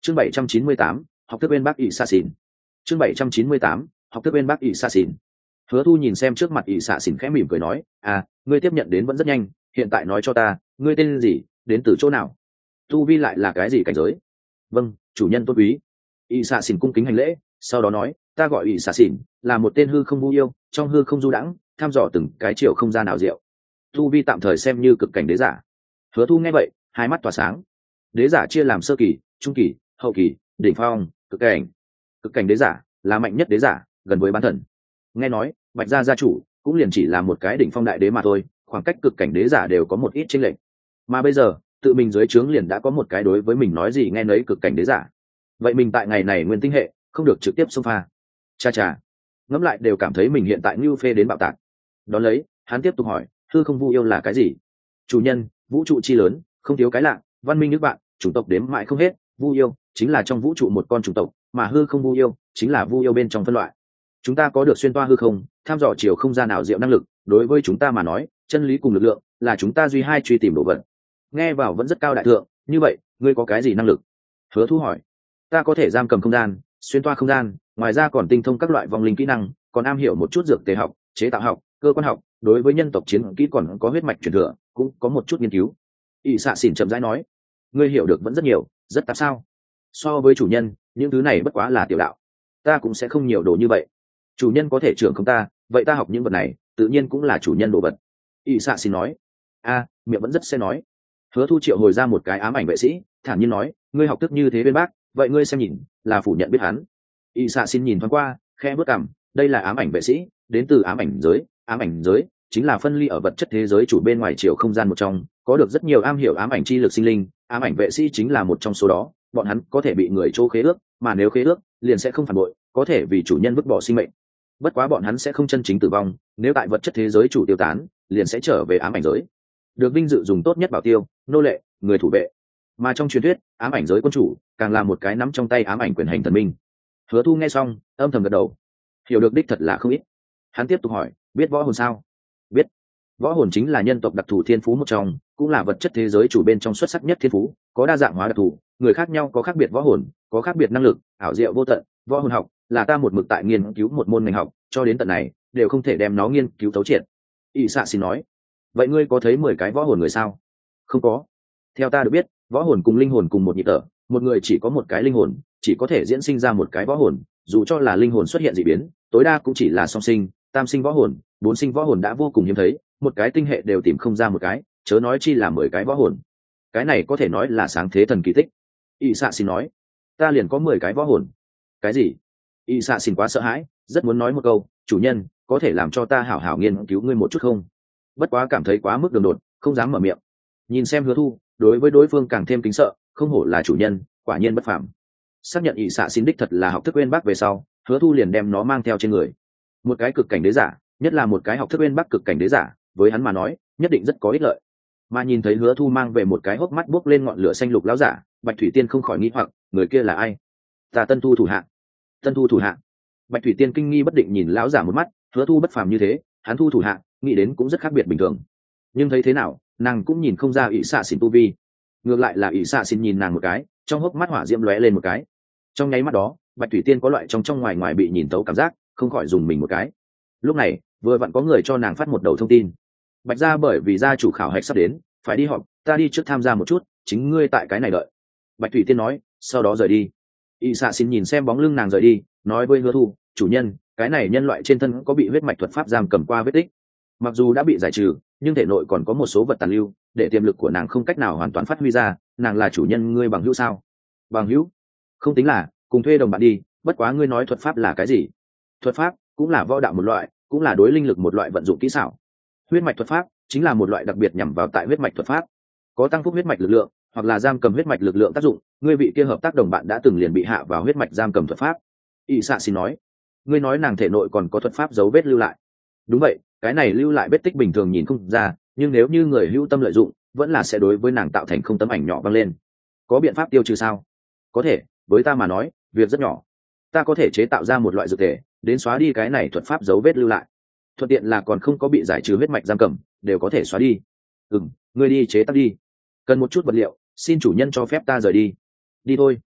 Chương 798, học thức bên bác ỷ xạ xỉn. Chương 798, học thức bên bác ỷ xạ xỉn. Hứa Thu nhìn xem trước mặt ỷ xạ xỉn khẽ mỉm cười nói, ngươi tiếp nhận đến vẫn rất nhanh, hiện tại nói cho ta, ngươi tên gì, đến từ chỗ nào, tu vi lại là cái gì cảnh giới? Vâng, chủ nhân tôn quý. ỷ xạ xỉn cung kính hành lễ, sau đó nói, ta gọi ỷ xạ xỉn, là một tên hư không vu yêu, trong hư không du đãng, thăm dò từng cái chiều không gian nào diệu. Tu vi tạm thời xem như cực cảnh đế giả. Hứa Thu nghe vậy, hai mắt tỏa sáng. Đế giả chia làm sơ kỳ, trung kỳ, hậu kỳ, đỉnh phong, cực cảnh. Cực cảnh đế giả là mạnh nhất đế giả, gần với bán thần. Nghe nói Bạch gia gia chủ cũng liền chỉ là một cái đỉnh phong đại đế mà thôi, khoảng cách cực cảnh đế giả đều có một ít chênh lệch. Mà bây giờ tự mình dưới trướng liền đã có một cái đối với mình nói gì nghe nấy cực cảnh đế giả. Vậy mình tại ngày này nguyên tinh hệ không được trực tiếp xông pha. Cha ngẫm lại đều cảm thấy mình hiện tại như phê đến bạo tạc. Đón lấy hắn tiếp tục hỏi, hư không vu yêu là cái gì? Chủ nhân, vũ trụ chi lớn, không thiếu cái lạ, văn minh nước bạn, chủng tộc đếm mãi không hết. Vu yêu chính là trong vũ trụ một con chủng tộc, mà hư không vu yêu chính là vu yêu bên trong phân loại. Chúng ta có được xuyên toa hư không, tham dò chiều không gian ảo diệu năng lực, đối với chúng ta mà nói, chân lý cùng lực lượng là chúng ta duy hai truy tìm đồ vật. Nghe vào vẫn rất cao đại thượng, như vậy ngươi có cái gì năng lực? Hứa Thu hỏi. Ta có thể giam cầm không gian, xuyên toa không gian, ngoài ra còn tinh thông các loại vong linh kỹ năng, còn am hiểu một chút dược tề học, chế tạo học, cơ quan học, đối với nhân tộc chiến kỹ còn có huyết mạch truyền thừa, cũng có một chút nghiên cứu. ỷ xạ xỉn chậm rãi nói, ngươi hiểu được vẫn rất nhiều, rất tạp sao? So với chủ nhân, những thứ này bất quá là tiểu đạo, ta cũng sẽ không nhiều đồ như vậy. Chủ nhân có thể trưởng không ta, vậy ta học những vật này tự nhiên cũng là chủ nhân đồ vật. ỷ xạ xỉn nói. Miệng vẫn rất sẽ nói. Hứa Thu triệu hồi ra một cái ám ảnh vệ sĩ, thản nhiên nói, ngươi học thức như thế bên bác, vậy ngươi xem nhìn, là phủ nhận biết hắn. ỷ xạ xỉn nhìn thoáng qua, khẽ bước cằm, đây là ám ảnh vệ sĩ, đến từ ám ảnh giới. Ám ảnh giới chính là phân ly ở vật chất thế giới chủ bên ngoài chiều không gian một trong, có được rất nhiều am hiểu ám ảnh chi lực sinh linh. Ám ảnh vệ sĩ chính là một trong số đó, bọn hắn có thể bị người chỗ khế ước, mà nếu khế ước liền sẽ không phản bội, có thể vì chủ nhân vứt bỏ sinh mệnh. Bất quá bọn hắn sẽ không chân chính tử vong, nếu tại vật chất thế giới chủ tiêu tán liền sẽ trở về ám ảnh giới, được vinh dự dùng tốt nhất bảo tiêu, nô lệ, người thủ vệ. Mà trong truyền thuyết ám ảnh giới quân chủ càng là một cái nắm trong tay ám ảnh quyền hành thần minh. Hứa Thu nghe xong âm thầm gật đầu, hiểu được đích thật là không ít. Hắn tiếp tục hỏi, biết võ hồn sao? Biết. Võ hồn chính là nhân tộc đặc thù thiên phú một trong, cũng là vật chất thế giới chủ bên trong xuất sắc nhất thiên phú, có đa dạng hóa đặc thù, người khác nhau có khác biệt võ hồn, có khác biệt năng lực, ảo diệu vô tận. Võ hồn học là ta một mực tại nghiên cứu một môn ngành học, cho đến tận này đều không thể đem nó nghiên cứu thấu triệt. ỷ xạ xin nói. Vậy ngươi có thấy 10 cái võ hồn người sao? Không có. Theo ta được biết, võ hồn cùng linh hồn cùng một nhịp thở, một người chỉ có một cái linh hồn, chỉ có thể diễn sinh ra một cái võ hồn, dù cho là linh hồn xuất hiện dị biến, tối đa cũng chỉ là song sinh, tam sinh võ hồn, 4 sinh võ hồn đã vô cùng hiếm thấy, một cái tinh hệ đều tìm không ra một cái, chớ nói chi là 10 cái võ hồn. Cái này có thể nói là sáng thế thần kỳ tích. ỷ xạ xin nói. Ta liền có 10 cái võ hồn. Cái gì? ỷ xạ xin quá sợ hãi, rất muốn nói một câu, chủ nhân có thể làm cho ta hảo hảo nghiên cứu ngươi một chút không? Bất quá cảm thấy quá mức đường đột, không dám mở miệng. Nhìn xem Hứa Thu, đối với đối phương càng thêm kính sợ, không hổ là chủ nhân, quả nhiên bất phàm. Xác nhận ỷ xạ xin đích thật là học thức uyên bác về sau, Hứa Thu liền đem nó mang theo trên người. Một cái cực cảnh đế giả, nhất là một cái học thức uyên bác cực cảnh đế giả, với hắn mà nói nhất định rất có ích lợi. Mà nhìn thấy Hứa Thu mang về một cái hốc mắt bốc lên ngọn lửa xanh lục lão giả, Bạch Thủy Tiên không khỏi nghi hoặc, người kia là ai? Ta Tân Thu thủ hạ. Tân Thu thủ hạ? Bạch Thủy Tiên kinh nghi bất định nhìn lão giả một mắt, Hứa Thu bất phàm như thế, hắn thu thủ hạ, nghĩ đến cũng rất khác biệt bình thường. Nhưng thấy thế nào, nàng cũng nhìn không ra ỷ xạ xỉn tu vi. Ngược lại là ỷ xạ xỉn nhìn nàng một cái, trong hốc mắt hỏa diễm lóe lên một cái. Trong nháy mắt đó, Bạch Thủy Tiên có loại trong ngoài ngoài bị nhìn tấu cảm giác, không khỏi dùng mình một cái. Lúc này vừa vặn có người cho nàng phát một đầu thông tin. Bạch gia bởi vì gia chủ khảo hạch sắp đến, phải đi họp, ta đi trước tham gia một chút, chính ngươi tại cái này đợi. Bạch Thủy Tiên nói, sau đó rời đi. ỷ xạ xin nhìn xem bóng lưng nàng rời đi, nói với Hứa Thu, chủ nhân, cái này nhân loại trên thân có bị huyết mạch thuật pháp giam cầm qua vết tích, mặc dù đã bị giải trừ, nhưng thể nội còn có một số vật tàn lưu, để tiềm lực của nàng không cách nào hoàn toàn phát huy ra. Nàng là chủ nhân ngươi bằng hữu sao? Bằng hữu? Không tính là, cùng thuê đồng bạn đi. Bất quá ngươi nói thuật pháp là cái gì? Thuật pháp cũng là võ đạo một loại, cũng là đối linh lực một loại vận dụng kỹ xảo. Huyết mạch thuật pháp chính là một loại đặc biệt nhằm vào tại huyết mạch thuật pháp, có tăng phúc huyết mạch lực lượng hoặc là giam cầm huyết mạch lực lượng tác dụng. Ngươi vị kia hợp tác đồng bạn đã từng liền bị hạ vào huyết mạch giam cầm thuật pháp. ỷ xạ xin nói. Ngươi nói nàng thể nội còn có thuật pháp dấu vết lưu lại? Đúng vậy, cái này lưu lại vết tích bình thường nhìn không ra, nhưng nếu như người hữu tâm lợi dụng, vẫn là sẽ đối với nàng tạo thành không tấm ảnh nhỏ văng lên. Có biện pháp tiêu trừ sao? Có thể, với ta mà nói việc rất nhỏ. Ta có thể chế tạo ra một loại dược thể đến xóa đi cái này thuật pháp dấu vết lưu lại, thuận tiện là còn không có bị giải trừ huyết mạch giam cầm đều có thể xóa đi. Ngươi đi chế tác đi. Cần một chút vật liệu, xin chủ nhân cho phép ta rời đi. Đi thôi.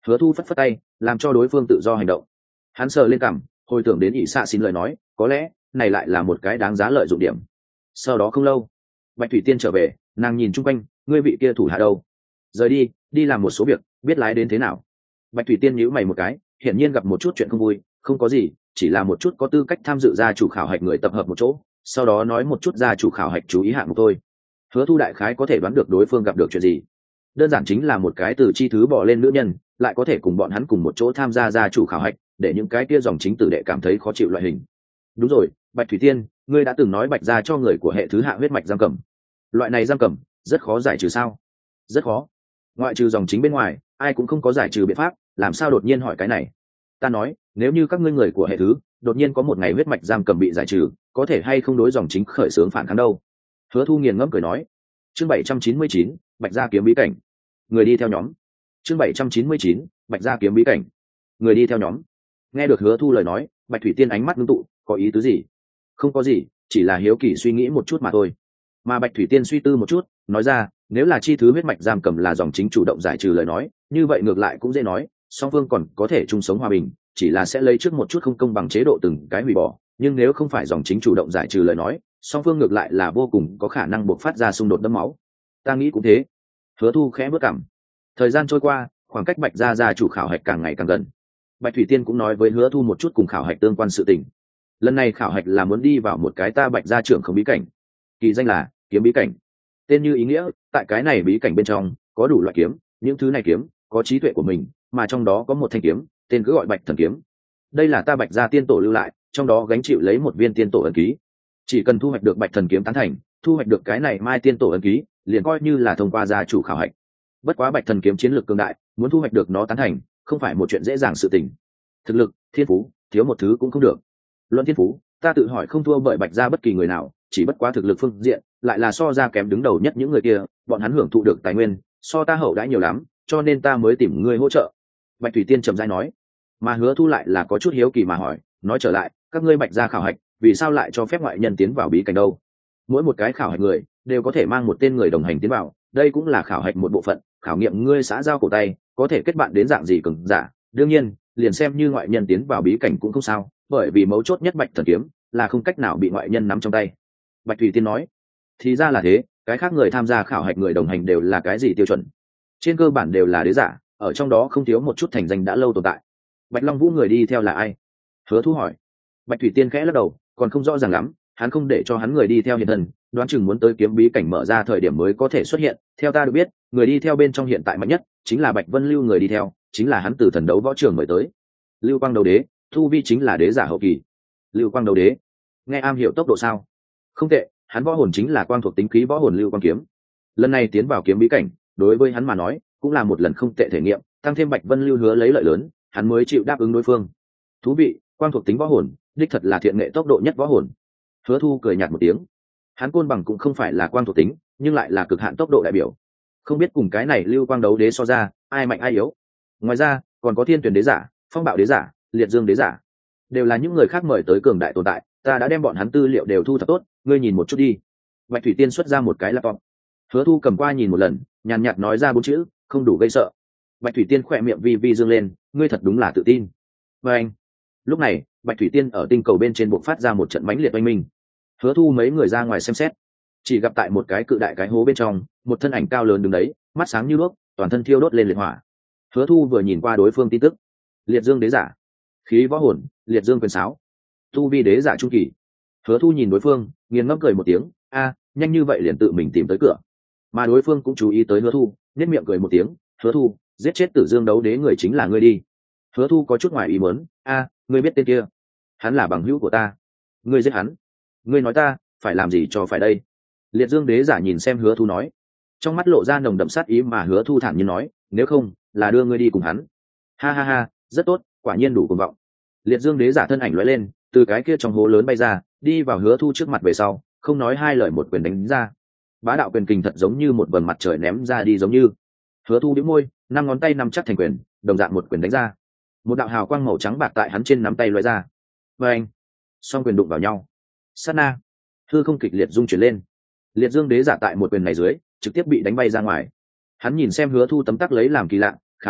Hứa Thu phất phất tay làm cho đối phương tự do hành động. Hắn sờ lên cằm, hồi tưởng đến ỷ xạ xin lời nói, có lẽ này lại là một cái đáng giá lợi dụng điểm. Sau đó không lâu, Bạch Thủy Tiên trở về, nàng nhìn chung quanh, ngươi vị kia thủ hạ đâu? Rời đi, đi làm một số việc, biết lái đến thế nào? Bạch Thủy Tiên nhíu mày một cái, hiển nhiên gặp một chút chuyện không vui. Không có gì, chỉ là một chút có tư cách tham dự gia chủ khảo hạch người tập hợp một chỗ, sau đó nói một chút gia chủ khảo hạch chú ý hạng mục thôi. Hứa Thu đại khái có thể đoán được đối phương gặp được chuyện gì. Đơn giản chính là một cái từ chi thứ bỏ lên nữ nhân, lại có thể cùng bọn hắn cùng một chỗ tham gia gia chủ khảo hạch, để những cái kia dòng chính tử đệ cảm thấy khó chịu loại hình. Đúng rồi, Bạch Thủy Tiên, ngươi đã từng nói Bạch gia cho người của hệ thứ hạ huyết mạch giam cầm. Loại này giam cầm rất khó giải trừ sao? Rất khó. Ngoại trừ dòng chính bên ngoài, ai cũng không có giải trừ biện pháp, làm sao đột nhiên hỏi cái này? Ta nói, nếu như các ngươi người của hệ thứ đột nhiên có một ngày huyết mạch giam cầm bị giải trừ, có thể hay không đối dòng chính khởi xướng phản kháng đâu? Hứa Thu nghiền ngẫm cười nói. Chương 799, Bạch gia kiếm bí cảnh. Người đi theo nhóm. Chương 799, Bạch gia kiếm bí cảnh. Người đi theo nhóm. Nghe được Hứa Thu lời nói, Bạch Thủy Tiên ánh mắt ngưng tụ, có ý tứ gì? Không có gì, chỉ là hiếu kỳ suy nghĩ một chút mà thôi. Mà Bạch Thủy Tiên suy tư một chút, nói ra, nếu là chi thứ huyết mạch giam cầm là dòng chính chủ động giải trừ lời nói, như vậy ngược lại cũng dễ nói, song phương còn có thể chung sống hòa bình, chỉ là sẽ lấy trước một chút không công bằng chế độ từng cái hủy bỏ. Nhưng nếu không phải dòng chính chủ động giải trừ lời nói, song phương ngược lại là vô cùng có khả năng buộc phát ra xung đột đẫm máu. Ta nghĩ cũng thế. Hứa Thu khẽ bước cằm. Thời gian trôi qua, khoảng cách Bạch gia chủ khảo hạch càng ngày càng gần. Bạch Thủy Tiên cũng nói với Hứa Thu một chút cùng khảo hạch tương quan sự tình. Lần này khảo hạch là muốn đi vào một cái ta Bạch gia trưởng không bí cảnh, kỳ danh là kiếm bí cảnh. Tên như ý nghĩa, tại cái này bí cảnh bên trong có đủ loại kiếm, những thứ này kiếm có trí tuệ của mình, mà trong đó có một thanh kiếm, tên cứ gọi Bạch Thần kiếm. Đây là ta Bạch gia tiên tổ lưu lại, trong đó gánh chịu lấy một viên tiên tổ ấn ký. Chỉ cần thu hoạch được Bạch Thần kiếm tán thành, thu hoạch được cái này mai tiên tổ ấn ký, liền coi như là thông qua gia chủ khảo hạch. Bất quá Bạch Thần kiếm chiến lược cường đại, muốn thu hoạch được nó tán thành, không phải một chuyện dễ dàng sự tình. Thực lực, thiên phú, thiếu một thứ cũng không được. Luận thiên phú, ta tự hỏi không thua bởi Bạch gia bất kỳ người nào, chỉ bất quá thực lực phương diện lại là so ra kém đứng đầu nhất những người kia, bọn hắn hưởng thụ được tài nguyên so ta hậu đãi nhiều lắm, cho nên ta mới tìm ngươi hỗ trợ. Bạch Thủy Tiên trầm rãi nói. Mà Hứa Thu lại là có chút hiếu kỳ mà hỏi, nói trở lại, các ngươi Bạch gia khảo hạch vì sao lại cho phép ngoại nhân tiến vào bí cảnh đâu? Mỗi một cái khảo hạch người đều có thể mang một tên người đồng hành tiến vào, đây cũng là khảo hạch một bộ phận, khảo nghiệm ngươi xã giao cổ tay có thể kết bạn đến dạng gì cường giả. Đương nhiên, liền xem như ngoại nhân tiến vào bí cảnh cũng không sao, bởi vì mấu chốt nhất Bạch Thần kiếm là không cách nào bị ngoại nhân nắm trong tay. Bạch Thủy Tiên nói. Thì ra là thế, cái khác người tham gia khảo hạch người đồng hành đều là cái gì tiêu chuẩn? Trên cơ bản đều là đế giả, ở trong đó không thiếu một chút thành danh đã lâu tồn tại. Bạch Long Vũ người đi theo là ai? Hứa Thu hỏi. Bạch Thủy Tiên khẽ lắc đầu, còn không rõ ràng lắm, hắn không để cho hắn người đi theo hiện thân, đoán chừng muốn tới kiếm bí cảnh mở ra thời điểm mới có thể xuất hiện. Theo ta được biết, người đi theo bên trong hiện tại mạnh nhất chính là Bạch Vân Lưu người đi theo, chính là hắn từ thần đấu võ trường mời tới. Lưu Quang Đấu Đế, thu vi chính là đế giả hậu kỳ. Lưu Quang Đấu Đế, nghe am hiểu tốc độ sao? Không tệ, hắn võ hồn chính là quang thuộc tính khí võ hồn Lưu Quang kiếm. Lần này tiến vào kiếm bí cảnh, đối với hắn mà nói cũng là một lần không tệ thể nghiệm, tăng thêm Bạch Vân Lưu hứa lấy lợi lớn, hắn mới chịu đáp ứng đối phương. Thú vị, quang thuộc tính võ hồn đích thật là thiện nghệ tốc độ nhất võ hồn. Hứa Thu cười nhạt một tiếng. Hắn côn bằng cũng không phải là quang thuộc tính, nhưng lại là cực hạn tốc độ đại biểu. Không biết cùng cái này Lưu Quang Đấu Đế so ra, ai mạnh ai yếu. Ngoài ra còn có Thiên Tuyển đế giả, Phong Bạo đế giả, Liệt Dương đế giả, đều là những người khác mời tới cường đại tồn tại, ta đã đem bọn hắn tư liệu đều thu thập tốt, ngươi nhìn một chút đi. Bạch Thủy Tiên xuất ra một cái laptop. Hứa Thu cầm qua nhìn một lần, nhàn nhạt nói ra 4 chữ, không đủ gây sợ. Bạch Thủy Tiên khỏe miệng vi vi dương lên, ngươi thật đúng là tự tin. Và anh. Lúc này, Bạch Thủy Tiên ở tinh cầu bên trên bộc phát ra một trận mãnh liệt oanh minh. Hứa Thu mấy người ra ngoài xem xét, chỉ gặp tại một cái cự đại cái hố bên trong, một thân ảnh cao lớn đứng đấy, mắt sáng như đuốc, toàn thân thiêu đốt lên liệt hỏa. Hứa Thu vừa nhìn qua đối phương tin tức, Liệt Dương đế giả, khí võ hồn, Liệt Dương quyền sáo, tu vi đế giả trung kỳ. Hứa Thu nhìn đối phương, nghiền ngẫm cười một tiếng, a, nhanh như vậy liền tự mình tìm tới cửa. Mà đối phương cũng chú ý tới Hứa Thu, nhếch miệng cười một tiếng, Hứa Thu, giết chết Tử Dương đấu đế người chính là ngươi đi. Hứa Thu có chút ngoài ý muốn, a, ngươi biết tên kia? Hắn là bằng hữu của ta. Ngươi giết hắn? Ngươi nói ta phải làm gì cho phải đây? Liệt Dương đế giả nhìn xem Hứa Thu nói, trong mắt lộ ra nồng đậm sát ý, mà Hứa Thu thản nhiên nói, nếu không là đưa ngươi đi cùng hắn. Ha ha ha, rất tốt, quả nhiên đủ cuồng vọng. Liệt Dương đế giả thân ảnh lóe lên, từ cái kia trong hố lớn bay ra, đi vào Hứa Thu trước mặt về sau, không nói hai lời một quyền đánh ra. Bá đạo quyền kình thật giống như một vầng mặt trời ném ra đi giống như. Hứa Thu bĩu môi, 5 ngón tay nắm chắc thành quyền, đồng dạng một quyền đánh ra. Một đạo hào quang màu trắng bạc tại hắn trên nắm tay lóe ra. Và anh, song quyền đụng vào nhau. Sát na, hư không kịch liệt rung chuyển lên. Liệt Dương đế giả tại một quyền này dưới, trực tiếp bị đánh bay ra ngoài. Hắn nhìn xem Hứa Thu tấm tắc lấy làm kỳ lạ, khá lắm,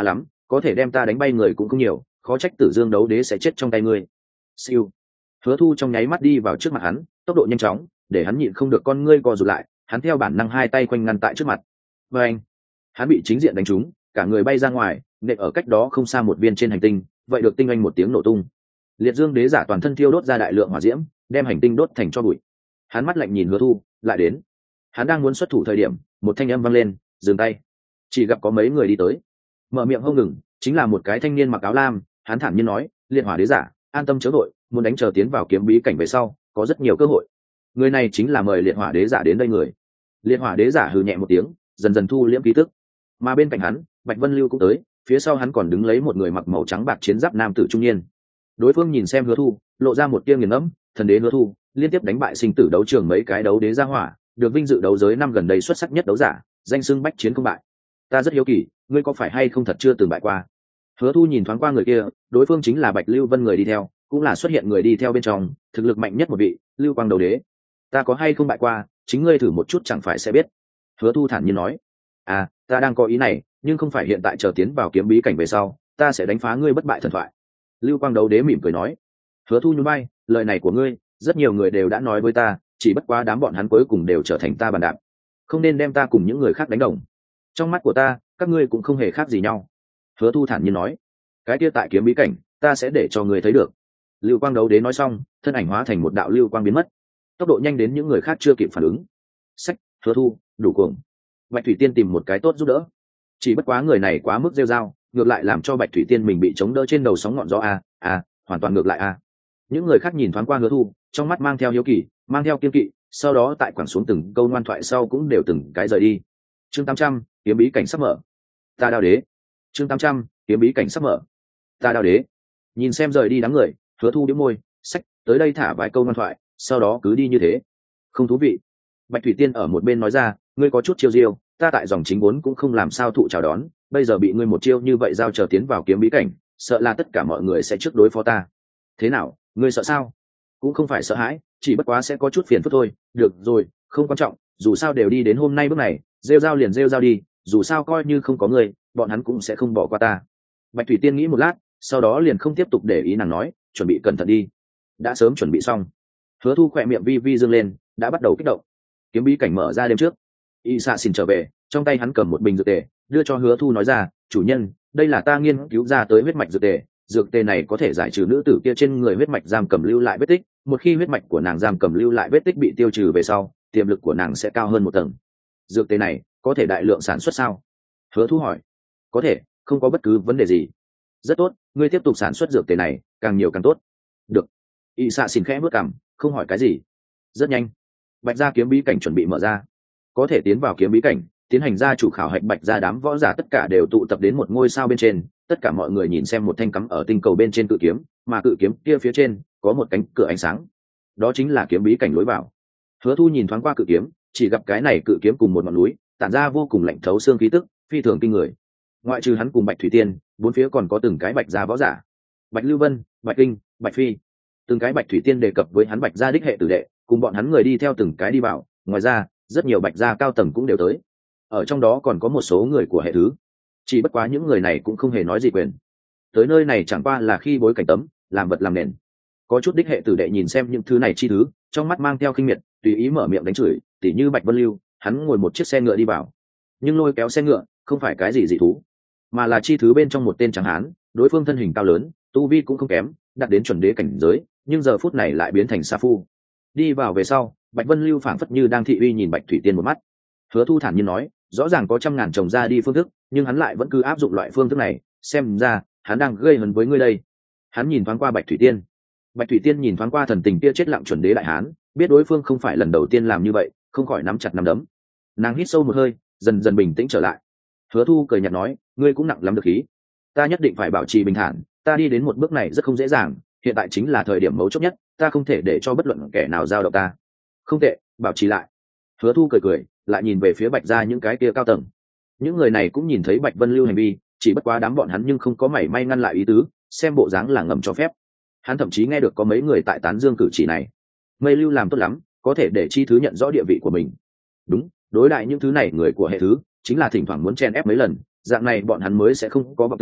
có thể đem ta đánh bay người cũng không nhiều, khó trách Tử Dương đấu đế sẽ chết trong tay ngươi. Siêu. Hứa Thu trong nháy mắt đi vào trước mặt hắn, tốc độ nhanh chóng để hắn nhịn không được con ngươi co rụt lại, hắn theo bản năng hai tay quanh ngăn tại trước mặt. Và anh, hắn bị chính diện đánh trúng, cả người bay ra ngoài, nện ở cách đó không xa một viên trên hành tinh, vậy được tinh anh một tiếng nổ tung. Liệt Dương đế giả toàn thân thiêu đốt ra đại lượng hỏa diễm, đem hành tinh đốt thành tro bụi. Hắn mắt lạnh nhìn Hứa Thu, lại đến. Hắn đang muốn xuất thủ thời điểm, một thanh âm vang lên, dừng tay. Chỉ gặp có mấy người đi tới, mở miệng hô ngừng, chính là một cái thanh niên mặc áo lam. Hắn thản nhiên nói, Liệt Hỏa đế giả, an tâm chớ vội, muốn đánh chờ tiến vào kiếm bí cảnh về sau, có rất nhiều cơ hội. Người này chính là mời Liệt Hỏa đế giả đến đây người. Liệt Hỏa đế giả hừ nhẹ một tiếng, dần dần thu liễm khí tức. Mà bên cạnh hắn, Bạch Vân Lưu cũng tới, phía sau hắn còn đứng lấy một người mặc màu trắng bạc chiến giáp nam tử trung niên. Đối phương nhìn xem Hứa Thu, lộ ra một tia nghiền ngẫm. Thần đế Hứa Thu liên tiếp đánh bại sinh tử đấu trường mấy cái đấu đế gia hỏa, được vinh dự đấu giới năm gần đây xuất sắc nhất đấu giả, danh xưng bách chiến không bại. Ta rất hiếu kỳ, ngươi có phải hay không thật chưa từng bại qua? Hứa Thu nhìn thoáng qua người kia, đối phương chính là Bạch Lưu Vân người đi theo, cũng là xuất hiện người đi theo bên trong thực lực mạnh nhất một vị, Lưu Quang đấu đế. Ta có hay không bại qua, chính ngươi thử một chút chẳng phải sẽ biết. Hứa Thu thản nhiên nói. À, ta đang có ý này, nhưng không phải hiện tại, chờ tiến vào kiếm bí cảnh về sau, ta sẽ đánh phá ngươi bất bại thần thoại. Lưu Quang đấu đế mỉm cười nói. Hứa Thu nhún vai, lời này của ngươi, rất nhiều người đều đã nói với ta, chỉ bất quá đám bọn hắn cuối cùng đều trở thành ta bàn đạp, không nên đem ta cùng những người khác đánh đồng. Trong mắt của ta, các ngươi cũng không hề khác gì nhau. Hứa Thu thản nhiên nói. Cái kia tại kiếm bí cảnh, ta sẽ để cho ngươi thấy được. Lưu Quang đấu đế nói xong, thân ảnh hóa thành một đạo lưu quang biến mất, tốc độ nhanh đến những người khác chưa kịp phản ứng. Sách, Hứa Thu, đủ cuồng. Bạch Thủy Tiên tìm một cái tốt giúp đỡ, chỉ bất quá người này quá mức rêu rao, ngược lại làm cho Bạch Thủy Tiên mình bị chống đỡ trên đầu sóng ngọn gió. Hoàn toàn ngược lại a. Những người khác nhìn thoáng qua Hứa Thu, trong mắt mang theo hiếu kỳ, mang theo kiên kỵ, sau đó tại quẳng xuống từng câu ngoan thoại sau cũng đều từng cái rời đi. Chương 800, kiếm bí cảnh sắp mở. Ta Đao đế. Chương 800, kiếm bí cảnh sắp mở. Ta Đao đế. Nhìn xem rời đi đám người, Hứa Thu nhếch môi, sách, tới đây thả vài câu ngoan thoại, sau đó cứ đi như thế. Không thú vị. Bạch Thủy Tiên ở một bên nói ra, ngươi có chút chiêu diêu, ta tại dòng chính vốn cũng không làm sao thụ chào đón, bây giờ bị ngươi một chiêu như vậy giao chờ tiến vào kiếm bí cảnh, sợ là tất cả mọi người sẽ trước đối phó ta. Thế nào, ngươi sợ sao? Cũng không phải sợ hãi, chỉ bất quá sẽ có chút phiền phức thôi. Được rồi, không quan trọng, dù sao đều đi đến hôm nay bước này, rêu rao liền rêu rao đi, dù sao coi như không có ngươi, bọn hắn cũng sẽ không bỏ qua ta. Bạch Thủy Tiên nghĩ một lát, sau đó liền không tiếp tục để ý nàng nói, chuẩn bị cẩn thận đi. Đã sớm chuẩn bị xong. Hứa Thu khỏe miệng vi vi dương lên, đã bắt đầu kích động. Kiếm bí cảnh mở ra đêm trước, y xạ xin trở về, trong tay hắn cầm một bình dược tề, đưa cho Hứa Thu nói ra, chủ nhân, đây là ta nghiên cứu ra tới huyết mạch dược tề, dược tề này có thể giải trừ nữ tử kia trên người huyết mạch giam cầm lưu lại vết tích, một khi huyết mạch của nàng giam cầm lưu lại vết tích bị tiêu trừ về sau, tiềm lực của nàng sẽ cao hơn một tầng. Dược tề này có thể đại lượng sản xuất sao? Hứa Thu hỏi. Có thể, không có bất cứ vấn đề gì. Rất tốt, ngươi tiếp tục sản xuất dược tề này, càng nhiều càng tốt. Được. Y xạ xin khẽ bước cằm, không hỏi cái gì. Rất nhanh, Bạch Gia kiếm bí cảnh chuẩn bị mở ra. Có thể tiến vào kiếm bí cảnh, tiến hành gia chủ khảo hạch Bạch Gia đám võ giả tất cả đều tụ tập đến một ngôi sao bên trên, tất cả mọi người nhìn xem một thanh cắm ở tinh cầu bên trên cự kiếm, mà cự kiếm kia phía trên có một cánh cửa ánh sáng. Đó chính là kiếm bí cảnh lối vào. Hứa Thu nhìn thoáng qua cự kiếm, chỉ gặp cái này cự kiếm cùng một ngọn núi, tản ra vô cùng lạnh thấu xương khí tức, phi thường kinh người. Ngoại trừ hắn cùng Bạch Thủy Tiên, bốn phía còn có từng cái Bạch Gia võ giả. Bạch Lưu Vân, Bạch Kinh, Bạch Phi. Từng cái Bạch Thủy Tiên đề cập với hắn Bạch Gia đích hệ tử đệ, cùng bọn hắn người đi theo từng cái đi vào. Ngoài ra, rất nhiều Bạch Gia cao tầng cũng đều tới. Ở trong đó còn có một số người của hệ thứ. Chỉ bất quá những người này cũng không hề nói gì quyền. Tới nơi này chẳng qua là khi bối cảnh tấm, làm vật làm nền. Có chút đích hệ tử đệ nhìn xem những thứ này chi thứ, trong mắt mang theo khinh miệt, tùy ý mở miệng đánh chửi, tỉ như Bạch Vân Lưu, hắn ngồi một chiếc xe ngựa đi vào. Nhưng lôi kéo xe ngựa, không phải cái gì dị thú, mà là chi thứ bên trong một tên tráng hán, đối phương thân hình cao lớn, tu vi cũng không kém, đạt đến chuẩn đế cảnh giới, nhưng giờ phút này lại biến thành sa phu. Đi vào về sau, Bạch Vân Lưu phảng phất như đang thị uy nhìn Bạch Thủy Tiên một mắt. Hứa Thu thản nhiên nói, rõ ràng có trăm ngàn chồng ra đi phương thức, nhưng hắn lại vẫn cứ áp dụng loại phương thức này, xem ra hắn đang gây hấn với ngươi đây. Hắn nhìn thoáng qua Bạch Thủy Tiên. Bạch Thủy Tiên nhìn thoáng qua thần tình kia chết lặng chuẩn đế đại hán, biết đối phương không phải lần đầu tiên làm như vậy, không khỏi nắm chặt nắm đấm. Nàng hít sâu một hơi, dần dần bình tĩnh trở lại. Hứa Thu cười nhạt nói, ngươi cũng nặng lắm được khí. Ta nhất định phải bảo trì bình thản, ta đi đến một bước này rất không dễ dàng, hiện tại chính là thời điểm mấu chốt nhất, ta không thể để cho bất luận kẻ nào giao động ta. Không tệ, bảo trì lại. Hứa Thu cười cười, lại nhìn về phía Bạch Gia những cái kia cao tầng. Những người này cũng nhìn thấy Bạch Vân Lưu hành vi, chỉ bất quá đám bọn hắn nhưng không có mảy may ngăn lại ý tứ, xem bộ dáng là ngầm cho phép. Hắn thậm chí nghe được có mấy người tại tán dương cử chỉ này. Mây Lưu làm tốt lắm, có thể để chi thứ nhận rõ địa vị của mình. Đúng, đối lại những thứ này người của hệ thứ, chính là thỉnh thoảng muốn chen ép mấy lần, dạng này bọn hắn mới sẽ không có vọng tưởng,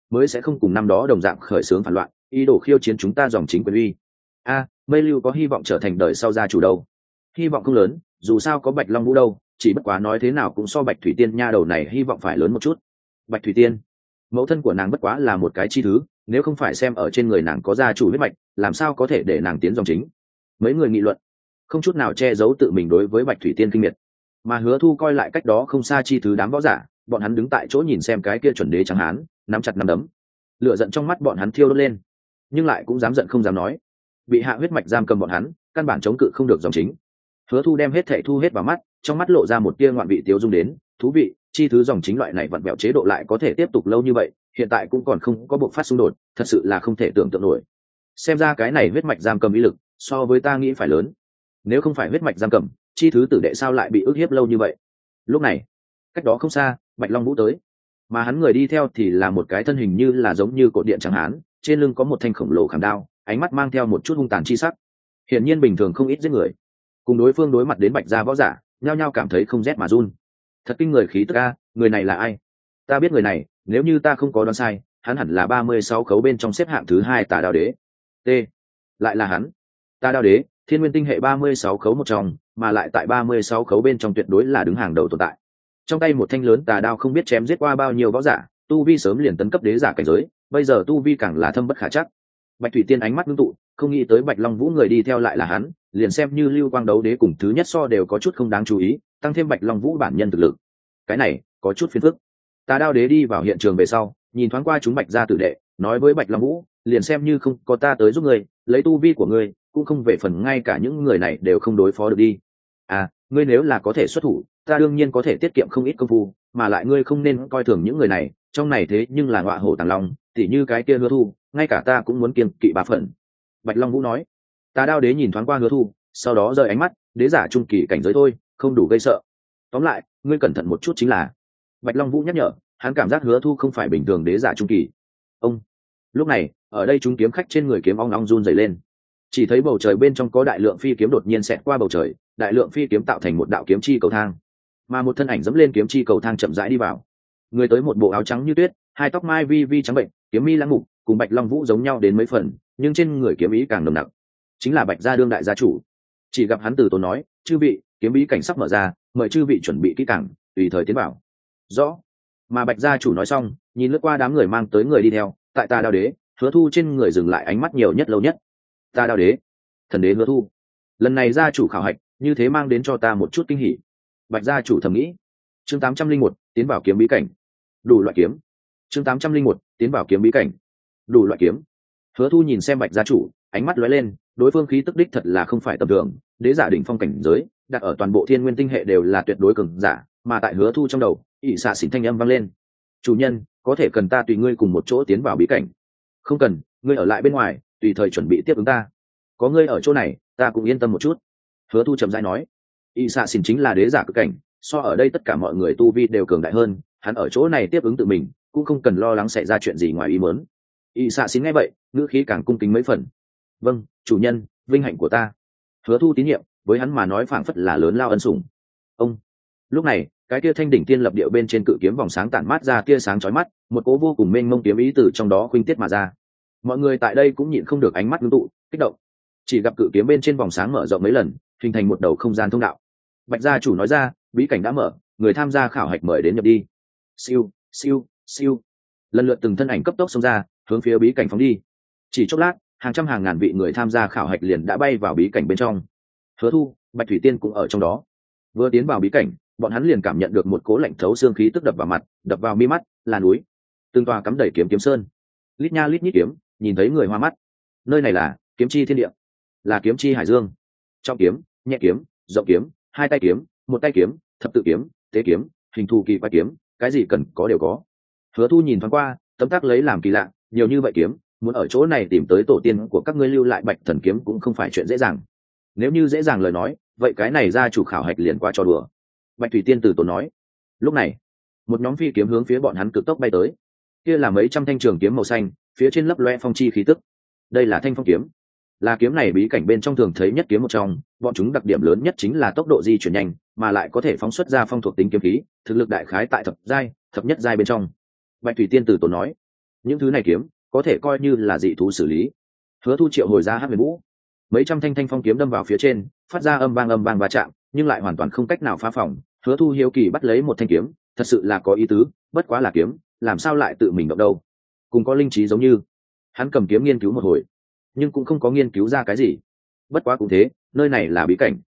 mới sẽ không cùng năm đó đồng dạng khởi xướng phản loạn, ý đồ khiêu chiến chúng ta dòng chính quyền uy. Mây Lưu có hy vọng trở thành đời sau gia chủ đâu? Hy vọng không lớn, dù sao có Bạch Long Vũ đâu, chỉ bất quá nói thế nào cũng so Bạch Thủy Tiên nha đầu này hy vọng phải lớn một chút. Bạch Thủy Tiên, mẫu thân của nàng bất quá là một cái chi thứ, nếu không phải xem ở trên người nàng có gia chủ huyết mạch, làm sao có thể để nàng tiến dòng chính? Mấy người nghị luận, không chút nào che giấu tự mình đối với Bạch Thủy Tiên kinh miệt. Mà Hứa Thu coi lại cách đó không xa chi thứ đám võ giả, bọn hắn đứng tại chỗ nhìn xem cái kia chuẩn đế trắng hán, nắm chặt nắm đấm, lửa giận trong mắt bọn hắn thiêu đốt lên, nhưng lại cũng dám giận không dám nói. Bị hạ huyết mạch giam cầm bọn hắn, căn bản chống cự không được dòng chính. Hứa Thu đem hết thảy thu hết vào mắt, trong mắt lộ ra một tia ngoạn vị tiêu dung đến, thú vị, chi thứ dòng chính loại này vặn vẹo chế độ lại có thể tiếp tục lâu như vậy, hiện tại cũng còn không có buộc phát xung đột, thật sự là không thể tưởng tượng nổi. Xem ra cái này huyết mạch giam cầm ý lực, so với ta nghĩ phải lớn. Nếu không phải huyết mạch giam cầm, chi thứ tử đệ sao lại bị ức hiếp lâu như vậy? Lúc này, cách đó không xa, Bạch Long Vũ tới, mà hắn người đi theo thì là một cái thân hình như là giống như cột điện trắng hán, trên lưng có một thanh khổng lồ khảm đao, ánh mắt mang theo một chút hung tàn chi sắc. Hiển nhiên bình thường không ít giết người. Cùng đối phương đối mặt đến Bạch gia võ giả, nhao nhao cảm thấy không rét mà run. Thật kinh người khí tức a, người này là ai? Ta biết người này, nếu như ta không có đoán sai, hắn hẳn là 36 khấu bên trong xếp hạng thứ 2 Tà Đao Đế. T. Lại là hắn. Tà Đao Đế, Thiên Nguyên tinh hệ 36 khấu một trong, mà lại tại 36 khấu bên trong tuyệt đối là đứng hàng đầu tồn tại. Trong tay một thanh lớn tà đao không biết chém giết qua bao nhiêu võ giả, tu vi sớm liền tấn cấp đế giả cảnh giới, bây giờ tu vi càng là thâm bất khả chắc. Bạch Thủy Tiên ánh mắt ngưng tụ, không nghĩ tới Bạch Long Vũ người đi theo lại là hắn, liền xem như Lưu Quang Đấu Đế cùng thứ nhất so đều có chút không đáng chú ý, tăng thêm Bạch Long Vũ bản nhân thực lực. Cái này có chút phiền phức. Tà Đao Đế đi vào hiện trường về sau, nhìn thoáng qua chúng Bạch gia tử đệ, nói với Bạch Long Vũ, liền xem như không có ta tới giúp ngươi, lấy tu vi của ngươi, cũng không về phần ngay cả những người này đều không đối phó được đi. Ngươi nếu là có thể xuất thủ, ta đương nhiên có thể tiết kiệm không ít công phu, mà lại ngươi không nên coi thường những người này, trong này thế nhưng là ngọa hổ tàng long, tỉ như cái kia Hứa Thu, ngay cả ta cũng muốn kiêng kỵ 3 phần. Bạch Long Vũ nói. Tà Đao Đế nhìn thoáng qua Hứa Thu, sau đó rời ánh mắt, đế giả trung kỳ cảnh giới thôi, không đủ gây sợ. Tóm lại, ngươi cẩn thận một chút chính là. Bạch Long Vũ nhắc nhở, hắn cảm giác Hứa Thu không phải bình thường đế giả trung kỳ. Ông. Lúc này, ở đây chúng kiếm khách trên người kiếm ong ong run rẩy lên. Chỉ thấy bầu trời bên trong có đại lượng phi kiếm đột nhiên xẹt qua bầu trời, đại lượng phi kiếm tạo thành một đạo kiếm chi cầu thang, mà một thân ảnh dẫm lên kiếm chi cầu thang chậm rãi đi vào. Người tới một bộ áo trắng như tuyết, hai tóc mai vi vi trắng bệnh, kiếm mi lãng mục, cùng Bạch Long Vũ giống nhau đến mấy phần, nhưng trên người kiếm ý càng nồng nặc. Chính là Bạch gia đương đại gia chủ. Chỉ gặp hắn từ tốn nói, chư vị, kiếm bí cảnh sắp mở ra, mời chư vị chuẩn bị kỹ càng, tùy thời tiến vào. Rõ. Mà Bạch gia chủ nói xong, nhìn lướt qua đám người mang tới người đi theo, tại Tà Đao Đế, Hứa Thu trên người dừng lại ánh mắt nhiều nhất lâu nhất. Tà Đao Đế, thần đế Hứa Thu, lần này gia chủ khảo hạch, như thế mang đến cho ta một chút kinh hỉ. Bạch gia chủ thầm nghĩ. Chương 801, tiến vào kiếm bí cảnh. Đủ loại kiếm. Chương 801, tiến vào kiếm bí cảnh. Đủ loại kiếm. Hứa Thu nhìn xem Bạch gia chủ, ánh mắt lóe lên, đối phương khí tức đích thật là không phải tầm thường, đế giả đỉnh phong cảnh giới, đặt ở toàn bộ Thiên Nguyên tinh hệ đều là tuyệt đối cường giả, mà tại Hứa Thu trong đầu, ỷ xạ xỉn thanh âm vang lên. Chủ nhân, có thể cần ta tùy ngươi cùng một chỗ tiến vào bí cảnh? Không cần, ngươi ở lại bên ngoài, tùy thời chuẩn bị tiếp ứng ta. Có ngươi ở chỗ này, ta cũng yên tâm một chút. Hứa Thu chậm rãi nói. ỷ xạ xỉn chính là đế giả cực cảnh, so ở đây tất cả mọi người tu vi đều cường đại hơn, hắn ở chỗ này tiếp ứng tự mình, cũng không cần lo lắng xảy ra chuyện gì ngoài ý muốn. ỷ xạ xỉn nghe vậy, ngữ khí càng cung kính mấy phần. Vâng, chủ nhân, vinh hạnh của ta. Hứa Thu tín nhiệm, với hắn mà nói phảng phất là lớn lao ân sủng. Ông. Lúc này, cái tia thanh đỉnh tiên lập điệu bên trên cự kiếm vòng sáng tản mát ra tia sáng chói mắt, một cố vô cùng mênh mông kiếm ý từ trong đó khuynh tiết mà ra. Mọi người tại đây cũng nhịn không được ánh mắt ngưng tụ, kích động. Chỉ gặp cự kiếm bên trên vòng sáng mở rộng mấy lần, hình thành một đầu không gian thông đạo. Bạch gia chủ nói ra, bí cảnh đã mở, người tham gia khảo hạch mời đến nhập đi. Siêu, siêu, siêu. Lần lượt từng thân ảnh cấp tốc xông ra, hướng phía bí cảnh phóng đi. Chỉ chốc lát, hàng trăm hàng ngàn vị người tham gia khảo hạch liền đã bay vào bí cảnh bên trong. Hứa Thu, Bạch Thủy Tiên cũng ở trong đó. Vừa tiến vào bí cảnh, bọn hắn liền cảm nhận được một cố lạnh thấu xương khí tức đập vào mặt, đập vào mi mắt, là núi. Từng tòa cắm đầy kiếm kiếm sơn, lít nha lít nhít kiếm, nhìn thấy người hoa mắt. Nơi này là kiếm chi thiên địa, là kiếm chi hải dương. Trọng kiếm, nhẹ kiếm, rộng kiếm, hai tay kiếm, một tay kiếm, thập tự kiếm, tế kiếm, hình thù kỳ quái kiếm, cái gì cần có đều có. Hứa Thu nhìn thoáng qua, tấm tắc lấy làm kỳ lạ, nhiều như vậy kiếm, muốn ở chỗ này tìm tới tổ tiên của các ngươi lưu lại Bạch Thần kiếm cũng không phải chuyện dễ dàng. Nếu như dễ dàng lời nói, vậy cái này gia chủ khảo hạch liền qua trò đùa. Bạch Thủy Tiên từ tốn nói. Lúc này, một nhóm phi kiếm hướng phía bọn hắn cực tốc bay tới. Kia là mấy trăm thanh trường kiếm màu xanh, phía trên lấp loe phong chi khí tức. Đây là thanh phong kiếm, là kiếm này bí cảnh bên trong thường thấy nhất kiếm một trong, bọn chúng đặc điểm lớn nhất chính là tốc độ di chuyển nhanh, mà lại có thể phóng xuất ra phong thuộc tính kiếm khí, thực lực đại khái tại thập giai, thập nhất giai bên trong. Bạch Thủy Tiên từ tốn nói. những thứ này kiếm có thể coi như là dị thú xử lý. Hứa Thu triệu hồi ra Hắc Huyền Vũ, mấy trăm thanh thanh phong kiếm đâm vào phía trên, phát ra âm vang va chạm, nhưng lại hoàn toàn không cách nào phá phòng. Hứa Thu hiếu kỳ bắt lấy một thanh kiếm, thật sự là có ý tứ, bất quá là kiếm, làm sao lại tự mình động đâu? Cùng có linh trí giống như. Hắn cầm kiếm nghiên cứu một hồi, nhưng cũng không có nghiên cứu ra cái gì. Bất quá cũng thế, nơi này là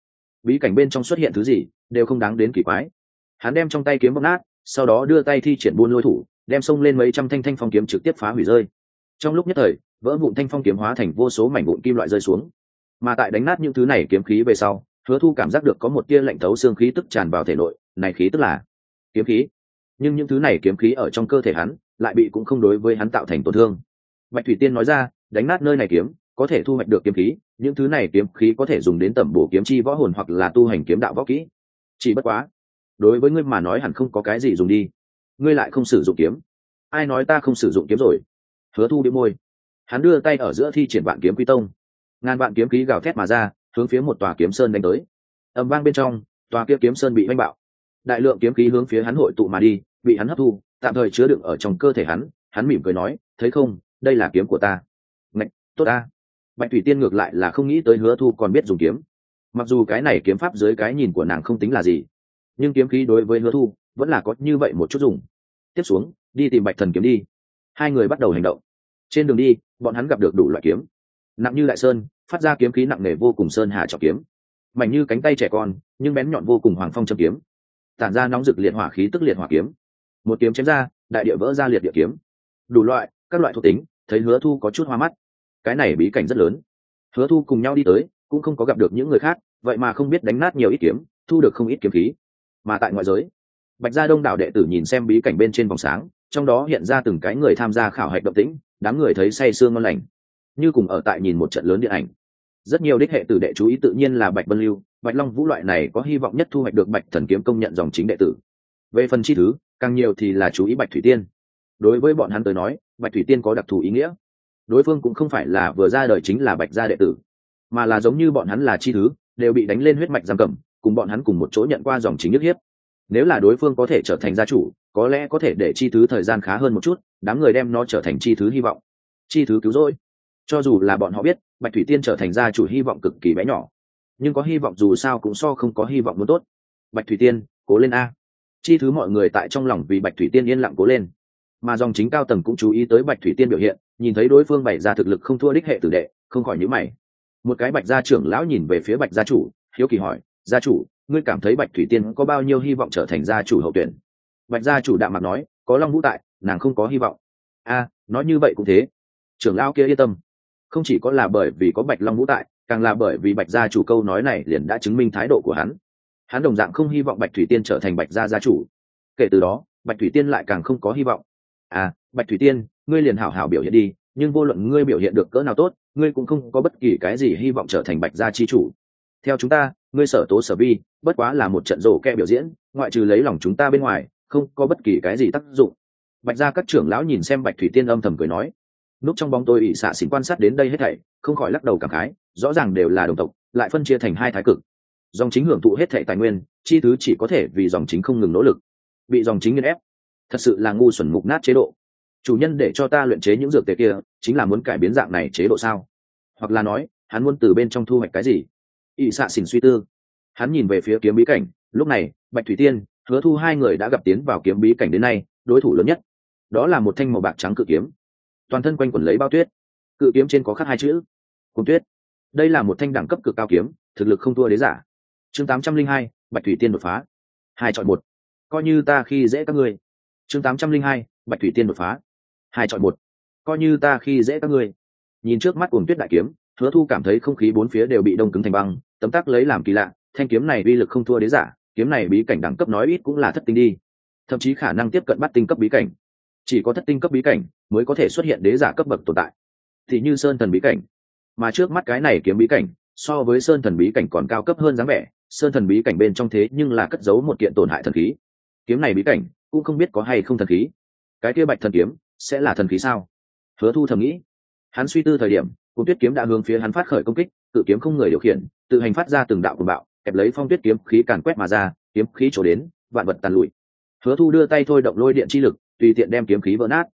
bí cảnh bên trong xuất hiện thứ gì đều không đáng đến kỳ quái. Hắn đem trong tay kiếm bóp nát, sau đó đưa tay thi triển buôn lôi thủ, đem xông lên mấy trăm thanh thanh phong kiếm trực tiếp phá hủy rơi. Trong lúc nhất thời, vỡ vụn thanh phong kiếm hóa thành vô số mảnh vụn kim loại rơi xuống. Mà tại đánh nát những thứ này kiếm khí về sau, Hứa Thu cảm giác được có một tia lạnh thấu xương khí tức tràn vào thể nội, này khí tức là kiếm khí. Nhưng những thứ này kiếm khí ở trong cơ thể hắn lại bị cũng không đối với hắn tạo thành tổn thương. Bạch Thủy Tiên nói ra, đánh nát nơi này kiếm có thể thu hoạch được kiếm khí, những thứ này kiếm khí có thể dùng đến tẩm bổ kiếm chi võ hồn hoặc là tu hành kiếm đạo võ kỹ. Chỉ bất quá, đối với ngươi mà nói hẳn không có cái gì dùng đi. Ngươi lại không sử dụng kiếm. Ai nói ta không sử dụng kiếm rồi? Hứa Thu bĩu môi. Hắn đưa tay ở giữa thi triển vạn kiếm quy tông, ngàn vạn kiếm khí gào thét mà ra, hướng phía một tòa kiếm sơn đánh tới. Ầm vang bên trong, tòa kia kiếm sơn bị vênh bạo. Đại lượng kiếm khí hướng phía hắn hội tụ mà đi, bị hắn hấp thu, tạm thời chứa đựng ở trong cơ thể hắn. Hắn mỉm cười nói, thấy không, đây là kiếm của ta. Ngạch, tốt ta. Bạch Thủy Tiên ngược lại là không nghĩ tới Hứa Thu còn biết dùng kiếm. Mặc dù cái này kiếm pháp dưới cái nhìn của nàng không tính là gì, nhưng kiếm khí đối với Hứa Thu vẫn là có như vậy một chút dùng. Tiếp xuống, đi tìm Bạch Thần kiếm đi. Hai người bắt đầu hành động. Trên đường đi, bọn hắn gặp được đủ loại kiếm, nặng như đại sơn, phát ra kiếm khí nặng nề vô cùng sơn hà trọng kiếm, mảnh như cánh tay trẻ con nhưng bén nhọn vô cùng hoàng phong châm kiếm, tản ra nóng rực liệt hỏa khí tức liệt hỏa kiếm. Một kiếm chém ra, đại địa vỡ ra liệt địa kiếm. Đủ loại, các loại thuộc tính, thấy Hứa Thu có chút hoa mắt. Cái này bí cảnh rất lớn. Hứa Thu cùng nhau đi tới, cũng không có gặp được những người khác, vậy mà không biết đánh nát nhiều ít kiếm, thu được không ít kiếm khí. Mà tại ngoại giới, Bạch gia đông đảo đệ tử nhìn xem bí cảnh bên trên vòng sáng, trong đó hiện ra từng cái người tham gia khảo hạch động tĩnh, đám người thấy say sương ngon lành, như cùng ở tại nhìn một trận lớn điện ảnh. Rất nhiều đích hệ tử đệ chú ý tự nhiên là Bạch Vân Lưu, Bạch Long Vũ loại này có hy vọng nhất thu hoạch được Bạch Thần kiếm công nhận dòng chính đệ tử. Về phần chi thứ, càng nhiều thì là chú ý Bạch Thủy Tiên. Đối với bọn hắn tới nói, Bạch Thủy Tiên có đặc thù ý nghĩa. Đối phương cũng không phải là vừa ra đời chính là Bạch gia đệ tử, mà là giống như bọn hắn là chi thứ, đều bị đánh lên huyết mạch giam cầm, cùng bọn hắn cùng một chỗ nhận qua dòng chính nhất hiếp. Nếu là đối phương có thể trở thành gia chủ, có lẽ có thể để chi thứ thời gian khá hơn một chút, đám người đem nó trở thành chi thứ hy vọng. Chi thứ cứu rỗi. Cho dù là bọn họ biết Bạch Thủy Tiên trở thành gia chủ hy vọng cực kỳ bé nhỏ, nhưng có hy vọng dù sao cũng so không có hy vọng muốn tốt. Bạch Thủy Tiên, cố lên a. Chi thứ mọi người tại trong lòng vì Bạch Thủy Tiên yên lặng cố lên. Mà dòng chính cao tầng cũng chú ý tới Bạch Thủy Tiên biểu hiện, nhìn thấy đối phương bày ra thực lực không thua đích hệ tử đệ, không khỏi nhíu mày. Một cái Bạch gia trưởng lão nhìn về phía Bạch gia chủ, hiếu kỳ hỏi, gia chủ, ngươi cảm thấy Bạch Thủy Tiên có bao nhiêu hy vọng trở thành gia chủ hậu tuyển? Bạch gia chủ đạm mặt nói, có Long Vũ tại, nàng không có hy vọng. A, nói như vậy cũng thế. Trưởng lão kia yên tâm. Không chỉ có là bởi vì có Bạch Long Vũ tại, càng là bởi vì Bạch gia chủ câu nói này liền đã chứng minh thái độ của hắn. Hắn đồng dạng không hy vọng Bạch Thủy Tiên trở thành Bạch gia gia chủ. Kể từ đó, Bạch Thủy Tiên lại càng không có hy vọng. À, Bạch Thủy Tiên, ngươi liền hảo hảo biểu hiện đi, nhưng vô luận ngươi biểu hiện được cỡ nào tốt, ngươi cũng không có bất kỳ cái gì hy vọng trở thành Bạch gia chi chủ. Theo chúng ta, ngươi sở tố sở vi, bất quá là một trận rổ kẹ biểu diễn, ngoại trừ lấy lòng chúng ta bên ngoài, không có bất kỳ cái gì tác dụng. Bạch gia các trưởng lão nhìn xem Bạch Thủy Tiên âm thầm cười nói. Núp trong bóng tôi ỷ xạ xỉn quan sát đến đây hết thảy, không khỏi lắc đầu cảm khái, rõ ràng đều là đồng tộc, lại phân chia thành hai thái cực. Dòng chính hưởng thụ hết thảy tài nguyên, chi thứ chỉ có thể vì dòng chính không ngừng nỗ lực, bị dòng chính nghiền ép. Thật sự là ngu xuẩn mục nát chế độ. Chủ nhân để cho ta luyện chế những dược tề kia, chính là muốn cải biến dạng này chế độ sao? Hoặc là nói, hắn muốn từ bên trong thu hoạch cái gì? ỷ xạ xỉn suy tư. Hắn nhìn về phía kiếm bí cảnh, lúc này, Bạch Thủy Tiên, Hứa Thu hai người đã gặp tiến vào kiếm bí cảnh đến nay, đối thủ lớn nhất, đó là một thanh màu bạc trắng cự kiếm. Toàn thân quanh quẩn lấy bao tuyết, cự kiếm trên có khắc hai chữ Cuồng Tuyết. Đây là một thanh đẳng cấp cực cao kiếm, thực lực không thua đế giả. Chương 802, Bạch Thủy Tiên đột phá. 2 chọn 1. Coi như ta khi dễ các ngươi. Chương 802, Bạch Thủy Tiên đột phá. 2 chọn 1. Coi như ta khi dễ các ngươi. Nhìn trước mắt Cuồng Tuyết đại kiếm, Hứa Thu cảm thấy không khí bốn phía đều bị đông cứng thành băng, tấm tắc lấy làm kỳ lạ, thanh kiếm này uy lực không thua đế giả, kiếm này bí cảnh đẳng cấp nói ít cũng là thất tinh đi, thậm chí khả năng tiếp cận bát tinh cấp bí cảnh. Chỉ có thất tinh cấp bí cảnh mới có thể xuất hiện đế giả cấp bậc tồn tại, thì như Sơn Thần bí cảnh. Mà trước mắt cái này kiếm bí cảnh, so với Sơn Thần bí cảnh còn cao cấp hơn dáng vẻ. Sơn Thần bí cảnh bên trong thế nhưng là cất giấu một kiện tổn hại thần khí. Kiếm này bí cảnh cũng không biết có hay không thần khí. Cái kia Bạch Thần kiếm sẽ là thần khí sao? Hứa Thu thầm nghĩ. Hắn suy tư thời điểm, Cuồng Tuyết kiếm đã hướng phía hắn phát khởi công kích, cự kiếm không người điều khiển, tự hành phát ra từng đạo cuồng bạo, kẹp lấy Phong Tuyết kiếm khí càn quét mà ra, kiếm khí trổ đến, vạn vật tàn lụi. Hứa Thu đưa tay thôi động lôi điện chi lực, tùy tiện đem kiếm khí vỡ nát.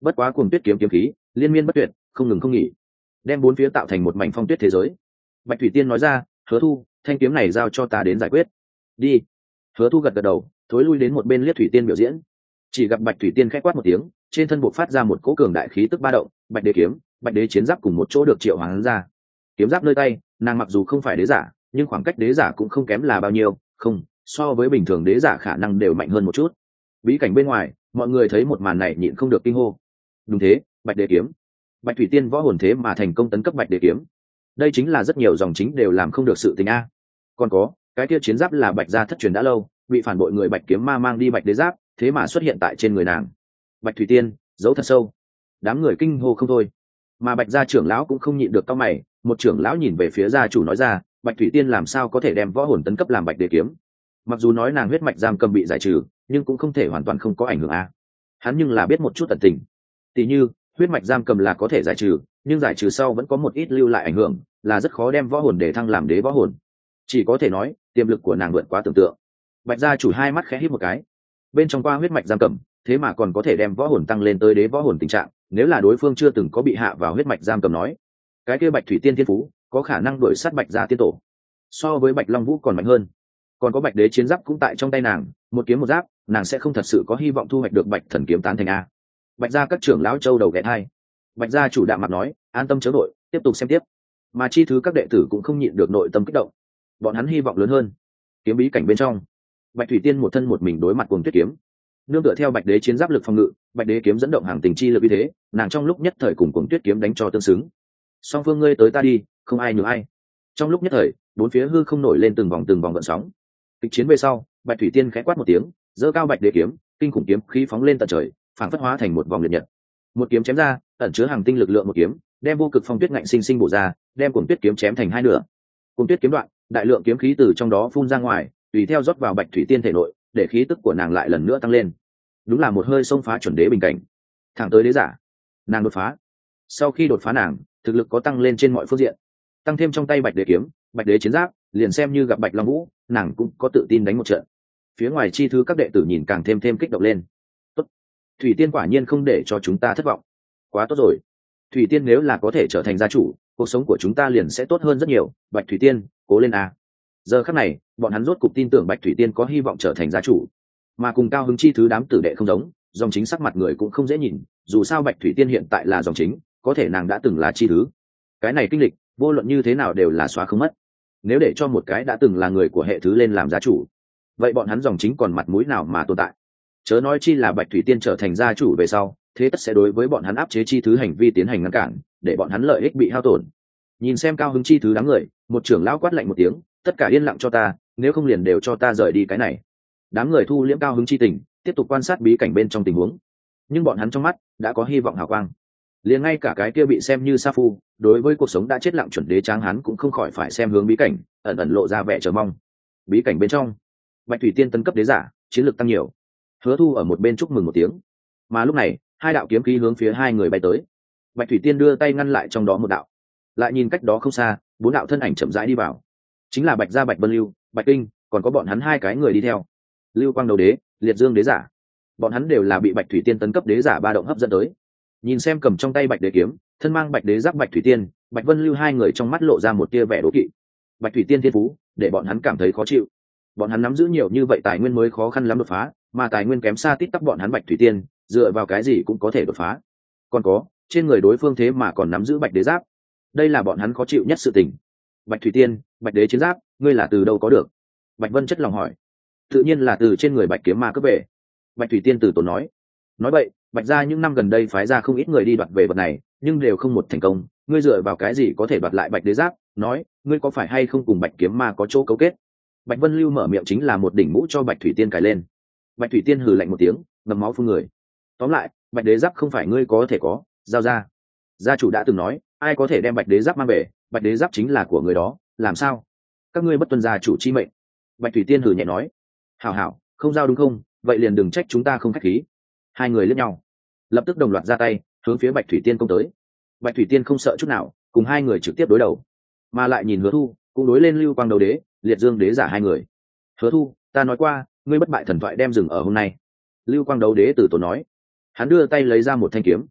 Bất quá cuồng tuyết kiếm kiếm khí liên miên bất tuyệt, không ngừng không nghỉ, đem bốn phía tạo thành một mảnh phong tuyết thế giới. Bạch thủy tiên nói ra, Hứa Thu, thanh kiếm này giao cho ta đến giải quyết. Đi. Hứa Thu gật gật đầu, thối lui đến một bên liếc thủy tiên biểu diễn. Chỉ gặp Bạch thủy tiên khẽ quát một tiếng, trên thân buộc phát ra một cỗ cường đại khí tức ba động, bạch đế kiếm, bạch đế chiến giáp cùng một chỗ được triệu hoán ra. Kiếm giáp nơi tay, nàng mặc dù không phải đế giả, nhưng khoảng cách đế giả cũng không kém là bao nhiêu, không, so với bình thường đế giả khả năng đều mạnh hơn một chút. Bí cảnh bên ngoài, mọi người thấy một màn này nhịn không được kinh hô. Đúng thế, bạch đế kiếm. Bạch thủy tiên võ hồn thế mà thành công tấn cấp bạch đế kiếm. Đây chính là rất nhiều dòng chính đều làm không được sự tình a. Còn có, cái kia chiến giáp là bạch gia thất truyền đã lâu, bị phản bội người bạch kiếm ma mang đi bạch đế giáp, thế mà xuất hiện tại trên người nàng. Bạch thủy tiên, giấu thật sâu. Đám người kinh hô không thôi. Mà bạch gia trưởng lão cũng không nhịn được cau mày, một trưởng lão nhìn về phía gia chủ nói ra, bạch thủy tiên làm sao có thể đem võ hồn tấn cấp làm bạch đế kiếm? Mặc dù nói nàng huyết mạch giam cầm bị giải trừ, nhưng cũng không thể hoàn toàn không có ảnh hưởng a. Hắn nhưng là biết một chút tận tình. Tỷ như huyết mạch giam cầm là có thể giải trừ, nhưng giải trừ sau vẫn có một ít lưu lại ảnh hưởng, là rất khó đem võ hồn để thăng làm đế võ hồn. Chỉ có thể nói tiềm lực của nàng vượt quá tưởng tượng. Bạch gia chủ hai mắt khẽ híp một cái, bên trong qua huyết mạch giam cầm thế mà còn có thể đem võ hồn tăng lên tới đế võ hồn tình trạng, nếu là đối phương chưa từng có bị hạ vào huyết mạch giam cầm nói, cái kia bạch thủy tiên thiên phú có khả năng đuổi sát bạch gia tiên tổ, so với bạch long vũ còn mạnh hơn. Còn có bạch đế chiến giáp cũng tại trong tay nàng, một kiếm một giáp, nàng sẽ không thật sự có hy vọng thu hoạch được bạch thần kiếm tán thành a. Bạch gia các trưởng lão châu đầu ghé thai. Bạch gia chủ đạm mặt nói, an tâm chớ đội, tiếp tục xem tiếp. Mà chi thứ các đệ tử cũng không nhịn được nội tâm kích động, bọn hắn hy vọng lớn hơn. Kiếm bí cảnh bên trong, bạch thủy tiên một thân một mình đối mặt cuồng tuyết kiếm, nương tựa theo bạch đế chiến giáp lực phòng ngự, bạch đế kiếm dẫn động hàng tình chi lực như thế, nàng trong lúc nhất thời cùng cuồng tuyết kiếm đánh cho tương xứng. Song phương ngươi tới ta đi, không ai nhường ai. Trong lúc nhất thời, bốn phía hư không nổi lên từng vòng gợn sóng. Kịch chiến về sau, bạch thủy tiên khẽ quát một tiếng, giơ cao bạch đế kiếm, kinh khủng kiếm khí phóng lên tận trời, phảng phất hóa thành một vòng liệt nhật. Một kiếm chém ra, ẩn chứa hàng tinh lực lượng một kiếm, đem vô cực phong tuyết ngạnh sinh sinh bổ ra, đem cuồng tuyết kiếm chém thành hai nửa. Cuồng tuyết kiếm đoạn, đại lượng kiếm khí từ trong đó phun ra ngoài, tùy theo rót vào bạch thủy tiên thể nội, để khí tức của nàng lại lần nữa tăng lên. Đúng là một hơi xông phá chuẩn đế bình cảnh, thẳng tới đế giả. Nàng đột phá. Sau khi đột phá nàng, thực lực có tăng lên trên mọi phương diện, tăng thêm trong tay bạch đế kiếm, bạch đế chiến giáp, liền xem như gặp bạch long vũ, nàng cũng có tự tin đánh một trận. Phía ngoài chi thứ các đệ tử nhìn càng thêm kích động lên. Tốt, thủy tiên quả nhiên không để cho chúng ta thất vọng, quá tốt rồi. Thủy tiên nếu là có thể trở thành gia chủ, cuộc sống của chúng ta liền sẽ tốt hơn rất nhiều. Bạch thủy tiên, cố lên a. Giờ khắc này, bọn hắn rốt cục tin tưởng bạch thủy tiên có hy vọng trở thành gia chủ. Mà cùng cao hứng chi thứ đám tử đệ không giống, dòng chính sắc mặt người cũng không dễ nhìn, dù sao bạch thủy tiên hiện tại là dòng chính, có thể nàng đã từng là chi thứ. Cái này kinh lịch, vô luận như thế nào đều là xóa không mất. Nếu để cho một cái đã từng là người của hệ thứ lên làm gia chủ, vậy bọn hắn dòng chính còn mặt mũi nào mà tồn tại? Chớ nói chi là bạch thủy tiên trở thành gia chủ về sau, thế tất sẽ đối với bọn hắn áp chế chi thứ hành vi tiến hành ngăn cản, để bọn hắn lợi ích bị hao tổn. Nhìn xem cao hứng chi thứ đám người, một trưởng lão quát lạnh một tiếng, tất cả yên lặng cho ta, nếu không liền đều cho ta rời đi cái này. Đám người thu liễm cao hứng chi tình, tiếp tục quan sát bí cảnh bên trong tình huống, nhưng bọn hắn trong mắt đã có hy vọng hào quang. Liền ngay cả cái kia bị xem như sa phu, đối với cuộc sống đã chết lặng chuẩn đế tráng hán cũng không khỏi phải xem hướng bí cảnh, ẩn ẩn lộ ra vẻ chờ mong. Bí cảnh bên trong, bạch thủy tiên tấn cấp đế giả, chiến lược tăng nhiều. Hứa Thu ở một bên chúc mừng một tiếng. Mà lúc này, hai đạo kiếm khí hướng phía hai người bay tới. Bạch thủy tiên đưa tay ngăn lại trong đó một đạo, lại nhìn cách đó không xa, bốn đạo thân ảnh chậm rãi đi vào, chính là bạch gia, bạch vân lưu, bạch kinh, còn có bọn hắn hai cái người đi theo. Lưu quang đầu đế, liệt dương đế giả, bọn hắn đều là bị bạch thủy tiên tấn cấp đế giả ba động hấp dẫn tới. Nhìn xem cầm trong tay bạch đế kiếm, thân mang bạch đế giáp bạch thủy tiên, bạch vân lưu hai người trong mắt lộ ra một tia vẻ đố kỵ. Bạch thủy tiên thiên phú để bọn hắn cảm thấy khó chịu. Bọn hắn nắm giữ nhiều như vậy tài nguyên mới khó khăn lắm đột phá, mà tài nguyên kém xa tít tắp bọn hắn bạch thủy tiên, dựa vào cái gì cũng có thể đột phá. Còn có, trên người đối phương thế mà còn nắm giữ bạch đế giáp, đây là bọn hắn khó chịu nhất sự tình. Bạch thủy tiên, bạch đế chiến giáp, ngươi là từ đâu có được? Bạch vân chất lòng hỏi. Tự nhiên là từ trên người bạch kiếm ma cướp về. Bạch thủy tiên từ tốn nói. Nói vậy, bạch gia những năm gần đây phái ra không ít người đi đoạt về vật này, nhưng đều không một thành công. Ngươi dựa vào cái gì có thể đoạt lại bạch đế giáp? Nói, ngươi có phải hay không cùng bạch kiếm ma có chỗ cấu kết? Bạch vân lưu mở miệng chính là một đỉnh mũ cho bạch thủy tiên cài lên. Bạch thủy tiên hừ lạnh một tiếng, ngậm máu phun người. Tóm lại, bạch đế giáp không phải ngươi có thể có, giao ra. Gia chủ đã từng nói, ai có thể đem bạch đế giáp mang về, bạch đế giáp chính là của người đó. Làm sao? Các ngươi bất tuân gia chủ chi mệnh. Bạch thủy tiên hừ nhẹ nói. Hảo hảo, không giao đúng không? Vậy liền đừng trách chúng ta không khách khí. Hai người liếc nhau, lập tức đồng loạt ra tay, hướng phía bạch thủy tiên công tới. Bạch thủy tiên không sợ chút nào, cùng hai người trực tiếp đối đầu, mà lại nhìn Hứa Thu, cũng đối lên lưu quang đầu đế, liệt dương đế giả hai người. Hứa Thu, ta nói qua, ngươi bất bại thần thoại đem dừng ở hôm nay. Lưu quang đấu đế từ tốn nói. Hắn đưa tay lấy ra một thanh kiếm,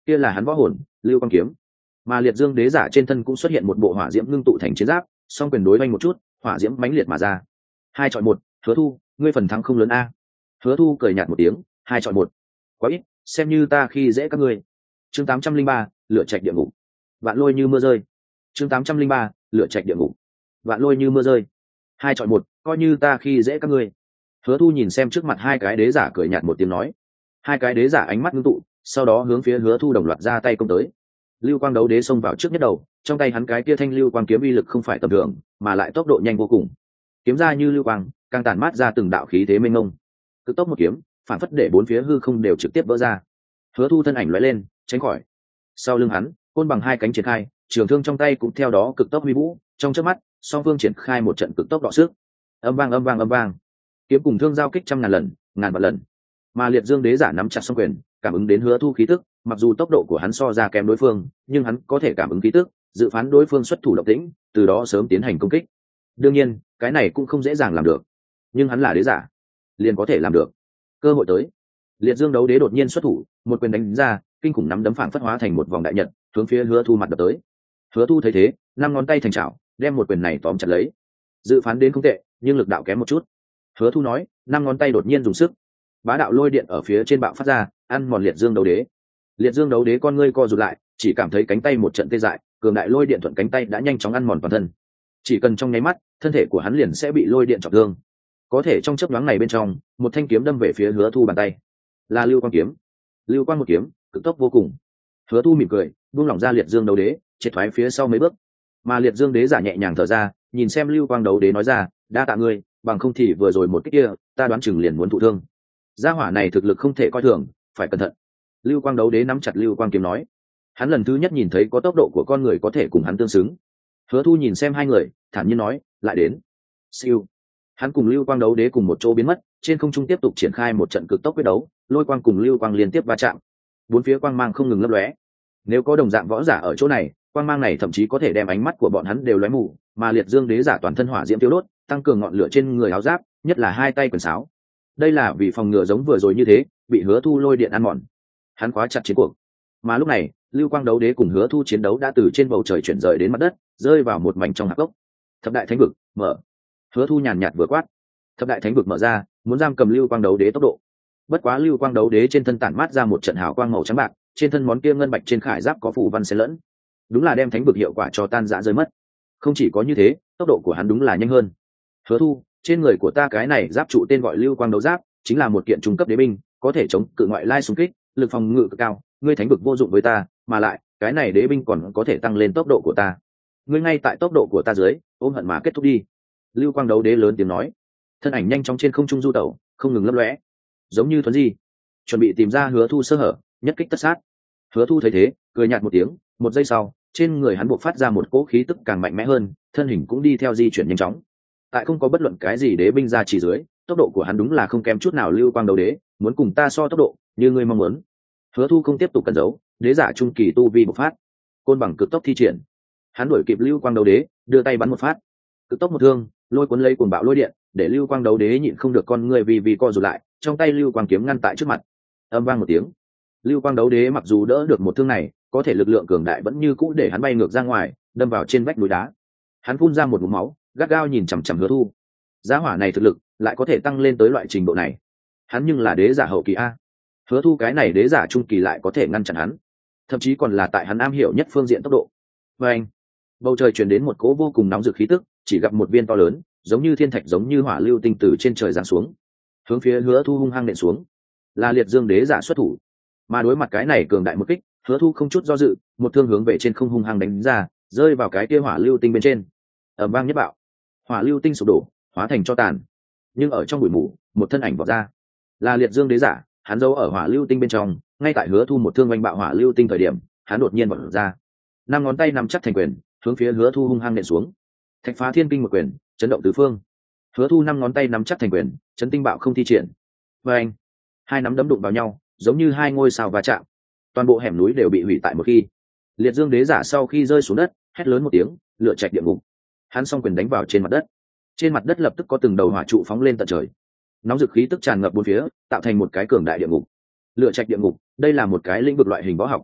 kia là hắn võ hồn lưu quang kiếm. Mà liệt dương đế giả trên thân cũng xuất hiện một bộ hỏa diễm ngưng tụ thành chiến giáp, song quyền đối oanh một chút, hỏa diễm mãnh liệt mà ra. 2-1, Hứa Thu, ngươi phần thắng không lớn a. Hứa Thu cười nhạt một tiếng, 2-1, quá ít, xem như ta khi dễ các ngươi. Chương 803, lửa trạch địa ngục. Vạn lôi như mưa rơi. Chương 803, lửa trạch địa ngục. Vạn lôi như mưa rơi. 2-1, coi như ta khi dễ các ngươi. Hứa Thu nhìn xem trước mặt hai cái đế giả cười nhạt một tiếng nói. Hai cái đế giả ánh mắt ngưng tụ, sau đó hướng phía Hứa Thu đồng loạt ra tay công tới. Lưu quang đấu đế xông vào trước nhất đầu, trong tay hắn cái kia thanh lưu quang kiếm uy lực không phải tầm thường, mà lại tốc độ nhanh vô cùng. Kiếm ra như lưu quang, càng tản mát ra từng đạo khí thế mênh mông. Cực tốc một kiếm, phản phất để bốn phía hư không đều trực tiếp vỡ ra. Hứa Thu thân ảnh lóe lên, tránh khỏi. Sau lưng hắn, côn bằng hai cánh triển khai, trường thương trong tay cũng theo đó cực tốc huy vũ, trong chớp mắt, song phương triển khai một trận cực tốc đọ sức. Âm vang âm vang âm vang. Kiếm cùng thương giao kích trăm ngàn lần, ngàn vạn lần. Mà liệt dương đế giả nắm chặt song quyền, cảm ứng đến Hứa Thu khí tức, mặc dù tốc độ của hắn so ra kém đối phương, nhưng hắn có thể cảm ứng khí tức, dự phán đối phương xuất thủ động tĩnh, từ đó sớm tiến hành công kích. Đương nhiên, cái này cũng không dễ dàng làm được, nhưng hắn là đế giả, liền có thể làm được. Cơ hội tới. Liệt dương đấu đế đột nhiên xuất thủ, một quyền đánh ra, kinh khủng nắm đấm phảng phất hóa thành một vòng đại nhật, hướng phía Hứa Thu mặt đập tới. Hứa Thu thấy thế, năm ngón tay thành chảo, đem một quyền này tóm chặt lấy. Dự phán đến không tệ, nhưng lực đạo kém một chút. Hứa Thu nói, năm ngón tay đột nhiên dùng sức, bá đạo lôi điện ở phía trên bạo phát ra, ăn mòn liệt dương đấu đế. Liệt dương đấu đế con ngươi co rụt lại, chỉ cảm thấy cánh tay một trận tê dại, cường đại lôi điện thuận cánh tay đã nhanh chóng ăn mòn toàn thân. Chỉ cần trong nháy mắt, thân thể của hắn liền sẽ bị lôi điện trọng thương. Có thể trong chớp nhoáng này bên trong, một thanh kiếm đâm về phía Hứa Thu bàn tay. Là lưu quang kiếm. Lưu quang một kiếm, cực tốc vô cùng. Hứa Thu mỉm cười, buông lỏng ra liệt dương đấu đế, triệt thoái phía sau mấy bước. Mà liệt dương đế giả nhẹ nhàng thở ra, nhìn xem lưu quang đấu đế nói ra, đa tạ ngươi, bằng không thì vừa rồi một cái kia, ta đoán chừng liền muốn thụ thương. Gia hỏa này thực lực không thể coi thường, phải cẩn thận. Lưu quang đấu đế nắm chặt lưu quang kiếm nói. Hắn lần thứ nhất nhìn thấy có tốc độ của con người có thể cùng hắn tương xứng. Hứa Thu nhìn xem hai người, thản nhiên nói, lại đến. Siêu. Hắn cùng lưu quang đấu đế cùng một chỗ biến mất, trên không trung tiếp tục triển khai một trận cực tốc quyết đấu, lôi quang cùng lưu quang liên tiếp va chạm, bốn phía quang mang không ngừng lấp lóe. Nếu có đồng dạng võ giả ở chỗ này, quang mang này thậm chí có thể đem ánh mắt của bọn hắn đều lóe mù, mà liệt dương đế giả toàn thân hỏa diễm tiêu đốt, tăng cường ngọn lửa trên người áo giáp, nhất là hai tay quyền sáo. Đây là vì phòng ngừa giống vừa rồi như thế, bị Hứa Thu lôi điện ăn mòn. Hắn quá chặt chiến cuộc. Mà lúc này, lưu quang đấu đế cùng Hứa Thu chiến đấu đã từ trên bầu trời chuyển rời đến mặt đất, rơi vào một mảnh trong hạp gốc. Thập đại thánh vực mở. Hứa Thu nhàn nhạt vừa quát, thập đại thánh vực mở ra, muốn giam cầm lưu quang đấu đế tốc độ. Bất quá lưu quang đấu đế trên thân tản mát ra một trận hào quang màu trắng bạc, trên thân món kia ngân bạch trên khải giáp có phù văn xen lẫn, đúng là đem thánh vực hiệu quả cho tan rã rơi mất. Không chỉ có như thế, tốc độ của hắn đúng là nhanh hơn. Hứa Thu, trên người của ta cái này giáp trụ tên gọi lưu quang đấu giáp, chính là một kiện trung cấp đế binh, có thể chống cự ngoại lai xung kích, lực phòng ngự cực cao, ngươi thánh vực vô dụng với ta, mà lại cái này đế binh còn có thể tăng lên tốc độ của ta. Ngươi ngay tại tốc độ của ta dưới, ôm hận mà kết thúc đi. Lưu quang đấu đế lớn tiếng nói, thân ảnh nhanh chóng trên không trung du tẩu, không ngừng lấp lóe, giống như thuấn di, chuẩn bị tìm ra Hứa Thu sơ hở, nhất kích tất sát. Hứa Thu thấy thế, cười nhạt một tiếng, một giây sau, trên người hắn bộc phát ra một cỗ khí tức càng mạnh mẽ hơn, thân hình cũng đi theo di chuyển nhanh chóng. Tại không có bất luận cái gì đế binh ra chỉ dưới, tốc độ của hắn đúng là không kém chút nào lưu quang đấu đế, muốn cùng ta so tốc độ, như ngươi mong muốn. Hứa Thu không tiếp tục cẩn giấu, đế giả trung kỳ tu vi bộc phát, côn bằng cực tốc thi triển. Hắn đuổi kịp lưu quang đấu đế, đưa tay bắn một phát, cực tốc một thương, lôi cuốn lấy cuồng bạo lôi điện, để lưu quang đấu đế nhịn không được con người vì co rụt lại, trong tay lưu quang kiếm ngăn tại trước mặt. Âm vang một tiếng, lưu quang đấu đế mặc dù đỡ được một thương này, có thể lực lượng cường đại vẫn như cũ để hắn bay ngược ra ngoài, đâm vào trên vách núi đá. Hắn phun ra một ngụm máu, gắt gao nhìn chằm chằm Hứa Thu. Giá hỏa này thực lực lại có thể tăng lên tới loại trình độ này, hắn nhưng là đế giả hậu kỳ a. Hứa Thu cái này đế giả trung kỳ lại có thể ngăn chặn hắn, thậm chí còn là tại hắn am hiểu nhất phương diện tốc độ. Và anh, bầu trời truyền đến một cỗ vô cùng nóng rực khí tức, chỉ gặp một viên to lớn, giống như thiên thạch giống như hỏa lưu tinh từ trên trời giáng xuống, hướng phía Hứa Thu hung hăng nện xuống. Là liệt dương đế giả xuất thủ, mà đối mặt cái này cường đại một kích, Hứa Thu không chút do dự, một thương hướng về trên không hung hăng đánh ra, rơi vào cái kia hỏa lưu tinh bên trên. Ầm vang nhất bạo, hỏa lưu tinh sụp đổ, hóa thành tro tàn. Nhưng ở trong bụi mù, một thân ảnh vọt ra, là liệt dương đế giả. Hắn giấu ở hỏa lưu tinh bên trong, ngay tại Hứa Thu một thương oanh bạo hỏa lưu tinh thời điểm, hắn đột nhiên vọt ra, năm ngón tay nắm chắc thành quyền, hướng phía Hứa Thu hung hăng nện xuống. Thạch phá thiên kinh một quyền, chấn động tứ phương. Hứa Thu năm ngón tay nắm chắc thành quyền, chấn tinh bạo không thi triển. Và anh, hai nắm đấm đụng vào nhau, giống như hai ngôi sao va chạm, toàn bộ hẻm núi đều bị hủy tại một khi. Liệt dương đế giả sau khi rơi xuống đất, hét lớn một tiếng, lửa trạch địa ngục. Hắn song quyền đánh vào trên mặt đất, trên mặt đất lập tức có từng đầu hỏa trụ phóng lên tận trời, nóng dực khí tức tràn ngập bốn phía, tạo thành một cái cường đại địa ngục. Lửa trạch địa ngục, đây là một cái lĩnh vực loại hình võ học.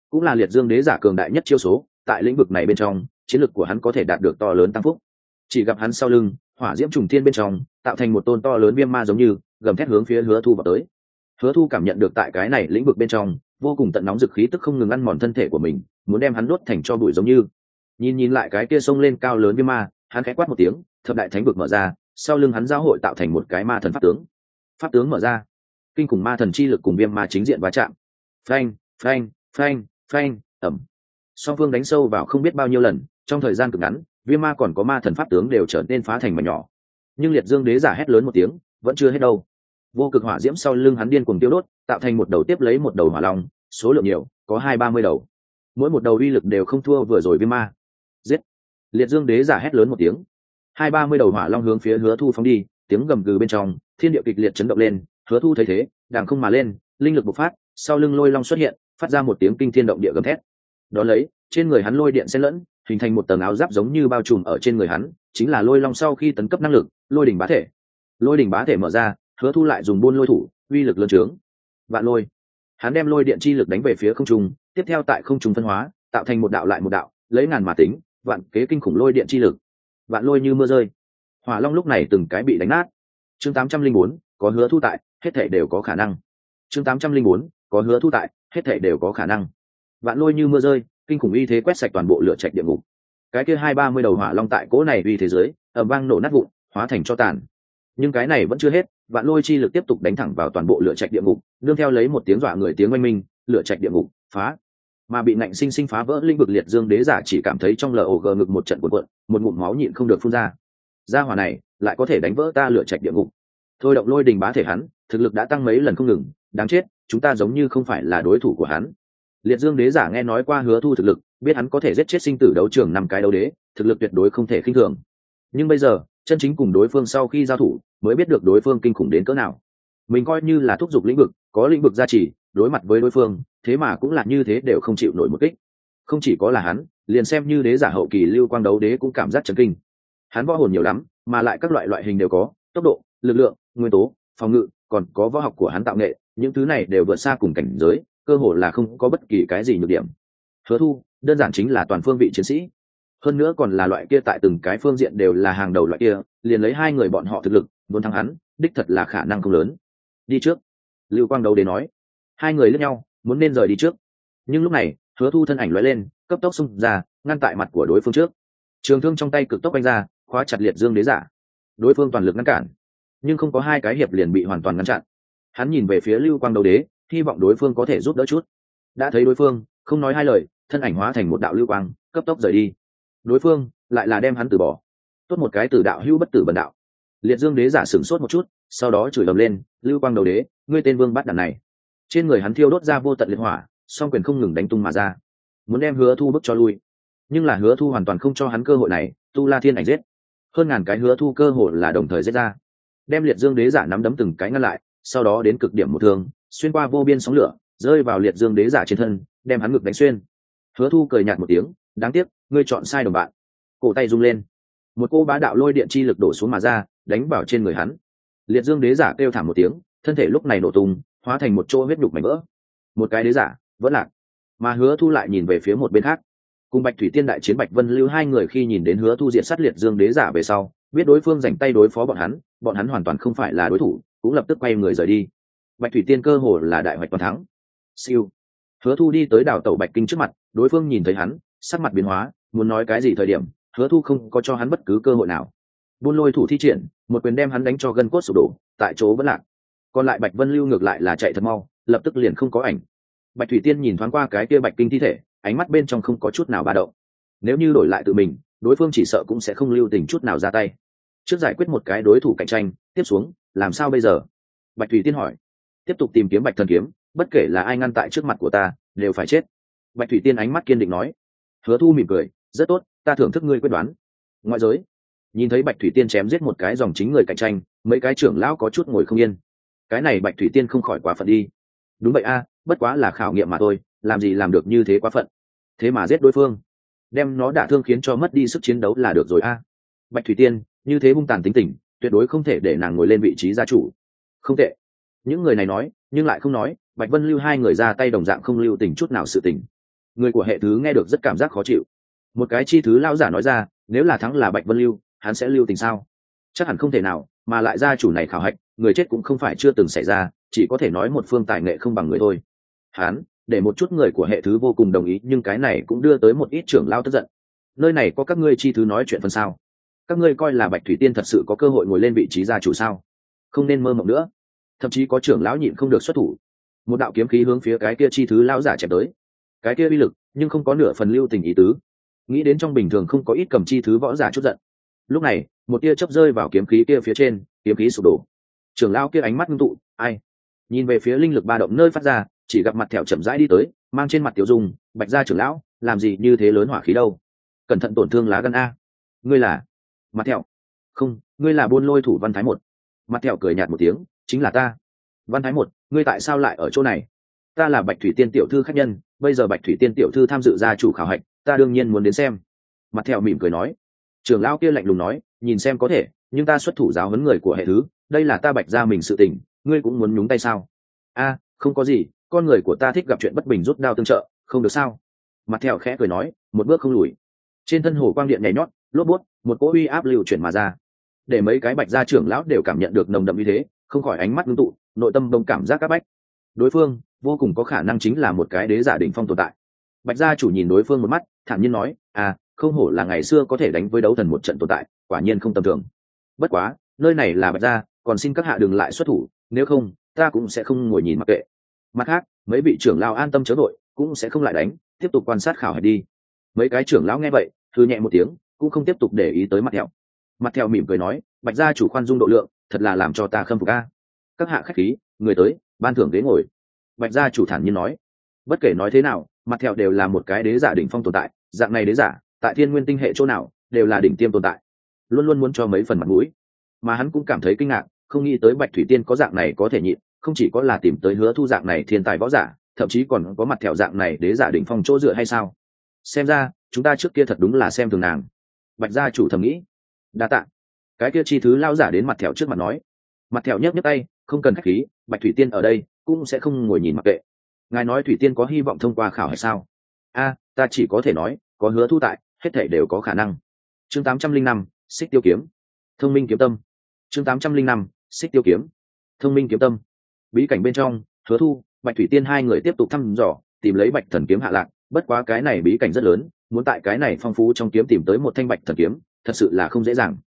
cũng là liệt dương đế giả cường đại nhất chiêu số, tại lĩnh vực này bên trong chiến lực của hắn có thể đạt được to lớn tăng phúc. Chỉ gặp hắn sau lưng hỏa diễm trùng thiên bên trong tạo thành một tôn to lớn viêm ma giống như gầm thét hướng phía Hứa Thu vào tới. Hứa Thu cảm nhận được tại cái này lĩnh vực bên trong vô cùng tận nóng dực khí tức không ngừng ăn mòn thân thể của mình, muốn đem hắn đốt thành cho bụi giống như. Nhìn lại cái kia sông lên cao lớn viêm ma, hắn khẽ quát một tiếng, thập đại thánh vực mở ra, sau lưng hắn giao hội tạo thành một cái ma thần pháp tướng. Pháp tướng mở ra, kinh khủng ma thần chi lực cùng viêm ma chính diện va chạm. Phanh, phanh, phanh, phanh, ầm. Song phương đánh sâu vào không biết bao nhiêu lần, trong thời gian cực ngắn, viêm ma còn có ma thần pháp tướng đều trở nên phá thành mảnh nhỏ. Nhưng liệt dương đế giả hét lớn một tiếng, vẫn chưa hết đâu. Vô cực hỏa diễm sau lưng hắn điên cuồng tiêu đốt, tạo thành một đầu tiếp lấy một đầu hỏa long, số lượng nhiều, có 20-30 đầu. Mỗi một đầu uy lực đều không thua vừa rồi viêm ma. Giết! Liệt dương đế giả hét lớn một tiếng. 20-30 đầu hỏa long hướng phía Hứa Thu phóng đi, tiếng gầm gừ bên trong, thiên địa kịch liệt chấn động lên. Hứa Thu thấy thế, đàng không mà lên, linh lực bộc phát, sau lưng lôi long xuất hiện, phát ra một tiếng kinh thiên động địa gầm thét. Đó lấy, trên người hắn lôi điện xen lẫn, hình thành một tầng áo giáp giống như bao trùm ở trên người hắn, chính là lôi long sau khi tấn cấp năng lực, lôi đỉnh bá thể. Lôi đỉnh bá thể mở ra, Hứa Thu lại dùng buôn lôi thủ, uy lực lớn trướng. Vạn lôi. Hắn đem lôi điện chi lực đánh về phía không trung, tiếp theo tại không trung phân hóa, tạo thành một đạo lại một đạo, lấy ngàn mà tính, vạn kế kinh khủng lôi điện chi lực. Vạn lôi như mưa rơi. Hỏa long lúc này từng cái bị đánh nát. Chương 804, có Hứa Thu tại, hết thảy đều có khả năng. Chương 804, có Hứa Thu tại, hết thảy đều có khả năng. Vạn lôi như mưa rơi, kinh khủng uy thế quét sạch toàn bộ lửa trạch địa ngục. Cái kia 20-30 đầu hỏa long tại cỗ này uy thế giới, ầm vang nổ nát vụn, hóa thành tro tàn. Nhưng cái này vẫn chưa hết, vạn lôi chi lực tiếp tục đánh thẳng vào toàn bộ lửa trạch địa ngục, nương theo lấy một tiếng dọa người tiếng oanh minh, lửa trạch địa ngục phá. Mà bị nạnh sinh sinh phá vỡ linh vực liệt dương đế giả chỉ cảm thấy trong log ngực một trận cuộn cuộn, một ngụm máu nhịn không được phun ra. Gia hỏa này lại có thể đánh vỡ ta lửa trạch địa ngục. Thôi động lôi đình bá thể hắn, thực lực đã tăng mấy lần không ngừng, đáng chết, chúng ta giống như không phải là đối thủ của hắn. Liệt dương đế giả nghe nói qua Hứa Thu thực lực, biết hắn có thể giết chết sinh tử đấu trường 5 cái đấu đế, thực lực tuyệt đối không thể khinh thường. Nhưng bây giờ, chân chính cùng đối phương sau khi giao thủ, mới biết được đối phương kinh khủng đến cỡ nào. Mình coi như là thúc giục lĩnh vực, có lĩnh vực gia trì, đối mặt với đối phương, thế mà cũng là như thế đều không chịu nổi một kích. Không chỉ có là hắn, liền xem như đế giả hậu kỳ Lưu Quang đấu đế cũng cảm giác chấn kinh. Hắn võ hồn nhiều lắm, mà lại các loại hình đều có, tốc độ, lực lượng, nguyên tố, phòng ngự, còn có võ học của hắn tạo nghệ, những thứ này đều vượt xa cùng cảnh giới, cơ hội là không có bất kỳ cái gì nhược điểm. Hứa Thu đơn giản chính là toàn phương vị chiến sĩ, hơn nữa còn là loại kia tại từng cái phương diện đều là hàng đầu loại kia, liền lấy hai người bọn họ thực lực muốn thắng hắn đích thật là khả năng không lớn. Đi trước. Lưu Quang đấu đế nói. Hai người lướt nhau muốn nên rời đi trước, nhưng lúc này Hứa Thu thân ảnh lóe lên, cấp tốc xung ra ngăn tại mặt của đối phương trước, trường thương trong tay cực tốc đánh ra, khóa chặt liệt dương đế giả. Đối phương toàn lực ngăn cản, nhưng không có hai cái hiệp liền bị hoàn toàn ngăn chặn. Hắn nhìn về phía Lưu Quang đấu đế, hy vọng đối phương có thể giúp đỡ chút. Đã thấy đối phương không nói hai lời, thân ảnh hóa thành một đạo lưu quang, cấp tốc rời đi. Đối phương lại là đem hắn từ bỏ. Tốt một cái từ đạo hữu bất tử bần đạo. Liệt dương đế giả sửng sốt một chút, sau đó chửi ầm lên, Lưu Quang đầu đế, ngươi tên vương bắt đàn này. Trên người hắn thiêu đốt ra vô tận liệt hỏa, song quyền không ngừng đánh tung mà ra, muốn đem Hứa Thu bức cho lui. Nhưng là Hứa Thu hoàn toàn không cho hắn cơ hội này, tu la thiên ảnh giết. Hơn ngàn cái Hứa Thu cơ hội là đồng thời giết ra, đem liệt dương đế giả nắm đấm từng cái ngăn lại, sau đó đến cực điểm một thương, xuyên qua vô biên sóng lửa, rơi vào liệt dương đế giả trên thân, đem hắn ngực đánh xuyên. Hứa Thu cười nhạt một tiếng, đáng tiếc, ngươi chọn sai đồng bạn. Cổ tay rung lên, một cô bá đạo lôi điện chi lực đổ xuống mà ra, đánh vào trên người hắn. Liệt dương đế giả kêu thảm một tiếng, thân thể lúc này nổ tung, hóa thành một chỗ huyết nhục mảnh vỡ. Một cái đế giả vẫn lạc. Mà Hứa Thu lại nhìn về phía một bên khác, cùng Bạch Thủy Tiên đại chiến Bạch Vân Lưu hai người khi nhìn đến Hứa Thu diệt sát liệt dương đế giả về sau, biết đối phương rảnh tay đối phó bọn hắn hoàn toàn không phải là đối thủ, cũng lập tức quay người rời đi. Bạch Thủy Tiên cơ hồ là đại hoạch toàn thắng. Siêu. Hứa Thu đi tới đảo tẩu Bạch Kinh trước mặt, đối phương nhìn thấy hắn, sắc mặt biến hóa, muốn nói cái gì thời điểm, Hứa Thu không có cho hắn bất cứ cơ hội nào. Buôn lôi thủ thi triển, một quyền đem hắn đánh cho gân cốt sụp đổ, tại chỗ vẫn lạc. Còn lại Bạch Vân Lưu ngược lại là chạy thật mau, lập tức liền không có ảnh. Bạch Thủy Tiên nhìn thoáng qua cái kia Bạch Kinh thi thể, ánh mắt bên trong không có chút nào ba động. Nếu như đổi lại tự mình, đối phương chỉ sợ cũng sẽ không lưu tình chút nào ra tay. Trước giải quyết một cái đối thủ cạnh tranh, tiếp xuống làm sao bây giờ? Bạch Thủy Tiên hỏi. Tiếp tục tìm kiếm Bạch Thần kiếm, bất kể là ai ngăn tại trước mặt của ta, đều phải chết. Bạch Thủy Tiên ánh mắt kiên định nói. Hứa Thu mỉm cười, rất tốt, ta thưởng thức ngươi quyết đoán. Ngoại giới nhìn thấy Bạch Thủy Tiên chém giết một cái dòng chính người cạnh tranh, mấy cái trưởng lão có chút ngồi không yên. Cái này Bạch Thủy Tiên không khỏi quá phận đi. Đúng vậy a, bất quá là khảo nghiệm mà thôi, làm gì làm được như thế quá phận. Thế mà giết đối phương, đem nó đả thương khiến cho mất đi sức chiến đấu là được rồi a. Bạch Thủy Tiên như thế hung tàn tính tình, tuyệt đối không thể để nàng ngồi lên vị trí gia chủ. Không tệ. Những người này nói, nhưng lại không nói, Bạch Vân Lưu hai người ra tay đồng dạng không lưu tình chút nào sự tình. Người của hệ thứ nghe được rất cảm giác khó chịu. Một cái chi thứ lão giả nói ra, nếu là thắng là Bạch Vân Lưu, hắn sẽ lưu tình sao? Chắc hẳn không thể nào, mà lại gia chủ này khảo hạch, người chết cũng không phải chưa từng xảy ra, chỉ có thể nói một phương tài nghệ không bằng người thôi. Hắn, để một chút người của hệ thứ vô cùng đồng ý, nhưng cái này cũng đưa tới một ít trưởng lao tức giận. Nơi này có các ngươi chi thứ nói chuyện phần sao? Các ngươi coi là Bạch Thủy Tiên thật sự có cơ hội ngồi lên vị trí gia chủ sao? Không nên mơ mộng nữa. Thậm chí có trưởng lão nhịn không được xuất thủ, một đạo kiếm khí hướng phía cái kia chi thứ lão giả chém tới. Cái kia uy lực, nhưng không có nửa phần lưu tình ý tứ. Nghĩ đến trong bình thường không có ít cầm chi thứ võ giả chút giận. Lúc này, một tia chớp rơi vào kiếm khí kia phía trên, kiếm khí sụp đổ. Trưởng lão kia ánh mắt ngưng tụ, ai? Nhìn về phía linh lực ba động nơi phát ra, chỉ gặp mặt thẹo chậm rãi đi tới, mang trên mặt tiểu dung, Bạch gia trưởng lão, làm gì như thế lớn hỏa khí đâu? Cẩn thận tổn thương lá gan a. Ngươi là? Mặt thẹo. Không, ngươi là Buôn Lôi thủ Văn Thái một. Mặt thẹo cười nhạt một tiếng, chính là ta. Văn Thái một, ngươi tại sao lại ở chỗ này? Ta là Bạch Thủy Tiên tiểu thư khách nhân, bây giờ Bạch Thủy Tiên tiểu thư tham dự gia chủ khảo hạch, ta đương nhiên muốn đến xem. Mặt thẹo mỉm cười nói. Trưởng lão kia lạnh lùng nói, nhìn xem có thể, nhưng ta xuất thủ giáo huấn người của hệ thứ, đây là ta Bạch gia mình sự tình, ngươi cũng muốn nhúng tay sao? A, không có gì, con người của ta thích gặp chuyện bất bình rút đao tương trợ, không được sao? Mặt thẹo khẽ cười nói, một bước không lùi. Trên thân hồ quang điện nhảy nhót, lốp bút, một cỗ uy áp lưu chuyển mà ra, để mấy cái Bạch gia trưởng lão đều cảm nhận được nồng đậm uy thế, không khỏi ánh mắt ngưng tụ, nội tâm đông cảm giác các bách. Đối phương vô cùng có khả năng chính là một cái đế giả đỉnh phong tồn tại. Bạch gia chủ nhìn đối phương một mắt, thản nhiên nói, không hổ là ngày xưa có thể đánh với đấu thần một trận tồn tại, quả nhiên không tầm thường. Bất quá, nơi này là Bạch gia, còn xin các hạ đừng lại xuất thủ, nếu không, ta cũng sẽ không ngồi nhìn mặc kệ. Mặt khác, mấy vị trưởng lão an tâm chớ vội, cũng sẽ không lại đánh, tiếp tục quan sát khảo hạch đi. Mấy cái trưởng lão nghe vậy, thư nhẹ một tiếng, cũng không tiếp tục để ý tới mặt thẹo. Mặt thẹo mỉm cười nói, Bạch gia chủ khoan dung độ lượng, thật là làm cho ta khâm phục a. Các hạ khách khí, người tới, ban thưởng ghế ngồi. Bạch gia chủ thản nhiên nói. Bất kể nói thế nào, mặt thẹo đều là một cái đế giả đỉnh phong tồn tại, dạng này đế giả, tại thiên nguyên tinh hệ chỗ nào, đều là đỉnh tiêm tồn tại, luôn luôn muốn cho mấy phần mặt mũi. Mà hắn cũng cảm thấy kinh ngạc, không nghĩ tới Bạch Thủy Tiên có dạng này có thể nhịn, không chỉ có là tìm tới Hứa Thu dạng này thiên tài võ giả, thậm chí còn có mặt thẹo dạng này đế giả đỉnh phong chỗ dựa hay sao? Xem ra, chúng ta trước kia thật đúng là xem thường nàng. Bạch gia chủ thầm nghĩ. Đa tạ. Cái kia chi thứ lao giả đến mặt thẹo trước mặt nói. Mặt thẹo nhấc nhấc tay, không cần khách khí, Bạch Thủy Tiên ở đây cũng sẽ không ngồi nhìn mặc kệ. Ngài nói Thủy Tiên có hy vọng thông qua khảo hay sao? Ta chỉ có thể nói, có Hứa Thu tại, hết thảy đều có khả năng. Chương 805, Xích Tiêu kiếm. Thông minh kiếm tâm. Chương 805, Xích Tiêu kiếm. Thông minh kiếm tâm. Bí cảnh bên trong, Hứa Thu, Bạch Thủy Tiên hai người tiếp tục thăm dò, tìm lấy Bạch Thần kiếm hạ lạc, bất quá cái này bí cảnh rất lớn, muốn tại cái này phong phú trong kiếm tìm tới một thanh Bạch Thần kiếm, thật sự là không dễ dàng.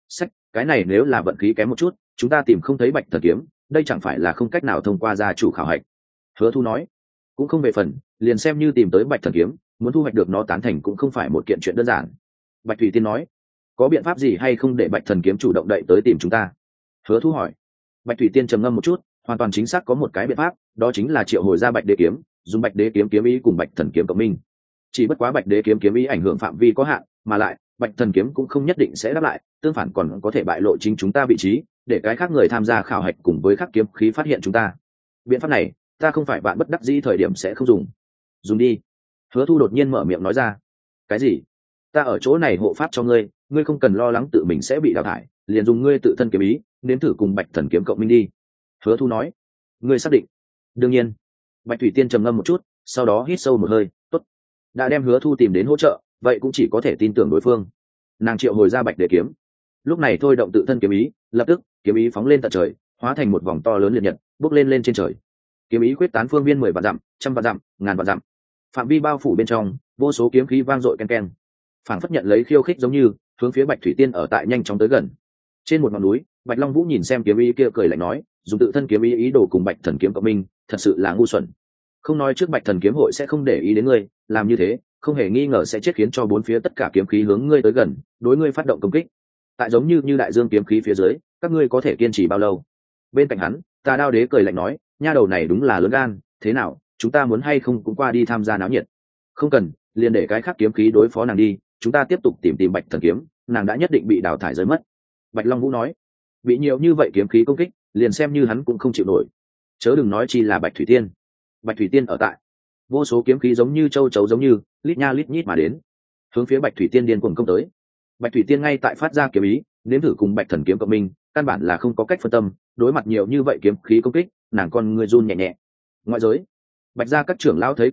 Cái này nếu là vận khí kém một chút, chúng ta tìm không thấy Bạch Thần kiếm, đây chẳng phải là không cách nào thông qua gia chủ khảo hạch. Hứa Thu nói, cũng không về phần, liền xem như tìm tới Bạch Thần kiếm, muốn thu hoạch được nó tán thành cũng không phải một kiện chuyện đơn giản. Bạch Thủy Tiên nói, có biện pháp gì hay không để Bạch Thần kiếm chủ động đậy tới tìm chúng ta? Hứa Thu hỏi. Bạch Thủy Tiên trầm ngâm một chút, hoàn toàn chính xác có một cái biện pháp, đó chính là triệu hồi ra Bạch Đế kiếm, dùng Bạch Đế kiếm kiếm ý cùng Bạch Thần kiếm cộng minh. Chỉ bất quá Bạch Đế kiếm kiếm ý ảnh hưởng phạm vi có hạn, mà lại Bạch Thần kiếm cũng không nhất định sẽ đáp lại, tương phản còn có thể bại lộ chính chúng ta vị trí, để cái khác người tham gia khảo hạch cùng với khắc kiếm khí phát hiện chúng ta. Biện pháp này, ta không phải bạn bất đắc dĩ thời điểm sẽ không dùng. Dùng đi. Hứa Thu đột nhiên mở miệng nói ra. Cái gì? Ta ở chỗ này hộ pháp cho ngươi, ngươi không cần lo lắng tự mình sẽ bị đào thải, liền dùng ngươi tự thân kiếm ý, nếm thử cùng Bạch Thần kiếm cộng minh đi. Hứa Thu nói. Ngươi xác định? Đương nhiên. Bạch Thủy Tiên trầm ngâm một chút, sau đó hít sâu một hơi, tốt. Đã đem Hứa Thu tìm đến hỗ trợ, vậy cũng chỉ có thể tin tưởng đối phương. Nàng triệu hồi ra Bạch Đế kiếm, lúc này thôi động tự thân kiếm ý, lập tức kiếm ý phóng lên tận trời, hóa thành một vòng to lớn liệt nhật, bốc lên trên trời. Kiếm ý quyết tán phương viên 10 vạn dặm, trăm vạn dặm, ngàn vạn dặm, phạm vi bao phủ bên trong, vô số kiếm khí vang dội ken ken, phảng phất nhận lấy khiêu khích giống như hướng phía Bạch Thủy Tiên ở tại nhanh chóng tới gần. Trên một ngọn núi, Bạch Long Vũ nhìn xem kiếm ý kia cười lạnh nói, dùng tự thân kiếm ý đồ cùng Bạch Thần kiếm cộng minh, thật sự là ngu xuẩn. Không nói trước Bạch Thần kiếm hội sẽ không để ý đến ngươi, làm như thế, không hề nghi ngờ sẽ chết, khiến cho bốn phía tất cả kiếm khí hướng ngươi tới gần, đối ngươi phát động công kích. Tại giống như đại dương kiếm khí phía dưới, các ngươi có thể kiên trì bao lâu? Bên cạnh hắn, Tà Đao Đế cười lạnh nói, nha đầu này đúng là lớn gan, thế nào, chúng ta muốn hay không cũng qua đi tham gia náo nhiệt? Không cần, liền để cái khác kiếm khí đối phó nàng đi, chúng ta tiếp tục tìm Bạch Thần kiếm, nàng đã nhất định bị đào thải rơi mất. Bạch Long Vũ nói, bị nhiều như vậy kiếm khí công kích, liền xem như hắn cũng không chịu nổi, chớ đừng nói chi là Bạch Thủy Tiên. Bạch Thủy Tiên ở tại, vô số kiếm khí giống như châu chấu giống như lít nha lít nhít mà đến, hướng phía Bạch Thủy Tiên điên cuồng công tới. Bạch Thủy Tiên ngay tại phát ra kiếm ý, nếm thử cùng Bạch Thần kiếm cộng minh, căn bản là không có cách phân tâm, đối mặt nhiều như vậy kiếm khí công kích, nàng con người run nhẹ nhẹ. Ngoại giới, Bạch gia các trưởng lão thấy cảnh này,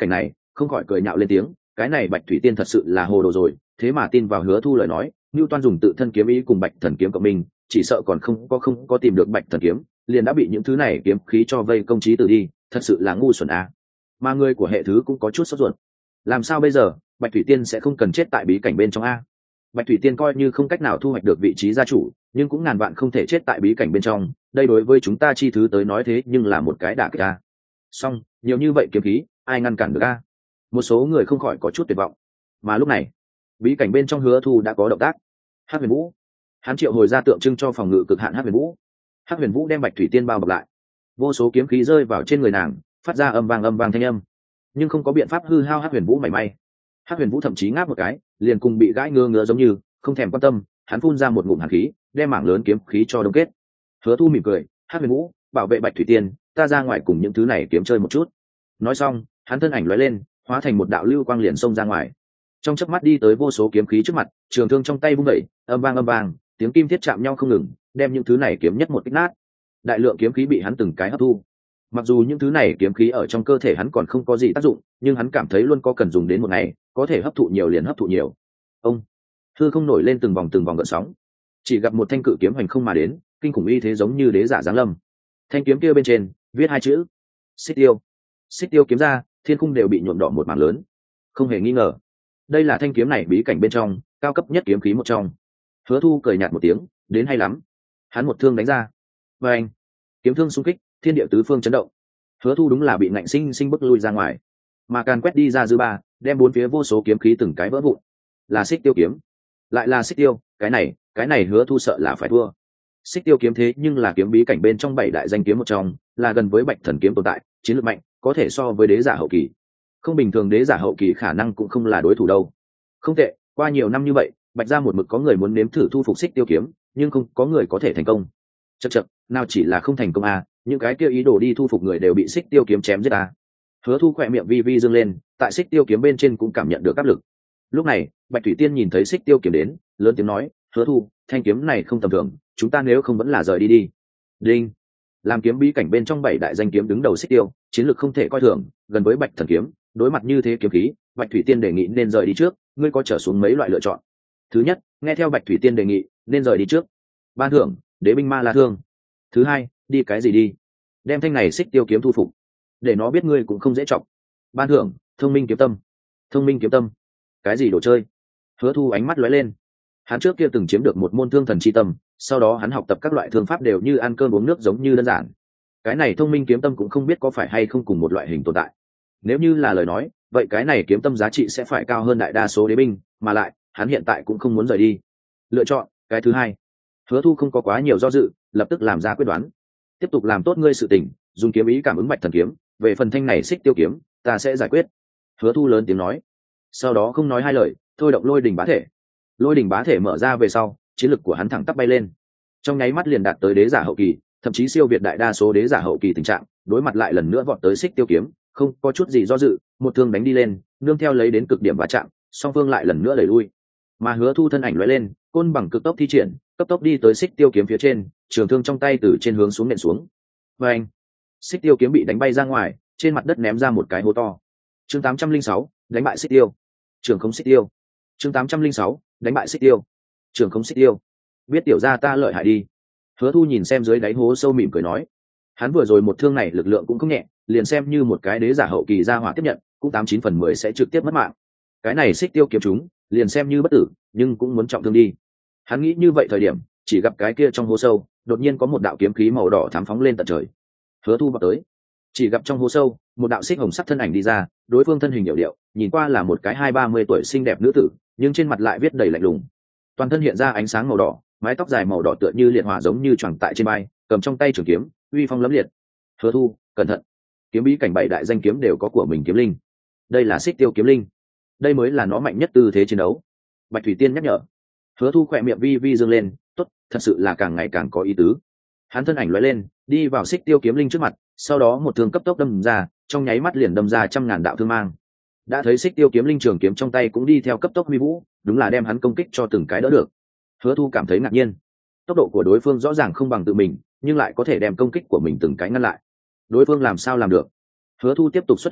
không khỏi cười nhạo lên tiếng, cái này Bạch Thủy Tiên thật sự là hồ đồ rồi, thế mà tin vào Hứa Thu lời nói, Newton dùng tự thân kiếm ý cùng Bạch Thần kiếm cộng mình, chỉ sợ còn không có tìm được Bạch Thần kiếm, liền đã bị những thứ này kiếm khí cho vây công chí tử đi, thật sự là ngu xuẩn à. Mà người của hệ thứ cũng có chút sốt ruột. Làm sao bây giờ, Bạch Thủy Tiên sẽ không cần chết tại bí cảnh bên trong a? Bạch Thủy Tiên coi như không cách nào thu hoạch được vị trí gia chủ, nhưng cũng ngàn vạn không thể chết tại bí cảnh bên trong, đây đối với chúng ta chi thứ tới nói thế nhưng là một cái đả kích a. Song, nhiều như vậy kiếm khí, ai ngăn cản được a? Một số người không khỏi có chút tuyệt vọng. Mà lúc này, bí cảnh bên trong Hứa Thu đã có động tác. Hắc Huyền Vũ, hắn triệu hồi ra tượng trưng cho phòng ngự cực hạn Hắc Huyền Vũ. Hắc Huyền Vũ đem Bạch Thủy Tiên bao bọc lại, vô số kiếm khí rơi vào trên người nàng, phát ra âm vang thanh âm, nhưng không có biện pháp hư hao Hắc Huyền Vũ mảy may. Hắc Huyền Vũ thậm chí ngáp một cái, liền cùng bị gãi ngứa giống như, không thèm quan tâm, hắn phun ra một ngụm hàn khí, đem mảng lớn kiếm khí cho đông kết. Hứa Thu mỉm cười, Hắc Huyền Vũ, bảo vệ Bạch Thủy Tiên, ta ra ngoài cùng những thứ này kiếm chơi một chút. Nói xong, hắn thân ảnh lóe lên, hóa thành một đạo lưu quang liền xông ra ngoài. Trong chớp mắt đi tới vô số kiếm khí trước mặt, trường thương trong tay vung đẩy, âm vang, tiếng kim thiết chạm nhau không ngừng, đem những thứ này kiếm nhất một kích nát. Đại lượng kiếm khí bị hắn từng cái hấp thu. Mặc dù những thứ này kiếm khí ở trong cơ thể hắn còn không có gì tác dụng, nhưng hắn cảm thấy luôn có cần dùng đến một ngày, có thể hấp thụ nhiều liền hấp thụ nhiều. Ông hư không nổi lên từng vòng gợn sóng, chỉ gặp một thanh cự kiếm hoành không mà đến, kinh khủng uy thế giống như đế giả giáng lâm. Thanh kiếm kia bên trên viết hai chữ Xích Tiêu. Xích Tiêu kiếm ra, thiên khung đều bị nhuộm đỏ một mảng lớn. Không hề nghi ngờ, đây là thanh kiếm này bí cảnh bên trong cao cấp nhất kiếm khí một trong. Hứa Thu cười nhạt một tiếng, đến hay lắm. Hắn một thương đánh ra, và anh kiếm thương xung kích, thiên địa tứ phương chấn động. Hứa Thu đúng là bị ngạnh sinh bức lui ra ngoài, mà càn quét đi ra dư ba, đem bốn phía vô số kiếm khí từng cái vỡ vụn. Là Xích Tiêu kiếm, lại là Xích Tiêu, cái này Hứa Thu sợ là phải thua. Xích Tiêu kiếm thế nhưng là kiếm bí cảnh bên trong 7 đại danh kiếm một trong, là gần với Bạch Thần kiếm tồn tại, chiến lược mạnh, có thể so với đế giả hậu kỳ. Không bình thường đế giả hậu kỳ khả năng cũng không là đối thủ đâu. Không tệ, qua nhiều năm như vậy, Bạch gia một mực có người muốn nếm thử thu phục Xích Tiêu kiếm, nhưng không có người có thể thành công. Chậc, nào chỉ là không thành công à, những cái kia ý đồ đi thu phục người đều bị Xích Tiêu kiếm chém giết à. Hứa Thu khỏe miệng vi vi dương lên, tại Xích Tiêu kiếm bên trên cũng cảm nhận được áp lực. Lúc này, Bạch Thủy Tiên nhìn thấy Xích Tiêu kiếm đến, lớn tiếng nói, Hứa Thu, thanh kiếm này không tầm thường, chúng ta nếu không vẫn là rời đi đi. Đinh. Làm kiếm bí cảnh bên trong 7 đại danh kiếm đứng đầu Xích Tiêu, chiến lược không thể coi thường, gần với Bạch Thần kiếm, đối mặt như thế kiếm khí, Bạch Thủy Tiên đề nghị nên rời đi trước, ngươi có trở xuống mấy loại lựa chọn. Thứ nhất, nghe theo Bạch Thủy Tiên đề nghị, nên rời đi trước. Ban thưởng, Đế binh ma la thương. Thứ hai, đi cái gì đi? Đem thanh này Xích Tiêu kiếm thu phục, để nó biết ngươi cũng không dễ trọng. Ban thưởng, thông minh kiếm tâm. Thông minh kiếm tâm, cái gì đồ chơi? Hứa Thu ánh mắt lóe lên. Hắn trước kia từng chiếm được một môn thương thần chi tâm, sau đó hắn học tập các loại thương pháp đều như ăn cơm uống nước giống như đơn giản. Cái này thông minh kiếm tâm cũng không biết có phải hay không cùng một loại hình tồn tại. Nếu như là lời nói, vậy cái này kiếm tâm giá trị sẽ phải cao hơn đại đa số đế binh, mà lại, hắn hiện tại cũng không muốn rời đi. Lựa chọn cái thứ hai. Hứa Thu không có quá nhiều do dự, lập tức làm ra quyết đoán. Tiếp tục làm tốt ngươi sự tình, dùng kiếm ý cảm ứng Bạch Thần kiếm, về phần thanh này Xích Tiêu kiếm, ta sẽ giải quyết. Hứa Thu lớn tiếng nói. Sau đó không nói hai lời, thôi động Lôi Đỉnh bá thể. Lôi Đỉnh bá thể mở ra về sau, chiến lực của hắn thẳng tắp bay lên, trong nháy mắt liền đạt tới đế giả hậu kỳ, thậm chí siêu việt đại đa số đế giả hậu kỳ tình trạng. Đối mặt lại lần nữa vọt tới Xích Tiêu kiếm, không có chút gì do dự, một thương đánh đi lên, nương theo lấy đến cực điểm va chạm, song phương lại lần nữa đẩy lui. Mà Hứa Thu thân ảnh lóe lên, côn bằng cực tốc thi triển, cấp tốc đi tới Xích Tiêu kiếm phía trên, trường thương trong tay từ trên hướng xuống nện xuống. Và anh, Xích Tiêu kiếm bị đánh bay ra ngoài, trên mặt đất ném ra một cái hố to. Chương 806, đánh bại Xích Tiêu. Trường không Xích Tiêu. Chương 806, đánh bại Xích Tiêu. Trường không Xích Tiêu. Biết tiểu gia ta lợi hại đi. Hứa Thu nhìn xem dưới đáy hố sâu mỉm cười nói, hắn vừa rồi một thương này lực lượng cũng không nhẹ, liền xem như một cái đế giả hậu kỳ ra hỏa tiếp nhận, cũng 89/10 sẽ trực tiếp mất mạng. Cái này Xích Tiêu kiếm chúng, liền xem như bất tử, nhưng cũng muốn trọng thương đi. Hắn nghĩ như vậy thời điểm, chỉ gặp cái kia trong hố sâu, đột nhiên có một đạo kiếm khí màu đỏ thắm phóng lên tận trời. Hứa Thu vọt tới, chỉ gặp trong hố sâu, một đạo xích hồng sắc thân ảnh đi ra, đối phương thân hình điệu điệu, nhìn qua là một cái 20-30 tuổi xinh đẹp nữ tử, nhưng trên mặt lại viết đầy lạnh lùng. Toàn thân hiện ra ánh sáng màu đỏ, mái tóc dài màu đỏ tựa như liệt hỏa giống như choàng tại trên vai, cầm trong tay trường kiếm, uy phong lẫm liệt. Hứa Thu, cẩn thận, kiếm bí cảnh 7 đại danh kiếm đều có của mình kiếm linh, đây là Xích Tiêu kiếm linh, đây mới là nó mạnh nhất tư thế chiến đấu. Bạch Thủy Tiên nhắc nhở. Hứa Thu khỏe miệng vi vi dương lên, tốt, thật sự là càng ngày càng có ý tứ. Hắn thân ảnh lóe lên, đi vào Xích Tiêu kiếm linh trước mặt, sau đó một thương cấp tốc đâm ra, trong nháy mắt liền đâm ra trăm ngàn đạo thương mang. Đã thấy Xích Tiêu kiếm linh trường kiếm trong tay cũng đi theo cấp tốc huy vũ, đúng là đem hắn công kích cho từng cái đỡ được. Hứa Thu cảm thấy ngạc nhiên, tốc độ của đối phương rõ ràng không bằng tự mình, nhưng lại có thể đem công kích của mình từng cái ngăn lại. Đối phương làm sao làm được? Hứa Thu tiếp tục xuất thủ,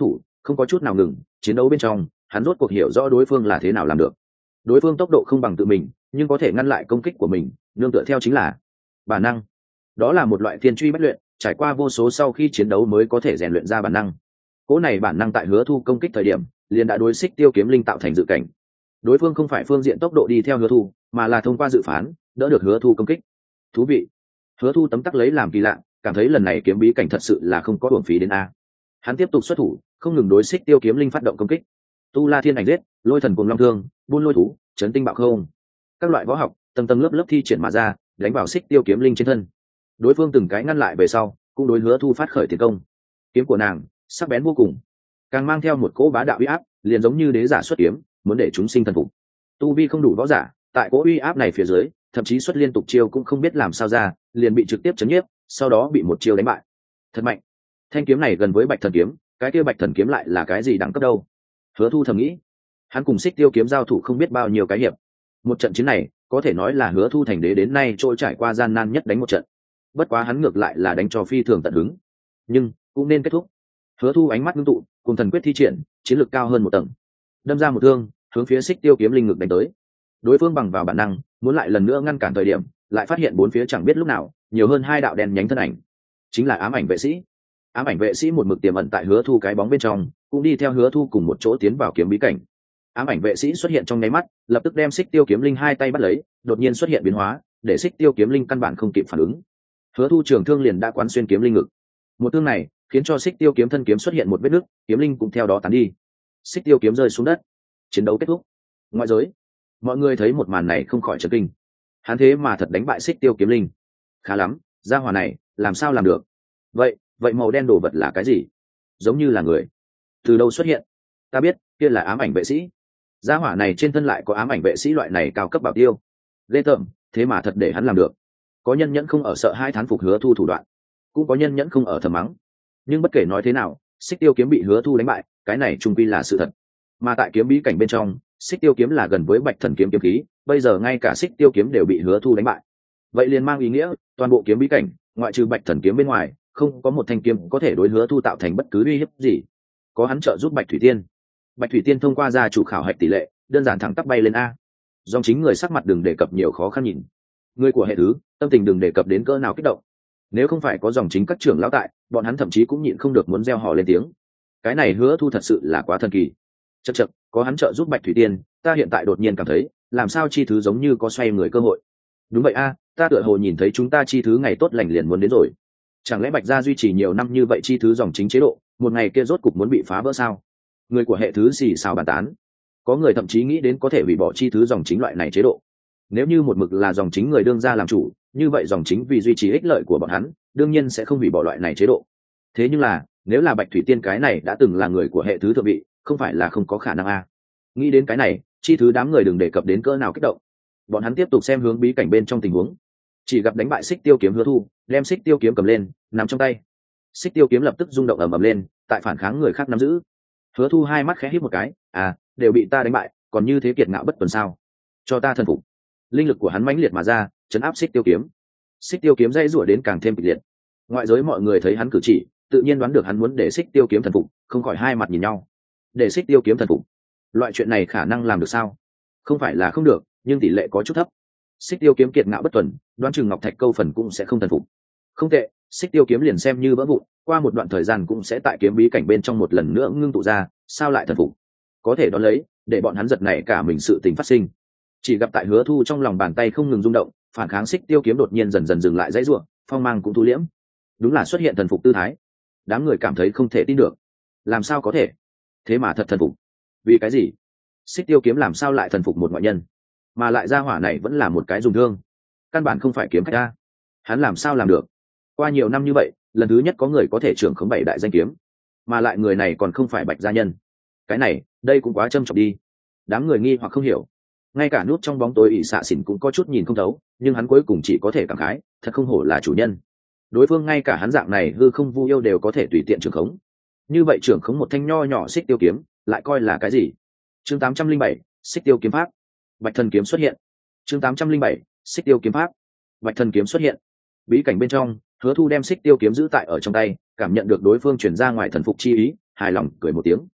không có chút nào ngừng. Chiến đấu bên trong hắn rốt cuộc hiểu rõ đối phương là thế nào làm được. Đối phương tốc độ không bằng tự mình, nhưng có thể ngăn lại công kích của mình, nương tựa theo chính là bản năng. Đó là một loại thiên truy bách luyện, trải qua vô số sau khi chiến đấu mới có thể rèn luyện ra bản năng. Cỗ này bản năng tại Hứa Thu công kích thời điểm liền đã đối Xích Tiêu kiếm linh tạo thành dự cảnh. Đối phương không phải phương diện tốc độ đi theo Hứa Thu, mà là thông qua dự phán đỡ được Hứa Thu công kích. Thú vị. Hứa Thu tấm tắc lấy làm kỳ lạ, cảm thấy lần này kiếm bí cảnh thật sự là không có uổng phí đến a. Hắn tiếp tục xuất thủ, không ngừng đối Xích Tiêu kiếm linh phát động công kích. Tu La Thiên Ảnh Giết, Lôi Thần Cuồng Long Thương, Buôn Lôi Thú, Chấn Tinh Bạo Không, các loại võ học tầng tầng lớp lớp thi triển mà ra, đánh vào Xích Tiêu kiếm linh trên thân. Đối phương từng cái ngăn lại về sau, cũng đối Hứa Thu phát khởi tiến công. Kiếm của nàng sắc bén vô cùng, càng mang theo một cỗ bá đạo uy áp, liền giống như đế giả xuất kiếm, muốn để chúng sinh thần phục. Tu vi không đủ võ giả, tại cỗ uy áp này phía dưới, thậm chí xuất liên tục chiêu cũng không biết làm sao ra, liền bị trực tiếp chấn nhiếp, sau đó bị một chiêu đánh bại. Thật mạnh. Thanh kiếm này gần với Bạch Thần kiếm, cái kia Bạch Thần kiếm lại là cái gì đẳng cấp đâu? Hứa Thu thầm nghĩ. Hắn cùng Xích Tiêu kiếm giao thủ không biết bao nhiêu cái hiệp. Một trận chiến này, có thể nói là Hứa Thu thành đế đến nay trôi trải qua gian nan nhất đánh một trận. Bất quá hắn ngược lại là đánh cho phi thường tận hứng. Nhưng cũng nên kết thúc. Hứa Thu ánh mắt ngưng tụ, cùng thần quyết thi triển, chiến lược cao hơn một tầng. Đâm ra một thương, hướng phía Xích Tiêu kiếm linh ngực đánh tới. Đối phương bằng vào bản năng, muốn lại lần nữa ngăn cản thời điểm, lại phát hiện bốn phía chẳng biết lúc nào, nhiều hơn hai đạo đen nhánh thân ảnh. Chính là ám ảnh vệ sĩ. Ám ảnh vệ sĩ một mực tiềm ẩn tại Hứa Thu cái bóng bên trong, cũng đi theo Hứa Thu cùng một chỗ tiến vào kiếm bí cảnh. Ám ảnh vệ sĩ xuất hiện trong nháy mắt, lập tức đem Xích Tiêu kiếm linh hai tay bắt lấy, đột nhiên xuất hiện biến hóa, để Xích Tiêu kiếm linh căn bản không kịp phản ứng. Hứa Thu trường thương liền đã quán xuyên kiếm linh ngực. Một thương này khiến cho Xích Tiêu kiếm thân kiếm xuất hiện một vết nứt, kiếm linh cũng theo đó tán đi. Xích Tiêu kiếm rơi xuống đất. Chiến đấu kết thúc. Ngoại giới, mọi người thấy một màn này không khỏi chấn kinh. Hắn thế mà thật đánh bại Xích Tiêu kiếm linh. Khá lắm, gia hỏa này làm sao làm được? Vậy màu đen đồ vật là cái gì? Giống như là người. Từ đâu xuất hiện? Ta biết, kia là ám ảnh vệ sĩ. Gia hỏa này trên thân lại có ám ảnh vệ sĩ loại này cao cấp bảo tiêu. Ghê tởm, thế mà thật để hắn làm được. Có nhân nhẫn không ở sợ hai thán phục Hứa Thu thủ đoạn, cũng có nhân nhẫn không ở thầm mắng. Nhưng bất kể nói thế nào, Xích Tiêu kiếm bị Hứa Thu đánh bại, cái này trung quy là sự thật. Mà tại kiếm bí cảnh bên trong, Xích Tiêu kiếm là gần với Bạch Thần kiếm kiếm khí, bây giờ ngay cả Xích Tiêu kiếm đều bị Hứa Thu đánh bại. Vậy liền mang ý nghĩa, toàn bộ kiếm bí cảnh, ngoại trừ Bạch Thần kiếm bên ngoài, không có một thanh kiếm có thể đối Hứa Thu tạo thành bất cứ uy hiếp gì. Có hắn trợ giúp Bạch Thủy Tiên. Bạch Thủy Tiên thông qua gia chủ khảo hạch tỷ lệ, đơn giản thẳng tắp bay lên a. Dòng chính người sắc mặt đừng đề cập nhiều khó khăn nhìn. Người của hệ thứ, tâm tình đừng đề cập đến cỡ nào kích động. Nếu không phải có dòng chính các trưởng lão tại, bọn hắn thậm chí cũng nhịn không được muốn reo hò lên tiếng. Cái này Hứa Thu thật sự là quá thần kỳ. Chậc, có hắn trợ giúp Bạch Thủy Tiên, ta hiện tại đột nhiên cảm thấy, làm sao chi thứ giống như có xoay người cơ hội. Đúng vậy a, ta tựa hồ nhìn thấy chúng ta chi thứ ngày tốt lành liền muốn đến rồi. Chẳng lẽ Bạch gia duy trì nhiều năm như vậy chi thứ dòng chính chế độ, một ngày kia rốt cục muốn bị phá vỡ sao? Người của hệ thứ xì xào bàn tán. Có người thậm chí nghĩ đến có thể hủy bỏ chi thứ dòng chính loại này chế độ. Nếu như một mực là dòng chính người đương gia làm chủ, như vậy dòng chính vì duy trì ích lợi của bọn hắn, đương nhiên sẽ không hủy bỏ loại này chế độ. Thế nhưng là, nếu là Bạch Thủy Tiên cái này đã từng là người của hệ thứ thượng vị, không phải là không có khả năng a. Nghĩ đến cái này, chi thứ đám người đừng đề cập đến cỡ nào kích động. Bọn hắn tiếp tục xem hướng bí cảnh bên trong tình huống. Chỉ gặp đánh bại Xích Tiêu kiếm Hứa Thu, đem Xích Tiêu kiếm cầm lên, nắm trong tay. Xích Tiêu kiếm lập tức rung động ầm ầm lên, tại phản kháng người khác nắm giữ. Hứa Thu hai mắt khẽ híp một cái, đều bị ta đánh bại, còn như thế kiệt ngạo bất tuần sao? Cho ta thần phục. Linh lực của hắn mãnh liệt mà ra, chấn áp Xích Tiêu kiếm. Xích Tiêu kiếm dây rủa đến càng thêm kịch liệt. Ngoại giới mọi người thấy hắn cử chỉ, tự nhiên đoán được hắn muốn để Xích Tiêu kiếm thần phục, không khỏi hai mặt nhìn nhau. Để Xích Tiêu kiếm thần phục, loại chuyện này khả năng làm được sao? Không phải là không được, nhưng tỷ lệ có chút thấp. Xích Tiêu kiếm kiệt ngạo bất tuần, đoán chừng Ngọc Thạch Câu phần cũng sẽ không thần phục. Không tệ, Xích Tiêu kiếm liền xem như vỡ vụn, qua một đoạn thời gian cũng sẽ tại kiếm bí cảnh bên trong một lần nữa ngưng tụ ra, sao lại thần phục? Có thể đón lấy, để bọn hắn giật này cả mình sự tình phát sinh. Chỉ gặp tại Hứa Thu trong lòng bàn tay không ngừng rung động, phản kháng Xích Tiêu kiếm đột nhiên dần dần dừng lại dãy rủa, phong mang cũng thu liễm. Đúng là xuất hiện thần phục tư thái. Đám người cảm thấy không thể tin được. Làm sao có thể? Thế mà thật thần phục. Vì cái gì? Xích Tiêu kiếm làm sao lại thần phục một ngoại nhân? Mà lại gia hỏa này vẫn là một cái dùng thương. Căn bản không phải kiếm khách ta. Hắn làm sao làm được? Qua nhiều năm như vậy, lần thứ nhất có người có thể trưởng khống bảy đại danh kiếm, mà lại người này còn không phải Bạch gia nhân. Cái này, đây cũng quá châm chọc đi. Đám người nghi hoặc không hiểu. Ngay cả nút trong bóng tối ỷ xạ xỉn cũng có chút nhìn không thấu, nhưng hắn cuối cùng chỉ có thể cảm khái, thật không hổ là chủ nhân. Đối phương ngay cả hắn dạng này hư không vu yêu đều có thể tùy tiện trưởng khống. Như vậy trưởng khống một thanh nho nhỏ Xích Tiêu kiếm, lại coi là cái gì? Chương 807, Xích Tiêu kiếm pháp. Bạch Thần kiếm xuất hiện. Chương 807, Xích Tiêu kiếm pháp. Bạch Thần kiếm xuất hiện. Bí cảnh bên trong, Hứa Thu đem Xích Tiêu kiếm giữ tại ở trong tay, cảm nhận được đối phương truyền ra ngoài thần phục chi ý, hài lòng cười một tiếng.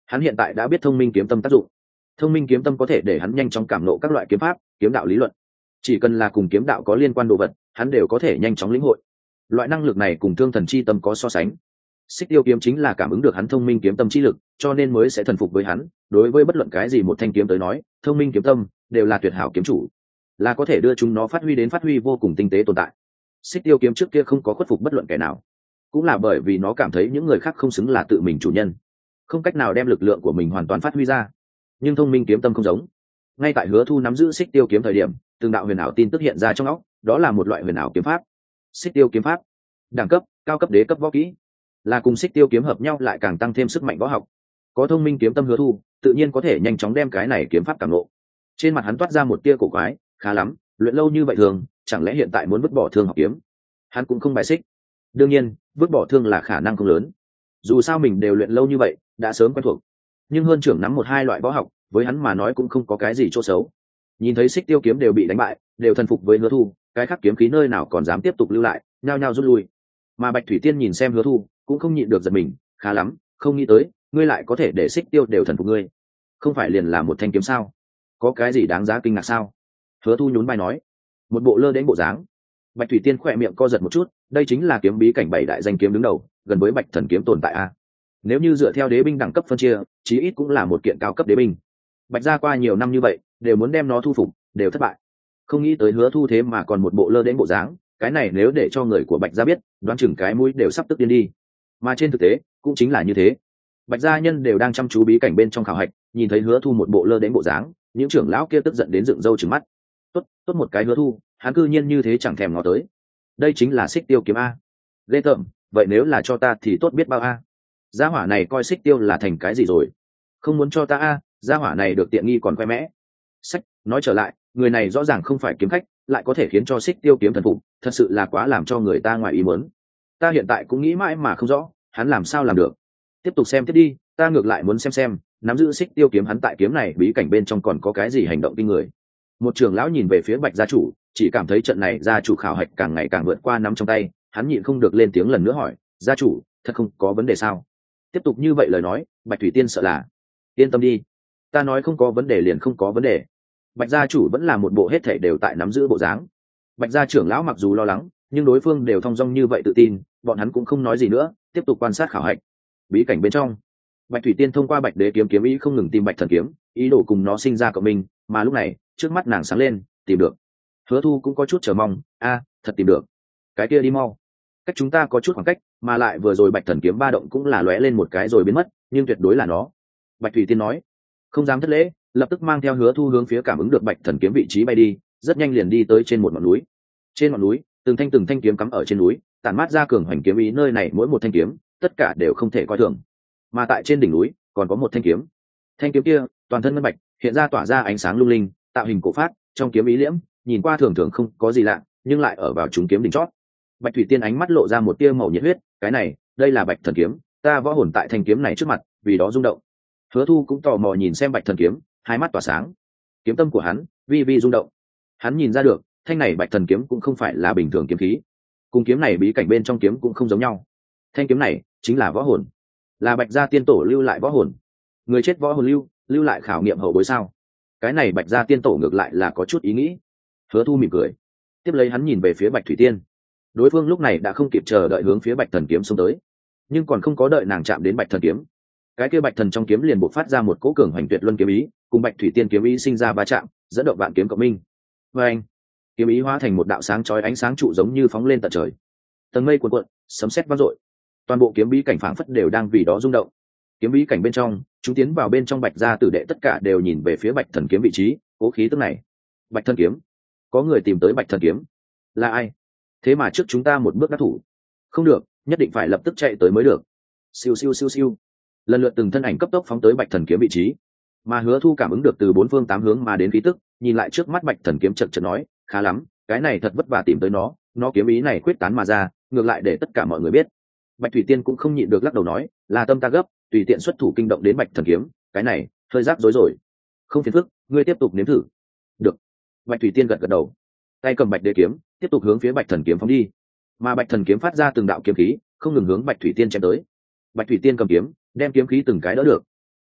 Hắn hiện tại đã biết thông minh kiếm tâm tác dụng. Thông minh kiếm tâm có thể để hắn nhanh chóng cảm nộ các loại kiếm pháp, kiếm đạo lý luận. Chỉ cần là cùng kiếm đạo có liên quan đồ vật, hắn đều có thể nhanh chóng lĩnh hội. Loại năng lực này cùng thương thần chi tâm có so sánh. Xích tiêu kiếm chính là cảm ứng được hắn thông minh kiếm tâm chi lực, cho nên mới sẽ thần phục với hắn. Đối với bất luận cái gì một thanh kiếm tới nói, thông minh kiếm tâm đều là tuyệt hảo kiếm chủ, là có thể đưa chúng nó phát huy vô cùng tinh tế tồn tại. Xích tiêu kiếm trước kia không có khuất phục bất luận kẻ nào, cũng là bởi vì nó cảm thấy những người khác không xứng là tự mình chủ nhân, không cách nào đem lực lượng của mình hoàn toàn phát huy ra. Nhưng thông minh kiếm tâm không giống. Ngay tại Hứa Thu nắm giữ xích tiêu kiếm thời điểm, từng đạo huyền ảo tin tức hiện ra trong óc, đó là một loại huyền ảo kiếm pháp. Xích tiêu kiếm pháp, đẳng cấp cao cấp đế cấp võ kỹ, là cùng xích tiêu kiếm hợp nhau lại càng tăng thêm sức mạnh võ học. Có thông minh kiếm tâm Hứa Thu, tự nhiên có thể nhanh chóng đem cái này kiếm pháp cảm ngộ. Trên mặt hắn toát ra một tia cổ quái, khá lắm, luyện lâu như vậy thường, chẳng lẽ hiện tại muốn vứt bỏ thương học kiếm? Hắn cũng không bài xích. Đương nhiên, vứt bỏ thương là khả năng không lớn. Dù sao mình đều luyện lâu như vậy, đã sớm quen thuộc. Nhưng hơn trưởng nắm một hai loại võ học, với hắn mà nói cũng không có cái gì chỗ xấu. Nhìn thấy xích tiêu kiếm đều bị đánh bại, đều thần phục với Hứa Thu, cái khác kiếm khí nơi nào còn dám tiếp tục lưu lại, nhao nhao rút lui. Mà Bạch Thủy Tiên nhìn xem Hứa Thu, cũng không nhịn được giật mình, khá lắm, không nghĩ tới, ngươi lại có thể để xích tiêu đều thần phục ngươi. Không phải liền là một thanh kiếm sao? Có cái gì đáng giá kinh ngạc sao? Hứa Thu nhún vai nói, một bộ lơ đến bộ dáng. Bạch Thủy Tiên khỏe miệng co giật một chút, đây chính là kiếm bí cảnh 7 đại danh kiếm đứng đầu, gần với Bạch Thần kiếm tồn tại a. Nếu như dựa theo đế binh đẳng cấp phân chia, chí ít cũng là một kiện cao cấp đế binh. Bạch gia qua nhiều năm như vậy, đều muốn đem nó thu phục, đều thất bại. Không nghĩ tới Hứa Thu thế mà còn một bộ lơ đến bộ dáng, cái này nếu để cho người của Bạch gia biết, đoán chừng cái mũi đều sắp tức điên đi. Mà trên thực tế, cũng chính là như thế. Bạch gia nhân đều đang chăm chú bí cảnh bên trong khảo hạch, nhìn thấy Hứa Thu một bộ lơ đến bộ dáng, những trưởng lão kia tức giận đến dựng râu trừng mắt. Tốt một cái Hứa Thu, hắn cư nhiên như thế chẳng thèm ngó tới. Đây chính là xích tiêu kiếm a. Ghê tởm, vậy nếu là cho ta thì tốt biết bao a. Gia hỏa này coi xích tiêu là thành cái gì rồi? Không muốn cho ta a, gia hỏa này được tiện nghi còn khoe mẽ. Sách, nói trở lại, người này rõ ràng không phải kiếm khách, lại có thể khiến cho xích tiêu kiếm thần phục, thật sự là quá làm cho người ta ngoài ý muốn. Ta hiện tại cũng nghĩ mãi mà không rõ, hắn làm sao làm được. Tiếp tục xem tiếp đi, ta ngược lại muốn xem, nắm giữ xích tiêu kiếm hắn tại kiếm này bí cảnh bên trong còn có cái gì hành động kinh người. Một trưởng lão nhìn về phía Bạch gia chủ, chỉ cảm thấy trận này gia chủ khảo hạch càng ngày càng vượt qua nắm trong tay, hắn nhịn không được lên tiếng lần nữa hỏi, gia chủ, thật không có vấn đề sao? Tiếp tục như vậy lời nói, Bạch Thủy Tiên sợ là. Yên tâm đi, ta nói không có vấn đề liền không có vấn đề. Bạch gia chủ vẫn là một bộ hết thể đều tại nắm giữ bộ dáng. Bạch gia trưởng lão mặc dù lo lắng, nhưng đối phương đều thong dong như vậy tự tin, bọn hắn cũng không nói gì nữa, tiếp tục quan sát khảo hạch. Bí cảnh bên trong, Bạch Thủy Tiên thông qua Bạch Đế kiếm kiếm ý không ngừng tìm Bạch Thần kiếm, ý đồ cùng nó sinh ra cộng minh, mà lúc này, trước mắt nàng sáng lên, tìm được. Hứa Thu cũng có chút chờ mong, thật tìm được. Cái kia đi mau. Cách chúng ta có chút khoảng cách, mà lại vừa rồi Bạch Thần kiếm ba động cũng là lóe lên một cái rồi biến mất, nhưng tuyệt đối là nó. Bạch Thủy Tiên nói, không dám thất lễ, lập tức mang theo Hứa Thu hướng phía cảm ứng được Bạch Thần kiếm vị trí bay đi, rất nhanh liền đi tới trên một ngọn núi. Trên ngọn núi, từng thanh kiếm cắm ở trên núi, tản mát ra cường hoành kiếm ý, nơi này mỗi một thanh kiếm, tất cả đều không thể coi thường. Mà tại trên đỉnh núi, còn có một thanh kiếm. Thanh kiếm kia, toàn thân ngân bạch, hiện ra tỏa ra ánh sáng lung linh, tạo hình cổ phát, trong kiếm ý liễm, nhìn qua thường thường không có gì lạ, nhưng lại ở vào trúng kiếm đỉnh chót. Bạch Thủy Tiên ánh mắt lộ ra một tia màu nhiệt huyết, cái này, đây là Bạch Thần kiếm, ta võ hồn tại thanh kiếm này trước mặt, vì đó rung động. Hứa Thu cũng tò mò nhìn xem Bạch Thần kiếm, hai mắt tỏa sáng. Kiếm tâm của hắn vi vi rung động. Hắn nhìn ra được, thanh này Bạch Thần kiếm cũng không phải là bình thường kiếm khí, cùng kiếm này bí cảnh bên trong kiếm cũng không giống nhau. Thanh kiếm này chính là võ hồn, là Bạch gia tiên tổ lưu lại võ hồn. Người chết võ hồn lưu lại khảo nghiệm hậu bối sao? Cái này Bạch gia tiên tổ ngược lại là có chút ý nghĩ. Hứa Thu mỉm cười, tiếp lấy hắn nhìn về phía Bạch Thủy Tiên. Đối phương lúc này đã không kịp chờ đợi hướng phía Bạch Thần kiếm xông tới, nhưng còn không có đợi nàng chạm đến Bạch Thần kiếm, cái kia Bạch Thần trong kiếm liền bộc phát ra một cỗ cường hoành tuyệt luân kiếm ý, cùng Bạch Thủy Tiên kiếm ý sinh ra va chạm, dẫn động vạn kiếm cộng minh. Và anh, kiếm ý hóa thành một đạo sáng chói ánh sáng trụ giống như phóng lên tận trời. Tầng mây cuồn cuộn, sấm sét vang dội, toàn bộ kiếm bí cảnh phảng phất đều đang vì đó rung động. Kiếm bí cảnh bên trong, chúng tiến vào bên trong Bạch gia tử đệ tất cả đều nhìn về phía Bạch Thần kiếm vị trí, cố khí tức này. Bạch Thần kiếm, có người tìm tới Bạch Thần kiếm, là ai? Thế mà trước chúng ta một bước đắc thủ, không được, nhất định phải lập tức chạy tới mới được. Siêu siêu siêu siêu, lần lượt từng thân ảnh cấp tốc phóng tới Bạch Thần kiếm vị trí. Mà Hứa Thu cảm ứng được từ bốn phương tám hướng mà đến khí tức, nhìn lại trước mắt Bạch Thần kiếm chợt chợt nói, khá lắm, cái này thật vất vả tìm tới nó kiếm ý này quyết tán mà ra, ngược lại để tất cả mọi người biết. Bạch Thủy Tiên cũng không nhịn được lắc đầu nói, là tâm ta gấp, tùy tiện xuất thủ kinh động đến Bạch Thần kiếm, cái này hơi rắc rối rồi. Không phiền phức, ngươi tiếp tục nếm thử. Được. Bạch Thủy Tiên gật gật đầu, tay cầm Bạch Đế kiếm, tiếp tục hướng phía Bạch Thần kiếm phóng đi. Mà Bạch Thần kiếm phát ra từng đạo kiếm khí, không ngừng hướng Bạch Thủy Tiên chém tới. Bạch Thủy Tiên cầm kiếm, đem kiếm khí từng cái đỡ được.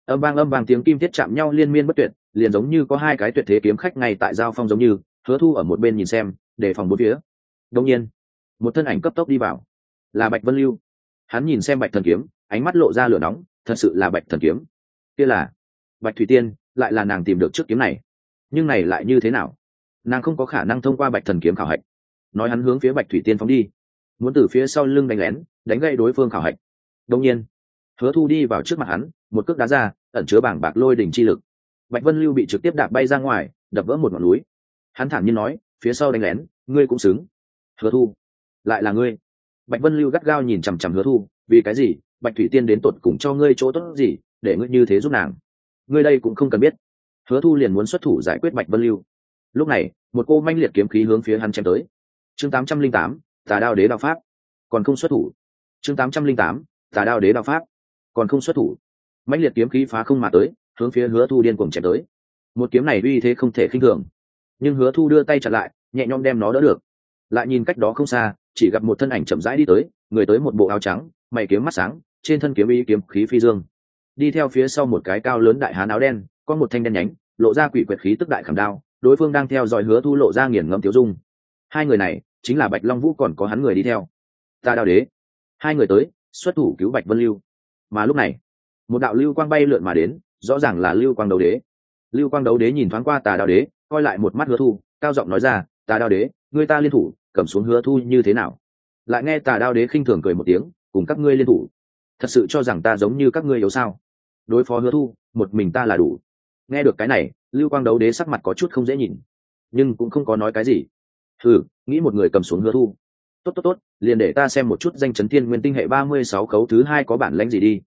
Âm vang tiếng kim thiết chạm nhau liên miên bất tuyệt, liền giống như có hai cái tuyệt thế kiếm khách ngay tại giao phong giống như. Hứa Thu ở một bên nhìn xem, đề phòng bốn phía. Đột nhiên, một thân ảnh cấp tốc đi vào, là Bạch Vân Lưu. Hắn nhìn xem Bạch Thần Kiếm, ánh mắt lộ ra lửa nóng, thật sự là Bạch Thần Kiếm. Kia là Bạch Thủy Tiên, lại là nàng tìm được trước kiếm này. Nhưng này lại như thế nào? Nàng không có khả năng thông qua Bạch Thần Kiếm khảo hạch. Nói hắn hướng phía Bạch Thủy Tiên phóng đi, muốn từ phía sau lưng đánh lén, đánh gây đối phương khảo hạch. Đột nhiên, Hứa Thu đi vào trước mặt hắn, một cước đá ra, ẩn chứa bảng bạc lôi đỉnh chi lực. Bạch Vân Lưu bị trực tiếp đạp bay ra ngoài, đập vỡ một ngọn núi. Hắn thản nhiên nói, phía sau đánh lén, ngươi cũng xứng. Hứa Thu, lại là ngươi? Bạch Vân Lưu gắt gao nhìn chằm chằm Hứa Thu, vì cái gì? Bạch Thủy Tiên đến tột cùng cho ngươi chỗ tốt gì, để ngươi như thế giúp nàng? Ngươi đây cũng không cần biết. Hứa Thu liền muốn xuất thủ giải quyết Bạch Vân Lưu. Lúc này, một cô manh liệt kiếm khí hướng phía hắn chém tới. Chương 808, Tà Đao Đế Đao Pháp. Còn không xuất thủ. Chương 808, Tà Đao Đế Đao Pháp. Còn không xuất thủ. Mãnh liệt kiếm khí phá không mà tới, hướng phía Hứa Thu điên cuồng chém tới. Một kiếm này uy thế không thể khinh thường, nhưng Hứa Thu đưa tay chặn lại, nhẹ nhõm đem nó đỡ được. Lại nhìn cách đó không xa, chỉ gặp một thân ảnh chậm rãi đi tới, người tới một bộ áo trắng, mày kiếm mắt sáng, trên thân kiếm ý kiếm khí phi dương. Đi theo phía sau một cái cao lớn đại hán áo đen, có một thanh đen nhánh, lộ ra quỷ quyệt khí tức đại khảm đao, đối phương đang theo dõi Hứa Thu lộ ra nghiền ngẫm tiêu dung. Hai người này chính là Bạch Long Vũ, còn có hắn người đi theo. Tà Đao Đế. Hai người tới, xuất thủ cứu Bạch Vân Lưu. Mà lúc này, một đạo lưu quang bay lượn mà đến, rõ ràng là Lưu Quang Đấu Đế. Lưu Quang Đấu Đế nhìn thoáng qua Tà Đao Đế, coi lại một mắt Hứa Thu, cao giọng nói ra, Tà Đao Đế, người ta liên thủ, cầm xuống Hứa Thu như thế nào? Lại nghe Tà Đao Đế khinh thường cười một tiếng, cùng các ngươi liên thủ, thật sự cho rằng ta giống như các ngươi yếu sao? Đối phó Hứa Thu, một mình ta là đủ. Nghe được cái này, Lưu Quang Đấu Đế sắc mặt có chút không dễ nhìn, nhưng cũng không có nói cái gì. Nghĩ một người cầm xuống Hứa Thu. Tốt, liền để ta xem một chút danh chấn thiên nguyên tinh hệ 36 khấu thứ hai có bản lãnh gì đi.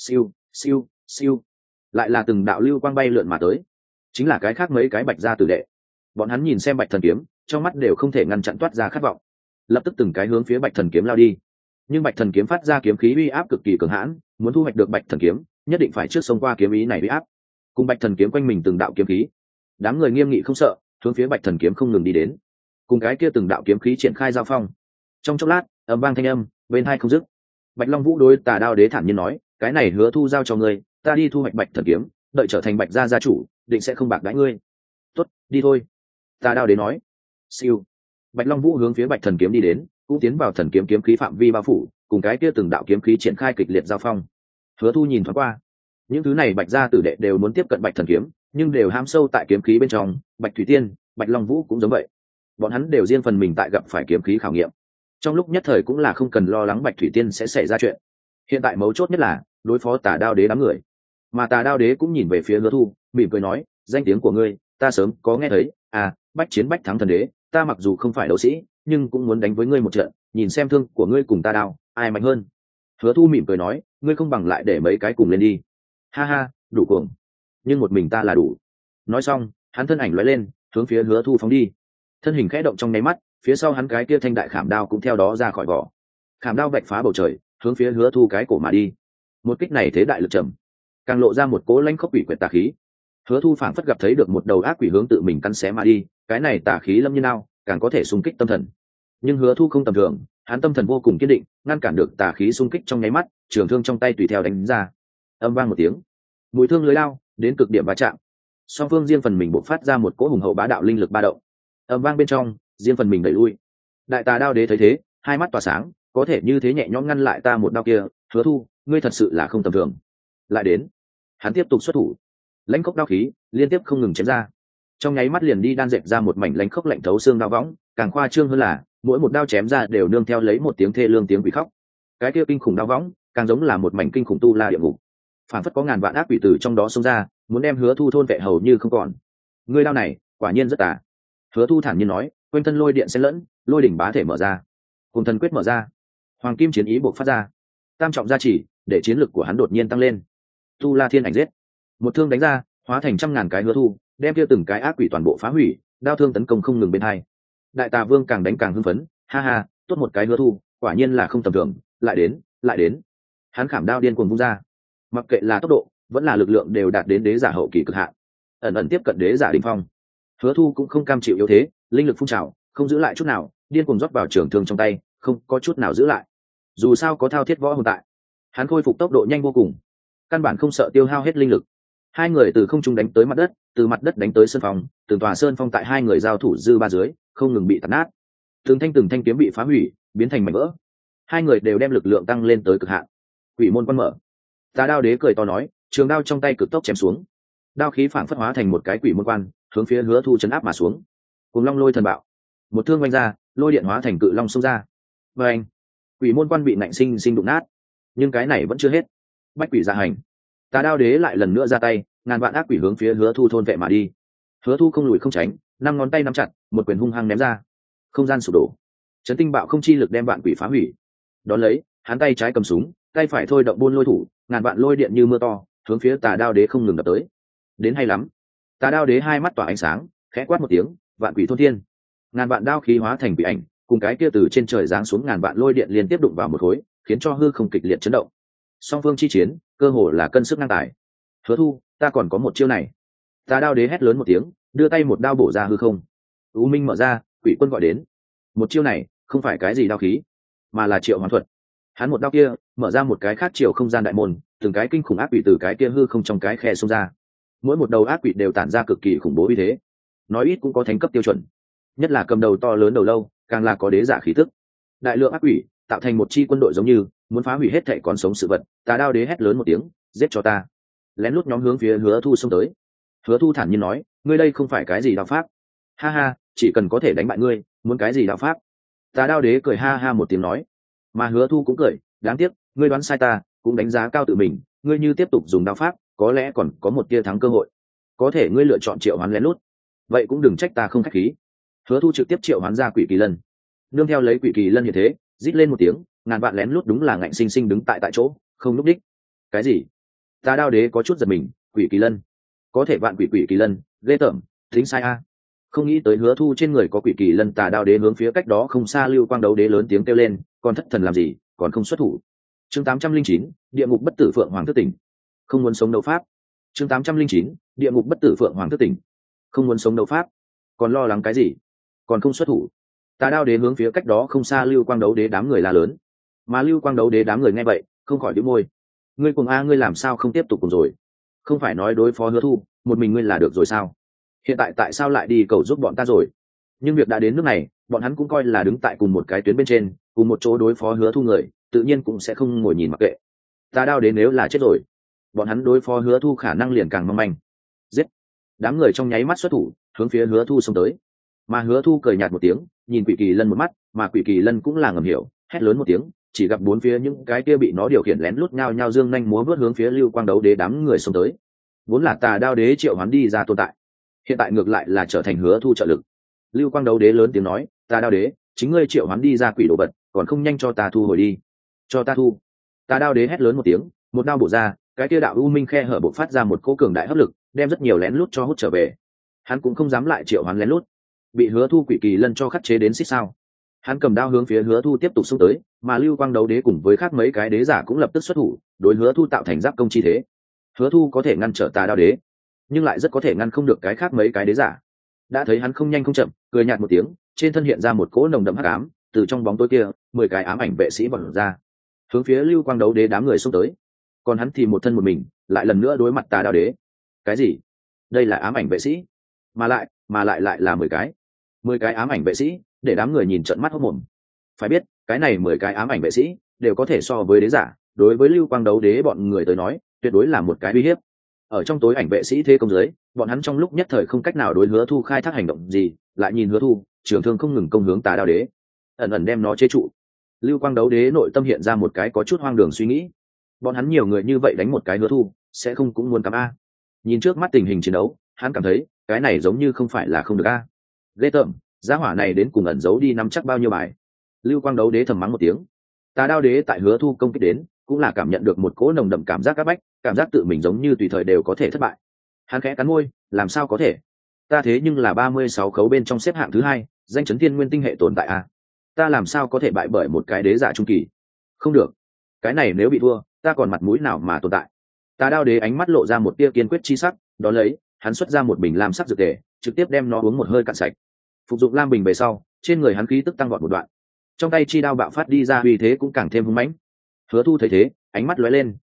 Siêu. Lại là từng đạo lưu quang bay lượn mà tới, chính là cái khác mấy cái Bạch gia tử đệ. Bọn hắn nhìn xem Bạch Thần Kiếm, trong mắt đều không thể ngăn chặn toát ra khát vọng, lập tức từng cái hướng phía Bạch Thần Kiếm lao đi. Nhưng Bạch Thần Kiếm phát ra kiếm khí uy áp cực kỳ cường hãn, muốn thu hoạch được Bạch Thần Kiếm, nhất định phải trước xông qua kiếm ý này uy áp. Cùng Bạch Thần Kiếm quanh mình từng đạo kiếm khí, đám người nghiêm nghị không sợ, hướng phía Bạch Thần Kiếm không ngừng đi đến. Cùng cái kia từng đạo kiếm khí triển khai giao phong. Trong chốc lát, ầm vang thanh âm bên hai không dứt. Bạch Long Vũ đối Tà Đao Đế thản nhiên nói, cái này Hứa Thu giao cho ngươi, ta đi thu hoạch Bạch Thần Kiếm, đợi trở thành Bạch gia gia chủ, định sẽ không bạc đãi ngươi. Tốt, đi thôi. Tà Đao Đế nói. Siêu. Bạch Long Vũ hướng phía Bạch Thần Kiếm đi đến, cũng tiến vào thần kiếm kiếm khí phạm vi bao phủ, cùng cái kia từng đạo kiếm khí triển khai kịch liệt giao phong. Hứa Thu nhìn thoáng qua, những thứ này Bạch gia tử đệ đều muốn tiếp cận Bạch Thần Kiếm, nhưng đều ham sâu tại kiếm khí bên trong. Bạch Thủy Tiên, Bạch Long Vũ cũng giống vậy, bọn hắn đều riêng phần mình tại gặp phải kiếm khí khảo nghiệm. Trong lúc nhất thời cũng là không cần lo lắng Bạch Thủy Tiên sẽ xảy ra chuyện. Hiện tại mấu chốt nhất là đối phó Tà Đao Đế đám người. Mà Tà Đao Đế cũng nhìn về phía Hứa Thu, mỉm cười nói, danh tiếng của ngươi ta sớm có nghe thấy, bách chiến bách thắng thần đế, ta mặc dù không phải đấu sĩ, nhưng cũng muốn đánh với ngươi một trận, nhìn xem thương của ngươi cùng ta đao, ai mạnh hơn. Hứa Thu mỉm cười nói, ngươi không bằng lại để mấy cái cùng lên đi. Ha, đủ cuồng, nhưng một mình ta là đủ. Nói xong, hắn thân ảnh lóe lên, hướng phía Hứa Thu phóng đi. Thân hình khẽ động trong nháy mắt, phía sau hắn cái kia thanh đại khảm đao cũng theo đó ra khỏi vỏ. Khảm đao vạch phá bầu trời, hướng phía Hứa Thu cái cổ mà đi. Một kích này thế đại lực trầm, càng lộ ra một cỗ lãnh khốc quỷ quyệt tà khí. Hứa Thu phảng phất gặp thấy được một đầu ác quỷ hướng tự mình cắn xé mà đi, cái này tà khí lâm như nào, càng có thể xung kích tâm thần. Nhưng Hứa Thu không tầm thường, hắn tâm thần vô cùng kiên định, ngăn cản được tà khí xung kích trong nháy mắt, trường thương trong tay tùy theo đánh ra. Âm vang một tiếng, mũi thương lưới lao đến cực điểm va chạm. Song phương riêng phần mình bộc phát ra một cỗ hùng hậu bá đạo linh lực ba động. Âm vang bên trong, riêng phần mình đẩy lui. Đại Tà Đao Đế thấy thế, hai mắt tỏa sáng, có thể như thế nhẹ nhõm ngăn lại ta một đao kia, Hứa Thu, ngươi thật sự là không tầm thường. Lại đến, hắn tiếp tục xuất thủ, lãnh khốc đao khí liên tiếp không ngừng chém ra, trong nháy mắt liền đi đan dệt ra một mảnh lãnh khốc lạnh thấu xương đao võng, càng khoa trương hơn là mỗi một đao chém ra đều nương theo lấy một tiếng thê lương tiếng quỷ khóc. Cái kia kinh khủng đao võng càng giống là một mảnh kinh khủng tu la địa ngục, phản phất có ngàn vạn ác quỷ từ trong đó xông ra, muốn đem Hứa Thu thôn vệ hầu như không còn. Ngươi đao này quả nhiên rất tà. Hứa Thu thản nhiên nói, quanh thân lôi điện xen lẫn, lôi đỉnh bá thể mở ra, cùng thần quyết mở ra, hoàng kim chiến ý buộc phát ra, tam trọng gia chỉ để chiến lực của hắn đột nhiên tăng lên. Tu La Thiên Ảnh giết, một thương đánh ra, hóa thành trăm ngàn cái Hứa Thu, đem kia từng cái ác quỷ toàn bộ phá hủy, đao thương tấn công không ngừng bên hai. Đại Tà Vương càng đánh càng hưng phấn, ha, tốt một cái Hứa Thu, quả nhiên là không tầm thường, lại đến. Hắn khảm đao điên cuồng vung ra, mặc kệ là tốc độ vẫn là lực lượng đều đạt đến đế giả hậu kỳ cực hạn, ẩn ẩn tiếp cận đế giả đỉnh phong. Hứa Thu cũng không cam chịu yếu thế, linh lực phun trào, không giữ lại chút nào, điên cuồng rót vào trường thương trong tay, không có chút nào giữ lại. Dù sao có thao thiết võ hồn tại, hắn khôi phục tốc độ nhanh vô cùng. căn bản không sợ tiêu hao hết linh lực. Hai người từ không trung đánh tới mặt đất, từ mặt đất đánh tới sơn phong, từng tòa sơn phong tại hai người giao thủ dư ba dưới không ngừng bị tạt nát, từng thanh kiếm bị phá hủy biến thành mảnh vỡ. Hai người đều đem lực lượng tăng lên tới cực hạn. Quỷ môn quan mở. Tà Đao Đế cười to nói, trường đao trong tay cực tốc chém xuống, đao khí phảng phất hóa thành một cái quỷ môn quan, hướng phía Hứa Thu chấn áp mà xuống. Cùng long lôi thần bạo, một thương vung ra, lôi điện hóa thành cự long xông ra. Và anh, quỷ môn quan bị nạnh sinh sinh đụng nát. Nhưng cái này vẫn chưa hết. Bách quỷ dạ hành. Tà Đao Đế lại lần nữa ra tay, ngàn vạn ác quỷ hướng phía Hứa Thu thôn vệ mà đi. Hứa Thu không lùi không tránh, năm ngón tay nắm chặt, một quyền hung hăng ném ra. Không gian sụp đổ, chấn tinh bạo không chi lực đem vạn quỷ phá hủy. Đón lấy, hắn tay trái cầm súng, tay phải thôi động buôn lôi thủ, ngàn vạn lôi điện như mưa to hướng phía Tà Đao Đế không ngừng đập tới. Đến hay lắm. Tà Đao Đế hai mắt tỏa ánh sáng, khẽ quát một tiếng, vạn quỷ thôn thiên. Ngàn vạn đao khí hóa thành quỷ ảnh, cùng cái kia từ trên trời giáng xuống ngàn vạn lôi điện liên tiếp đụng vào một khối, khiến cho hư không kịch liệt chấn động. Song phương chi chiến, cơ hồ là cân sức ngang tài. Hứa Thu, ta còn có một chiêu này. Tà Đao Đế hét lớn một tiếng, đưa tay một đao bổ ra hư không. U minh mở ra, quỷ quân gọi đến. Một chiêu này không phải cái gì đao khí, mà là triệu hoán thuật. Hắn một đao kia mở ra một cái khác chiều không gian đại môn, từng cái kinh khủng ác quỷ từ cái kia hư không trong cái khe xông ra. Mỗi một đầu ác quỷ đều tản ra cực kỳ khủng bố uy thế, nói ít cũng có thánh cấp tiêu chuẩn, nhất là cầm đầu to lớn đầu lâu càng là có đế giả khí tức. Đại lượng ác quỷ tạo thành một chi quân đội giống như muốn phá hủy hết thảy còn sống sự vật. Tà Đao Đế hét lớn một tiếng, giết cho ta. Lén lút nhóm hướng phía Hứa Thu xông tới. Hứa Thu thản nhiên nói, ngươi đây không phải cái gì đạo pháp. Ha ha, chỉ cần có thể đánh bại ngươi, muốn cái gì đạo pháp. Tà Đao Đế cười ha ha một tiếng nói. Mà Hứa Thu cũng cười, đáng tiếc ngươi đoán sai, ta cũng đánh giá cao tự mình, ngươi như tiếp tục dùng đạo pháp có lẽ còn có một tia thắng cơ hội. Có thể ngươi lựa chọn triệu hoán lén lút, vậy cũng đừng trách ta không khách khí. Hứa Thu trực tiếp triệu hoán ra Quỷ Kỳ Lân, nương theo lấy Quỷ Kỳ Lân như thế rít lên một tiếng, ngàn vạn lén lút đúng là ngạnh sinh sinh đứng tại chỗ không lúc đích. Cái gì? Tà Đao Đế có chút giật mình, Quỷ Kỳ Lân có thể vạn Quỷ Kỳ Lân, ghê tởm, tính sai a. Không nghĩ tới Hứa Thu trên người có Quỷ Kỳ Lân. Tà Đao Đế hướng phía cách đó không xa Lưu Quang Đấu Đế lớn tiếng kêu lên, còn thất thần làm gì, còn không xuất thủ. Chương 809, địa ngục bất tử phượng hoàng thức tỉnh. Không muốn sống đấu pháp. Chương 809, địa ngục bất tử phượng hoàng thức tỉnh. Không muốn sống đấu pháp, còn lo lắng cái gì, còn không xuất thủ. Tà Đao Đế hướng phía cách đó không xa Lưu Quang Đấu Đế đám người la lớn. Mà Lưu Quang Đấu Đế đám người nghe vậy không khỏi đĩu môi. Ngươi cùng a, ngươi làm sao không tiếp tục cùng rồi? Không phải nói đối phó Hứa Thu một mình ngươi là được rồi sao? Hiện tại tại sao lại đi cầu giúp bọn ta rồi? Nhưng việc đã đến nước này, bọn hắn cũng coi là đứng tại cùng một cái tuyến bên trên, cùng một chỗ đối phó Hứa Thu người, tự nhiên cũng sẽ không ngồi nhìn mặc kệ. Tà Đao Đế nếu là chết rồi, bọn hắn đối phó Hứa Thu khả năng liền càng mong manh. Giết! Đám người trong nháy mắt xuất thủ, hướng phía Hứa Thu xông tới. Mà Hứa Thu cười nhạt một tiếng, nhìn Quỷ Kỳ Lân một mắt, mà Quỷ Kỳ Lân cũng là ngầm hiểu, hét lớn một tiếng, chỉ gặp bốn phía những cái kia bị nó điều khiển lén lút nhao nhao dương nhanh múa vớt hướng phía Lưu Quang Đấu Đế đám người xông tới. Vốn là Tà Đao Đế triệu hoán đi ra tồn tại, hiện tại ngược lại là trở thành Hứa Thu trợ lực. Lưu Quang Đấu Đế lớn tiếng nói, Tà Đao Đế, chính ngươi triệu hoán đi ra quỷ đồ vật, còn không nhanh cho ta thu hồi đi. Cho ta thu. Tà Đao Đế hét lớn một tiếng, một đao bổ ra, cái kia đạo u minh khe hở bộc phát ra một cỗ cường đại hấp lực, đem rất nhiều lén lút cho hút trở về. Hắn cũng không dám lại triệu hoán lén lút, bị Hứa Thu Quỷ Kỳ Lân cho khắc chế đến xích sao. Hắn cầm đao hướng phía Hứa Thu tiếp tục xông tới, mà Lưu Quang Đấu Đế cùng với khác mấy cái đế giả cũng lập tức xuất thủ, đối Hứa Thu tạo thành giáp công chi thế. Hứa Thu có thể ngăn trở Tà Đao Đế, nhưng lại rất có thể ngăn không được cái khác mấy cái đế giả. Đã thấy hắn không nhanh không chậm, cười nhạt một tiếng, trên thân hiện ra một cỗ nồng đậm hắc ám, từ trong bóng tối kia, 10 cái ám ảnh vệ sĩ bật ra, hướng phía Lưu Quang Đấu Đế đám người xông tới. Còn hắn thì một thân một mình, lại lần nữa đối mặt Tà Đao Đế. Cái gì? Đây là ám ảnh vệ sĩ, mà lại là 10 cái ám ảnh vệ sĩ, để đám người nhìn trợn mắt hốt mồm. Phải biết, cái này 10 cái ám ảnh vệ sĩ đều có thể so với đế giả, đối với Lưu Quang Đấu Đế bọn người tới nói, tuyệt đối là một cái uy hiếp. Ở trong tối ảnh vệ sĩ thế công dưới, bọn hắn trong lúc nhất thời không cách nào đối Hứa Thu khai thác hành động gì, lại nhìn Hứa Thu, trường thương không ngừng công hướng Tà Đao Đế, ẩn ẩn đem nó chế trụ. Lưu Quang Đấu Đế nội tâm hiện ra một cái có chút hoang đường suy nghĩ. Bọn hắn nhiều người như vậy đánh một cái Hứa Thu, sẽ không cũng muốn cắm a. Nhìn trước mắt tình hình chiến đấu, hắn cảm thấy, cái này giống như không phải là không được a. Ghê tởm, gia hỏa này đến cùng ẩn giấu đi nắm chắc bao nhiêu bài. Lưu Quang Đấu Đế thầm mắng một tiếng. Tà Đao Đế tại Hứa Thu công kích đến, cũng là cảm nhận được một cỗ nồng đậm cảm giác áp bách, cảm giác tự mình giống như tùy thời đều có thể thất bại. Hắn khẽ cắn môi, làm sao có thể? Ta thế nhưng là 36 khấu bên trong xếp hạng thứ 2, danh chấn thiên nguyên tinh hệ tồn tại a. Ta làm sao có thể bại bởi một cái đế giả trung kỳ? Không được, cái này nếu bị thua, ta còn mặt mũi nào mà tồn tại? Tà Đao Đế ánh mắt lộ ra một tia kiên quyết chi sắc, đó lấy, hắn xuất ra một bình lam sắc dược tề, trực tiếp đem nó uống một hơi cạn sạch. Phục dụng lam bình về sau, trên người hắn khí tức tăng vọt một đoạn, trong tay chi đao bạo phát đi ra uy thế cũng càng thêm hung mãnh. Hứa Thu thấy thế, ánh mắt lóe lên, a,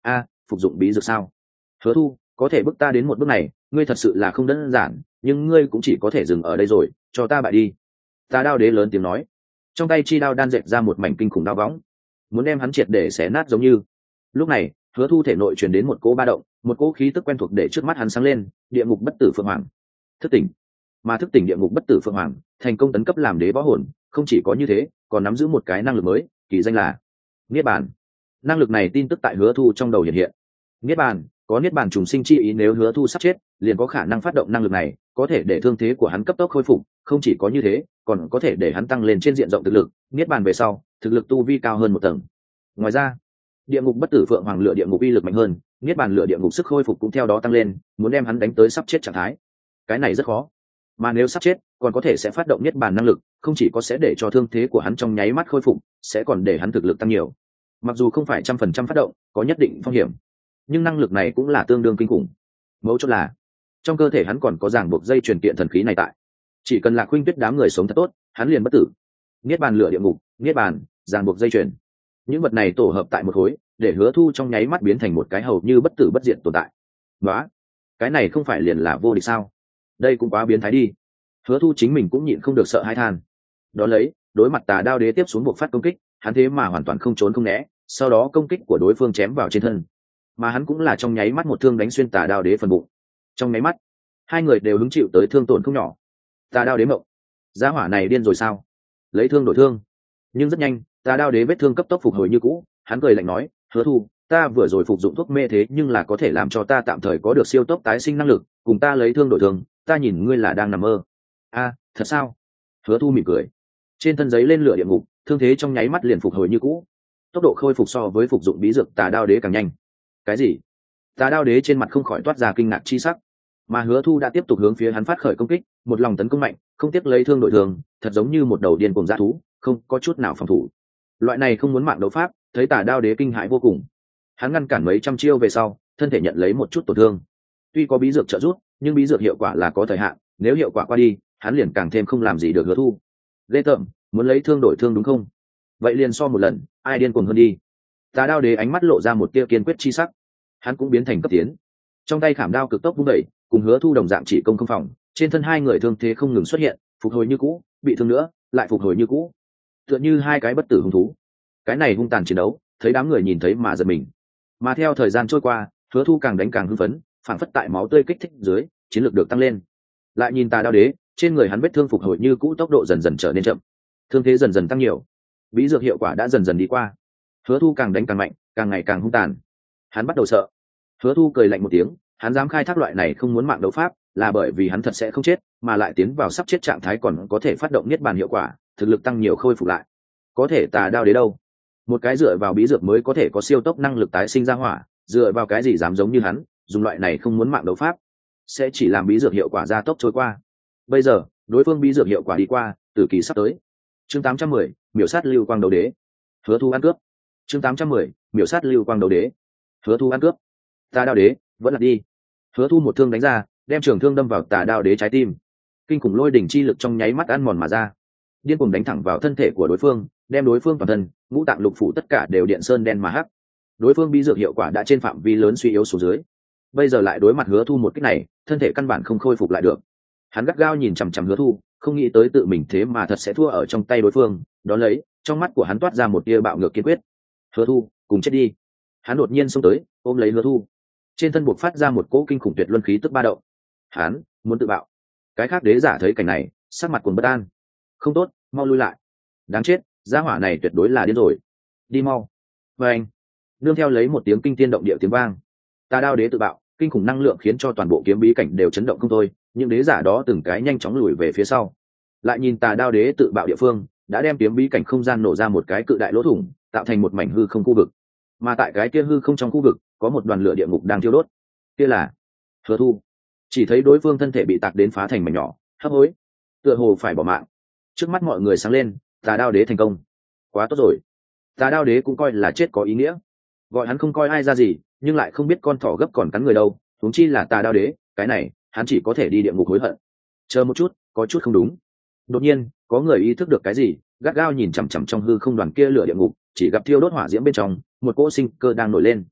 phục dụng bí dược sao? Hứa Thu, có thể bước ta đến một bước này, ngươi thật sự là không đơn giản, nhưng ngươi cũng chỉ có thể dừng ở đây rồi, cho ta bại đi. Tà Đao Đế lớn tiếng nói, trong tay chi đao đan dệt ra một mảnh kinh khủng đao võng, muốn đem hắn triệt để xé nát giống như. Lúc này, Hứa Thu thể nội truyền đến một cỗ ba động, một cỗ khí tức quen thuộc để trước mắt hắn sáng lên, địa ngục bất tử phượng hoàng. Thức tỉnh. Mà thức tỉnh địa ngục bất tử phượng hoàng, thành công tấn cấp làm đế võ hồn, không chỉ có như thế, còn nắm giữ một cái năng lực mới, kỳ danh là Niết Bàn. Năng lực này tin tức tại Hứa Thu trong đầu hiện hiện. Niết Bàn, có Niết Bàn trùng sinh chi ý, nếu Hứa Thu sắp chết, liền có khả năng phát động năng lực này, có thể để thương thế của hắn cấp tốc khôi phục, không chỉ có như thế, còn có thể để hắn tăng lên trên diện rộng thực lực, Niết Bàn về sau, thực lực tu vi cao hơn một tầng. Ngoài ra, địa ngục bất tử phượng hoàng lửa địa ngục uy lực mạnh hơn, Niết Bàn lửa địa ngục sức khôi phục cũng theo đó tăng lên, muốn đem hắn đánh tới sắp chết trạng thái. Cái này rất khó. Mà nếu sắp chết, còn có thể sẽ phát động Niết Bàn năng lực, không chỉ có sẽ để cho thương thế của hắn trong nháy mắt khôi phục, sẽ còn để hắn thực lực tăng nhiều. Mặc dù không phải 100% phát động, có nhất định phong hiểm, nhưng năng lực này cũng là tương đương kinh khủng. Mấu chốt là trong cơ thể hắn còn có ràng buộc dây truyền kiện thần khí này tại, chỉ cần Lạc Khuynh Tuyết đám người sống thật tốt, hắn liền bất tử. Niết Bàn lửa địa ngục, Niết Bàn, ràng buộc dây truyền, những vật này tổ hợp tại một khối, để Hứa Thu trong nháy mắt biến thành một cái hầu như bất tử bất diệt tồn tại. Đó, cái này không phải liền là vô địch sao? Đây cũng quá biến thái đi. Hứa Thu chính mình cũng nhịn không được sợ hãi than. Đó lấy, đối mặt Tà Đao Đế tiếp xuống buộc phát công kích, hắn thế mà hoàn toàn không trốn không né, sau đó công kích của đối phương chém vào trên thân, mà hắn cũng là trong nháy mắt một thương đánh xuyên Tà Đao Đế phần bụng. Trong nháy mắt, hai người đều hứng chịu tới thương tổn không nhỏ. Tà Đao Đế mộng, gia hỏa này điên rồi sao? Lấy thương đổi thương. Nhưng rất nhanh, Tà Đao Đế vết thương cấp tốc phục hồi như cũ, hắn cười lạnh nói, Hứa Thu, ta vừa rồi phục dụng thuốc mê thế nhưng là có thể làm cho ta tạm thời có được siêu tốc tái sinh năng lực, cùng ta lấy thương đổi thương, ta nhìn ngươi là đang nằm mơ. A, thật sao? Hứa Thu mỉm cười, trên thân giấy lên lửa địa ngục, thương thế trong nháy mắt liền phục hồi như cũ, tốc độ khôi phục so với phục dụng bí dược Tà Đao Đế càng nhanh. Cái gì? Tà Đao Đế trên mặt không khỏi toát ra kinh ngạc chi sắc, mà Hứa Thu đã tiếp tục hướng phía hắn phát khởi công kích, một lòng tấn công mạnh, không tiếc lấy thương đổi thương, thật giống như một đầu điên cuồng dã thú, không có chút nào phòng thủ. Loại này không muốn mạng đấu pháp, thấy Tà Đao Đế kinh hãi vô cùng. Hắn ngăn cản mấy trăm chiêu về sau, thân thể nhận lấy một chút tổn thương. Tuy có bí dược trợ giúp, nhưng bí dược hiệu quả là có thời hạn, nếu hiệu quả qua đi, hắn liền càng thêm không làm gì được Hứa Thu. Ghê tởm, muốn lấy thương đổi thương đúng không? Vậy liền so một lần, ai điên cuồng hơn đi. Tà Đao Đế ánh mắt lộ ra một tia kiên quyết chi sắc, hắn cũng biến thành cấp tiến, trong tay khảm đao cực tốc vung đẩy, cùng Hứa Thu đồng dạng chỉ công không phòng, trên thân hai người thương thế không ngừng xuất hiện, phục hồi như cũ, bị thương nữa, lại phục hồi như cũ, tựa như hai cái bất tử hung thú. Cái này hung tàn chiến đấu, thấy đám người nhìn thấy mà giật mình. Mà theo thời gian trôi qua, Hứa Thu càng đánh càng hưng phấn, phảng phất tại máu tươi kích thích dưới, chiến lược được tăng lên. Lại nhìn Tà Đao Đế, trên người hắn vết thương phục hồi như cũ, tốc độ dần dần trở nên chậm, thương thế dần dần tăng nhiều, bí dược hiệu quả đã dần dần đi qua. Hứa Thu càng đánh càng mạnh, càng ngày càng hung tàn. Hắn bắt đầu sợ. Hứa Thu cười lạnh một tiếng, hắn dám khai thác loại này không muốn mạng đấu pháp, là bởi vì hắn thật sẽ không chết, mà lại tiến vào sắp chết trạng thái còn có thể phát động Niết Bàn hiệu quả, thực lực tăng nhiều khôi phục lại. Có thể Tà Đao Đế đâu? Một cái dựa vào bí dược mới có thể có siêu tốc năng lực tái sinh ra hỏa, dựa vào cái gì dám giống như hắn, dùng loại này không muốn mạng đấu pháp, sẽ chỉ làm bí dược hiệu quả gia tốc trôi qua. Bây giờ, đối phương bí dược hiệu quả đi qua, tử kỳ sắp tới. Chương 810, miểu sát Lưu Quang Đấu Đế. Hứa Thu ăn cướp. Chương 810, miểu sát Lưu Quang Đấu Đế. Hứa Thu ăn cướp. Tà Đao Đế, vẫn là đi. Hứa Thu một thương đánh ra, đem trường thương đâm vào Tà Đao Đế trái tim. Kinh khủng lôi đỉnh chi lực trong nháy mắt ăn mòn mà ra, điên cuồng đánh thẳng vào thân thể của đối phương, đem đối phương toàn thân, ngũ tạng lục phủ tất cả đều điện sơn đen mà hắc. Đối phương bí dược hiệu quả đã trên phạm vi lớn suy yếu xuống dưới. Bây giờ lại đối mặt Hứa Thu một kích này, thân thể căn bản không khôi phục lại được. Hắn gắt gao nhìn chằm chằm Hứa Thu, không nghĩ tới tự mình thế mà thật sẽ thua ở trong tay đối phương, đó lấy, trong mắt của hắn toát ra một tia bạo ngược kiên quyết. Hứa Thu, cùng chết đi. Hắn đột nhiên xông tới, ôm lấy Hứa Thu, trên thân buộc phát ra một cỗ kinh khủng tuyệt luân khí tức ba động. Hắn muốn tự bạo. Cái khác đế giả thấy cảnh này, sắc mặt cuồng bất an. Không tốt, mau lui lại. Đáng chết, gia hỏa này tuyệt đối là điên rồi. Đi mau. Và anh, nương theo lấy một tiếng kinh thiên động địa tiếng vang, Tà Đao Đế tự bạo, kinh khủng năng lượng khiến cho toàn bộ kiếm bí cảnh đều chấn động không thôi, những đế giả đó từng cái nhanh chóng lùi về phía sau. Lại nhìn Tà Đao Đế tự bạo địa phương, đã đem kiếm bí cảnh không gian nổ ra một cái cự đại lỗ thủng, tạo thành một mảnh hư không khu vực. Mà tại cái kia hư không trong khu vực, có một đoàn lửa địa ngục đang thiêu đốt. Kia là Hứa Thu. Chỉ thấy đối phương thân thể bị tạc đến phá thành mảnh nhỏ, hấp hối, tựa hồ phải bỏ mạng. Trước mắt mọi người sáng lên, Tà Đao Đế thành công. Quá tốt rồi. Tà Đao Đế cũng coi là chết có ý nghĩa. Gọi hắn không coi ai ra gì, nhưng lại không biết con thỏ gấp còn cắn người đâu, huống chi là Tà Đao Đế, cái này, hắn chỉ có thể đi địa ngục hối hận. Chờ một chút, có chút không đúng. Đột nhiên, có người ý thức được cái gì, gắt gao nhìn chằm chằm trong hư không đoàn kia lửa địa ngục, chỉ gặp thiêu đốt hỏa diễm bên trong, một cỗ sinh cơ đang nổi lên.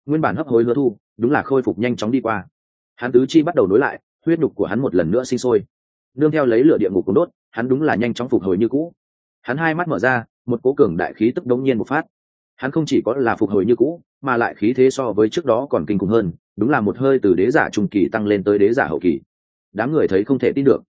nguyên bản hấp hối hứa thu đúng là khôi phục nhanh chóng đi qua. Hắn tứ chi bắt đầu nối lại, huyết nhục của hắn một lần nữa sinh sôi, nương theo lấy lửa địa ngục cuốn đốt, hắn đúng là nhanh chóng phục hồi như cũ. Hắn hai mắt mở ra, một cố cường đại khí tức đống nhiên bộc phát. Hắn không chỉ có là phục hồi như cũ, mà lại khí thế so với trước đó còn kinh khủng hơn, đúng là một hơi từ đế giả trung kỳ tăng lên tới đế giả hậu kỳ. Đám người thấy không thể tin được.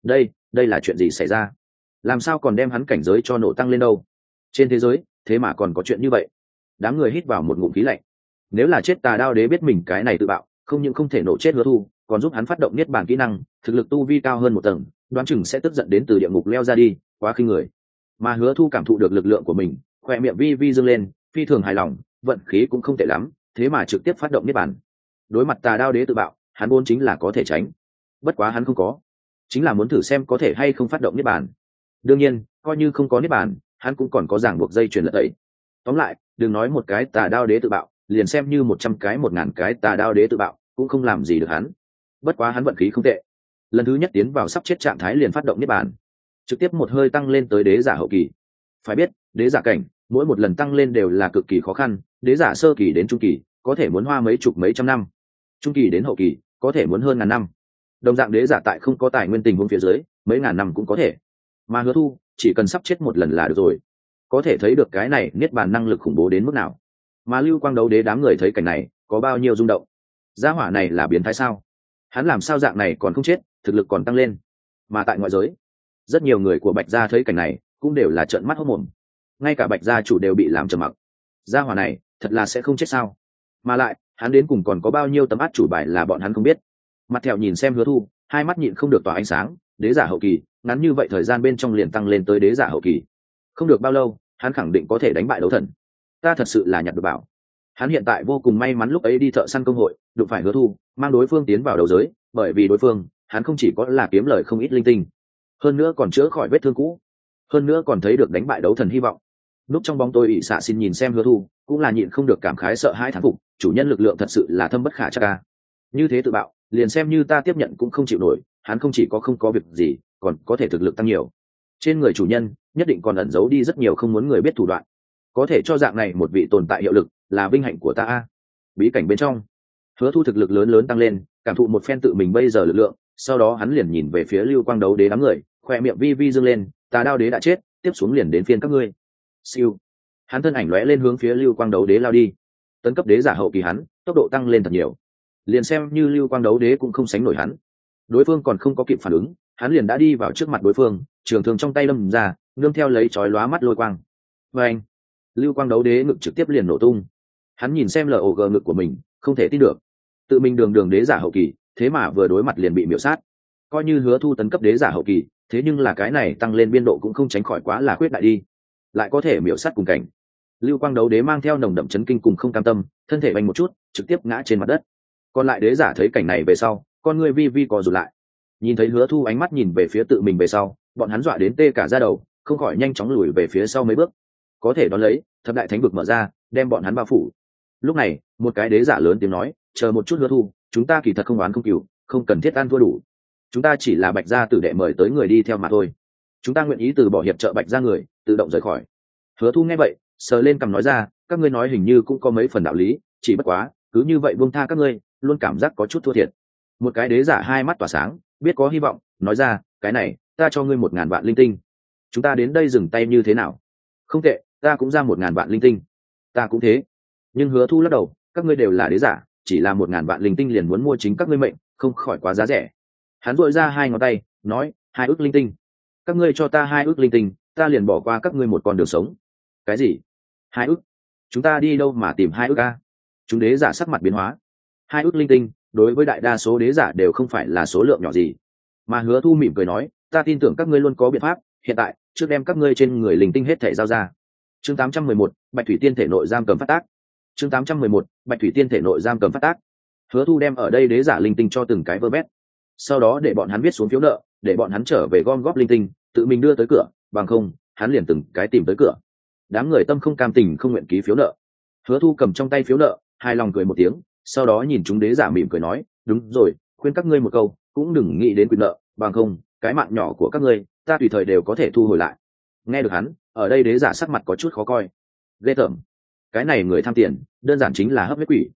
Đây là chuyện gì xảy ra? Làm sao còn đem hắn cảnh giới cho nổ tăng lên đâu? Trên thế giới, thế mà còn có chuyện như vậy. Đám người hít vào một ngụm khí lạnh. Nếu là chết Tà Đao Đế biết mình cái này tự bạo, không những không thể nổ chết Hứa Thu, còn giúp hắn phát động niết bàn kỹ năng, thực lực tu vi cao hơn một tầng, đoán chừng sẽ tức giận đến từ địa ngục leo ra đi, quá khinh người. Mà Hứa Thu cảm thụ được lực lượng của mình, khoe miệng vi vi dương lên, phi thường hài lòng, vận khí cũng không tệ lắm, thế mà trực tiếp phát động niết bàn. Đối mặt Tà Đao Đế tự bạo, hắn vốn chính là có thể tránh, bất quá hắn không có, chính là muốn thử xem có thể hay không phát động niết bàn. Đương nhiên, coi như không có niết bàn, hắn cũng còn có ràng buộc dây chuyền lật ấy. Tóm lại, đừng nói một cái Tà Đao Đế tự bạo, liền xem như 100 cái 1000 cái Tà Đao Đế tự bạo, cũng không làm gì được hắn. Bất quá hắn vận khí không tệ, lần thứ nhất tiến vào sắp chết trạng thái liền phát động niết bàn, trực tiếp một hơi tăng lên tới đế giả hậu kỳ. Phải biết, đế giả cảnh mỗi một lần tăng lên đều là cực kỳ khó khăn, đế giả sơ kỳ đến trung kỳ có thể muốn hoa mấy chục mấy trăm năm, trung kỳ đến hậu kỳ có thể muốn hơn ngàn năm. Đồng dạng đế giả tại không có tài nguyên tình huống phía dưới, mấy ngàn năm cũng có thể. Mà Hứa Thu chỉ cần sắp chết một lần là được rồi, có thể thấy được cái này niết bàn năng lực khủng bố đến mức nào. Mà Lưu Quang Đấu Đế đám người thấy cảnh này có bao nhiêu rung động. Gia hỏa này là biến thái sao? Hắn làm sao dạng này còn không chết, thực lực còn tăng lên? Mà tại ngoại giới, rất nhiều người của Bạch gia thấy cảnh này cũng đều là trợn mắt hốt mồm, ngay cả Bạch gia chủ đều bị làm trầm mặc. Gia hỏa này thật là sẽ không chết sao? Mà lại hắn đến cùng còn có bao nhiêu tấm át chủ bài là bọn hắn không biết. Mặt thẹo nhìn xem Hứa Thu, hai mắt nhịn không được tỏa ánh sáng. Đế giả hậu kỳ ngắn như vậy thời gian bên trong liền tăng lên tới đế giả hậu kỳ, không được bao lâu hắn khẳng định có thể đánh bại đấu thần. Ta thật sự là nhặt được bảo. Hắn hiện tại vô cùng may mắn lúc ấy đi thợ săn công hội đụng phải Hứa Thu, mang đối phương tiến vào đấu giới, bởi vì đối phương hắn không chỉ có là kiếm lời không ít linh tinh, hơn nữa còn chữa khỏi vết thương cũ, hơn nữa còn thấy được đánh bại đấu thần hy vọng. Núp trong bóng tôi ỷ xạ xin nhìn xem Hứa Thu, cũng là nhịn không được cảm khái sợ hãi thán phục, chủ nhân lực lượng thật sự là thâm bất khả trắc ca. Như thế tự bạo, liền xem như ta tiếp nhận cũng không chịu nổi. Hắn không chỉ có không có việc gì, còn có thể thực lực tăng nhiều. Trên người chủ nhân nhất định còn ẩn giấu đi rất nhiều không muốn người biết thủ đoạn, có thể cho dạng này một vị tồn tại hiệu lực, là vinh hạnh của ta. Bí cảnh bên trong, Hứa Thu thực lực lớn lớn tăng lên, cảm thụ một phen tự mình bây giờ lực lượng, sau đó hắn liền nhìn về phía Lưu Quang Đấu Đế đám người, khoe miệng vi vi dương lên. Tà Đao Đế đã chết, tiếp xuống liền đến phiên các ngươi. Siêu, hắn thân ảnh lóe lên hướng phía Lưu Quang Đấu Đế lao đi. Tấn cấp đế giả hậu kỳ hắn tốc độ tăng lên thật nhiều, liền xem như Lưu Quang Đấu Đế cũng không sánh nổi hắn. Đối phương còn không có kịp phản ứng, hắn liền đã đi vào trước mặt đối phương, trường thương trong tay đâm ra, nương theo lấy chói lóa mắt lôi quang. Và anh, Lưu Quang Đấu Đế ngực trực tiếp liền nổ tung. Hắn nhìn xem LOG ngực của mình, không thể tin được, tự mình đường đế giả hậu kỳ, thế mà vừa đối mặt liền bị miểu sát. Coi như Hứa Thu tấn cấp đế giả hậu kỳ, thế nhưng là cái này tăng lên biên độ cũng không tránh khỏi quá là khuyết đại đi, lại có thể miểu sát cùng cảnh. Lưu Quang Đấu Đế mang theo nồng đậm chấn kinh cùng không cam tâm, thân thể bành một chút, trực tiếp ngã trên mặt đất. Còn lại đế giả thấy cảnh này về sau, con người vi vi co rụt lại, nhìn thấy Hứa Thu ánh mắt nhìn về phía tự mình về sau, bọn hắn dọa đến tê cả da đầu, không khỏi nhanh chóng lùi về phía sau mấy bước. Có thể đón lấy thập đại thánh vực mở ra, đem bọn hắn bao phủ. Lúc này một cái đế giả lớn tiếng nói, chờ một chút Hứa Thu, chúng ta kỳ thật không oán không cừu, không cần thiết ăn thua đủ, chúng ta chỉ là Bạch gia tử đệ mời tới người đi theo mà thôi, chúng ta nguyện ý từ bỏ hiệp trợ Bạch gia người, tự động rời khỏi. Hứa Thu nghe vậy sờ lên cằm nói ra, các ngươi nói hình như cũng có mấy phần đạo lý, chỉ bất quá cứ như vậy buông tha các ngươi, luôn cảm giác có chút thua thiệt. Một cái đế giả hai mắt tỏa sáng, biết có hy vọng, nói ra, cái này ta cho ngươi 1000 vạn linh tinh, chúng ta đến đây dừng tay như thế nào? Không tệ, ta cũng ra 1000 vạn linh tinh. Ta cũng thế. Nhưng Hứa Thu lắc đầu, các ngươi đều là đế giả, chỉ là 1000 vạn linh tinh liền muốn mua chính các ngươi mệnh, không khỏi quá giá rẻ. Hắn duỗi ra hai ngón tay, nói, 2 ức linh tinh. Các ngươi cho ta 2 ức linh tinh, ta liền bỏ qua các ngươi một con đường sống. Cái gì? 2 ức? Chúng ta đi đâu mà tìm 2 ức a? Chúng đế giả sắc mặt biến hóa. 2 ức linh tinh, đối với đại đa số đế giả đều không phải là số lượng nhỏ gì. Mà Hứa Thu mỉm cười nói, ta tin tưởng các ngươi luôn có biện pháp, hiện tại trước đem các ngươi trên người linh tinh hết thể giao ra. Chương 811, Bạch Thủy Tiên thể nội giam cầm phát tác. Chương 811, Bạch Thủy Tiên thể nội giam cầm phát tác. Hứa Thu đem ở đây đế giả linh tinh cho từng cái vơ vét, sau đó để bọn hắn viết xuống phiếu nợ, để bọn hắn trở về gom góp linh tinh, tự mình đưa tới cửa, bằng không hắn liền từng cái tìm tới cửa. Đám người tâm không cam tình không nguyện ký phiếu nợ. Hứa Thu cầm trong tay phiếu nợ, hài lòng cười một tiếng, sau đó nhìn chúng đế giả mỉm cười nói, đúng rồi, khuyên các ngươi một câu, cũng đừng nghĩ đến quyền nợ, bằng không cái mạng nhỏ của các ngươi ta tùy thời đều có thể thu hồi lại. Nghe được hắn, ở đây đế giả sắc mặt có chút khó coi. Ghê tởm, cái này người tham tiền đơn giản chính là hấp huyết quỷ,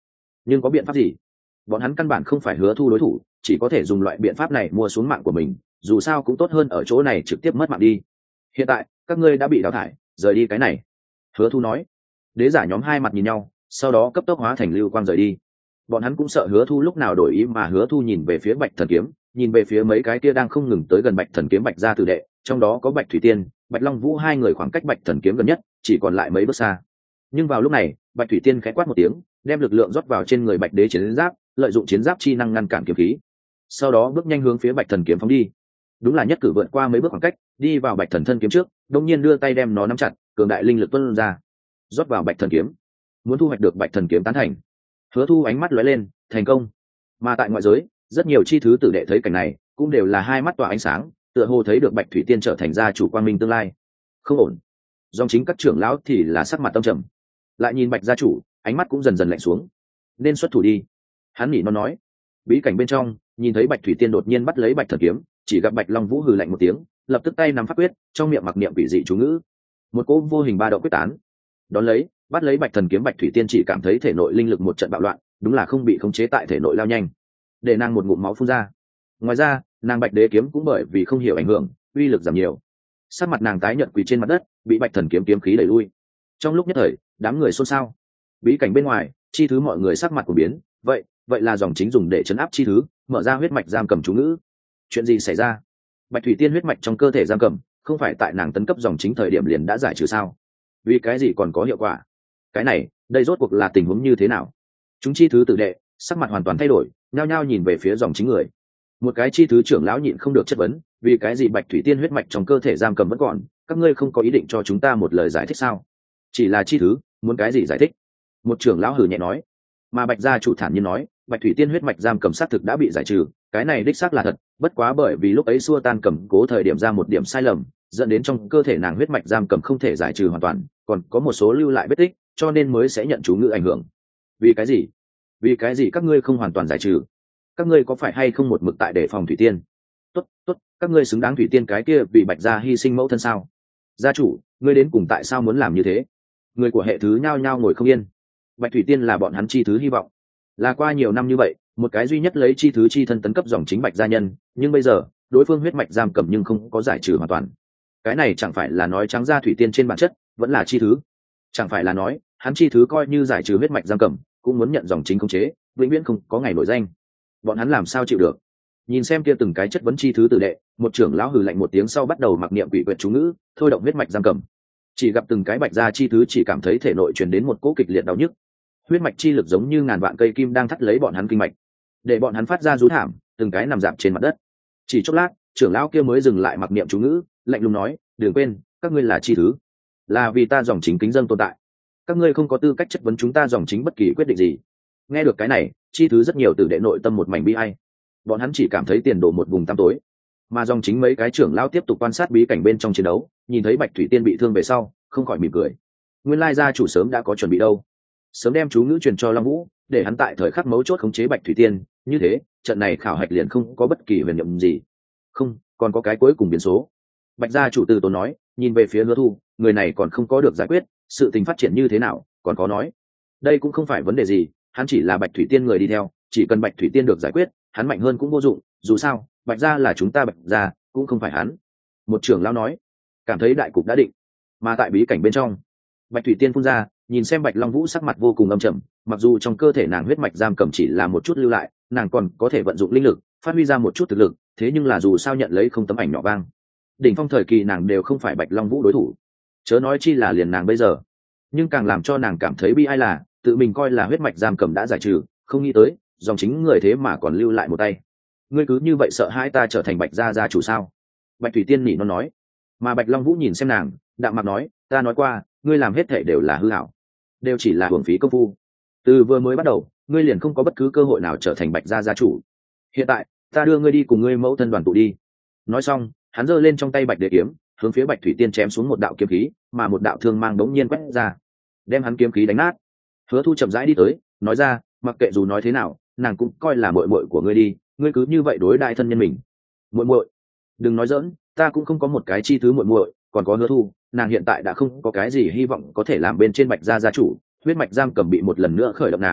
nhưng có biện pháp gì? Bọn hắn căn bản không phải Hứa Thu đối thủ, chỉ có thể dùng loại biện pháp này mua xuống mạng của mình, dù sao cũng tốt hơn ở chỗ này trực tiếp mất mạng đi. Hiện tại các ngươi đã bị đào thải, rời đi cái này. Hứa Thu nói. Đế giả nhóm hai mặt nhìn nhau, sau đó cấp tốc hóa thành lưu quang rời đi. Bọn hắn cũng sợ Hứa Thu lúc nào đổi ý, mà Hứa Thu nhìn về phía Bạch Thần Kiếm, nhìn về phía mấy cái kia đang không ngừng tới gần Bạch Thần Kiếm Bạch gia tử đệ, trong đó có Bạch Thủy Tiên, Bạch Long Vũ hai người khoảng cách Bạch Thần Kiếm gần nhất, chỉ còn lại mấy bước xa. Nhưng vào lúc này, Bạch Thủy Tiên khẽ quát một tiếng, đem lực lượng rót vào trên người Bạch Đế chiến giáp, lợi dụng chiến giáp chi năng ngăn cản kiếm khí. Sau đó bước nhanh hướng phía Bạch Thần Kiếm phóng đi. Đúng là nhất cử vượt qua mấy bước khoảng cách, đi vào Bạch Thần thân kiếm trước, đột nhiên đưa tay đem nó nắm chặt, cường đại linh lực tuôn ra, rót vào Bạch Thần kiếm, muốn thu hoạch được Bạch Thần kiếm tán thành. Hứa Thu ánh mắt lóe lên, thành công. Mà tại ngoại giới, rất nhiều chi thứ tử đệ thấy cảnh này, cũng đều là hai mắt tỏa ánh sáng, tựa hồ thấy được Bạch Thủy Tiên trở thành gia chủ quang minh tương lai. Không ổn. Dòng chính các trưởng lão thì là sắc mặt tâm trầm, lại nhìn Bạch gia chủ, ánh mắt cũng dần dần lạnh xuống. Nên xuất thủ đi. Hắn nhỉ nó nói. Bí cảnh bên trong, nhìn thấy Bạch Thủy Tiên đột nhiên bắt lấy Bạch Thần kiếm, chỉ gặp Bạch Long Vũ hừ lạnh một tiếng, lập tức tay nắm pháp quyết, trong miệng mặc niệm quỷ dị chú ngữ. Một cỗ vô hình ba động quyết tán. Đón lấy, bắt lấy Bạch Thần kiếm Bạch Thủy Tiên chỉ cảm thấy thể nội linh lực một trận bạo loạn, đúng là không bị khống chế tại thể nội lao nhanh, để nàng một ngụm máu phun ra. Ngoài ra, nàng Bạch Đế kiếm cũng bởi vì không hiểu ảnh hưởng, uy lực giảm nhiều. Sắc mặt nàng tái nhợt quỳ trên mặt đất, bị Bạch Thần kiếm kiếm khí đẩy lui. Trong lúc nhất thời, đám người xôn xao. Bí cảnh bên ngoài, chi thứ mọi người sắc mặt của biến, vậy là dòng chính dùng để chấn áp chi thứ, mở ra huyết mạch giam cầm chú ngữ. Chuyện gì xảy ra? Bạch Thủy Tiên huyết mạch trong cơ thể giam cầm, không phải tại nàng tấn cấp dòng chính thời điểm liền đã giải trừ sao? Vì cái gì còn có hiệu quả? Cái này, đây rốt cuộc là tình huống như thế nào? Chúng chi thứ tử đệ sắc mặt hoàn toàn thay đổi, nhao nhao nhìn về phía dòng chính người. Một cái chi thứ trưởng lão nhịn không được chất vấn, vì cái gì Bạch Thủy Tiên huyết mạch trong cơ thể giam cầm vẫn còn, các ngươi không có ý định cho chúng ta một lời giải thích sao? Chỉ là chi thứ, muốn cái gì giải thích? Một trưởng lão hừ nhẹ nói. Mà Bạch gia chủ thản nhiên nói, Bạch Thủy Tiên huyết mạch giam cầm xác thực đã bị giải trừ, cái này đích xác là thật, bất quá bởi vì lúc ấy xua tan cầm cố thời điểm ra một điểm sai lầm, dẫn đến trong cơ thể nàng huyết mạch giam cầm không thể giải trừ hoàn toàn, còn có một số lưu lại vết tích, cho nên mới sẽ nhận chú ngữ ảnh hưởng. Vì cái gì? Vì cái gì các ngươi không hoàn toàn giải trừ? Các ngươi có phải hay không một mực tại đề phòng Thủy Tiên? Tốt, các ngươi xứng đáng Thủy Tiên cái kia vì Bạch gia hy sinh mẫu thân sao? Gia chủ, ngươi đến cùng tại sao muốn làm như thế? Người của hệ thứ nhao nhao ngồi không yên. Bạch Thủy Tiên là bọn hắn chi thứ hy vọng, là qua nhiều năm như vậy một cái duy nhất lấy chi thứ chi thân tấn cấp dòng chính Bạch gia nhân, nhưng bây giờ đối phương huyết mạch giam cầm nhưng không có giải trừ hoàn toàn. Cái này chẳng phải là nói trắng ra Thủy Tiên trên bản chất vẫn là chi thứ? Chẳng phải là nói hắn chi thứ coi như giải trừ huyết mạch giam cầm cũng muốn nhận dòng chính khống chế, vĩnh viễn không có ngày nổi danh? Bọn hắn làm sao chịu được? Nhìn xem kia từng cái chất vấn chi thứ tử đệ, một trưởng lão hừ lạnh một tiếng sau bắt đầu mặc niệm quỷ quyệt chú ngữ, thôi động huyết mạch giam cầm. Chỉ gặp từng cái Bạch gia chi thứ chỉ cảm thấy thể nội truyền đến một cỗ kịch liệt đau nhức, huyết mạch chi lực giống như ngàn vạn cây kim đang thắt lấy bọn hắn kinh mạch, để bọn hắn phát ra rú thảm, từng cái nằm dạp trên mặt đất. Chỉ chốc lát, trưởng lão kia mới dừng lại mặc niệm chú ngữ, lạnh lùng nói, đừng quên, các ngươi là chi thứ, là vì ta dòng chính kính dâng tồn tại, các ngươi không có tư cách chất vấn chúng ta dòng chính bất kỳ quyết định gì. Nghe được cái này, chi thứ rất nhiều tử đệ nội tâm một mảnh bi ai, bọn hắn chỉ cảm thấy tiền đổ một vùng tăm tối. Mà dòng chính mấy cái trưởng lão tiếp tục quan sát bí cảnh bên trong chiến đấu, nhìn thấy Bạch Thủy Tiên bị thương về sau, không khỏi mỉm cười. Nguyên lai gia chủ sớm đã có chuẩn bị đâu, sớm đem chú ngữ truyền cho Long Vũ, để hắn tại thời khắc mấu chốt khống chế Bạch Thủy Tiên, như thế trận này khảo hạch liền không có bất kỳ huyền nhiệm gì. Không, còn có cái cuối cùng biến số. Bạch gia chủ từ tốn nói, nhìn về phía Hứa Thu, người này còn không có được giải quyết, sự tình phát triển như thế nào còn có nói. Đây cũng không phải vấn đề gì, hắn chỉ là Bạch Thủy Tiên người đi theo, chỉ cần Bạch Thủy Tiên được giải quyết, hắn mạnh hơn cũng vô dụng, dù sao Bạch gia là chúng ta Bạch gia, cũng không phải hắn. Một trưởng lão nói, cảm thấy đại cục đã định. Mà tại bí cảnh bên trong, Bạch Thủy Tiên phun ra, nhìn xem Bạch Long Vũ sắc mặt vô cùng âm trầm, mặc dù trong cơ thể nàng huyết mạch giam cầm chỉ là một chút lưu lại, nàng còn có thể vận dụng linh lực phát huy ra một chút thực lực, thế nhưng là dù sao nhận lấy không tấm ảnh nhỏ vang, đỉnh phong thời kỳ nàng đều không phải Bạch Long Vũ đối thủ, chớ nói chi là liền nàng bây giờ. Nhưng càng làm cho nàng cảm thấy bi ai là tự mình coi là huyết mạch giam cầm đã giải trừ, không nghĩ tới dòng chính người thế mà còn lưu lại một tay. Ngươi cứ như vậy sợ hai ta trở thành Bạch gia gia chủ sao? Bạch Thủy Tiên nỉ nó nói. Mà Bạch Long Vũ nhìn xem nàng, đạm mặt nói, ta nói qua, ngươi làm hết thể đều là hư hảo, đều chỉ là hưởng phí công phu. Từ vừa mới bắt đầu, ngươi liền không có bất cứ cơ hội nào trở thành Bạch gia gia chủ. Hiện tại, ta đưa ngươi đi cùng ngươi mẫu thân đoàn tụ đi. Nói xong, hắn giơ lên trong tay Bạch Đế kiếm, hướng phía Bạch Thủy Tiên chém xuống một đạo kiếm khí, mà một đạo thương mang đống nhiên quét ra, đem hắn kiếm khí đánh nát. Hứa Thu chậm rãi đi tới, nói ra, mặc kệ dù nói thế nào, nàng cũng coi là muội muội của ngươi đi, ngươi cứ như vậy đối đại thân nhân mình. Muội muội? Đừng nói giỡn, ta cũng không có một cái chi thứ muội muội, còn có Hứa Thu, nàng hiện tại đã không có cái gì hy vọng có thể làm bên trên Bạch gia gia chủ, huyết mạch giam cầm bị một lần nữa khởi động nàng,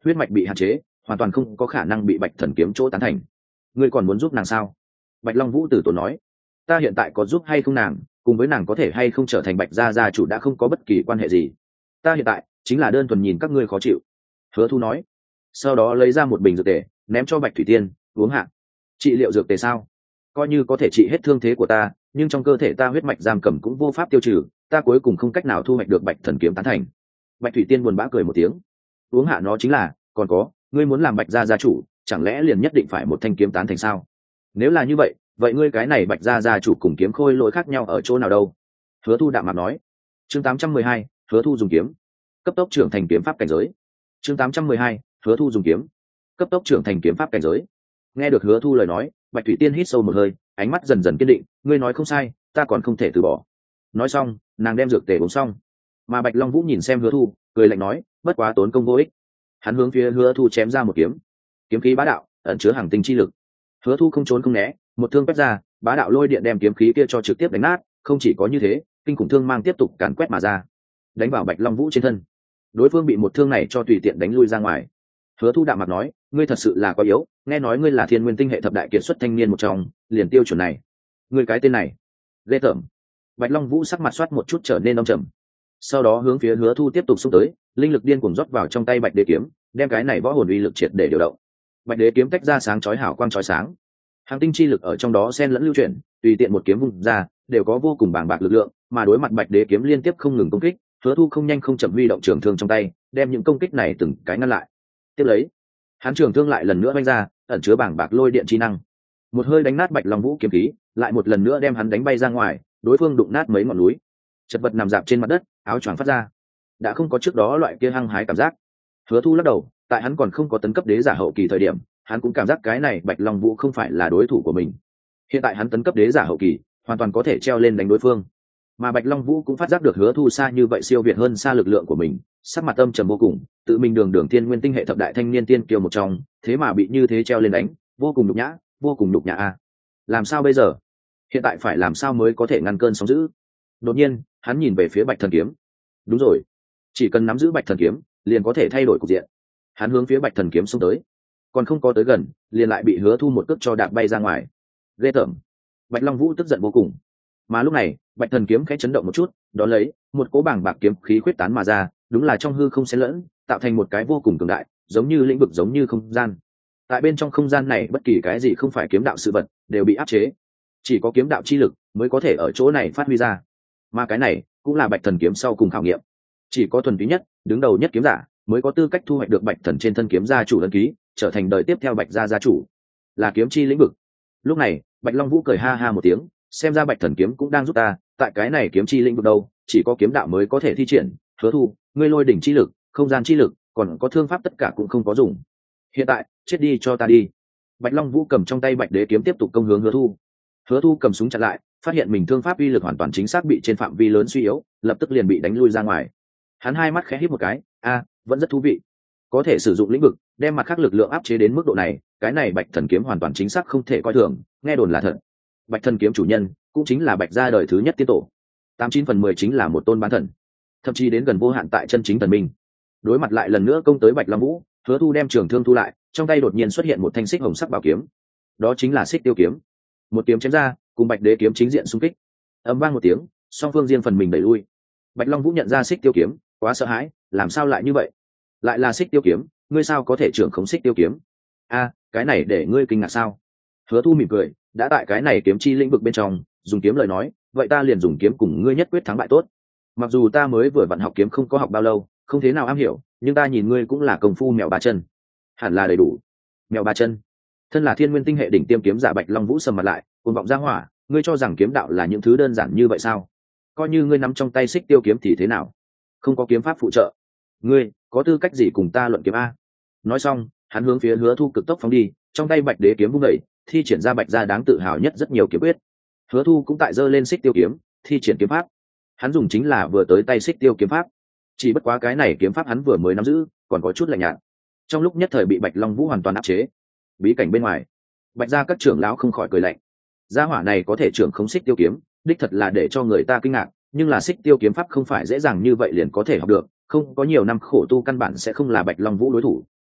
huyết mạch bị hạn chế, hoàn toàn không có khả năng bị bạch thần kiếm chỗ tán thành. Ngươi còn muốn giúp nàng sao? Bạch Long Vũ tử tốn nói. Ta hiện tại có giúp hay không nàng, cùng với nàng có thể hay không trở thành bạch gia gia chủ đã không có bất kỳ quan hệ gì. Ta hiện tại chính là đơn thuần nhìn các ngươi khó chịu. Hứa Thu nói. Sau đó lấy ra một bình dược tề ném cho Bạch Thủy Tiên, uống hạ. Trị liệu dược tề sao? Coi như có thể trị hết thương thế của ta, nhưng trong cơ thể ta huyết mạch giam cầm cũng vô pháp tiêu trừ, ta cuối cùng không cách nào thu hoạch được bạch thần kiếm tán thành. Bạch Thủy Tiên buồn bã cười một tiếng. Uống hạ nó chính là, còn có, ngươi muốn làm bạch gia gia chủ, chẳng lẽ liền nhất định phải một thanh kiếm tán thành sao? Nếu là như vậy, vậy ngươi cái này bạch gia gia chủ cùng kiếm khôi lỗi khác nhau ở chỗ nào đâu? Hứa Thu đạm mạc nói. Chương 812, Hứa Thu dùng kiếm, cấp tốc trưởng thành kiếm pháp cảnh giới. Chương 812, Hứa Thu dùng kiếm, cấp tốc trưởng thành kiếm pháp cảnh giới. Nghe được Hứa Thu lời nói, Bạch Thủy Tiên hít sâu một hơi, ánh mắt dần dần kiên định. Ngươi nói không sai, ta còn không thể từ bỏ. Nói xong, nàng đem dược tề uống xong. Mà Bạch Long Vũ nhìn xem Hứa Thu, cười lạnh nói, bất quá tốn công vô ích. Hắn hướng phía Hứa Thu chém ra một kiếm. Kiếm khí bá đạo, ẩn chứa hàng tinh chi lực. Hứa Thu không trốn không né, một thương quét ra, bá đạo lôi điện đem kiếm khí kia cho trực tiếp đánh nát. Không chỉ có như thế, kinh khủng thương mang tiếp tục càn quét mà ra, đánh vào Bạch Long Vũ trên thân. Đối phương bị một thương này cho tùy tiện đánh lui ra ngoài. Hứa Thu đạm mặt nói, ngươi thật sự là quá yếu, nghe nói ngươi là Thiên Nguyên Tinh hệ thập đại kiệt xuất thanh niên một trong, liền tiêu chuẩn này. Ngươi cái tên này, ghê tởm. Bạch Long Vũ sắc mặt soát một chút trở nên âm trầm. Sau đó hướng phía Hứa Thu tiếp tục xung tới, linh lực điên cuồng rót vào trong tay Bạch Đế kiếm, đem cái này võ hồn uy lực triệt để điều động. Bạch Đế kiếm tách ra sáng chói hào quang chói sáng, hàng tinh chi lực ở trong đó xen lẫn lưu chuyển, tùy tiện một kiếm vung ra, đều có vô cùng bàng bạc lực lượng, mà đối mặt Bạch Đế kiếm liên tiếp không ngừng công kích, Hứa Thu không nhanh không chậm huy động trường thương trong tay, đem những công kích này từng cái ngăn lại. Tiếp lấy, hắn trường thương lại lần nữa vung ra, ẩn chứa bàng bạc lôi điện chi năng, một hơi đánh nát Bạch Long Vũ kiếm khí, lại một lần nữa đem hắn đánh bay ra ngoài, đối phương đụng nát mấy ngọn núi, chật vật nằm dạp trên mặt đất, áo choàng phát ra, đã không có trước đó loại kia hăng hái cảm giác. Hứa Thu lắc đầu, tại hắn còn không có tấn cấp đế giả hậu kỳ thời điểm, hắn cũng cảm giác cái này Bạch Long Vũ không phải là đối thủ của mình. Hiện tại hắn tấn cấp đế giả hậu kỳ, hoàn toàn có thể treo lên đánh đối phương. Mà Bạch Long Vũ cũng phát giác được Hứa Thu xa như vậy siêu việt hơn xa lực lượng của mình, sắc mặt âm trầm vô cùng, tự mình đường Thiên Nguyên Tinh hệ thập đại thanh niên tiên kiều một trong, thế mà bị như thế treo lên đánh, vô cùng nhục nhã, vô cùng nhục nhã a. Làm sao bây giờ? Hiện tại phải làm sao mới có thể ngăn cơn sóng dữ? Đột nhiên, hắn nhìn về phía Bạch Thần kiếm. Đúng rồi, chỉ cần nắm giữ Bạch Thần kiếm, liền có thể thay đổi cục diện. Hắn hướng phía Bạch Thần kiếm xông tới, còn không có tới gần, liền lại bị Hứa Thu một cước cho đạp bay ra ngoài. Ghê tởm. Bạch Long Vũ tức giận vô cùng. Mà lúc này, Bạch Thần kiếm khẽ chấn động một chút, đó lấy một cỗ bảng bạc kiếm khí khuyết tán mà ra, đúng là trong hư không xen lẫn, tạo thành một cái vô cùng cường đại, giống như lĩnh vực, giống như không gian. Tại bên trong không gian này, bất kỳ cái gì không phải kiếm đạo sự vật đều bị áp chế, chỉ có kiếm đạo chi lực mới có thể ở chỗ này phát huy ra. Mà cái này cũng là Bạch Thần kiếm sau cùng khảo nghiệm, chỉ có thuần túy nhất, đứng đầu nhất kiếm giả mới có tư cách thu hoạch được Bạch Thần trên thân kiếm gia chủ ấn ký, trở thành đời tiếp theo Bạch gia gia chủ, là kiếm chi lĩnh vực. Lúc này, Bạch Long Vũ cười ha ha một tiếng, xem ra Bạch Thần kiếm cũng đang giúp ta, tại cái này kiếm chi lĩnh vực đâu, chỉ có kiếm đạo mới có thể thi triển. Hứa Thu, ngươi lôi đỉnh chi lực, không gian chi lực, còn có thương pháp tất cả cũng không có dùng. Hiện tại, chết đi cho ta đi. Bạch Long Vũ cầm trong tay Bạch Đế kiếm tiếp tục công hướng Hứa Thu. Hứa Thu cầm súng chặn lại, phát hiện mình thương pháp uy lực hoàn toàn chính xác bị trên phạm vi lớn suy yếu, lập tức liền bị đánh lui ra ngoài. Hắn hai mắt khẽ híp một cái, vẫn rất thú vị. Có thể sử dụng lĩnh vực, đem mặt khác lực lượng áp chế đến mức độ này, cái này Bạch Thần kiếm hoàn toàn chính xác không thể coi thường, nghe đồn là thật. Bạch Thần kiếm chủ nhân cũng chính là Bạch gia đời thứ nhất tiên tổ, 89/10 chính là một tôn bán thần, thậm chí đến gần vô hạn tại chân chính thần minh. Đối mặt lại lần nữa công tới Bạch Long Vũ, Hứa Thu đem trường thương thu lại, trong tay đột nhiên xuất hiện một thanh xích hồng sắc bảo kiếm, đó chính là Xích Tiêu kiếm. Một kiếm chém ra, cùng Bạch Đế kiếm chính diện xung kích, ầm vang một tiếng, song phương riêng phần mình đẩy lui. Bạch Long Vũ nhận ra Xích Tiêu kiếm, quá sợ hãi, làm sao lại như vậy? Lại là Xích Tiêu kiếm, ngươi sao có thể trưởng khống Xích Tiêu kiếm? Cái này để ngươi kinh ngạc sao? Hứa Thu mỉm cười, đã tại cái này kiếm chi lĩnh vực bên trong, dùng kiếm lời nói, vậy ta liền dùng kiếm cùng ngươi nhất quyết thắng bại tốt. Mặc dù ta mới vừa vặn học kiếm không có học bao lâu, không thế nào am hiểu, nhưng ta nhìn ngươi cũng là công phu mèo ba chân, hẳn là đầy đủ. Mèo ba chân? Thân là Thiên Nguyên Tinh hệ đỉnh tiêm kiếm giả Bạch Long Vũ sầm mặt lại, cuồng vọng ra hỏa, ngươi cho rằng kiếm đạo là những thứ đơn giản như vậy sao? Coi như ngươi nắm trong tay Xích Tiêu kiếm thì thế nào? Không có kiếm pháp phụ trợ, ngươi có tư cách gì cùng ta luận kiếm a? Nói xong, hắn hướng phía Hứa Thu cực tốc phóng đi, trong tay Bạch Đế kiếm vung dậy, thi triển ra Bạch gia đáng tự hào nhất rất nhiều kiếm quyết. Hứa Thu cũng tại giơ lên Xích Tiêu kiếm, thi triển kiếm pháp. Hắn dùng chính là vừa tới tay Xích Tiêu kiếm pháp, chỉ bất quá cái này kiếm pháp hắn vừa mới nắm giữ, còn có chút lạnh nhạt, trong lúc nhất thời bị Bạch Long Vũ hoàn toàn áp chế. Bí cảnh bên ngoài, Bạch gia các trưởng lão không khỏi cười lạnh. Gia hỏa này có thể trưởng khống Xích Tiêu kiếm, đích thật là để cho người ta kinh ngạc, nhưng là Xích Tiêu kiếm pháp không phải dễ dàng như vậy liền có thể học được, không có nhiều năm khổ tu căn bản sẽ không là Bạch Long Vũ đối thủ,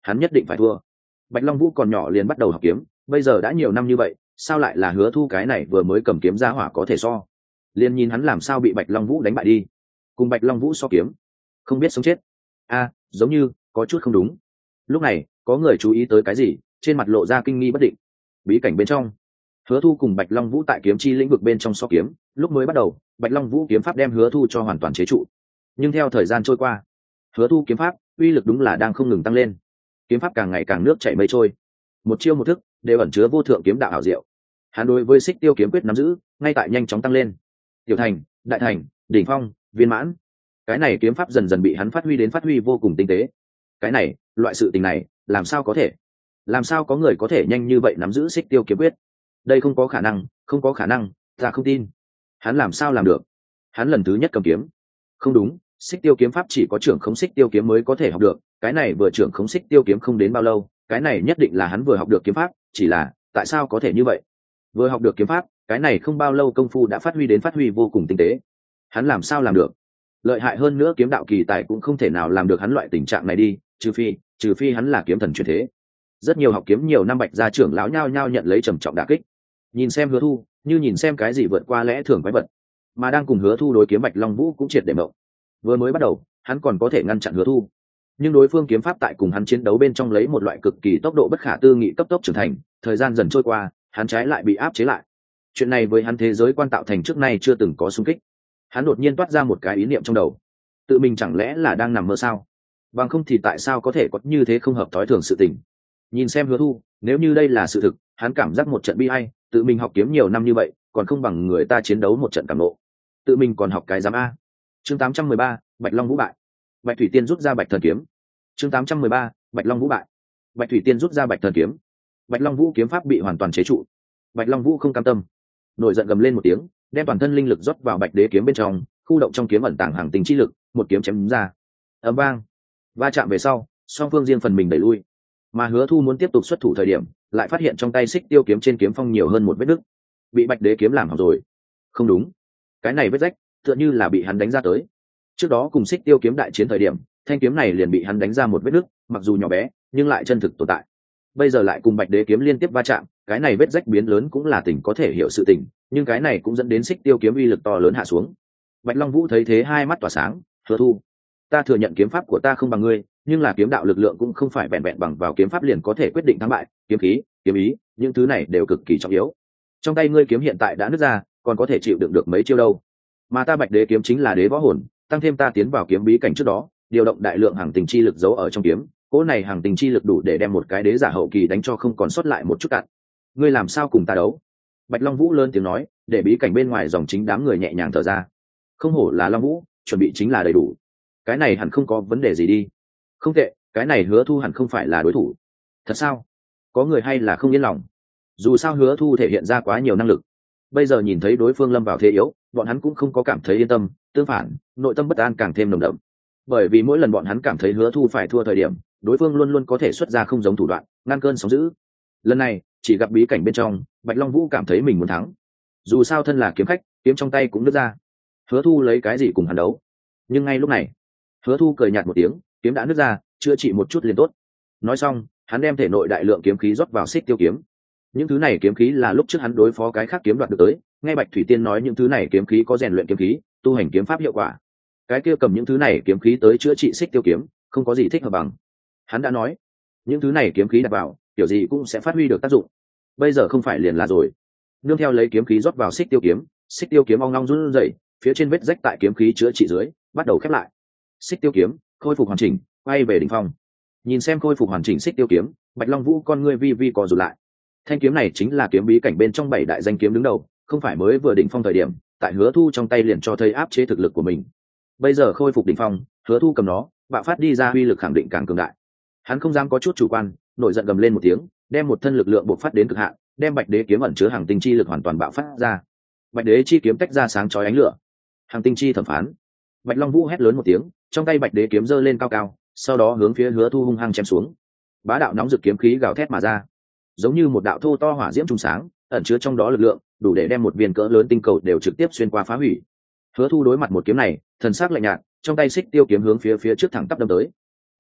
hắn nhất định phải thua. Bạch Long Vũ còn nhỏ liền bắt đầu học kiếm, bây giờ đã nhiều năm như vậy, sao lại là Hứa Thu cái này vừa mới cầm kiếm ra hỏa có thể so. Liền nhìn hắn làm sao bị Bạch Long Vũ đánh bại đi. Cùng Bạch Long Vũ so kiếm, không biết sống chết. Giống như có chút không đúng. Lúc này có người chú ý tới cái gì, trên mặt lộ ra kinh nghi bất định. Bí cảnh bên trong, Hứa Thu cùng Bạch Long Vũ tại kiếm chi lĩnh vực bên trong so kiếm, lúc mới bắt đầu Bạch Long Vũ kiếm pháp đem Hứa Thu cho hoàn toàn chế trụ, nhưng theo thời gian trôi qua, Hứa Thu kiếm pháp uy lực đúng là đang không ngừng tăng lên, kiếm pháp càng ngày càng nước chảy mây trôi, một chiêu một thức đều ẩn chứa vô thượng kiếm đạo hảo diệu. Hắn đối với xích tiêu kiếm quyết nắm giữ ngay tại nhanh chóng tăng lên, tiểu thành, đại thành, đỉnh phong, viên mãn. Cái này kiếm pháp dần dần bị hắn phát huy vô cùng tinh tế. Cái này, loại sự tình này, làm sao có thể? Làm sao có người có thể nhanh như vậy nắm giữ xích tiêu kiếm quyết? Đây không có khả năng, không có khả năng, ta không tin. Hắn làm sao làm được? Hắn lần thứ nhất cầm kiếm. Không đúng, xích tiêu kiếm pháp chỉ có trưởng khống xích tiêu kiếm mới có thể học được, cái này vừa trưởng khống xích tiêu kiếm không đến bao lâu, cái này nhất định là hắn vừa học được kiếm pháp, chỉ là, tại sao có thể như vậy? Vừa học được kiếm pháp, cái này không bao lâu công phu đã phát huy vô cùng tinh tế. Hắn làm sao làm được? Lợi hại hơn nữa kiếm đạo kỳ tài cũng không thể nào làm được hắn loại tình trạng này đi, trừ phi hắn là kiếm thần truyền thế. Rất nhiều học kiếm nhiều năm Bạch gia trưởng lão nhao nhao nhận lấy trầm trọng đả kích. Nhìn xem Hứa Thu, như nhìn xem cái gì vượt qua lẽ thường quái vật. Mà đang cùng Hứa Thu đối kiếm Bạch Long Vũ cũng triệt để mộng. Vừa mới bắt đầu, hắn còn có thể ngăn chặn Hứa Thu, nhưng đối phương kiếm pháp tại cùng hắn chiến đấu bên trong lấy một loại cực kỳ tốc độ bất khả tư nghị cấp tốc trưởng thành, thời gian dần trôi qua, hắn trái lại bị áp chế lại. Chuyện này với hắn thế giới quan tạo thành trước nay chưa từng có xung kích. Hắn đột nhiên toát ra một cái ý niệm trong đầu, tự mình chẳng lẽ là đang nằm mơ sao? Bằng không thì tại sao có thể có như thế không hợp thói thường sự tình? Nhìn xem Hứa Thu, nếu như đây là sự thực, hắn cảm giác một trận bi ai, tự mình học kiếm nhiều năm như vậy, còn không bằng người ta chiến đấu một trận cảm nộ. Tự mình còn học cái giám a. Chương 813, Bạch Long Vũ bại. Bạch Thủy Tiên rút ra Bạch Thần kiếm. Chương 813, Bạch Long Vũ bại. Bạch Thủy Tiên rút ra Bạch Thần kiếm. Bạch Long Vũ kiếm pháp bị hoàn toàn chế trụ. Bạch Long Vũ không cam tâm, nổi giận gầm lên một tiếng, đem toàn thân linh lực rót vào Bạch Đế kiếm bên trong, khu động trong kiếm ẩn tàng hàng tình chi lực, một kiếm chém ra. Ầm vang, va chạm về sau, song phương riêng phần mình đẩy lui. Mà Hứa Thu muốn tiếp tục xuất thủ thời điểm, lại phát hiện trong tay xích tiêu kiếm trên kiếm phong nhiều hơn một vết nứt, bị Bạch Đế kiếm làm hỏng rồi. Không đúng, cái này vết rách tựa như là bị hắn đánh ra tới. Trước đó cùng xích tiêu kiếm đại chiến thời điểm, thanh kiếm này liền bị hắn đánh ra một vết nứt, mặc dù nhỏ bé nhưng lại chân thực tồn tại. Bây giờ lại cùng Bạch Đế kiếm liên tiếp va chạm, cái này vết rách biến lớn cũng là tình có thể hiểu sự tình, nhưng cái này cũng dẫn đến xích tiêu kiếm uy lực to lớn hạ xuống. Bạch Long Vũ thấy thế hai mắt tỏa sáng, Hứa Thu, ta thừa nhận kiếm pháp của ta không bằng ngươi, nhưng là kiếm đạo lực lượng cũng không phải vẹn vẹn bằng vào kiếm pháp liền có thể quyết định thắng bại, kiếm khí, kiếm ý, những thứ này đều cực kỳ trọng yếu. Trong tay ngươi kiếm hiện tại đã nứt ra, còn có thể chịu đựng được mấy chiêu đâu? Mà ta Bạch Đế kiếm chính là đế võ hồn, tăng thêm ta tiến vào kiếm bí cảnh trước đó, điều động đại lượng hàng tình chi lực giấu ở trong kiếm, cỗ này hàng tình chi lực đủ để đem một cái đế giả hậu kỳ đánh cho không còn sót lại một chút cạn. Ngươi làm sao cùng ta đấu? Bạch Long Vũ lớn tiếng nói, để bí cảnh bên ngoài dòng chính đám người nhẹ nhàng thở ra. Không hổ là Long Vũ, chuẩn bị chính là đầy đủ. Cái này hẳn không có vấn đề gì đi. Không tệ, cái này Hứa Thu hẳn không phải là đối thủ. Thật sao? Có người hay là không yên lòng. Dù sao Hứa Thu thể hiện ra quá nhiều năng lực, bây giờ nhìn thấy đối phương lâm vào thế yếu, bọn hắn cũng không có cảm thấy yên tâm, tương phản, nội tâm bất an càng thêm nồng đậm. Bởi vì mỗi lần bọn hắn cảm thấy Hứa Thu phải thua thời điểm, đối phương luôn luôn có thể xuất ra không giống thủ đoạn, ngăn cơn sóng dữ. Lần này, chỉ gặp bí cảnh bên trong, Bạch Long Vũ cảm thấy mình muốn thắng. Dù sao thân là kiếm khách, kiếm trong tay cũng đứt ra. Hứa Thu lấy cái gì cùng hắn đấu? Nhưng ngay lúc này, Hứa Thu cười nhạt một tiếng, kiếm đã nứt ra, chữa trị một chút liền tốt. Nói xong, hắn đem thể nội đại lượng kiếm khí rót vào xích tiêu kiếm. Những thứ này kiếm khí là lúc trước hắn đối phó cái khác kiếm đoạt được tới, nghe Bạch Thủy Tiên nói những thứ này kiếm khí có rèn luyện kiếm khí, tu hành kiếm pháp hiệu quả. Cái kia cầm những thứ này kiếm khí tới chữa trị xích tiêu kiếm, không có gì thích hợp bằng. Hắn đã nói, những thứ này kiếm khí đặt vào, kiểu gì cũng sẽ phát huy được tác dụng. Bây giờ không phải liền là rồi. Nương theo lấy kiếm khí rót vào xích tiêu kiếm ong long run rẩy, phía trên vết rách tại kiếm khí chữa trị dưới, bắt đầu khép lại. Xích tiêu kiếm khôi phục hoàn chỉnh, quay về đỉnh phong. Nhìn xem khôi phục hoàn chỉnh xích tiêu kiếm, Bạch Long Vũ con ngươi vi vi co rụt lại. Thanh kiếm này chính là kiếm bí cảnh bên trong 7 đại danh kiếm đứng đầu, không phải mới vừa đỉnh phong thời điểm, tại Hứa Thu trong tay liền cho thấy áp chế thực lực của mình. Bây giờ khôi phục đỉnh phong, Hứa Thu cầm nó, bạo phát đi ra uy lực khẳng định càng cường đại. Hắn không dám có chút chủ quan, nổi giận gầm lên một tiếng, đem một thân lực lượng bộc phát đến cực hạn, đem Bạch Đế kiếm ẩn chứa hàng tinh chi lực hoàn toàn bạo phát ra. Bạch Đế chi kiếm tách ra sáng chói ánh lửa. Hàng tinh chi thẩm phán. Bạch Long Vũ hét lớn một tiếng, trong tay Bạch Đế kiếm giơ lên cao cao, sau đó hướng phía Hứa Thu hung hăng chém xuống. Bá đạo nóng rực kiếm khí gào thét mà ra, giống như một đạo thô to hỏa diễm trùng sáng, ẩn chứa trong đó lực lượng, đủ để đem một viên cỡ lớn tinh cầu đều trực tiếp xuyên qua phá hủy. Hứa Thu đối mặt một kiếm này, thần sắc lạnh nhạt, trong tay xích tiêu kiếm hướng phía trước thẳng tắp đâm tới.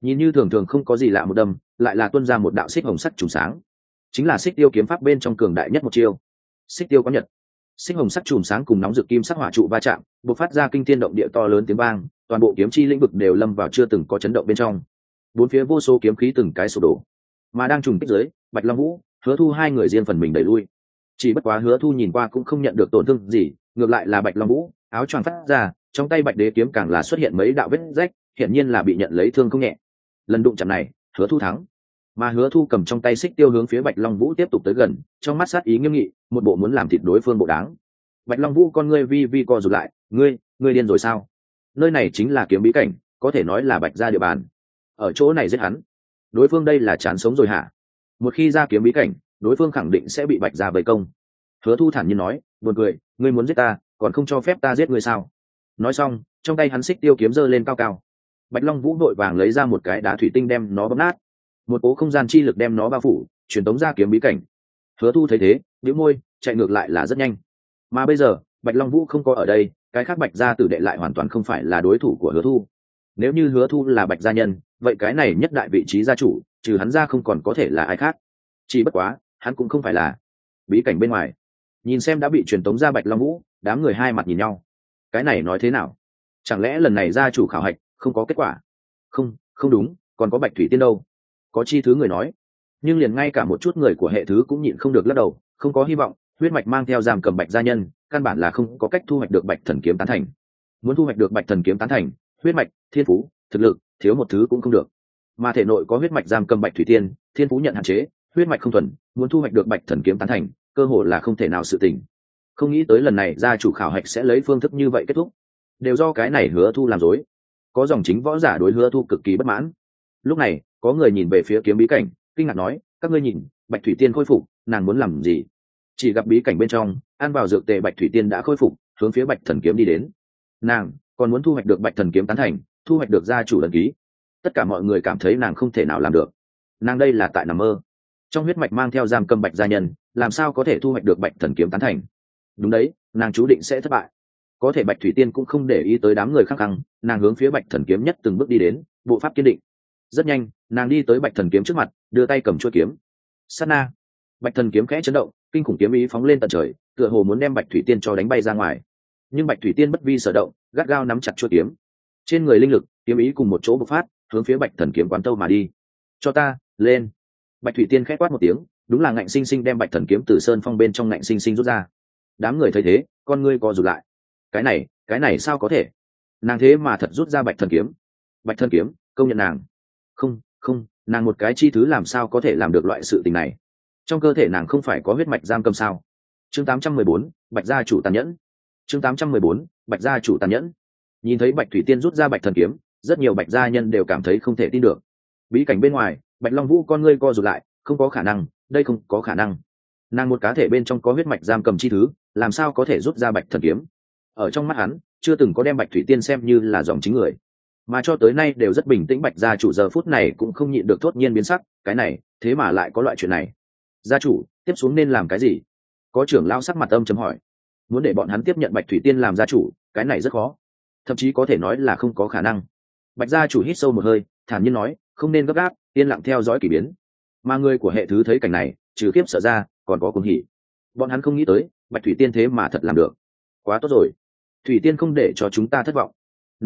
nhìn như thường thường không có gì lạ một đâm lại là tuôn ra một đạo xích hồng sắc trùng sáng, chính là xích tiêu kiếm pháp bên trong cường đại nhất một chiêu xích tiêu có nhật. Xích hồng sắc chùm sáng cùng nóng rực kim sắc hỏa trụ va chạm, bộc phát ra kinh thiên động địa to lớn tiếng vang, toàn bộ kiếm chi lĩnh vực đều lâm vào chưa từng có chấn động bên trong. Bốn phía vô số kiếm khí từng cái sụp đổ. Mà đang trùng kích dưới, Bạch Long Vũ, Hứa Thu hai người riêng phần mình đẩy lui. Chỉ bất quá Hứa Thu nhìn qua cũng không nhận được tổn thương gì, ngược lại là Bạch Long Vũ, áo choàng phát ra, trong tay Bạch Đế kiếm càng là xuất hiện mấy đạo vết rách, hiển nhiên là bị nhận lấy thương không nhẹ. Lần đụng chạm này, Hứa Thu thắng. Mà Hứa Thu cầm trong tay xích tiêu hướng phía Bạch Long Vũ tiếp tục tới gần, trong mắt sát ý nghiêm nghị, một bộ muốn làm thịt đối phương bộ đáng. Bạch Long Vũ con ngươi vi vi co rụt lại, ngươi điên rồi sao? Nơi này chính là kiếm bí cảnh, có thể nói là Bạch gia địa bàn. Ở chỗ này giết hắn, đối phương đây là chán sống rồi hả? Một khi ra kiếm bí cảnh, đối phương khẳng định sẽ bị Bạch gia vây công. Hứa Thu thản nhiên nói, buồn cười, ngươi muốn giết ta, còn không cho phép ta giết ngươi sao? Nói xong, trong tay hắn xích tiêu kiếm giơ lên cao cao. Bạch Long Vũ vội vàng lấy ra một cái đá thủy tinh đem nó bóp nát, một cỗ không gian chi lực đem nó bao phủ, truyền tống ra kiếm bí cảnh. Hứa Thu thấy thế, bĩu môi, chạy ngược lại là rất nhanh. Mà bây giờ, Bạch Long Vũ không có ở đây, cái khác Bạch gia tử đệ lại hoàn toàn không phải là đối thủ của Hứa Thu. Nếu như Hứa Thu là Bạch gia nhân, vậy cái này nhất đại vị trí gia chủ, trừ hắn ra không còn có thể là ai khác. Chỉ bất quá, hắn cũng không phải là. Bí cảnh bên ngoài, nhìn xem đã bị truyền tống ra Bạch Long Vũ, đám người hai mặt nhìn nhau. Cái này nói thế nào? Chẳng lẽ lần này gia chủ khảo hạch không có kết quả? Không đúng, còn có Bạch Thủy Tiên đâu? Có chi thứ người nói. Nhưng liền ngay cả một chút người của hệ thứ cũng nhịn không được lắc đầu, không có hy vọng, huyết mạch mang theo giam cầm Bạch gia nhân, căn bản là không có cách thu hoạch được Bạch thần kiếm tán thành. Muốn thu hoạch được Bạch thần kiếm tán thành, huyết mạch, thiên phú, thực lực, thiếu một thứ cũng không được. Mà thể nội có huyết mạch giam cầm Bạch Thủy Tiên, thiên phú nhận hạn chế, huyết mạch không thuần, muốn thu hoạch được Bạch thần kiếm tán thành, cơ hội là không thể nào sự tình. Không nghĩ tới lần này gia chủ khảo hạch sẽ lấy phương thức như vậy kết thúc, đều do cái này Hứa Thu làm rối. Có dòng chính võ giả đối Hứa Thu cực kỳ bất mãn. Lúc này, có người nhìn về phía kiếm bí cảnh, kinh ngạc nói, các ngươi nhìn, Bạch Thủy Tiên khôi phục, nàng muốn làm gì? Chỉ gặp bí cảnh bên trong, ăn vào dược tề Bạch Thủy Tiên đã khôi phục, hướng phía Bạch thần kiếm đi đến. Nàng còn muốn thu hoạch được Bạch thần kiếm tán thành, thu hoạch được gia chủ ấn ký. Tất cả mọi người cảm thấy nàng không thể nào làm được. Nàng đây là tại nằm mơ. Trong huyết mạch mang theo giam cầm Bạch gia nhân, làm sao có thể thu hoạch được Bạch thần kiếm tán thành? Đúng đấy, nàng chú định sẽ thất bại. Có thể Bạch Thủy Tiên cũng không để ý tới đám người khăng khăng, nàng hướng phía Bạch thần kiếm nhất từng bước đi đến, bộ pháp kiên định. Rất nhanh, nàng đi tới Bạch thần kiếm trước mặt, đưa tay cầm chuôi kiếm. Sát na, Bạch thần kiếm khẽ chấn động, kinh khủng kiếm ý phóng lên tận trời, tựa hồ muốn đem Bạch Thủy Tiên cho đánh bay ra ngoài. Nhưng Bạch Thủy Tiên bất vi sở động, gắt gao nắm chặt chuôi kiếm. Trên người linh lực, kiếm ý cùng một chỗ bộc phát, hướng phía Bạch thần kiếm quán tâu mà đi. Cho ta, lên! Bạch Thủy Tiên khẽ quát một tiếng, đúng là ngạnh sinh sinh đem Bạch thần kiếm từ sơn phong bên trong ngạnh sinh sinh rút ra. Đám người thấy thế, con ngươi co rụt lại. Cái này sao có thể? Nàng thế mà thật rút ra Bạch thần kiếm. Bạch thần kiếm, công nhận nàng. Không, nàng một cái chi thứ làm sao có thể làm được loại sự tình này? Trong cơ thể nàng không phải có huyết mạch giam cầm sao? Chương 814, Bạch gia chủ tàn nhẫn. Chương 814, Bạch gia chủ tàn nhẫn. Nhìn thấy Bạch Thủy Tiên rút ra Bạch thần kiếm, rất nhiều Bạch gia nhân đều cảm thấy không thể tin được. Bí cảnh bên ngoài, Bạch Long Vũ con ngươi co rụt lại, không có khả năng, đây không có khả năng. Nàng một cá thể bên trong có huyết mạch giam cầm chi thứ, làm sao có thể rút ra Bạch thần kiếm? Ở trong mắt hắn, chưa từng có đem Bạch Thủy Tiên xem như là dòng chính người, mà cho tới nay đều rất bình tĩnh. Bạch gia chủ giờ phút này cũng không nhịn được thốt nhiên biến sắc, cái này thế mà lại có loại chuyện này. Gia chủ, tiếp xuống nên làm cái gì? Có trưởng lão sắc mặt âm trầm hỏi. Muốn để bọn hắn tiếp nhận Bạch Thủy Tiên làm gia chủ, cái này rất khó, thậm chí có thể nói là không có khả năng. Bạch gia chủ hít sâu một hơi, thản nhiên nói, không nên gấp gáp, yên lặng theo dõi kỳ biến. Mà người của hệ thứ thấy cảnh này, trừ khiếp sợ ra, còn có cuồng hỉ. Bọn hắn không nghĩ tới, Bạch Thủy Tiên thế mà thật làm được. Quá tốt rồi, Thủy Tiên không để cho chúng ta thất vọng.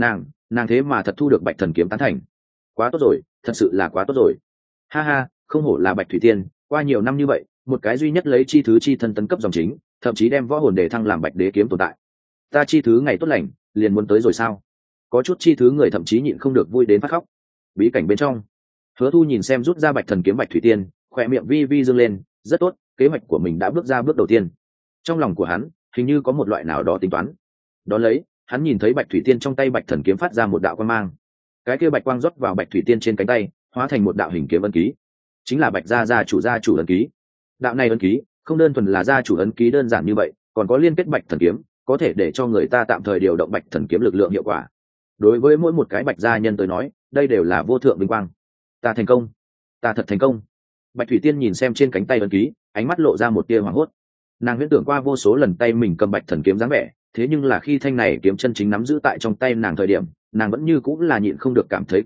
Nàng thế mà thật thu được Bạch thần kiếm tán thành. Quá tốt rồi, thật sự là quá tốt rồi. Ha ha, không hổ là Bạch Thủy Tiên, qua nhiều năm như vậy, một cái duy nhất lấy chi thứ chi thân tấn cấp dòng chính, thậm chí đem võ hồn để thăng làm Bạch đế kiếm tồn tại. Ta chi thứ ngày tốt lành, liền muốn tới rồi sao? Có chút chi thứ người thậm chí nhịn không được vui đến phát khóc. Bí cảnh bên trong, Hứa Thu nhìn xem rút ra Bạch thần kiếm Bạch Thủy Tiên, khỏe miệng vi vi dương lên, rất tốt, kế hoạch của mình đã bước ra bước đầu tiên. Trong lòng của hắn, hình như có một loại nào đó tính toán. Đó lấy, hắn nhìn thấy Bạch Thủy Tiên trong tay Bạch thần kiếm phát ra một đạo quang mang. Cái kia bạch quang rót vào Bạch Thủy Tiên trên cánh tay, hóa thành một đạo hình kiếm ấn ký, chính là Bạch gia chủ ấn ký. Đạo này ấn ký không đơn thuần là gia chủ ấn ký đơn giản như vậy, còn có liên kết Bạch thần kiếm, có thể để cho người ta tạm thời điều động Bạch thần kiếm lực lượng hiệu quả. Đối với mỗi một cái Bạch gia nhân tới nói, đây đều là vô thượng vinh quang. Ta thành công, ta thật thành công. Bạch Thủy Tiên nhìn xem trên cánh tay ấn ký, ánh mắt lộ ra một tia hoảng hốt. Nàng huyễn tưởng qua vô số lần tay mình cầm Bạch thần kiếm dáng vẻ, thế nhưng là khi thanh này kiếm chân chính nắm giữ tại trong tay nàng thời điểm, nàng vẫn như cũng là nhịn không được cảm thấy cuồng hỉ,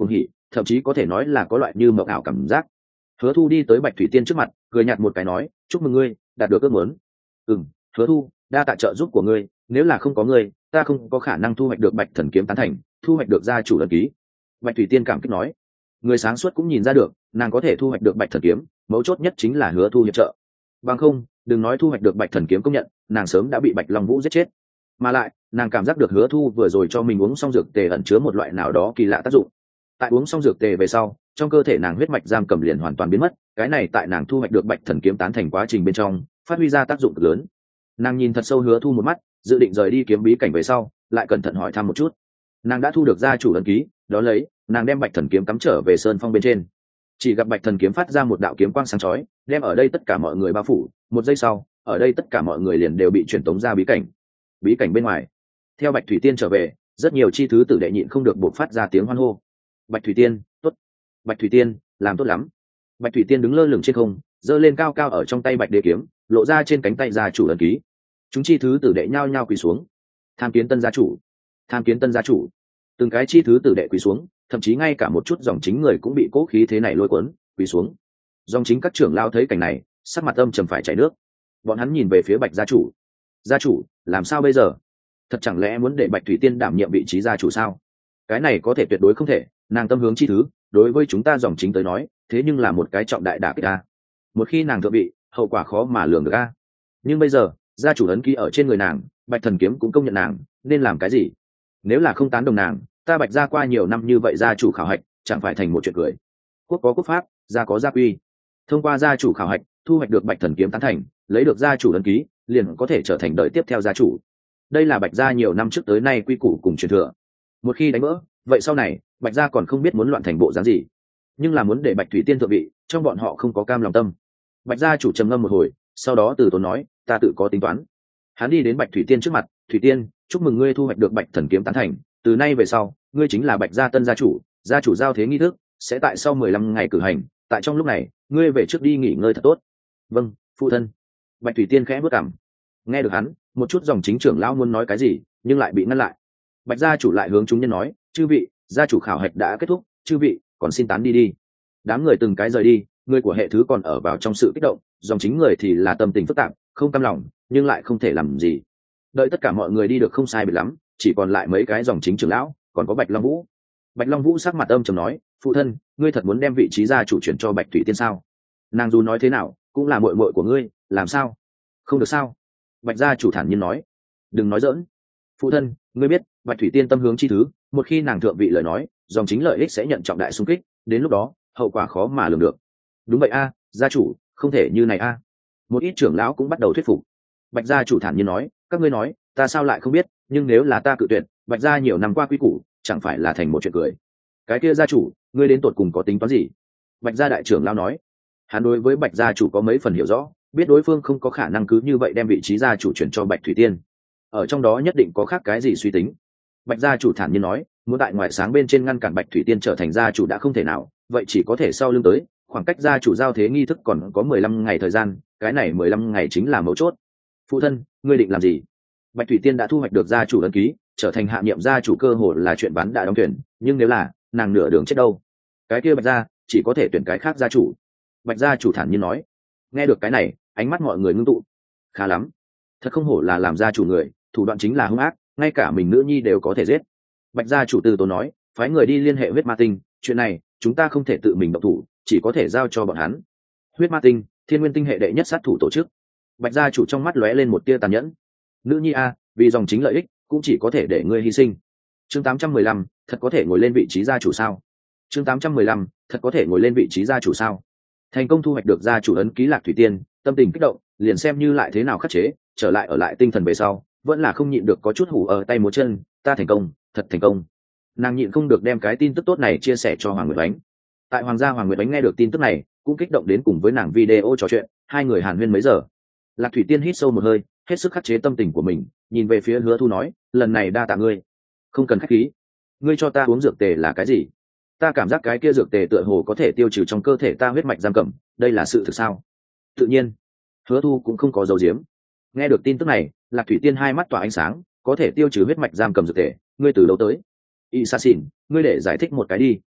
thậm chí có thể nói là có loại như mộng ảo cảm giác. Hứa Thu đi tới Bạch Thủy Tiên trước mặt, cười nhạt một cái nói, chúc mừng ngươi đạt được ước muốn. Hứa Thu, đa tạ trợ giúp của ngươi, nếu là không có ngươi, ta không có khả năng thu hoạch được Bạch Thần kiếm tán thành, thu hoạch được gia chủ ấn ký. Bạch Thủy Tiên cảm kích nói. Người sáng suốt cũng nhìn ra được, nàng có thể thu hoạch được Bạch Thần kiếm, mấu chốt nhất chính là Hứa Thu hiệp trợ. Bằng không, đừng nói thu hoạch được Bạch Thần kiếm công nhận, nàng sớm đã bị Bạch Long Vũ giết chết. Mà lại, nàng cảm giác được Hứa Thu vừa rồi cho mình uống xong dược tề ẩn chứa một loại nào đó kỳ lạ tác dụng. Tại uống xong dược tề về sau, trong cơ thể nàng huyết mạch giam cầm liền hoàn toàn biến mất, cái này tại nàng thu hoạch được Bạch Thần kiếm tán thành quá trình bên trong, phát huy ra tác dụng cực lớn. Nàng nhìn thật sâu Hứa Thu một mắt, dự định rời đi kiếm bí cảnh về sau, lại cẩn thận hỏi thăm một chút. Nàng đã thu được gia chủ ấn ký, đó lấy, nàng đem Bạch Thần kiếm cắm trở về sơn phong bên trên. Chỉ gặp Bạch Thần kiếm phát ra một đạo kiếm quang sáng chói, đem ở đây tất cả mọi người bao phủ. Một giây sau, ở đây tất cả mọi người liền đều bị truyền tống ra bí cảnh. Bí cảnh bên ngoài, theo Bạch Thủy Tiên trở về, rất nhiều chi thứ tử đệ nhịn không được bộc phát ra tiếng hoan hô. Bạch Thủy Tiên, tốt. Bạch Thủy Tiên, làm tốt lắm. Bạch Thủy Tiên đứng lơ lửng trên không, giơ lên cao cao ở trong tay Bạch Đế kiếm, lộ ra trên cánh tay gia chủ ấn ký. Chúng chi thứ tử đệ nhao nhao quỳ xuống. Tham kiến tân gia chủ, tham kiến tân gia chủ. Từng cái chi thứ tử đệ quỳ xuống, thậm chí ngay cả một chút dòng chính người cũng bị cố khí thế này lôi cuốn, quỳ xuống. Dòng chính các trưởng lao thấy cảnh này, sắc mặt âm trầm phải chảy nước. Bọn hắn nhìn về phía Bạch gia chủ. Gia chủ, làm sao bây giờ? Thật chẳng lẽ muốn để Bạch Thủy Tiên đảm nhiệm vị trí gia chủ sao? Cái này có thể tuyệt đối không thể, nàng tâm hướng chi thứ, đối với chúng ta dòng chính tới nói, thế nhưng là một cái trọng đại đả kích a. Một khi nàng thượng vị, hậu quả khó mà lường được a. Nhưng bây giờ, gia chủ ấn ký ở trên người nàng, Bạch Thần kiếm cũng công nhận nàng, nên làm cái gì? Nếu là không tán đồng nàng, ta Bạch gia qua nhiều năm như vậy gia chủ khảo hạch, chẳng phải thành một chuyện cười. Quốc có quốc pháp, gia có gia quy. Thông qua gia chủ khảo hạch, thu hoạch được Bạch Thần kiếm tán thành, lấy được gia chủ ấn ký, liền có thể trở thành đời tiếp theo gia chủ. Đây là Bạch gia nhiều năm trước tới nay quy củ cùng truyền thừa. Một khi đánh vỡ, vậy sau này Bạch gia còn không biết muốn loạn thành bộ dáng gì. Nhưng là muốn để Bạch Thủy Tiên thượng vị, trong bọn họ không có cam lòng tâm. Bạch gia chủ trầm ngâm một hồi, sau đó từ tốn nói, ta tự có tính toán. Hắn đi đến Bạch Thủy Tiên trước mặt, Thủy Tiên, chúc mừng ngươi thu hoạch được Bạch Thần kiếm tán thành, từ nay về sau, ngươi chính là Bạch gia tân gia chủ giao thế nghi thức sẽ tại sau 15 ngày cử hành, tại trong lúc này, ngươi về trước đi nghỉ ngơi thật tốt. Vâng, phụ thân. Bạch Thủy Tiên khẽ bước cằm. Nghe được hắn, một chút dòng chính trưởng lão muốn nói cái gì, nhưng lại bị ngăn lại. Bạch gia chủ lại hướng chúng nhân nói, chư vị, gia chủ khảo hạch đã kết thúc, chư vị còn xin tán đi đi. Đám người từng cái rời đi, người của hệ thứ còn ở vào trong sự kích động, dòng chính người thì là tâm tình phức tạp, không cam lòng, nhưng lại không thể làm gì. Đợi tất cả mọi người đi được không sai biệt lắm, chỉ còn lại mấy cái dòng chính trưởng lão, còn có Bạch Long Vũ. Bạch Long Vũ sắc mặt âm trầm nói, phụ thân, ngươi thật muốn đem vị trí gia chủ chuyển cho Bạch Thủy Tiên sao? Nàng dù nói thế nào, cũng là muội muội của ngươi, làm sao? Không được sao? Bạch gia chủ thản nhiên nói, đừng nói giỡn. Phụ thân, ngươi biết, Bạch Thủy Tiên tâm hướng chi thứ, một khi nàng thượng vị lời nói, dòng chính lợi ích sẽ nhận trọng đại xung kích, đến lúc đó, hậu quả khó mà lường được. Đúng vậy a, gia chủ, không thể như này a. Một ít trưởng lão cũng bắt đầu thuyết phục. Bạch gia chủ thản nhiên nói, các ngươi nói, ta sao lại không biết, nhưng nếu là ta cự tuyệt, Bạch gia nhiều năm qua quy củ, chẳng phải là thành một chuyện cười. Cái kia gia chủ, ngươi đến tột cùng có tính toán gì? Bạch gia đại trưởng lão nói. Hắn đối với Bạch gia chủ có mấy phần hiểu rõ, biết đối phương không có khả năng cứ như vậy đem vị trí gia chủ chuyển cho Bạch Thủy Tiên. Ở trong đó nhất định có khác cái gì suy tính. Bạch gia chủ thản nhiên nói, muốn tại ngoại sáng bên trên ngăn cản Bạch Thủy Tiên trở thành gia chủ đã không thể nào, vậy chỉ có thể sau lưng tới, khoảng cách gia chủ giao thế nghi thức còn có 15 ngày thời gian, cái này 15 ngày chính là mấu chốt. Phụ thân, ngươi định làm gì? Bạch Thủy Tiên đã thu hoạch được gia chủ ấn ký, trở thành hạ nhiệm gia chủ cơ hội là chuyện bán đã đóng tuyển, nhưng nếu là nàng nửa đường chết đâu? Cái kia Bạch gia chỉ có thể tuyển cái khác gia chủ. Bạch gia chủ thản nhiên nói. Nghe được cái này, ánh mắt mọi người ngưng tụ. Khá lắm, thật không hổ là làm gia chủ người, thủ đoạn chính là hung ác, ngay cả mình nữ nhi đều có thể giết. Bạch gia chủ từ tốn nói, phái người đi liên hệ huyết ma tinh, chuyện này chúng ta không thể tự mình động thủ, chỉ có thể giao cho bọn hắn. Huyết ma tinh, thiên nguyên tinh hệ đệ nhất sát thủ tổ chức. Bạch gia chủ trong mắt lóe lên một tia tàn nhẫn. Nữ nhi a, vì dòng chính lợi ích, cũng chỉ có thể để ngươi hy sinh. Chương 815, thật có thể ngồi lên vị trí gia chủ sao? Chương 815, thật có thể ngồi lên vị trí gia chủ sao? Thành công thu hoạch được gia chủ ấn ký Lạc Thủy Tiên, tâm tình kích động, liền xem như lại thế nào khắc chế, trở lại ở lại tinh thần về sau, vẫn là không nhịn được có chút hủ ở tay múa chân, ta thành công, thật thành công. Nàng nhịn không được đem cái tin tức tốt này chia sẻ cho Hoàng Nguyệt Ánh. Tại Hoàng gia, Hoàng Nguyệt Ánh nghe được tin tức này, cũng kích động đến cùng với nàng video trò chuyện, hai người hàn huyên mấy giờ. Lạc Thủy Tiên hít sâu một hơi, hết sức khắc chế tâm tình của mình, nhìn về phía Hứa Thu nói, lần này đa tạ ngươi. Không cần khách khí. Ngươi cho ta uống dược tề là cái gì? Ta cảm giác cái kia dược tề tựa hồ có thể tiêu trừ trong cơ thể ta huyết mạch giam cầm, đây là sự thực sao? Tự nhiên. Hứa Thu cũng không có giấu giếm. Nghe được tin tức này, Lạc Thủy Tiên hai mắt tỏa ánh sáng, có thể tiêu trừ huyết mạch giam cầm dược tề, ngươi từ đâu tới? Y Sa Xỉn, ngươi để giải thích một cái đi.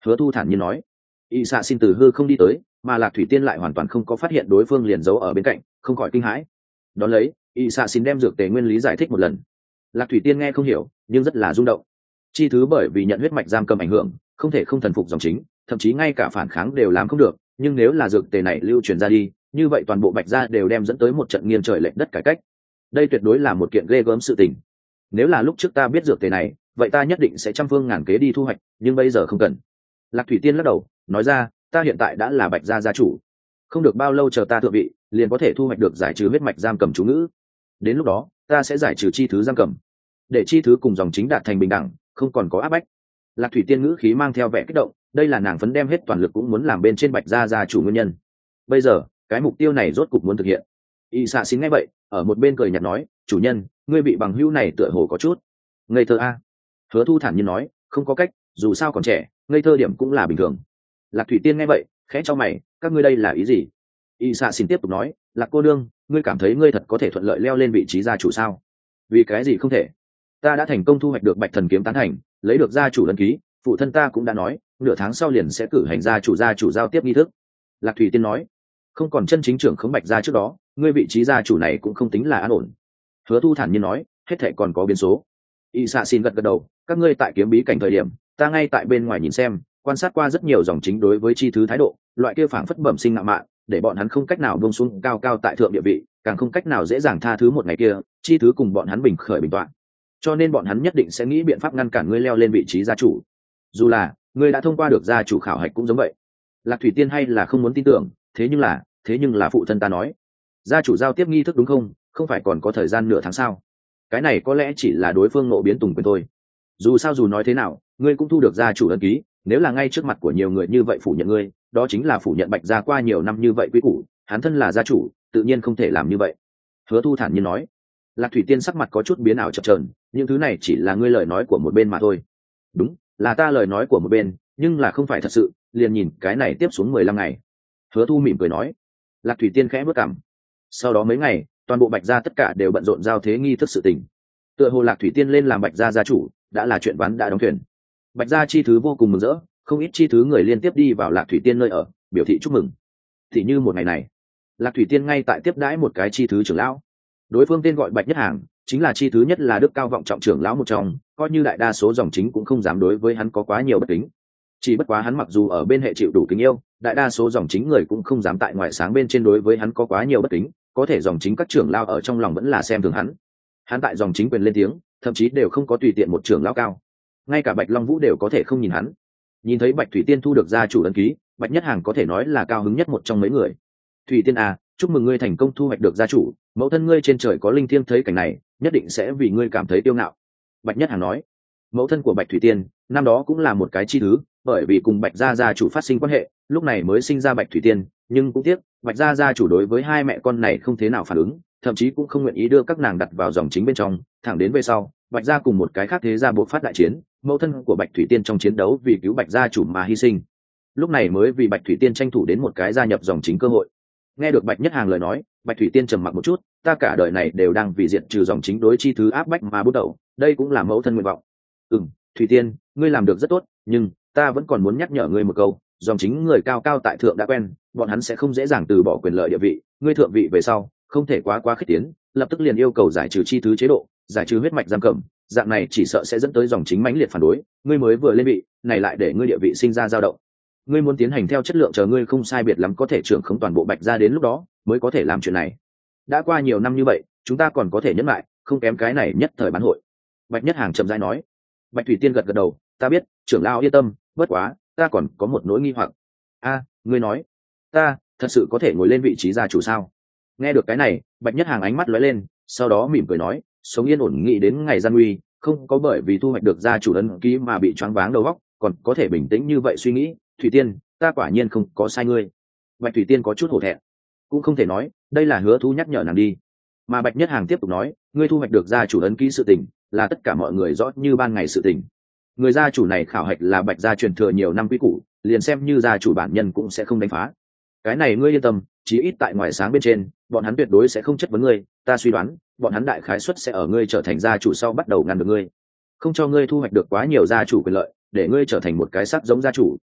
Hứa Thu thản nhiên nói. Y xạ xin từ hư không đi tới, mà Lạc Thủy Tiên lại hoàn toàn không có phát hiện đối phương liền giấu ở bên cạnh, không khỏi kinh hãi. Đón lấy, Y xạ xin đem dược tề nguyên lý giải thích một lần. Lạc Thủy Tiên nghe không hiểu, nhưng rất là rung động. Chi thứ bởi vì nhận huyết mạch giam cầm ảnh hưởng, không thể không thần phục dòng chính, thậm chí ngay cả phản kháng đều làm không được. Nhưng nếu là dược tề này lưu truyền ra đi, như vậy toàn bộ Bạch gia đều đem dẫn tới một trận nghiêng trời lệch đất cải cách. Đây tuyệt đối là một kiện ghê gớm sự tình. Nếu là lúc trước ta biết dược tề này, vậy ta nhất định sẽ trăm phương ngàn kế đi thu hoạch, nhưng bây giờ không cần. Lạc Thủy Tiên lắc đầu, nói ra, ta hiện tại đã là Bạch gia gia chủ, không được bao lâu chờ ta thượng vị, liền có thể thu hoạch được giải trừ huyết mạch giam cầm chú ngữ. Đến lúc đó, ta sẽ giải trừ chi thứ giam cầm, để chi thứ cùng dòng chính đạt thành bình đẳng, không còn có áp bách. Lạc Thủy Tiên ngữ khí mang theo vẻ kích động, đây là nàng phấn đem hết toàn lực cũng muốn làm bên trên Bạch gia gia chủ nguyên nhân. Bây giờ, cái mục tiêu này rốt cục muốn thực hiện. Y xạ xin nghe vậy, ở một bên cười nhạt nói, chủ nhân, ngươi bị bằng hữu này tựa hồ có chút ngây thơ a. Hứa Thu thản nhiên nói, không có cách, dù sao còn trẻ, ngây thơ điểm cũng là bình thường. Lạc Thủy Tiên nghe vậy, khẽ cho mày, các ngươi đây là ý gì? Y xạ xin tiếp tục nói, Lạc cô đương, ngươi cảm thấy ngươi thật có thể thuận lợi leo lên vị trí gia chủ sao? Vì cái gì không thể? Ta đã thành công thu hoạch được Bạch Thần kiếm tán thành, lấy được gia chủ ấn ký, phụ thân ta cũng đã nói, nửa tháng sau liền sẽ cử hành gia chủ giao tiếp nghi thức. Lạc Thủy Tiên nói, không còn chân chính trưởng khống Bạch gia trước đó, ngươi vị trí gia chủ này cũng không tính là an ổn. Hứa Thu thản nhiên nói, hết thảy còn có biến số. Y xạ xin gật gật đầu, các ngươi tại kiếm bí cảnh thời điểm, ta ngay tại bên ngoài nhìn xem, quan sát qua rất nhiều dòng chính đối với chi thứ thái độ, loại kia phảng phất bẩm sinh ngạo mạn, để bọn hắn không cách nào buông xuống cao cao tại thượng địa vị, càng không cách nào dễ dàng tha thứ một ngày kia, chi thứ cùng bọn hắn bình khởi bình toạn. Cho nên bọn hắn nhất định sẽ nghĩ biện pháp ngăn cản ngươi leo lên vị trí gia chủ. Dù là ngươi đã thông qua được gia chủ khảo hạch cũng giống vậy. Lạc Thủy Tiên hay là không muốn tin tưởng, thế nhưng là phụ thân ta nói, gia chủ giao tiếp nghi thức đúng không? Không phải còn có thời gian nửa tháng sao? Cái này có lẽ chỉ là đối phương nộ biến tùng quyền thôi. Dù sao dù nói thế nào, ngươi cũng thu được gia chủ ấn ký, nếu là ngay trước mặt của nhiều người như vậy phủ nhận ngươi, đó chính là phủ nhận Bạch gia qua nhiều năm như vậy quý củ, hắn thân là gia chủ, tự nhiên không thể làm như vậy. Hứa Thu thản nhiên nói. Lạc Thủy Tiên sắc mặt có chút biến ảo chập chờn, những thứ này chỉ là ngươi lời nói của một bên mà thôi. Đúng, là ta lời nói của một bên, nhưng là không phải thật sự, liền nhìn cái này tiếp xuống 15 ngày. Hứa Thu mỉm cười nói. Lạc Thủy Tiên khẽ bước cằm. Sau đó mấy ngày, toàn bộ Bạch gia tất cả đều bận rộn giao thế nghi thức sự tình. Tựa hồ Lạc Thủy Tiên lên làm Bạch gia gia chủ, đã là chuyện ván đã đóng thuyền. Bạch gia chi thứ vô cùng mừng rỡ, không ít chi thứ người liên tiếp đi vào Lạc Thủy Tiên nơi ở, biểu thị chúc mừng. Thì như một ngày này, Lạc Thủy Tiên ngay tại tiếp đãi một cái chi thứ trưởng lão. Đối phương tên gọi Bạch Nhất Hàng, chính là chi thứ nhất là đức cao vọng trọng trưởng lão một trong, coi như đại đa số dòng chính cũng không dám đối với hắn có quá nhiều bất kính. Chỉ bất quá hắn mặc dù ở bên hệ chịu đủ kính yêu, đại đa số dòng chính người cũng không dám tại ngoại sáng bên trên đối với hắn có quá nhiều bất kính, có thể dòng chính các trưởng lão ở trong lòng vẫn là xem thường hắn. Hắn tại dòng chính quyền lên tiếng, thậm chí đều không có tùy tiện một trưởng lão cao. Ngay cả Bạch Long Vũ đều có thể không nhìn hắn. Nhìn thấy Bạch Thủy Tiên thu được gia chủ ấn ký, Bạch Nhất Hàng có thể nói là cao hứng nhất một trong mấy người. Thủy Tiên à, chúc mừng ngươi thành công thu hoạch được gia chủ, mẫu thân ngươi trên trời có linh thiêng thấy cảnh này, nhất định sẽ vì ngươi cảm thấy kiêu ngạo. Bạch Nhất Hàng nói. Mẫu thân của Bạch Thủy Tiên năm đó cũng là một cái chi thứ, bởi vì cùng Bạch gia gia chủ phát sinh quan hệ, lúc này mới sinh ra Bạch Thủy Tiên, nhưng cũng tiếc, Bạch gia gia chủ đối với hai mẹ con này không thế nào phản ứng, thậm chí cũng không nguyện ý đưa các nàng đặt vào dòng chính bên trong. Thẳng đến về sau, Bạch gia cùng một cái khác thế gia buộc phát đại chiến, mẫu thân của Bạch Thủy Tiên trong chiến đấu vì cứu Bạch gia chủ mà hy sinh, lúc này mới vì Bạch Thủy Tiên tranh thủ đến một cái gia nhập dòng chính cơ hội. Nghe được Bạch Nhất Hàng lời nói, Bạch Thủy Tiên trầm mặc một chút, ta cả đời này đều đang vì diệt trừ dòng chính đối chi thứ áp bách mà bút đầu, đây cũng là mẫu thân nguyện vọng. Thủy Tiên, ngươi làm được rất tốt, nhưng ta vẫn còn muốn nhắc nhở ngươi một câu, dòng chính người cao cao tại thượng đã quen, bọn hắn sẽ không dễ dàng từ bỏ quyền lợi địa vị, ngươi thượng vị về sau, không thể quá khích tiến, lập tức liền yêu cầu giải trừ chi thứ chế độ, giải trừ huyết mạch giam cầm, dạng này chỉ sợ sẽ dẫn tới dòng chính mãnh liệt phản đối, ngươi mới vừa lên vị, này lại để ngươi địa vị sinh ra dao động. Ngươi muốn tiến hành theo chất lượng, chờ ngươi không sai biệt lắm có thể trưởng khống toàn bộ Bạch gia, đến lúc đó mới có thể làm chuyện này. Đã qua nhiều năm như vậy, chúng ta còn có thể nhẫn lại, không kém cái này nhất thời bán hội. Bạch Nhất Hàng chậm rãi nói. Bạch Thủy Tiên gật gật đầu, ta biết, trưởng lão yên tâm, bất quá ta còn có một nỗi nghi hoặc. Ngươi nói, ta thật sự có thể ngồi lên vị trí gia chủ sao? Nghe được cái này, Bạch Nhất Hàng ánh mắt lóe lên, sau đó mỉm cười nói, sống yên ổn nghĩ đến ngày gian nguy, không có bởi vì thu hoạch được gia chủ ấn ký mà bị choáng váng đầu óc, còn có thể bình tĩnh như vậy suy nghĩ. Thủy Tiên, ta quả nhiên không có sai ngươi. Bạch Thủy Tiên có chút hổ thẹn, cũng không thể nói, đây là Hứa Thu nhắc nhở nàng đi. Mà Bạch Nhất Hàng tiếp tục nói, ngươi thu hoạch được gia chủ ấn ký sự tình, là tất cả mọi người rõ như ban ngày sự tình. Người gia chủ này khảo hạch là Bạch gia truyền thừa nhiều năm quý củ, liền xem như gia chủ bản nhân cũng sẽ không đánh phá. Cái này ngươi yên tâm, chí ít tại ngoài sáng bên trên, bọn hắn tuyệt đối sẽ không chất vấn ngươi, ta suy đoán, bọn hắn đại khái suất sẽ ở ngươi trở thành gia chủ sau bắt đầu ngăn được ngươi, không cho ngươi thu hoạch được quá nhiều gia chủ quyền lợi, để ngươi trở thành một cái sắc giống gia chủ.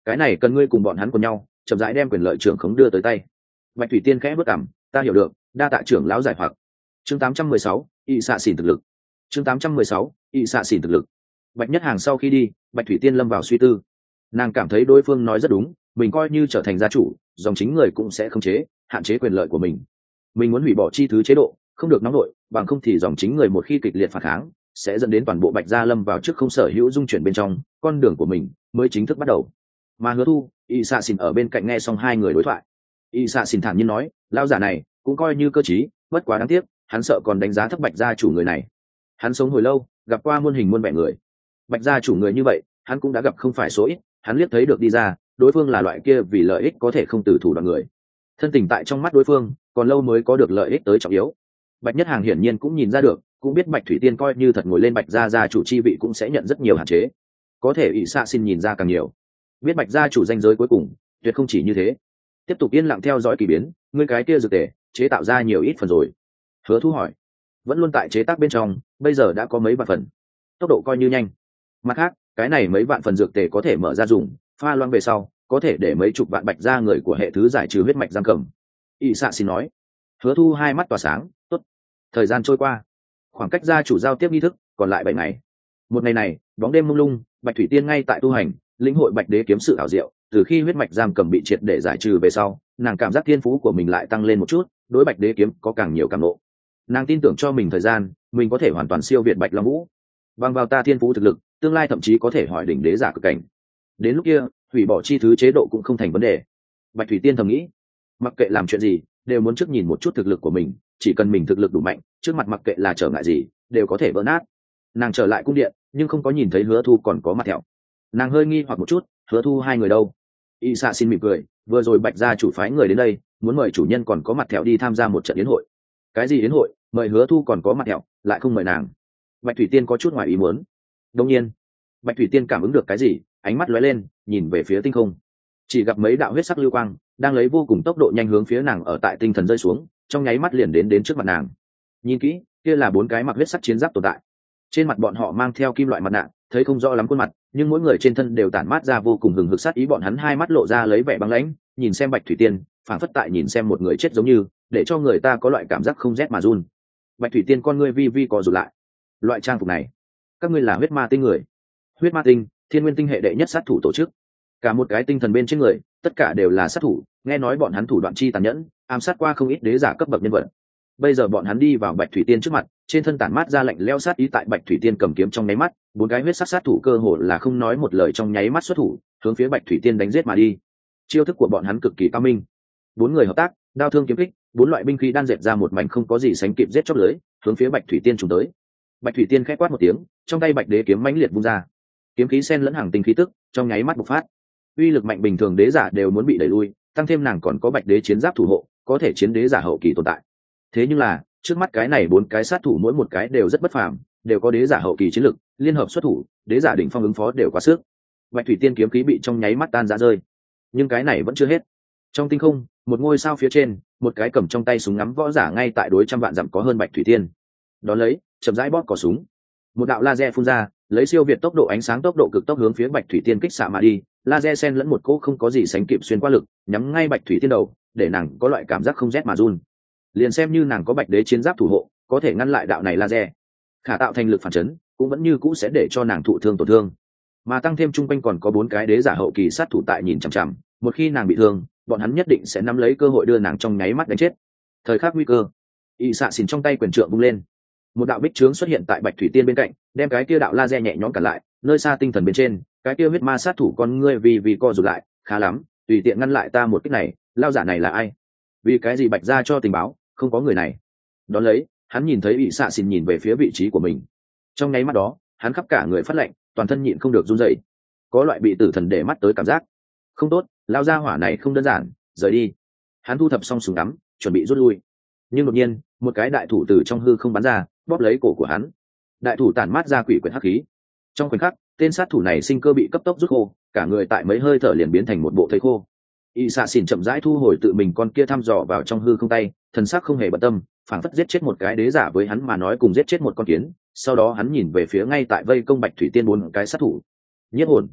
cái này cần ngươi cùng bọn hắn cùng nhau chậm rãi đem quyền lợi trưởng khống đưa tới tay. Bạch thủy tiên khẽ bước cảm, ta hiểu được, đa tạ trưởng lão giải hoặc. Chương 816, ỵ xạ xỉn thực lực. Chương 816, ỵ xạ xỉn thực lực. Bạch Nhất Hàng sau khi đi, Bạch thủy tiên lâm vào suy tư. Nàng cảm thấy đối phương nói rất đúng, mình coi như trở thành gia chủ, dòng chính người cũng sẽ khống chế hạn chế quyền lợi của mình. Mình muốn hủy bỏ chi thứ chế độ, không được nóng nổi, bằng không thì dòng chính người một khi kịch liệt phản kháng sẽ dẫn đến toàn bộ Bạch gia lâm vào trước không sở hữu dung chuyển bên trong, con đường của mình mới chính thức bắt đầu. Mà Hứa Thu, ỵ xạ xỉn ở bên cạnh nghe xong hai người đối thoại. ỵ xạ xỉn thản nhiên nói, lão giả này cũng coi như cơ trí, bất quá đáng tiếc hắn sợ còn đánh giá thấp Bạch gia chủ người này. Hắn sống hồi lâu, gặp qua muôn hình muôn vẻ người, Bạch gia chủ người như vậy hắn cũng đã gặp không phải số ít. Hắn liếc thấy được đi ra, đối phương là loại kia vì lợi ích có thể không từ thủ đoạn người, thân tình tại trong mắt đối phương còn lâu mới có được lợi ích tới trọng yếu. Bạch Nhất Hàng hiển nhiên cũng nhìn ra được, cũng biết Bạch thủy tiên coi như thật ngồi lên Bạch gia gia chủ chi vị cũng sẽ nhận rất nhiều hạn chế, có thể ỷ xạ xin nhìn ra càng nhiều, biết Bạch gia chủ danh giới cuối cùng tuyệt không chỉ như thế. Tiếp tục yên lặng theo dõi kỳ biến, ngươi cái kia dược tề chế tạo ra nhiều ít phần rồi? Hứa Thu hỏi. Vẫn luôn tại chế tác bên trong, bây giờ đã có mấy vạn phần, tốc độ coi như nhanh. Mặt khác, cái này mấy vạn phần dược tề có thể mở ra dùng, pha loãng về sau có thể để mấy chục vạn Bạch gia người của hệ thứ giải trừ huyết mạch giam cầm. ỷ xạ xin nói. Hứa Thu hai mắt tỏa sáng, tốt. Thời gian trôi qua, khoảng cách gia chủ giao tiếp nghi thức còn lại 7 ngày. Một ngày này, bóng đêm mông lung, Bạch thủy tiên ngay tại tu hành, lĩnh hội Bạch đế kiếm sự ảo diệu. Từ khi huyết mạch giam cầm bị triệt để giải trừ về sau, nàng cảm giác thiên phú của mình lại tăng lên một chút, đối Bạch đế kiếm có càng nhiều cảm ngộ. Nàng tin tưởng cho mình thời gian, mình có thể hoàn toàn siêu việt Bạch Long Vũ. Bằng vào ta thiên phú thực lực, tương lai thậm chí có thể hỏi đỉnh đế giả cực cảnh. Đến lúc kia, hủy bỏ chi thứ chế độ cũng không thành vấn đề. Bạch thủy tiên thầm nghĩ, mặc kệ làm chuyện gì đều muốn trước nhìn một chút thực lực của mình, chỉ cần mình thực lực đủ mạnh, trước mặt mặc kệ là trở ngại gì đều có thể vỡ nát. Nàng trở lại cung điện nhưng không có nhìn thấy Hứa Thu còn có mặt thẹo. Nàng hơi nghi hoặc một chút, Hứa Thu hai người đâu? ỵ xạ xin mỉm cười, vừa rồi Bạch gia chủ phái người đến đây, muốn mời chủ nhân còn có mặt thẹo đi tham gia một trận yến hội. Cái gì yến hội? Mời Hứa Thu còn có mặt thẹo, lại không mời nàng. Bạch thủy tiên có chút ngoài ý muốn. Đương nhiên, Bạch thủy tiên cảm ứng được cái gì, ánh mắt lóe lên, nhìn về phía tinh không, chỉ gặp mấy đạo huyết sắc lưu quang đang lấy vô cùng tốc độ nhanh hướng phía nàng ở tại tinh thần rơi xuống, trong nháy mắt liền đến trước mặt nàng. Nhìn kỹ, kia là 4 cái mặc huyết sắc chiến giáp tồn tại, trên mặt bọn họ mang theo kim loại mặt nạ, thấy không rõ lắm khuôn mặt, nhưng mỗi người trên thân đều tản mát ra vô cùng hừng hực sát ý. Bọn hắn hai mắt lộ ra lấy vẻ băng lãnh, nhìn xem Bạch thủy tiên phảng phất tại nhìn xem một người chết giống như, để cho người ta có loại cảm giác không rét mà run. Bạch thủy tiên con ngươi vi vi co rụt lại. Loại trang phục này, các ngươi là huyết ma tinh người? Huyết ma tinh, thiên nguyên tinh hệ đệ nhất sát thủ tổ chức, cả một cái tinh thần bên trên người tất cả đều là sát thủ. Nghe nói bọn hắn thủ đoạn chi tàn nhẫn, ám sát qua không ít đế giả cấp bậc nhân vật. Bây giờ bọn hắn đi vào Bạch thủy tiên trước mặt, trên thân tản mát ra lạnh lẽo sát ý. Tại Bạch thủy tiên cầm kiếm trong nháy mắt, 4 cái huyết sắc sát thủ cơ hồ là không nói một lời trong nháy mắt xuất thủ, hướng phía Bạch thủy tiên đánh giết mà đi. Chiêu thức của bọn hắn cực kỳ cao minh, 4 người hợp tác, đao thương kiếm kích, 4 loại binh khí đan dệt ra một mảnh không có gì sánh kịp giết chóc lưới, hướng phía Bạch thủy tiên trùng tới. Bạch thủy tiên khẽ quát một tiếng, trong tay Bạch đế kiếm mãnh liệt vung ra, kiếm khí xen lẫn hàng tinh khí tức, trong nháy mắt bộc phát. Uy lực mạnh bình thường đế giả đều muốn bị đẩy lui, tăng thêm nàng còn có Bạch đế chiến giáp thủ hộ, có thể chiến đế giả hậu kỳ tồn tại. Thế nhưng là trước mắt cái này 4 cái sát thủ mỗi một cái đều rất bất phàm, đều có đế giả hậu kỳ chiến lực, liên hợp xuất thủ, đế giả đỉnh phong ứng phó đều quá sức. Bạch thủy tiên kiếm khí bị trong nháy mắt tan rã rơi. Nhưng cái này vẫn chưa hết. Trong tinh không, một ngôi sao phía trên, một cái cầm trong tay súng ngắm võ giả ngay tại đối trăm vạn dặm có hơn Bạch thủy tiên. Đón lấy, chậm rãi bóp cò súng. Một đạo laser phun ra, lấy siêu việt tốc độ ánh sáng tốc độ cực tốc hướng phía Bạch thủy tiên kích xạ mà đi. Laser xen lẫn một cỗ không có gì sánh kịp xuyên qua lực, nhắm ngay Bạch thủy tiên đầu, để nàng có loại cảm giác không rét mà run. Liền xem như nàng có Bạch đế chiến giáp thủ hộ, có thể ngăn lại đạo này laser, khả tạo thành lực phản chấn cũng vẫn như cũ sẽ để cho nàng thụ thương tổn thương. Mà tăng thêm trung quanh còn có 4 cái đế giả hậu kỳ sát thủ tại nhìn chằm chằm, một khi nàng bị thương, bọn hắn nhất định sẽ nắm lấy cơ hội đưa nàng trong nháy mắt đánh chết. Thời khắc nguy cơ, ỵ xạ xỉn trong tay quyền trượng vung lên, một đạo bích trướng xuất hiện tại Bạch thủy tiên bên cạnh, đem cái kia đạo laser nhẹ nhõm cản lại. Nơi xa tinh thần bên trên, cái kia huyết ma sát thủ con ngươi vì co rụt lại, khá lắm, tùy tiện ngăn lại ta một kích này. Lao giả này là ai? Vì cái gì Bạch gia cho tình báo không có người này? Đón lấy, hắn nhìn thấy ỵ xạ xỉn nhìn về phía vị trí của mình, trong nháy mắt đó hắn khắp cả người phát lạnh, toàn thân nhịn không được run rẩy, có loại bị tử thần để mắt tới cảm giác. Không tốt, lao gia hỏa này không đơn giản, rời đi. Hắn thu thập xong súng ngắm, chuẩn bị rút lui, nhưng đột nhiên một cái đại thủ từ trong hư không bắn ra, bóp lấy cổ của hắn. Đại thủ tản mát ra quỷ quyệt hắc khí, trong khoảnh khắc tên sát thủ này sinh cơ bị cấp tốc rút khô, cả người tại mấy hơi thở liền biến thành một bộ thây khô. ỵ xạ xỉn chậm rãi thu hồi tự mình con kia thăm dò vào trong hư không tay, thần sắc không hề bận tâm, phảng phất giết chết một cái đế giả với hắn mà nói cùng giết chết một con kiến. Sau đó hắn nhìn về phía ngay tại vây công Bạch thủy tiên 4 cái sát thủ. Nhiếp hồn.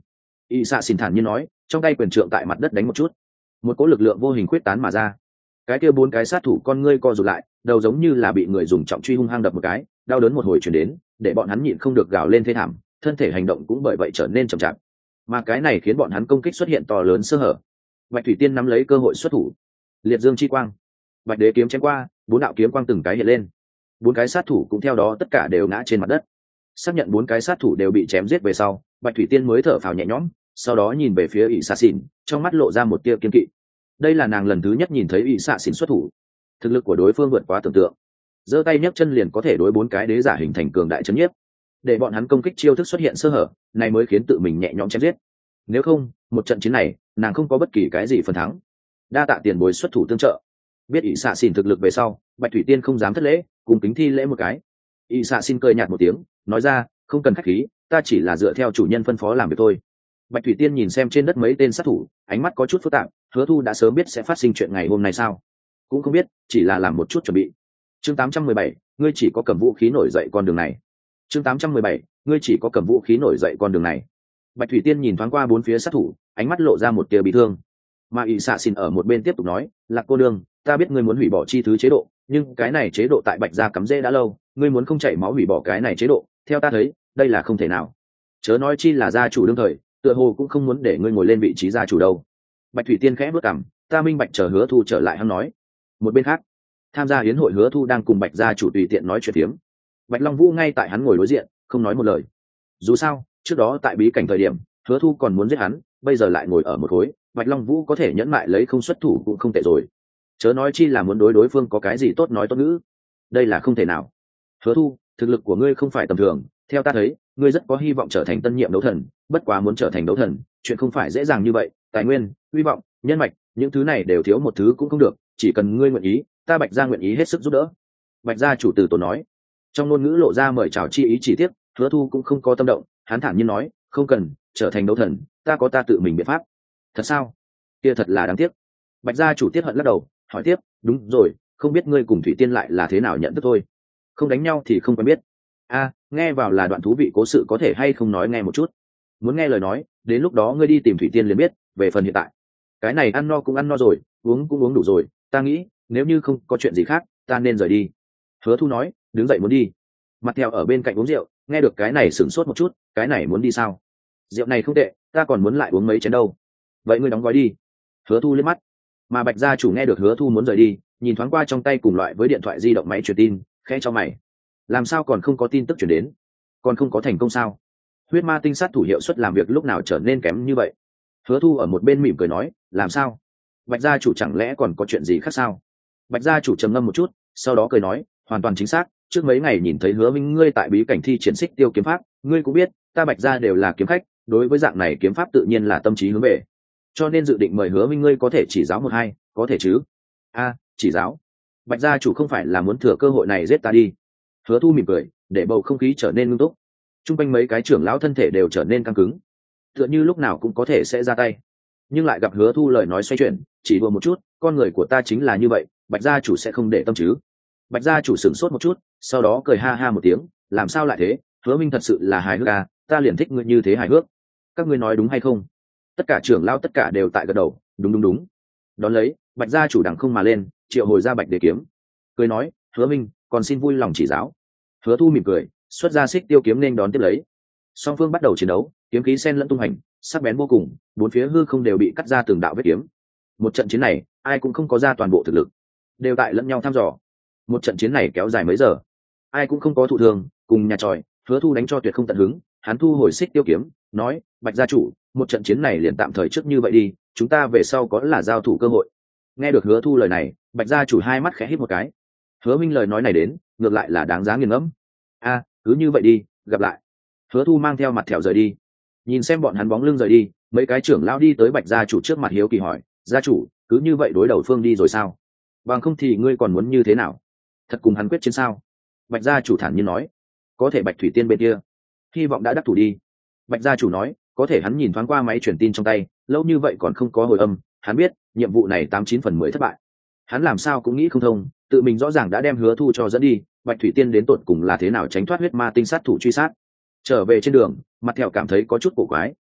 ỷ xạ xỉn thản nhiên nói, trong tay quyền trượng tại mặt đất đánh một chút, một cỗ lực lượng vô hình quyết tán mà ra. Cái kia 4 cái sát thủ con ngươi co rụt lại, đầu giống như là bị người dùng trọng truy hung hăng đập một cái, đau đớn một hồi truyền đến, để bọn hắn nhịn không được gào lên thê thảm, thân thể hành động cũng bởi vậy trở nên chậm chạp. Mà cái này khiến bọn hắn công kích xuất hiện to lớn sơ hở. Bạch thủy tiên nắm lấy cơ hội xuất thủ, liệt dương chi quang, bạch đế kiếm chém qua, 4 đạo kiếm quang từng cái hiện lên, 4 cái sát thủ cũng theo đó tất cả đều ngã trên mặt đất. Xác nhận 4 cái sát thủ đều bị chém giết về sau, bạch thủy tiên mới thở phào nhẹ nhõm, sau đó nhìn về phía ỷ xạ xỉn, trong mắt lộ ra một tia kiên kỵ. Đây là nàng lần thứ nhất nhìn thấy ỷ xạ xỉn xuất thủ, thực lực của đối phương vượt quá tưởng tượng, giơ tay nhấc chân liền có thể đối 4 cái đế giả hình thành cường đại chấn nhiếp, để bọn hắn công kích chiêu thức xuất hiện sơ hở, này mới khiến tự mình nhẹ nhõm chém giết. Nếu không, một trận chiến này nàng không có bất kỳ cái gì phần thắng. Đa tạ tiền bối xuất thủ tương trợ. Biết ỷ xạ xỉn thực lực về sau, bạch thủy tiên không dám thất lễ, cùng kính thi lễ một cái. ỷ xạ xin cười nhạt một tiếng, nói ra, không cần khách khí, ta chỉ là dựa theo chủ nhân phân phó làm việc thôi. Bạch thủy tiên nhìn xem trên đất mấy tên sát thủ, ánh mắt có chút phức tạp. Hứa Thu đã sớm biết sẽ phát sinh chuyện ngày hôm nay sao? Cũng không biết, chỉ là làm một chút chuẩn bị. Chương 817, ngươi chỉ có cầm vũ khí nổi dậy con đường này. Chương 817, ngươi chỉ có cầm vũ khí nổi dậy con đường này. Bạch thủy tiên nhìn thoáng qua 4 phía sát thủ, ánh mắt lộ ra một tia bị thương. Mà ỷ xạ xin ở một bên tiếp tục nói, Lạc cô nương, ta biết ngươi muốn hủy bỏ chi thứ chế độ, nhưng cái này chế độ tại Bạch gia cắm rễ đã lâu, ngươi muốn không chảy máu hủy bỏ cái này chế độ, theo ta thấy, đây là không thể nào. Chớ nói chi là gia chủ đương thời, tựa hồ cũng không muốn để ngươi ngồi lên vị trí gia chủ đâu. Bạch thủy tiên khẽ bước cằm, ta minh bạch, chờ Hứa Thu trở lại hắn nói. Một bên khác, tham gia hiến hội Hứa Thu đang cùng Bạch gia chủ tùy tiện nói chuyện phiếm. Bạch Long Vũ ngay tại hắn ngồi đối diện, không nói một lời. Dù sao, trước đó tại bí cảnh thời điểm, Hứa Thu còn muốn giết hắn, bây giờ lại ngồi ở một khối, Bạch Long Vũ có thể nhẫn mại lấy không xuất thủ cũng không tệ rồi. Chớ nói chi là muốn đối phương có cái gì tốt nói tốt ngữ. Đây là không thể nào. Hứa Thu, thực lực của ngươi không phải tầm thường, theo ta thấy, ngươi rất có hy vọng trở thành tân nhiệm đấu thần, bất quá muốn trở thành đấu thần, chuyện không phải dễ dàng như vậy, tài nguyên, hy vọng, nhân mạch, những thứ này đều thiếu một thứ cũng không được, chỉ cần ngươi nguyện ý, ta Bạch gia nguyện ý hết sức giúp đỡ. Bạch gia chủ từ tổ nói, trong ngôn ngữ lộ ra mời chào chi ý chỉ tiếc, Hứa Thu cũng không có tâm động, hắn thản nhiên nói, không cần, trở thành đấu thần, ta có ta tự mình biện pháp. Thật sao? Kia thật là đáng tiếc. Bạch gia chủ tiếc hận lắc đầu, hỏi tiếp, đúng rồi, không biết ngươi cùng Thủy Tiên lại là thế nào nhận thức thôi? Không đánh nhau thì không quen biết. A, nghe vào là đoạn thú vị cố sự, có thể hay không nói nghe một chút? Muốn nghe lời nói, đến lúc đó ngươi đi tìm Thủy Tiên liền biết. Về phần hiện tại, cái này ăn no cũng ăn no rồi, uống cũng uống đủ rồi, ta nghĩ nếu như không có chuyện gì khác, ta nên rời đi. Hứa Thu nói, đứng dậy muốn đi. Mặt theo ở bên cạnh uống rượu, nghe được cái này sửng sốt một chút, cái này muốn đi sao? Rượu này không tệ, ta còn muốn lại uống mấy chén đâu. Vậy ngươi đóng gói đi. Hứa Thu liếc mắt. Mà Bạch gia chủ nghe được Hứa Thu muốn rời đi, nhìn thoáng qua trong tay cùng loại với điện thoại di động máy truyền tin, khẽ cho mày. Làm sao còn không có tin tức truyền đến? Còn không có thành công sao? Huyết ma tinh sát thủ hiệu suất làm việc lúc nào trở nên kém như vậy? Hứa Thu ở một bên mỉm cười nói, làm sao? Bạch gia chủ chẳng lẽ còn có chuyện gì khác sao? Bạch gia chủ trầm ngâm một chút, sau đó cười nói, hoàn toàn chính xác, trước mấy ngày nhìn thấy Hứa Minh ngươi tại bí cảnh thi triển xích tiêu kiếm pháp, ngươi cũng biết, ta Bạch gia đều là kiếm khách, đối với dạng này kiếm pháp tự nhiên là tâm trí hướng về, cho nên dự định mời Hứa Minh ngươi có thể chỉ giáo một hai, có thể chứ? A, chỉ giáo? Bạch gia chủ không phải là muốn thừa cơ hội này giết ta đi? Hứa Thu mỉm cười, để bầu không khí trở nên nghiêm túc. Trung quanh mấy cái trưởng lão thân thể đều trở nên căng cứng, tựa như lúc nào cũng có thể sẽ ra tay. Nhưng lại gặp Hứa Thu lời nói xoay chuyển, chỉ đùa một chút, con người của ta chính là như vậy, Bạch gia chủ sẽ không để tâm chứ? Bạch gia chủ sửng sốt một chút, sau đó cười ha ha một tiếng, làm sao lại thế? Hứa Minh thật sự là hài hước à, ta liền thích ngươi như thế hài hước. Các ngươi nói đúng hay không? Tất cả trưởng lão tất cả đều tại gật đầu, đúng đúng đúng. Đón lấy, Bạch gia chủ đằng không mà lên, triệu hồi ra Bạch Đế kiếm, cười nói, Hứa Minh, còn xin vui lòng chỉ giáo. Hứa Thu mỉm cười, xuất ra xích tiêu kiếm nên đón tiếp lấy. Song phương bắt đầu chiến đấu, kiếm khí xen lẫn tung hành, sắc bén vô cùng, bốn phía hư không đều bị cắt ra từng đạo vết kiếm. Một trận chiến này, ai cũng không có ra toàn bộ thực lực, đều tại lẫn nhau thăm dò. Một trận chiến này kéo dài mấy giờ, ai cũng không có thụ thương, cùng nhà tròi, Hứa Thu đánh cho tuyệt không tận hứng, hắn thu hồi xích tiêu kiếm, nói, Bạch gia chủ, một trận chiến này liền tạm thời trước như vậy đi, chúng ta về sau có là giao thủ cơ hội. Nghe được Hứa Thu lời này, Bạch gia chủ hai mắt khẽ híp một cái. Hứa Minh lời nói này đến, ngược lại là đáng giá nghiền ngẫm. A, cứ như vậy đi, gặp lại. Hứa Thu mang theo mặt thẹo rời đi. Nhìn xem bọn hắn bóng lưng rời đi, mấy cái trưởng lão đi tới Bạch gia chủ trước mặt hiếu kỳ hỏi, gia chủ, cứ như vậy đối đầu phương đi rồi sao? Bằng không thì ngươi còn muốn như thế nào? Thật cùng hắn quyết chiến sao? Bạch gia chủ thản nhiên nói, có thể Bạch Thủy Tiên bên kia, hy vọng đã đắc thủ đi. Bạch gia chủ nói, có thể hắn nhìn thoáng qua máy truyền tin trong tay, lâu như vậy còn không có hồi âm, hắn biết nhiệm vụ này 89/10 thất bại. Hắn làm sao cũng nghĩ không thông, tự mình rõ ràng đã đem Hứa Thu cho dẫn đi, Bạch Thủy Tiên đến tột cùng là thế nào tránh thoát huyết ma tinh sát thủ truy sát. Trở về trên đường, mặt thẹo cảm thấy có chút cổ quái,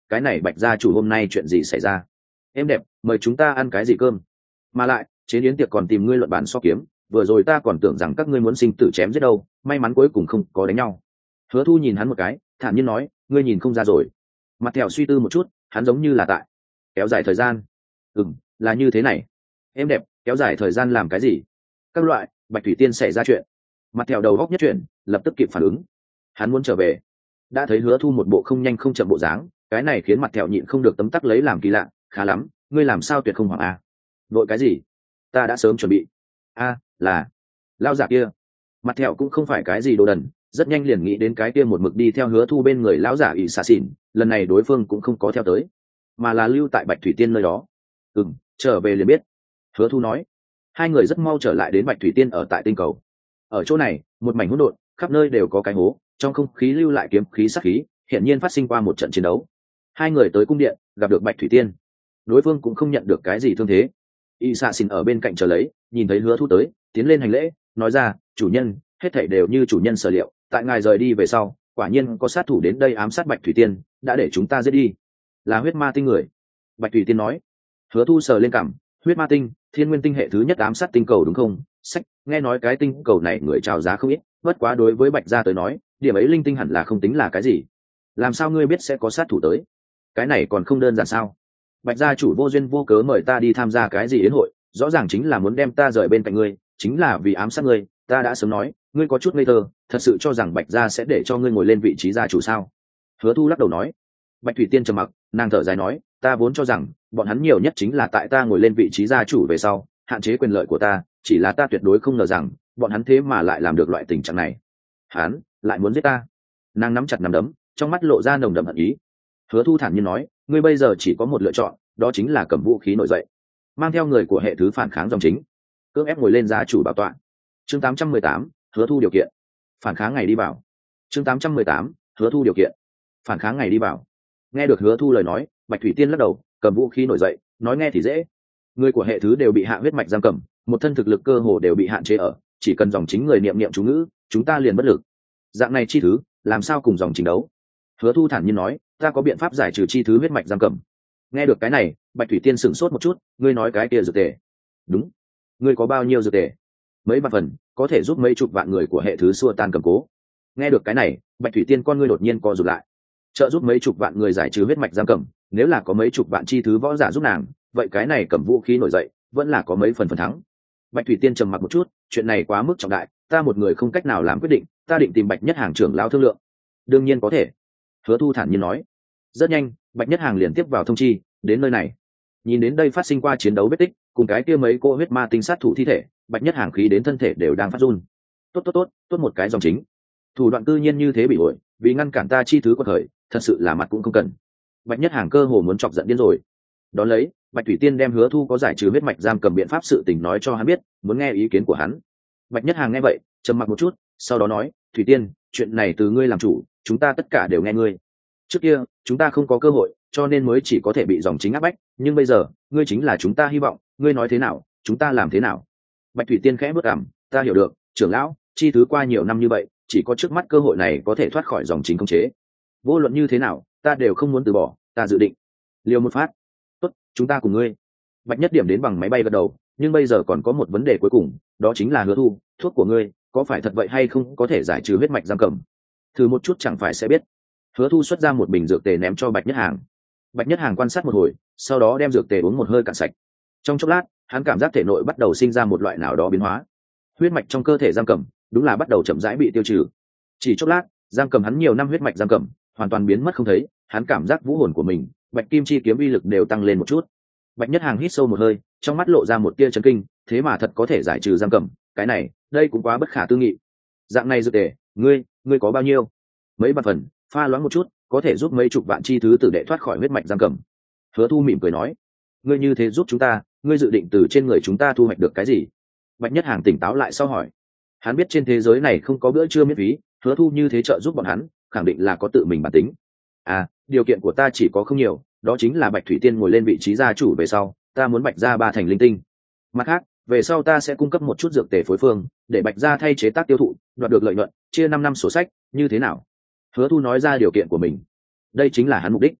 cái này Bạch gia chủ hôm nay chuyện gì xảy ra? Em đẹp, mời chúng ta ăn cái gì cơm? Mà lại chế yến tiệc còn tìm ngươi luận bàn so kiếm, vừa rồi ta còn tưởng rằng các ngươi muốn sinh tử chém giết đâu, may mắn cuối cùng không có đánh nhau. Hứa Thu nhìn hắn một cái, thản nhiên nói, ngươi nhìn không ra rồi. Mặt Thẹo suy tư một chút, hắn giống như là tại kéo dài thời gian. Là như thế này. Em đẹp, kéo dài thời gian làm cái gì? Các loại Bạch Thủy Tiên xảy ra chuyện. Mặt Thẹo đầu góc nhất chuyển, lập tức kịp phản ứng. Hắn muốn trở về. Đã thấy Hứa Thu một bộ không nhanh không chậm bộ dáng, cái này khiến Mặt Thẹo nhịn không được tấm tắc lấy làm kỳ lạ. Khá lắm, ngươi làm sao tuyệt không hoảng a? Vội cái gì? Ta đã sớm chuẩn bị. Là lao giả kia. Mặt Thẹo cũng không phải cái gì đồ đần, rất nhanh liền nghĩ đến cái kia một mực đi theo Hứa Thu bên người lão giả ỷ xà xỉn, lần này đối phương cũng không có theo tới, mà là lưu tại Bạch Thủy Tiên nơi đó. Trở về liền biết. Hứa Thu nói. Hai người rất mau trở lại đến Bạch Thủy Tiên ở tại tinh cầu. Ở chỗ này, một mảnh hỗn độn, khắp nơi đều có cái hố, trong không khí lưu lại kiếm khí sát khí, hiển nhiên phát sinh qua một trận chiến đấu. Hai người tới cung điện, gặp được Bạch Thủy Tiên. Đối phương cũng không nhận được cái gì thương thế. Y xạ xin ở bên cạnh chờ lấy, nhìn thấy Hứa Thu tới, tiến lên hành lễ, nói ra, chủ nhân, hết thảy đều như chủ nhân sở liệu, tại ngài rời đi về sau, quả nhiên có sát thủ đến đây ám sát Bạch Thủy Tiên, đã để chúng ta giết đi. Là huyết ma tinh người. Bạch Thủy Tiên nói. Hứa Thu sờ lên cằm, huyết ma tinh, thiên nguyên tinh hệ thứ nhất ám sát tinh cầu đúng không? Sách, nghe nói cái tinh cầu này người chào giá không ít, bất quá đối với Bạch gia tới nói, điểm ấy linh tinh hẳn là không tính là cái gì. Làm sao ngươi biết sẽ có sát thủ tới? Cái này còn không đơn giản sao? Bạch gia chủ vô duyên vô cớ mời ta đi tham gia cái gì yến hội, rõ ràng chính là muốn đem ta rời bên cạnh ngươi, chính là vì ám sát ngươi. Ta đã sớm nói, ngươi có chút ngây thơ, thật sự cho rằng Bạch gia sẽ để cho ngươi ngồi lên vị trí gia chủ sao? Hứa Thu lắc đầu nói. Bạch Thủy Tiên trầm mặc, nàng thở dài nói, ta vốn cho rằng bọn hắn nhiều nhất chính là tại ta ngồi lên vị trí gia chủ về sau hạn chế quyền lợi của ta, chỉ là ta tuyệt đối không ngờ rằng bọn hắn thế mà lại làm được loại tình trạng này. Hắn lại muốn giết ta. Nàng nắm chặt nắm đấm, trong mắt lộ ra nồng đậm hận ý. Hứa Thu thản nhiên nói, ngươi bây giờ chỉ có một lựa chọn, đó chính là cầm vũ khí nổi dậy, mang theo người của hệ thứ phản kháng dòng chính, cưỡng ép ngồi lên gia chủ bảo tọa. Chương 818, Hứa Thu điều kiện. Phản kháng ngày đi vào. Chương 818, Hứa Thu điều kiện. Phản kháng ngày đi vào. Nghe được Hứa Thu lời nói, Bạch Thủy Tiên lắc đầu, cầm vũ khí nổi dậy, nói nghe thì dễ. Người của hệ thứ đều bị hạ huyết mạch giam cầm, một thân thực lực cơ hồ đều bị hạn chế ở, chỉ cần dòng chính người niệm niệm chú ngữ, chúng ta liền bất lực. Dạng này chi thứ, làm sao cùng dòng chính đấu? Hứa Thu thản nhiên nói, ta có biện pháp giải trừ chi thứ huyết mạch giam cầm. Nghe được cái này, Bạch Thủy Tiên sửng sốt một chút, ngươi nói cái kia dược tề? Đúng. Ngươi có bao nhiêu dược tề? Mấy vạn phần, có thể giúp mấy chục vạn người của hệ thứ xua tan cầm cố. Nghe được cái này, Bạch Thủy Tiên con ngươi đột nhiên co rụt lại. Trợ giúp mấy chục vạn người giải trừ huyết mạch giam cầm, nếu là có mấy chục vạn chi thứ võ giả giúp nàng, vậy cái này cầm vũ khí nổi dậy vẫn là có mấy phần thắng. Bạch Thủy Tiên trầm mặc một chút, chuyện này quá mức trọng đại, ta một người không cách nào làm quyết định, ta định tìm Bạch Nhất Hàng trưởng lão thương lượng. Đương nhiên có thể. Hứa Thu thản nhiên nói. Rất nhanh, Bạch Nhất Hàng liền tiếp vào thông chi, đến nơi này. Nhìn đến đây phát sinh qua chiến đấu vết tích, cùng cái kia mấy cô huyết ma tinh sát thủ thi thể, Bạch Nhất Hàng khí đến thân thể đều đang phát run. Tốt một cái dòng chính. Thủ đoạn tư nhiên như thế bị ổi, vì ngăn cản ta chi thứ của thời, thật sự là mặt cũng không cần. Bạch Nhất Hàng cơ hồ muốn chọc giận điên rồi. Đón lấy, Bạch Thủy Tiên đem Hứa Thu có giải trừ huyết mạch giam cầm biện pháp sự tình nói cho hắn biết, muốn nghe ý kiến của hắn. Bạch Nhất Hàng nghe vậy, trầm mặc một chút, sau đó nói, Thủy Tiên, chuyện này từ ngươi làm chủ, chúng ta tất cả đều nghe ngươi. Trước kia, chúng ta không có cơ hội, cho nên mới chỉ có thể bị dòng chính áp bách, nhưng bây giờ, ngươi chính là chúng ta hy vọng, ngươi nói thế nào, chúng ta làm thế nào. Bạch Thủy Tiên khẽ bước cằm, ta hiểu được, trưởng lão, chi thứ qua nhiều năm như vậy, chỉ có trước mắt cơ hội này có thể thoát khỏi dòng chính khống chế. Vô luận như thế nào, ta đều không muốn từ bỏ, ta dự định liều một phát. Tốt, chúng ta cùng ngươi. Bạch Nhất Điểm đến bằng máy bay gật đầu, nhưng bây giờ còn có một vấn đề cuối cùng, đó chính là Hứa Thu, thuốc của ngươi có phải thật vậy hay không có thể giải trừ huyết mạch giam cầm? Thử một chút chẳng phải sẽ biết. Hứa Thu xuất ra một bình dược tề ném cho Bạch Nhất Hàng. Bạch Nhất Hàng quan sát một hồi, sau đó đem dược tề uống một hơi cạn sạch. Trong chốc lát, hắn cảm giác thể nội bắt đầu sinh ra một loại nào đó biến hóa. Huyết mạch trong cơ thể giam cầm, đúng là bắt đầu chậm rãi bị tiêu trừ. Chỉ chốc lát, giam cầm hắn nhiều năm huyết mạch giam cầm hoàn toàn biến mất không thấy, hắn cảm giác vũ hồn của mình, Bạch Kim Chi kiếm uy lực đều tăng lên một chút. Bạch Nhất Hàng hít sâu một hơi, trong mắt lộ ra một tia chấn kinh, thế mà thật có thể giải trừ giam cầm, cái này, đây cũng quá bất khả tư nghị. Dạng này dược tề, ngươi có bao nhiêu? Mấy vạn phần, pha loãng một chút, có thể giúp mấy chục vạn chi thứ tử đệ thoát khỏi huyết mạch giam cầm. Hứa Thu mỉm cười nói, ngươi như thế giúp chúng ta, ngươi dự định từ trên người chúng ta thu hoạch được cái gì? Bạch Nhất Hàng tỉnh táo lại sau hỏi. Hắn biết trên thế giới này không có bữa trưa miễn phí, Hứa Thu như thế trợ giúp bọn hắn, khẳng định là có tự mình bản tính. Điều kiện của ta chỉ có không nhiều, đó chính là Bạch Thủy Tiên ngồi lên vị trí gia chủ về sau, ta muốn Bạch gia 3 thành linh tinh. Mặt khác, về sau ta sẽ cung cấp một chút dược tề phối phương, để Bạch gia thay chế tác tiêu thụ, đoạt được lợi nhuận, chia 5 năm sổ sách, như thế nào? Hứa Thu nói ra điều kiện của mình. Đây chính là hắn mục đích.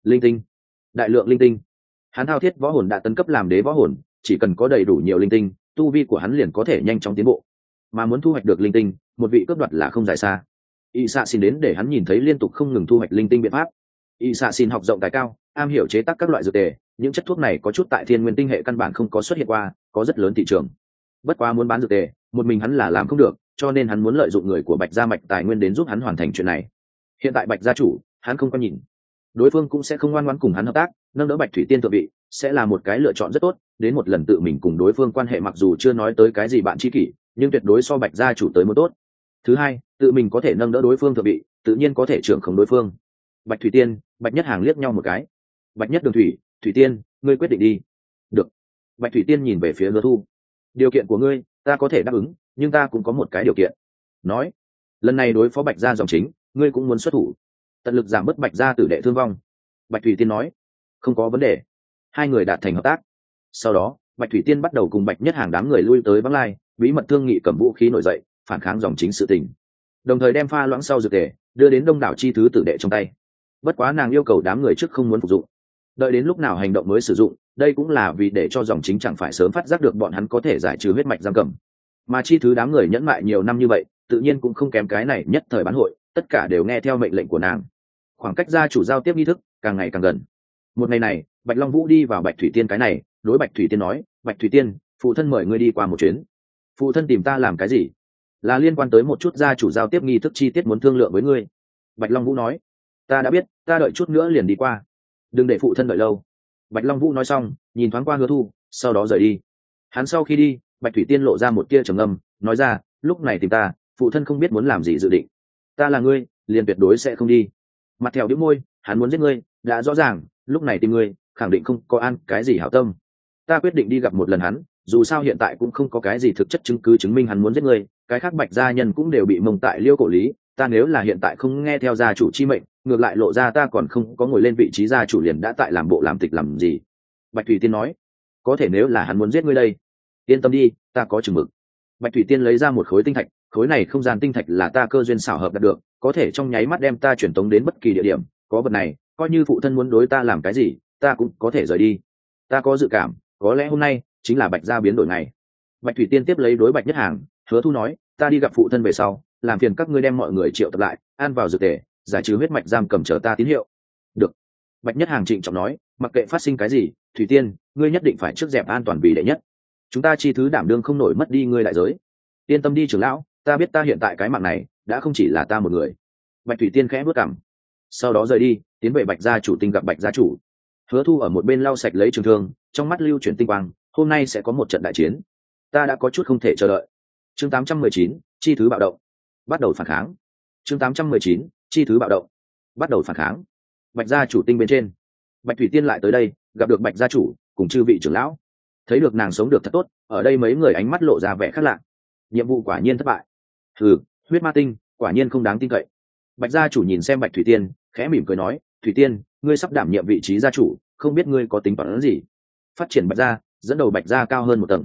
Linh tinh, đại lượng linh tinh. Hắn thao thiết võ hồn đã tấn cấp làm đế võ hồn, chỉ cần có đầy đủ nhiều linh tinh, tu vi của hắn liền có thể nhanh chóng tiến bộ. Mà muốn thu hoạch được linh tinh, một vị cướp đoạt là không dài xa. Y xạ xin đến để hắn nhìn thấy liên tục không ngừng thu hoạch linh tinh biện pháp. Y xạ xin học rộng tài cao, am hiểu chế tác các loại dược tề, những chất thuốc này có chút tại thiên nguyên tinh hệ căn bản không có xuất hiện qua, có rất lớn thị trường. Bất quá muốn bán dược tề, một mình hắn là làm không được, cho nên hắn muốn lợi dụng người của Bạch gia mạch tài nguyên đến giúp hắn hoàn thành chuyện này. Hiện tại Bạch gia chủ, hắn không có nhìn, đối phương cũng sẽ không ngoan ngoãn cùng hắn hợp tác, nâng đỡ Bạch thủy tiên thượng vị sẽ là một cái lựa chọn rất tốt. Đến một lần tự mình cùng đối phương quan hệ mặc dù chưa nói tới cái gì bạn tri kỷ, nhưng tuyệt đối so Bạch gia chủ tới một tốt. Thứ hai, tự mình có thể nâng đỡ đối phương thượng vị, tự nhiên có thể trưởng khống đối phương. Bạch thủy tiên, Bạch nhất hàng liếc nhau một cái. Bạch nhất đường thủy, thủy tiên, ngươi quyết định đi. Được. Bạch thủy tiên nhìn về phía Hứa Thu. Điều kiện của ngươi ta có thể đáp ứng, nhưng ta cũng có một cái điều kiện. Nói, lần này đối phó Bạch gia dòng chính, ngươi cũng muốn xuất thủ, tận lực giảm bớt Bạch gia tử đệ thương vong. Bạch thủy tiên nói, không có vấn đề. Hai người đạt thành hợp tác. Sau đó Bạch thủy tiên bắt đầu cùng Bạch nhất hàng đám người lui tới vắng lai, bí mật thương nghị cầm vũ khí nổi dậy, phản kháng dòng chính sự tình, đồng thời đem pha loãng sau dược tề đưa đến đông đảo chi thứ tử đệ trong tay. Bất quá nàng yêu cầu đám người trước không muốn phục dụng, đợi đến lúc nào hành động mới sử dụng, đây cũng là vì để cho dòng chính chẳng phải sớm phát giác được bọn hắn có thể giải trừ huyết mạch giam cầm. Mà chi thứ đám người nhẫn mại nhiều năm như vậy, tự nhiên cũng không kém cái này nhất thời bán hội, tất cả đều nghe theo mệnh lệnh của nàng. Khoảng cách gia chủ giao tiếp nghi thức càng ngày càng gần. Một ngày này, Bạch Long Vũ đi vào Bạch thủy tiên cái này, đối Bạch thủy tiên nói, Bạch thủy tiên, phụ thân mời ngươi đi qua một chuyến. Phụ thân tìm ta làm cái gì? Là liên quan tới một chút gia chủ giao tiếp nghi thức chi tiết muốn thương lượng với ngươi. Bạch Long Vũ nói, ta đã biết, ta đợi chút nữa liền đi qua, đừng để phụ thân đợi lâu. Bạch Long Vũ nói xong, nhìn thoáng qua Hứa Thu, sau đó rời đi. Hắn sau khi đi, Bạch thủy tiên lộ ra một tia trầm ngâm, nói ra, lúc này tìm ta, phụ thân không biết muốn làm gì dự định. Ta là ngươi, liền tuyệt đối sẽ không đi. Mặt thèo đĩu môi, hắn muốn giết ngươi, đã rõ ràng, lúc này tìm ngươi, khẳng định không có ăn cái gì hảo tâm. Ta quyết định đi gặp một lần hắn, dù sao hiện tại cũng không có cái gì thực chất chứng cứ chứng minh hắn muốn giết ngươi, cái khác Bạch gia nhân cũng đều bị mông tại Liêu Cổ Lý, ta nếu là hiện tại không nghe theo gia chủ chi mệnh, ngược lại lộ ra ta còn không có ngồi lên vị trí gia chủ liền đã tại làm bộ làm tịch làm gì. Bạch thủy tiên nói, có thể nếu là hắn muốn giết ngươi đây, yên tâm đi, ta có chừng mực. Bạch thủy tiên lấy ra một khối tinh thạch, khối này không gian tinh thạch là ta cơ duyên xảo hợp đạt được, có thể trong nháy mắt đem ta chuyển tống đến bất kỳ địa điểm, có vật này, coi như phụ thân muốn đối ta làm cái gì, ta cũng có thể rời đi. Ta có dự cảm, có lẽ hôm nay chính là Bạch gia biến đổi ngày. Bạch thủy tiên tiếp lấy đối Bạch nhất hàng, Hứa Thu nói, ta đi gặp phụ thân về sau, làm phiền các ngươi đem mọi người triệu tập lại, ăn vào dược tề, giải trừ huyết mạch giam cầm chờ ta tín hiệu. Được. Bạch nhất hàng trịnh trọng nói, mặc kệ phát sinh cái gì, thủy tiên, ngươi nhất định phải trước dẹp an toàn vì đệ nhất. Chúng ta chi thứ đảm đương không nổi mất đi ngươi đại giới. Yên tâm đi trưởng lão, ta biết ta hiện tại cái mạng này đã không chỉ là ta một người. Bạch thủy tiên khẽ bước cằm, sau đó rời đi, tiến về Bạch gia chủ tinh gặp Bạch gia chủ. Hứa Thu ở một bên lau sạch lấy trường thương, trong mắt lưu chuyển tinh quang, hôm nay sẽ có một trận đại chiến, ta đã có chút không thể chờ đợi. Chương 819, chi thứ bạo động, bắt đầu phản kháng. Chương 819, chi thứ bạo động, bắt đầu phản kháng. Bạch gia chủ tinh bên trên, Bạch thủy tiên lại tới đây, gặp được Bạch gia chủ cùng chư vị trưởng lão, thấy được nàng sống được thật tốt, ở đây mấy người ánh mắt lộ ra vẻ khác lạ. Nhiệm vụ quả nhiên thất bại. Huyết ma tinh quả nhiên không đáng tin cậy. Bạch gia chủ nhìn xem Bạch thủy tiên, khẽ mỉm cười nói, thủy tiên, ngươi sắp đảm nhiệm vị trí gia chủ, không biết ngươi có tính toán gì? Phát triển Bạch gia, dẫn đầu Bạch gia cao hơn một tầng.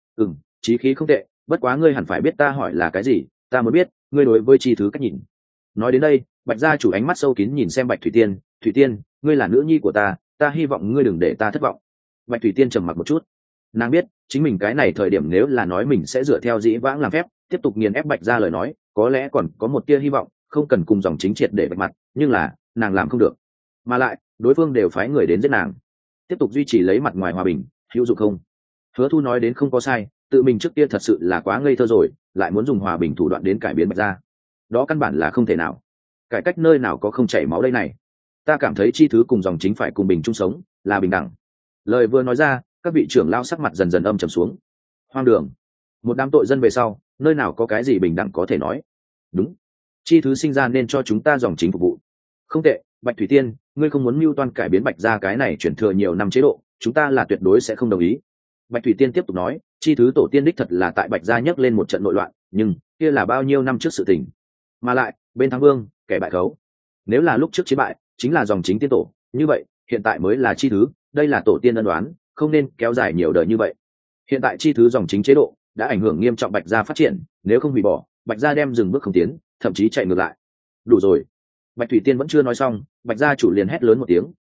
Chí khí không tệ, bất quá ngươi hẳn phải biết ta hỏi là cái gì, ta muốn biết ngươi đối với chi thứ cách nhìn. Nói đến đây, Bạch gia chủ ánh mắt sâu kín nhìn xem Bạch thủy tiên, thủy tiên, ngươi là nữ nhi của ta, ta hy vọng ngươi đừng để ta thất vọng. Bạch thủy tiên trầm mặc một chút, nàng biết chính mình cái này thời điểm nếu là nói mình sẽ dựa theo dĩ vãng làm phép, tiếp tục nghiền ép Bạch gia lời nói, có lẽ còn có một tia hy vọng, không cần cùng dòng chính triệt để vạch mặt, nhưng là nàng làm không được. Mà lại đối phương đều phái người đến giết nàng, tiếp tục duy trì lấy mặt ngoài hòa bình hữu dụng không? Hứa Thu nói đến không có sai, tự mình trước kia thật sự là quá ngây thơ rồi, lại muốn dùng hòa bình thủ đoạn đến cải biến Bạch gia, đó căn bản là không thể nào. Cải cách nơi nào có không chảy máu đây này. Ta cảm thấy chi thứ cùng dòng chính phải cùng bình chung sống, là bình đẳng. Lời vừa nói ra, các vị trưởng lao sắc mặt dần dần âm trầm xuống. Hoang đường, một đám tội dân về sau, nơi nào có cái gì bình đẳng có thể nói. Đúng, chi thứ sinh ra nên cho chúng ta dòng chính phục vụ. Không tệ, Bạch thủy tiên, ngươi không muốn mưu toan cải biến Bạch gia cái này chuyển thừa nhiều năm chế độ, chúng ta là tuyệt đối sẽ không đồng ý. Bạch thủy tiên tiếp tục nói, chi thứ tổ tiên đích thật là tại Bạch gia nhấc lên một trận nội loạn, nhưng kia là bao nhiêu năm trước sự tình. Mà lại bên thắng vương, kẻ bại khấu. Nếu là lúc trước chiến bại chính là dòng chính tiên tổ, như vậy hiện tại mới là chi thứ, đây là tổ tiên ân đoán, không nên kéo dài nhiều đời như vậy. Hiện tại chi thứ dòng chính chế độ đã ảnh hưởng nghiêm trọng Bạch gia phát triển, nếu không hủy bỏ, Bạch gia đem dừng bước không tiến, thậm chí chạy ngược lại. Đủ rồi. Bạch thủy tiên vẫn chưa nói xong, Bạch gia chủ liền hét lớn một tiếng,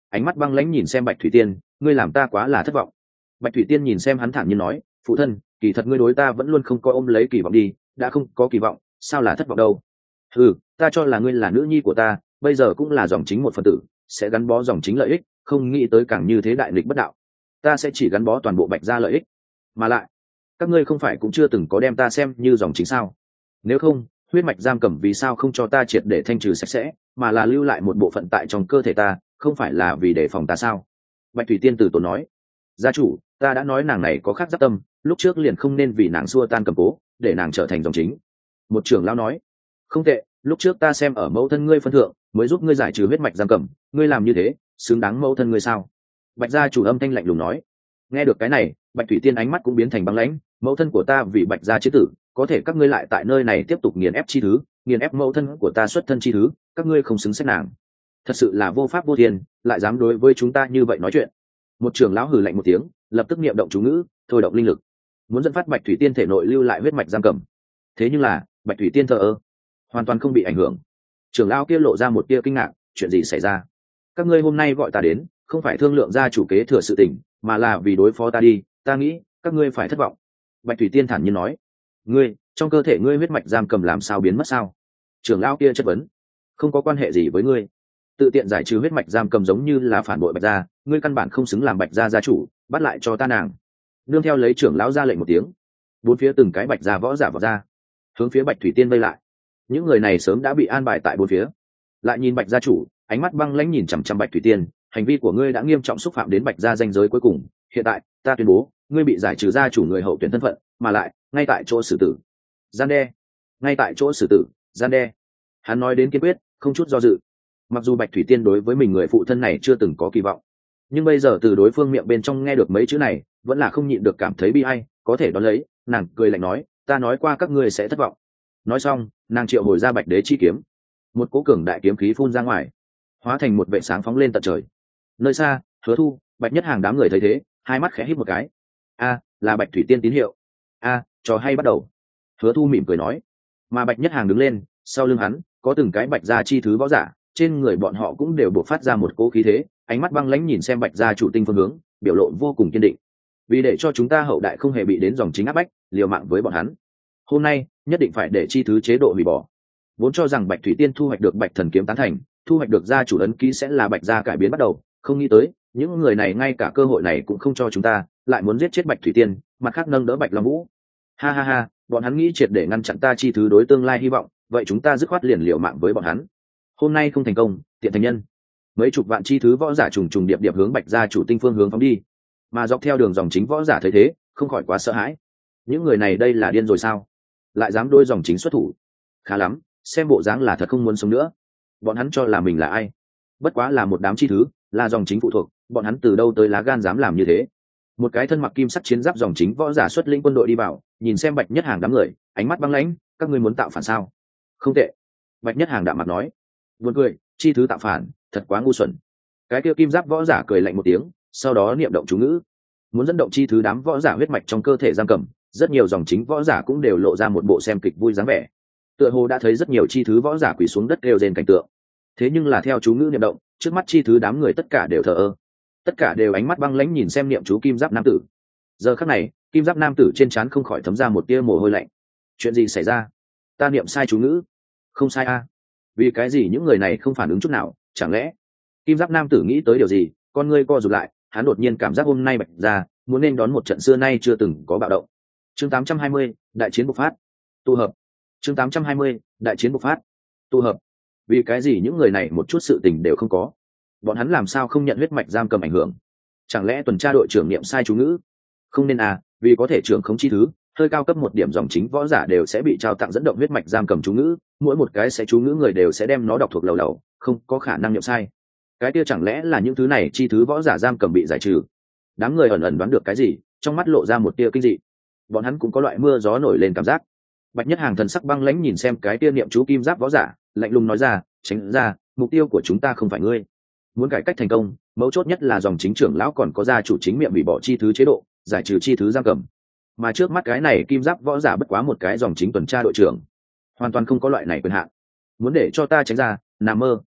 ánh mắt băng lãnh nhìn xem Bạch Thủy Tiên, ngươi làm ta quá là thất vọng. Bạch Thủy Tiên nhìn xem hắn thản nhiên nói, phụ thân, kỳ thật ngươi đối ta vẫn luôn không có ôm lấy kỳ vọng đi, đã không có kỳ vọng, sao là thất vọng đâu? Ừ, ta cho là ngươi là nữ nhi của ta, bây giờ cũng là dòng chính một phần tử, sẽ gắn bó dòng chính lợi ích, không nghĩ tới càng như thế đại nghịch bất đạo. Ta sẽ chỉ gắn bó toàn bộ Bạch gia lợi ích, mà lại, các ngươi không phải cũng chưa từng có đem ta xem như dòng chính sao? Nếu không, huyết mạch giam cầm vì sao không cho ta triệt để thanh trừ sạch sẽ, mà là lưu lại một bộ phận tại trong cơ thể ta, không phải là vì đề phòng ta sao? Bạch Thủy Tiên từ tốn nói, gia chủ, ta đã nói nàng này có khác giáp tâm, lúc trước liền không nên vì nàng xua tan cầm cố, để nàng trở thành dòng chính. Một trưởng lão nói, không tệ, lúc trước ta xem ở mẫu thân ngươi phân thượng, mới giúp ngươi giải trừ huyết mạch giam cầm, ngươi làm như thế, xứng đáng mẫu thân ngươi sao? Bạch gia chủ âm thanh lạnh lùng nói. Nghe được cái này, Bạch Thủy Tiên ánh mắt cũng biến thành băng lãnh, mẫu thân của ta vì Bạch gia chế tử, có thể các ngươi lại tại nơi này tiếp tục nghiền ép chi thứ, nghiền ép mẫu thân của ta xuất thân chi thứ, các ngươi không xứng xét nàng. Thật sự là vô pháp vô thiên, lại dám đối với chúng ta như vậy nói chuyện. Một trưởng lão hừ lạnh một tiếng, lập tức niệm động chú ngữ, thôi động linh lực, muốn dẫn phát Bạch Thủy Tiên thể nội lưu lại huyết mạch giam cầm. Thế nhưng là, Bạch Thủy Tiên thờ ơ, hoàn toàn không bị ảnh hưởng. Trưởng lão kia lộ ra một tia kinh ngạc, chuyện gì xảy ra? Các ngươi hôm nay gọi ta đến, không phải thương lượng ra chủ kế thừa sự tình, mà là vì đối phó ta đi, ta nghĩ các ngươi phải thất vọng. Bạch Thủy Tiên thản nhiên nói, ngươi, trong cơ thể ngươi huyết mạch giam cầm làm sao biến mất sao? Trưởng lão kia chất vấn, không có quan hệ gì với ngươi. Tự tiện giải trừ huyết mạch giam cầm giống như là phản bội Bạch gia, ngươi căn bản không xứng làm Bạch gia gia chủ, bắt lại cho ta nàng. Nương theo lấy trưởng lão ra lệnh một tiếng, bốn phía từng cái Bạch gia võ giả vào ra, hướng phía Bạch Thủy Tiên vây lại. Những người này sớm đã bị an bài tại bốn phía. Lại nhìn Bạch gia chủ, ánh mắt băng lãnh nhìn chằm chằm Bạch Thủy Tiên, hành vi của ngươi đã nghiêm trọng xúc phạm đến Bạch gia danh giới cuối cùng, hiện tại ta tuyên bố ngươi bị giải trừ gia chủ người hậu tuyển thân phận, mà lại ngay tại chỗ xử tử. Gian đe, ngay tại chỗ xử tử, gian đe. Hắn nói đến kiên quyết, không chút do dự. Mặc dù Bạch Thủy Tiên đối với mình người phụ thân này chưa từng có kỳ vọng, nhưng bây giờ từ đối phương miệng bên trong nghe được mấy chữ này, vẫn là không nhịn được cảm thấy bi ai, có thể đón lấy, nàng cười lạnh nói, ta nói qua các ngươi sẽ thất vọng. Nói xong, nàng triệu hồi ra Bạch Đế chi kiếm, một cỗ cường đại kiếm khí phun ra ngoài, hóa thành một vệ sáng phóng lên tận trời. Nơi xa, Hứa Thu, Bạch Nhất Hàng đám người thấy thế, hai mắt khẽ híp một cái. A, là Bạch Thủy Tiên tín hiệu. A, trò hay bắt đầu. Hứa Thu mỉm cười nói, mà Bạch Nhất Hàng đứng lên, sau lưng hắn có từng cái Bạch gia chi thứ võ giả, trên người bọn họ cũng đều buộc phát ra một cỗ khí thế, ánh mắt băng lãnh nhìn xem Bạch gia chủ tinh phương hướng, biểu lộ vô cùng kiên định. Vì để cho chúng ta hậu đại không hề bị đến dòng chính áp bách, liều mạng với bọn hắn, hôm nay nhất định phải để chi thứ chế độ hủy bỏ. Vốn cho rằng Bạch Thủy Tiên thu hoạch được Bạch Thần kiếm tán thành, thu hoạch được gia chủ ấn ký sẽ là Bạch gia cải biến bắt đầu, không nghĩ tới những người này ngay cả cơ hội này cũng không cho chúng ta, lại muốn giết chết Bạch Thủy Tiên, mặt khác nâng đỡ Bạch Long Vũ. Ha ha ha, bọn hắn nghĩ triệt để ngăn chặn ta chi thứ đối tương lai hy vọng, vậy chúng ta dứt khoát liền liều mạng với bọn hắn. Hôm nay không thành công, tiện thành nhân. Mấy chục vạn chi thứ võ giả trùng trùng điệp điệp hướng Bạch gia chủ tinh phương hướng phóng đi, mà dọc theo đường dòng chính võ giả thấy thế, không khỏi quá sợ hãi. Những người này đây là điên rồi sao? Lại dám đôi dòng chính xuất thủ? Khá lắm, xem bộ dáng là thật không muốn sống nữa. Bọn hắn cho là mình là ai? Bất quá là một đám chi thứ, là dòng chính phụ thuộc, bọn hắn từ đâu tới lá gan dám làm như thế? Một cái thân mặc kim sắc chiến giáp dòng chính võ giả xuất lĩnh quân đội đi vào, nhìn xem Bạch Nhất Hàng đám người, ánh mắt băng lãnh, các ngươi muốn tạo phản sao? Không tệ. Bạch Nhất Hàng đạm mặt nói. Buồn cười, chi thứ tạo phản, thật quá ngu xuẩn. Cái kia kim giáp võ giả cười lạnh một tiếng, sau đó niệm động chú ngữ, muốn dẫn động chi thứ đám võ giả huyết mạch trong cơ thể giam cầm. Rất nhiều dòng chính võ giả cũng đều lộ ra một bộ xem kịch vui dáng vẻ, tựa hồ đã thấy rất nhiều chi thứ võ giả quỳ xuống đất kêu rên cảnh tượng. Thế nhưng là theo chú ngữ niệm động, trước mắt chi thứ đám người tất cả đều thờ ơ, tất cả đều ánh mắt băng lãnh nhìn xem niệm chú kim giáp nam tử. Giờ khắc này, kim giáp nam tử trên trán không khỏi thấm ra một tia mồ hôi lạnh. Chuyện gì xảy ra? Ta niệm sai chú ngữ? Không sai a. Vì cái gì những người này không phản ứng chút nào? Chẳng lẽ? Kim giáp nam tử nghĩ tới điều gì, con ngươi co rụt lại, hắn đột nhiên cảm giác hôm nay Bạch gia muốn nên đón một trận xưa nay chưa từng có bạo động. Chương 820, đại chiến bộc phát. Tụ hợp. Chương 820, đại chiến bộc phát. Tụ hợp. Vì cái gì những người này một chút sự tình đều không có? Bọn hắn làm sao không nhận huyết mạch giam cầm ảnh hưởng? Chẳng lẽ tuần tra đội trưởng niệm sai chú ngữ? Không nên à, vì có thể trưởng khống chi thứ, hơi cao cấp một điểm dòng chính võ giả đều sẽ bị trao tặng dẫn động huyết mạch giam cầm chú ngữ, mỗi một cái sẽ chú ngữ người đều sẽ đem nó đọc thuộc lầu lầu, không có khả năng niệm sai. Cái kia chẳng lẽ là những thứ này chi thứ võ giả giam cầm bị giải trừ? Đám người ẩn ẩn đoán được cái gì, trong mắt lộ ra một tia kinh dị. Bọn hắn cũng có loại mưa gió nổi lên cảm giác. Bạch Nhất Hàng thần sắc băng lãnh nhìn xem cái tia niệm chú kim giáp võ giả, lạnh lùng nói ra, tránh ra, mục tiêu của chúng ta không phải ngươi. Muốn cải cách thành công, mấu chốt nhất là dòng chính trưởng lão còn có gia chủ chính miệng bị bỏ chi thứ chế độ, giải trừ chi thứ giam cầm. Mà trước mắt cái này kim giáp võ giả bất quá một cái dòng chính tuần tra đội trưởng, hoàn toàn không có loại này quyền hạn. Muốn để cho ta tránh ra, nằm mơ.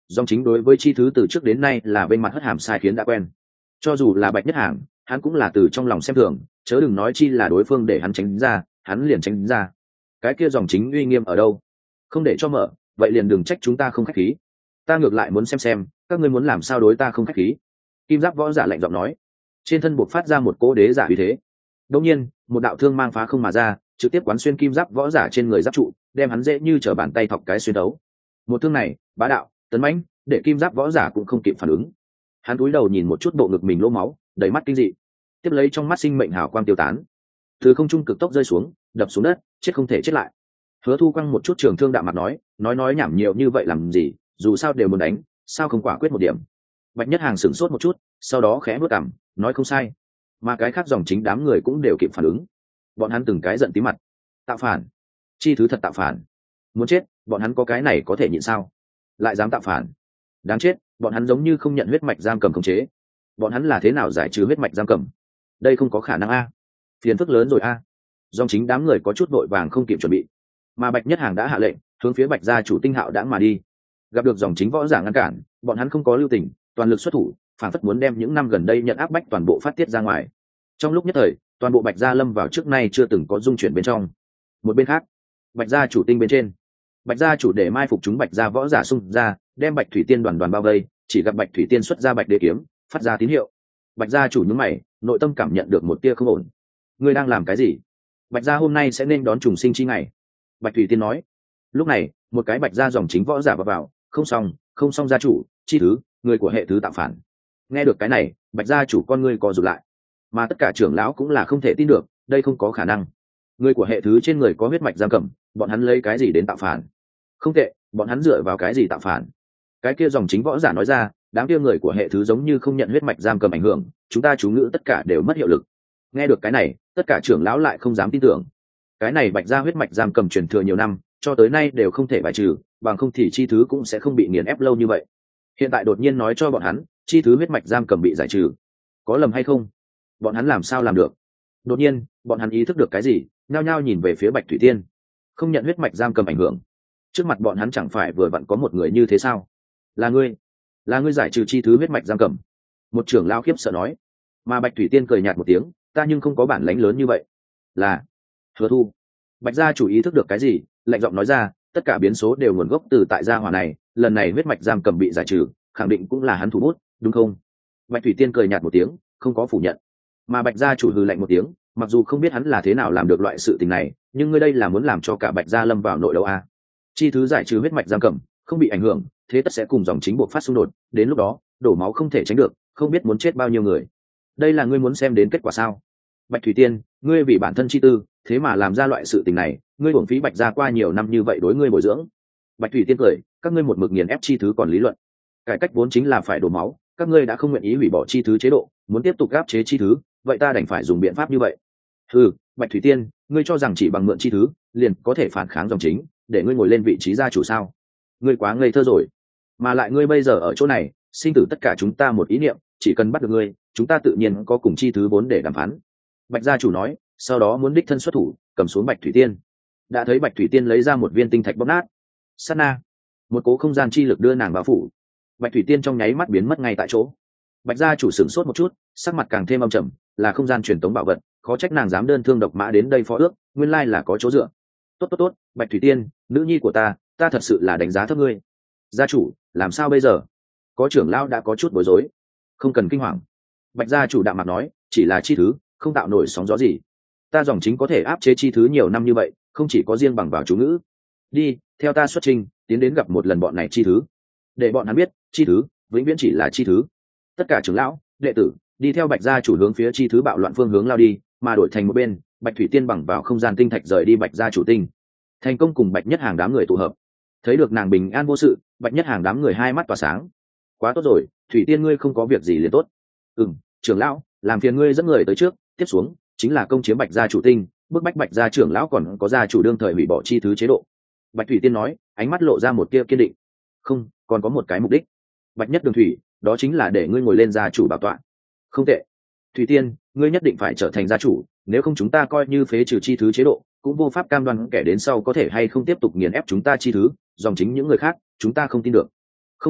dòng chính đối với chi thứ từ trước đến nay là bên mặt hất hàm sai khiến đã quen. Cho dù là Bạch Nhất Hàng, hắn cũng là từ trong lòng xem thường, chớ đừng nói chi là đối phương để hắn tránh ra, hắn liền tránh ra. Cái kia dòng chính uy nghiêm ở đâu? Không để cho mở, vậy liền đừng trách chúng ta không khách khí. Ta ngược lại muốn xem các ngươi muốn làm sao đối ta không khách khí. Kim Giáp võ giả lạnh giọng nói, trên thân buộc phát ra một cỗ đế giả uy thế. Đột nhiên, một đạo thương mang phá không mà ra, trực tiếp quán xuyên Kim Giáp võ giả trên người giáp trụ, đem hắn dễ như trở bàn tay thọc cái xuyên đấu. Một thương này, bá đạo, tấn mãnh, để Kim Giáp võ giả cũng không kịp phản ứng. Hắn cúi đầu nhìn một chút bộ ngực mình lỗ máu, đầy mắt kinh dị. Tiếp lấy trong mắt sinh mệnh hào quang tiêu tán, từ không trung cực tốc rơi xuống, đập xuống đất, chết không thể chết lại. Hứa Thu quăng một chút trường thương đạm mặt nói nhảm nhiều như vậy làm gì, dù sao đều muốn đánh, sao không quả quyết một điểm. Bạch Nhất Hàng sửng sốt một chút, sau đó khẽ bước cằm, nói không sai. Mà cái khác dòng chính đám người cũng đều kịp phản ứng. Bọn hắn từng cái giận tí mặt. Tạo phản, chi thứ thật tạo phản, muốn chết, bọn hắn có cái này có thể nhịn sao? Lại dám tạo phản, đáng chết, bọn hắn giống như không nhận huyết mạch giam cầm khống chế. Bọn hắn là thế nào giải trừ huyết mạch giam cầm? Đây không có khả năng a, phiền phức lớn rồi a. Dòng chính đám người có chút vội vàng không kịp chuẩn bị, mà Bạch Nhất Hàng đã hạ lệnh hướng phía Bạch gia chủ Tinh Hạo đã mà đi. Gặp được dòng chính võ giả ngăn cản, bọn hắn không có lưu tình, toàn lực xuất thủ, phản phất muốn đem những năm gần đây nhận áp bách toàn bộ phát tiết ra ngoài. Trong lúc nhất thời, toàn bộ Bạch gia lâm vào trước nay chưa từng có dung chuyển bên trong. Một bên khác, Bạch gia chủ Tinh bên trên, Bạch gia chủ để mai phục chúng Bạch gia võ giả xung ra, đem Bạch Thủy Tiên đoàn bao vây, chỉ gặp Bạch Thủy Tiên xuất ra Bạch Đế kiếm, phát ra tín hiệu. Bạch gia chủ nhướng mày, nội tâm cảm nhận được một tia không ổn. Ngươi đang làm cái gì? Bạch gia hôm nay sẽ nên đón trùng sinh chi ngày. Bạch Thủy Tiên nói. Lúc này, một cái Bạch gia dòng chính võ giả vào, không xong gia chủ, chi thứ, người của hệ thứ tạo phản. Nghe được cái này, Bạch gia chủ con ngươi co rụt lại, mà tất cả trưởng lão cũng là không thể tin được, đây không có khả năng. Người của hệ thứ trên người có huyết mạch giam cầm, bọn hắn lấy cái gì đến tạo phản? Không tệ, bọn hắn dựa vào cái gì tạo phản? Cái kia dòng chính võ giả nói ra, đám kia người của hệ thứ giống như không nhận huyết mạch giam cầm ảnh hưởng, chúng ta chú ngữ tất cả đều mất hiệu lực. Nghe được cái này, tất cả trưởng lão lại không dám tin tưởng. Cái này Bạch gia huyết mạch giam cầm truyền thừa nhiều năm, cho tới nay đều không thể bài trừ, bằng không thì chi thứ cũng sẽ không bị nghiền ép lâu như vậy. Hiện tại đột nhiên nói cho bọn hắn, chi thứ huyết mạch giam cầm bị giải trừ, có lầm hay không? Bọn hắn làm sao làm được? Đột nhiên, bọn hắn ý thức được cái gì, nhao nhao nhìn về phía Bạch Thủy Tiên. Không nhận huyết mạch giam cầm ảnh hưởng, trước mặt bọn hắn chẳng phải vừa vặn có một người như thế sao? Là ngươi giải trừ chi thứ huyết mạch giam cầm. Một trưởng lão khiếp sợ nói. Mà Bạch Thủy Tiên cười nhạt một tiếng, ta nhưng không có bản lãnh lớn như vậy. Là Hứa Thu. Bạch gia chủ ý thức được cái gì, lạnh giọng nói ra, tất cả biến số đều nguồn gốc từ tại gia hỏa này, lần này huyết mạch giam cầm bị giải trừ, khẳng định cũng là hắn thủ bút, đúng không? Bạch Thủy Tiên cười nhạt một tiếng, không có phủ nhận. Mà Bạch gia chủ hừ lạnh một tiếng, mặc dù không biết hắn là thế nào làm được loại sự tình này, nhưng ngươi đây là muốn làm cho cả Bạch gia lâm vào nội đấu a. Chi thứ giải trừ huyết mạch giam cầm, không bị ảnh hưởng, thế tất sẽ cùng dòng chính buộc phát xung đột, đến lúc đó, đổ máu không thể tránh được, không biết muốn chết bao nhiêu người. Đây là ngươi muốn xem đến kết quả sao? Bạch Thủy Tiên, ngươi vì bản thân chi tư, thế mà làm ra loại sự tình này, ngươi uổng phí Bạch gia qua nhiều năm như vậy đối ngươi bồi dưỡng. Bạch Thủy Tiên cười, các ngươi một mực nghiền ép chi thứ còn lý luận. Cải cách vốn chính là phải đổ máu, các ngươi đã không nguyện ý hủy bỏ chi thứ chế độ, muốn tiếp tục áp chế chi thứ, vậy ta đành phải dùng biện pháp như vậy. Ừ, Bạch Thủy Tiên, ngươi cho rằng chỉ bằng mượn chi thứ, liền có thể phản kháng dòng chính, để ngươi ngồi lên vị trí gia chủ sao? Ngươi quá ngây thơ rồi. Mà lại ngươi bây giờ ở chỗ này, sinh tử tất cả chúng ta một ý niệm, chỉ cần bắt được ngươi, chúng ta tự nhiên có cùng chi thứ vốn để đàm phán. Bạch gia chủ nói, sau đó muốn đích thân xuất thủ, cầm xuống Bạch Thủy Tiên. Đã thấy Bạch Thủy Tiên lấy ra một viên tinh thạch bóp nát. Sát na, một cố không gian chi lực đưa nàng bao phủ. Bạch Thủy Tiên trong nháy mắt biến mất ngay tại chỗ. Bạch gia chủ sửng sốt một chút, sắc mặt càng thêm âm trầm, là không gian truyền tống bảo vật, khó trách nàng dám đơn thương độc mã đến đây phó ước, nguyên lai là có chỗ dựa. Tốt, Bạch Thủy Tiên, nữ nhi của ta thật sự là đánh giá thấp ngươi. Gia chủ, làm sao bây giờ? Có trưởng lão đã có chút bối rối. Không cần kinh hoàng. Bạch gia chủ đạm mặt nói, chỉ là chi thứ, không tạo nổi sóng gió gì. Ta dòng chính có thể áp chế chi thứ nhiều năm như vậy, không chỉ có riêng bằng vào chú ngữ. Đi, theo ta xuất trình, tiến đến gặp một lần bọn này chi thứ, để bọn hắn biết, chi thứ vĩnh viễn chỉ là chi thứ. Tất cả trưởng lão, đệ tử, đi theo Bạch gia chủ hướng phía chi thứ bạo loạn phương hướng lao đi, mà đổi thành một bên, Bạch Thủy Tiên bằng vào không gian tinh thạch rời đi Bạch gia chủ Tinh, thành công cùng Bạch Nhất Hàng đám người tụ hợp. Thấy được nàng bình an vô sự, Bạch Nhất Hàng đám người hai mắt tỏa sáng. Quá tốt rồi, Thủy Tiên ngươi không có việc gì liền tốt. Trưởng lão, làm phiền ngươi dẫn người tới trước, tiếp xuống chính là công chiếm Bạch gia chủ Tinh, bức bách Bạch gia trưởng lão còn có gia chủ đương thời hủy bỏ chi thứ chế độ. Bạch Thủy Tiên nói, ánh mắt lộ ra một tia kiên định. Không, còn có một cái mục đích. Bạch Nhất Đường Thủy, đó chính là để ngươi ngồi lên gia chủ bảo tọa. Không tệ. Thủy Tiên, ngươi nhất định phải trở thành gia chủ, nếu không chúng ta coi như phế trừ chi thứ chế độ, cũng vô pháp cam đoan kẻ đến sau có thể hay không tiếp tục nghiền ép chúng ta chi thứ, dòng chính những người khác, chúng ta không tin được. Không tệ,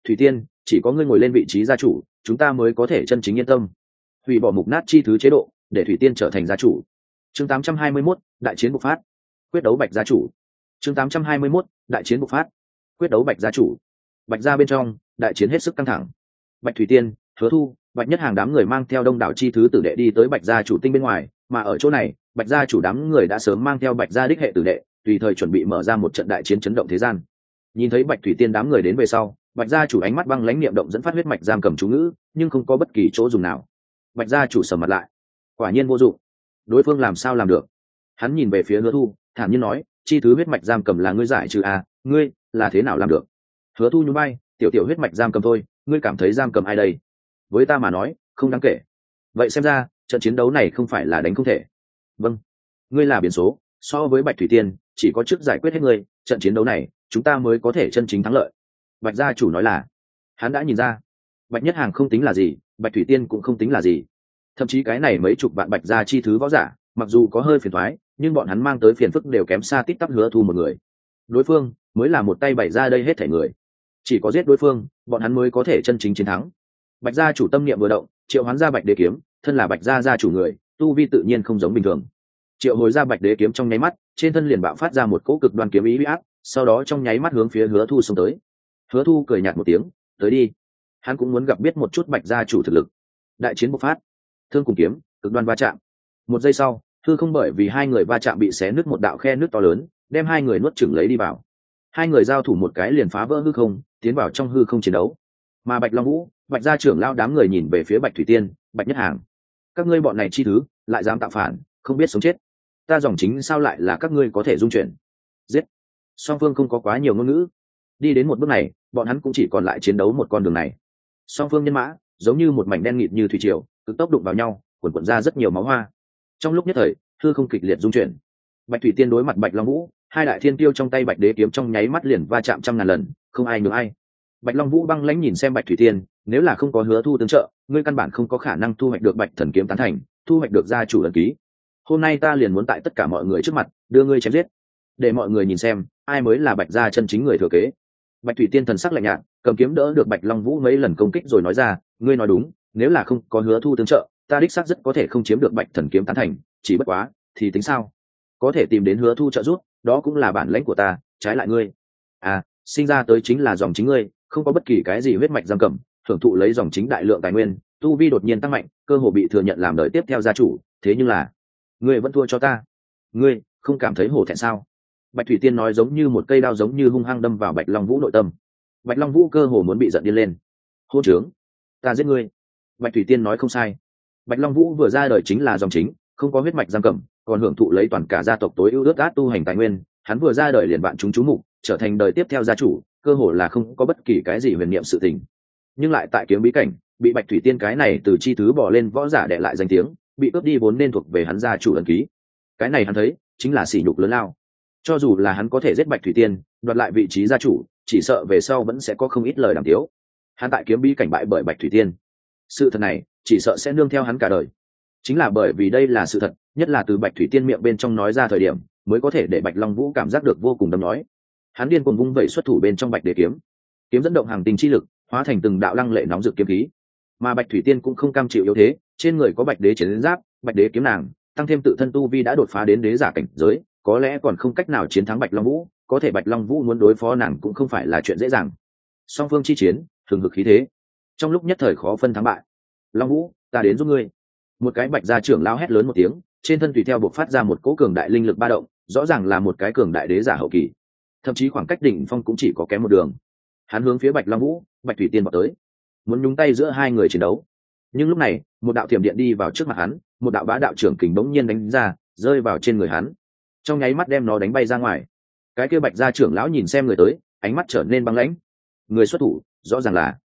Thủy Tiên, chỉ có ngươi ngồi lên vị trí gia chủ chúng ta mới có thể chân chính yên tâm. Hủy bỏ mục nát chi thứ chế độ để Thủy Tiên trở thành gia chủ. Chương 821, đại chiến bộc phát. Quyết đấu Bạch gia chủ. Chương 821, đại chiến bộc phát. Quyết đấu Bạch gia chủ. Bạch gia bên trong, đại chiến hết sức căng thẳng. Bạch Thủy Tiên, Hứa Thu, Bạch Nhất Hàng đám người mang theo đông đảo chi thứ tử đệ đi tới Bạch gia chủ tinh bên ngoài, mà ở chỗ này, Bạch gia chủ đám người đã sớm mang theo Bạch gia đích hệ tử đệ, tùy thời chuẩn bị mở ra một trận đại chiến chấn động thế gian. Nhìn thấy Bạch Thủy Tiên đám người đến về sau, Bạch gia chủ ánh mắt băng lãnh niệm động dẫn phát huyết mạch giam cầm chú ngữ, nhưng không có bất kỳ chỗ dùng nào. Bạch gia chủ sầm mặt lại, quả nhiên vô dụng. Đối phương làm sao làm được? Hắn nhìn về phía Hứa Thu, thản nhiên nói, chi thứ huyết mạch giam cầm là ngươi giải trừ à, ngươi là thế nào làm được? Hứa Thu nhún vai, tiểu tiểu huyết mạch giam cầm thôi, ngươi cảm thấy giam cầm ai đây? Với ta mà nói, không đáng kể. Vậy xem ra, trận chiến đấu này không phải là đánh không thể. Vâng, ngươi là biển số, so với Bạch Thủy Tiên, chỉ có chức giải quyết hết ngươi, trận chiến đấu này, chúng ta mới có thể chân chính thắng lợi. Bạch gia chủ nói là, hắn đã nhìn ra, Bạch Nhất Hàng không tính là gì, Bạch Thủy Tiên cũng không tính là gì. Thậm chí cái này mấy chục vạn Bạch gia chi thứ võ giả, mặc dù có hơi phiền toái, nhưng bọn hắn mang tới phiền phức đều kém xa tít tắp Hứa Thu một người. Đối phương mới là một tay bày ra đây hết thảy người, chỉ có giết đối phương, bọn hắn mới có thể chân chính chiến thắng. Bạch gia chủ tâm niệm vừa động, triệu hoán ra Bạch đế kiếm, thân là Bạch gia gia chủ người, tu vi tự nhiên không giống bình thường. Triệu hồi ra Bạch đế kiếm trong nháy mắt, trên thân liền bạo phát ra một cỗ cực đoan kiếm ý uy áp, sau đó trong nháy mắt hướng phía Hứa Thu xông tới. Hứa Thu cười nhạt một tiếng, tới đi. Hắn cũng muốn gặp biết một chút Bạch gia chủ thực lực. Đại chiến bộc phát, thương cùng kiếm cực đoan va chạm. Một giây sau, hư không bởi vì hai người va chạm bị xé nứt một đạo khe nứt to lớn, đem hai người nuốt chửng lấy đi vào. Hai người giao thủ một cái liền phá vỡ hư không, tiến vào trong hư không chiến đấu. Mà Bạch Long Vũ, Bạch gia trưởng lao đám người nhìn về phía Bạch Thủy Tiên, Bạch Nhất Hàng. Các ngươi bọn này chi thứ, lại dám tạo phản, không biết sống chết. Ta dòng chính sao lại là các ngươi có thể dung chuyển? Giết. Song phương không có quá nhiều ngôn ngữ. Đi đến một bước này, bọn hắn cũng chỉ còn lại chiến đấu một con đường này. Song phương nhân mã, giống như một mảnh đen nghịt như thủy triều, cực tốc đụng vào nhau, cuồn cuộn ra rất nhiều máu hoa. Trong lúc nhất thời, hư không kịch liệt dung chuyển. Bạch Thủy Tiên đối mặt Bạch Long Vũ, hai đại thiên tiêu trong tay Bạch đế kiếm trong nháy mắt liền va chạm trăm ngàn lần, không ai nhường ai. Bạch Long Vũ băng lãnh nhìn xem Bạch Thủy Tiên, nếu là không có Hứa Thu tương trợ, ngươi căn bản không có khả năng thu hoạch được Bạch Thần kiếm tán thành, thu hoạch được gia chủ ấn ký. Hôm nay ta liền muốn tại tất cả mọi người trước mặt đưa ngươi chém giết, để mọi người nhìn xem ai mới là Bạch gia chân chính người thừa kế. Bạch Thủy Tiên thần sắc lạnh nhạt, cầm kiếm đỡ được Bạch Long Vũ mấy lần công kích rồi nói ra, ngươi nói đúng, nếu là không có Hứa Thu tương trợ, ta đích xác rất có thể không chiếm được Bạch Thần kiếm tán thành, chỉ bất quá, thì tính sao? Có thể tìm đến Hứa Thu trợ giúp, đó cũng là bản lãnh của ta, trái lại ngươi, à, sinh ra tới chính là dòng chính ngươi, không có bất kỳ cái gì huyết mạch giam cầm, thưởng thụ lấy dòng chính đại lượng tài nguyên, tu vi đột nhiên tăng mạnh, cơ hồ bị thừa nhận làm đời tiếp theo gia chủ, thế nhưng là, ngươi vẫn thua cho ta. Ngươi không cảm thấy hổ thẹn sao? Bạch Thủy Tiên nói giống như một cây đao giống như hung hăng đâm vào Bạch Long Vũ nội tâm. Bạch Long Vũ cơ hồ muốn bị giận điên lên. Hôn trướng, ta giết ngươi. Bạch Thủy Tiên nói không sai. Bạch Long Vũ vừa ra đời chính là dòng chính, không có huyết mạch giam cầm, còn hưởng thụ lấy toàn cả gia tộc tối ưu ước át tu hành tài nguyên. Hắn vừa ra đời liền bạn chúng chú mục, trở thành đời tiếp theo gia chủ, cơ hồ là không có bất kỳ cái gì huyền niệm sự tình. Nhưng lại tại kiếm bí cảnh, bị Bạch Thủy Tiên cái này từ chi thứ bỏ lên võ giả đệ lại danh tiếng, bị cướp đi vốn nên thuộc về hắn gia chủ ấn ký. Cái này hắn thấy chính là sỉ nhục lớn lao. Cho dù là hắn có thể giết Bạch Thủy Tiên, đoạt lại vị trí gia chủ, chỉ sợ về sau vẫn sẽ có không ít lời đàm tiếu. Hắn tại kiếm bí cảnh bại bởi Bạch Thủy Tiên, sự thật này chỉ sợ sẽ nương theo hắn cả đời. Chính là bởi vì đây là sự thật, nhất là từ Bạch Thủy Tiên miệng bên trong nói ra thời điểm, mới có thể để Bạch Long Vũ cảm giác được vô cùng đâm nói. Hắn điên cuồng vung vẩy xuất thủ bên trong Bạch đế kiếm, kiếm dẫn động hàng tinh chi lực, hóa thành từng đạo lăng lệ nóng rực kiếm khí. Mà Bạch Thủy Tiên cũng không cam chịu yếu thế, trên người có Bạch đế chiến giáp, Bạch đế kiếm nàng, tăng thêm tự thân tu vi đã đột phá đến đế giả cảnh giới, có lẽ còn không cách nào chiến thắng Bạch Long Vũ, có thể Bạch Long Vũ muốn đối phó nàng cũng không phải là chuyện dễ dàng. Song phương chi chiến, thường hực khí thế, trong lúc nhất thời khó phân thắng bại. Long Vũ, ta đến giúp ngươi. Một cái Bạch gia trưởng lao hét lớn một tiếng, trên thân tùy theo bộc phát ra một cỗ cường đại linh lực ba động, rõ ràng là một cái cường đại đế giả hậu kỳ, thậm chí khoảng cách đỉnh phong cũng chỉ có kém một đường. Hắn hướng phía Bạch Long Vũ, Bạch Thủy Tiên vọt tới, muốn nhúng tay giữa hai người chiến đấu. Nhưng lúc này, một đạo thiểm điện đi vào trước mặt hắn, một đạo bá đạo trưởng kình bỗng nhiên đánh ra, rơi vào trên người hắn, trong nháy mắt đem nó đánh bay ra ngoài. Cái kia Bạch gia trưởng lão nhìn xem người tới, ánh mắt trở nên băng lãnh. Người xuất thủ rõ ràng là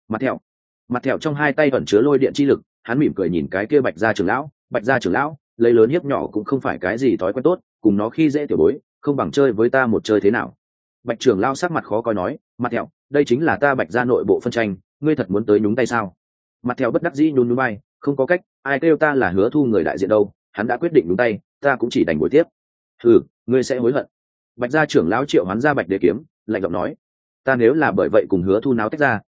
Mặt Thẹo trong hai tay ẩn chứa lôi điện chi lực, hắn mỉm cười nhìn cái kia Bạch gia trưởng lão, lấy lớn hiếp nhỏ cũng không phải cái gì thói quen tốt, cùng nó khi dễ tiểu bối, không bằng chơi với ta một chơi thế nào. Bạch trưởng lão sắc mặt khó coi nói, Mặt Thẹo, đây chính là ta Bạch gia nội bộ phân tranh, ngươi thật muốn tới nhúng tay sao? Mặt Thẹo bất đắc dĩ nhún nhún vai, không có cách, ai kêu ta là Hứa Thu người đại diện đâu, hắn đã quyết định nhúng tay, ta cũng chỉ đành buổi tiếp. Ngươi sẽ hối hận. Bạch gia trưởng lão triệu hoán ra Bạch đế kiếm, lạnh giọng nói, ta nếu là bởi vậy cùng Hứa Thu náo tách ra,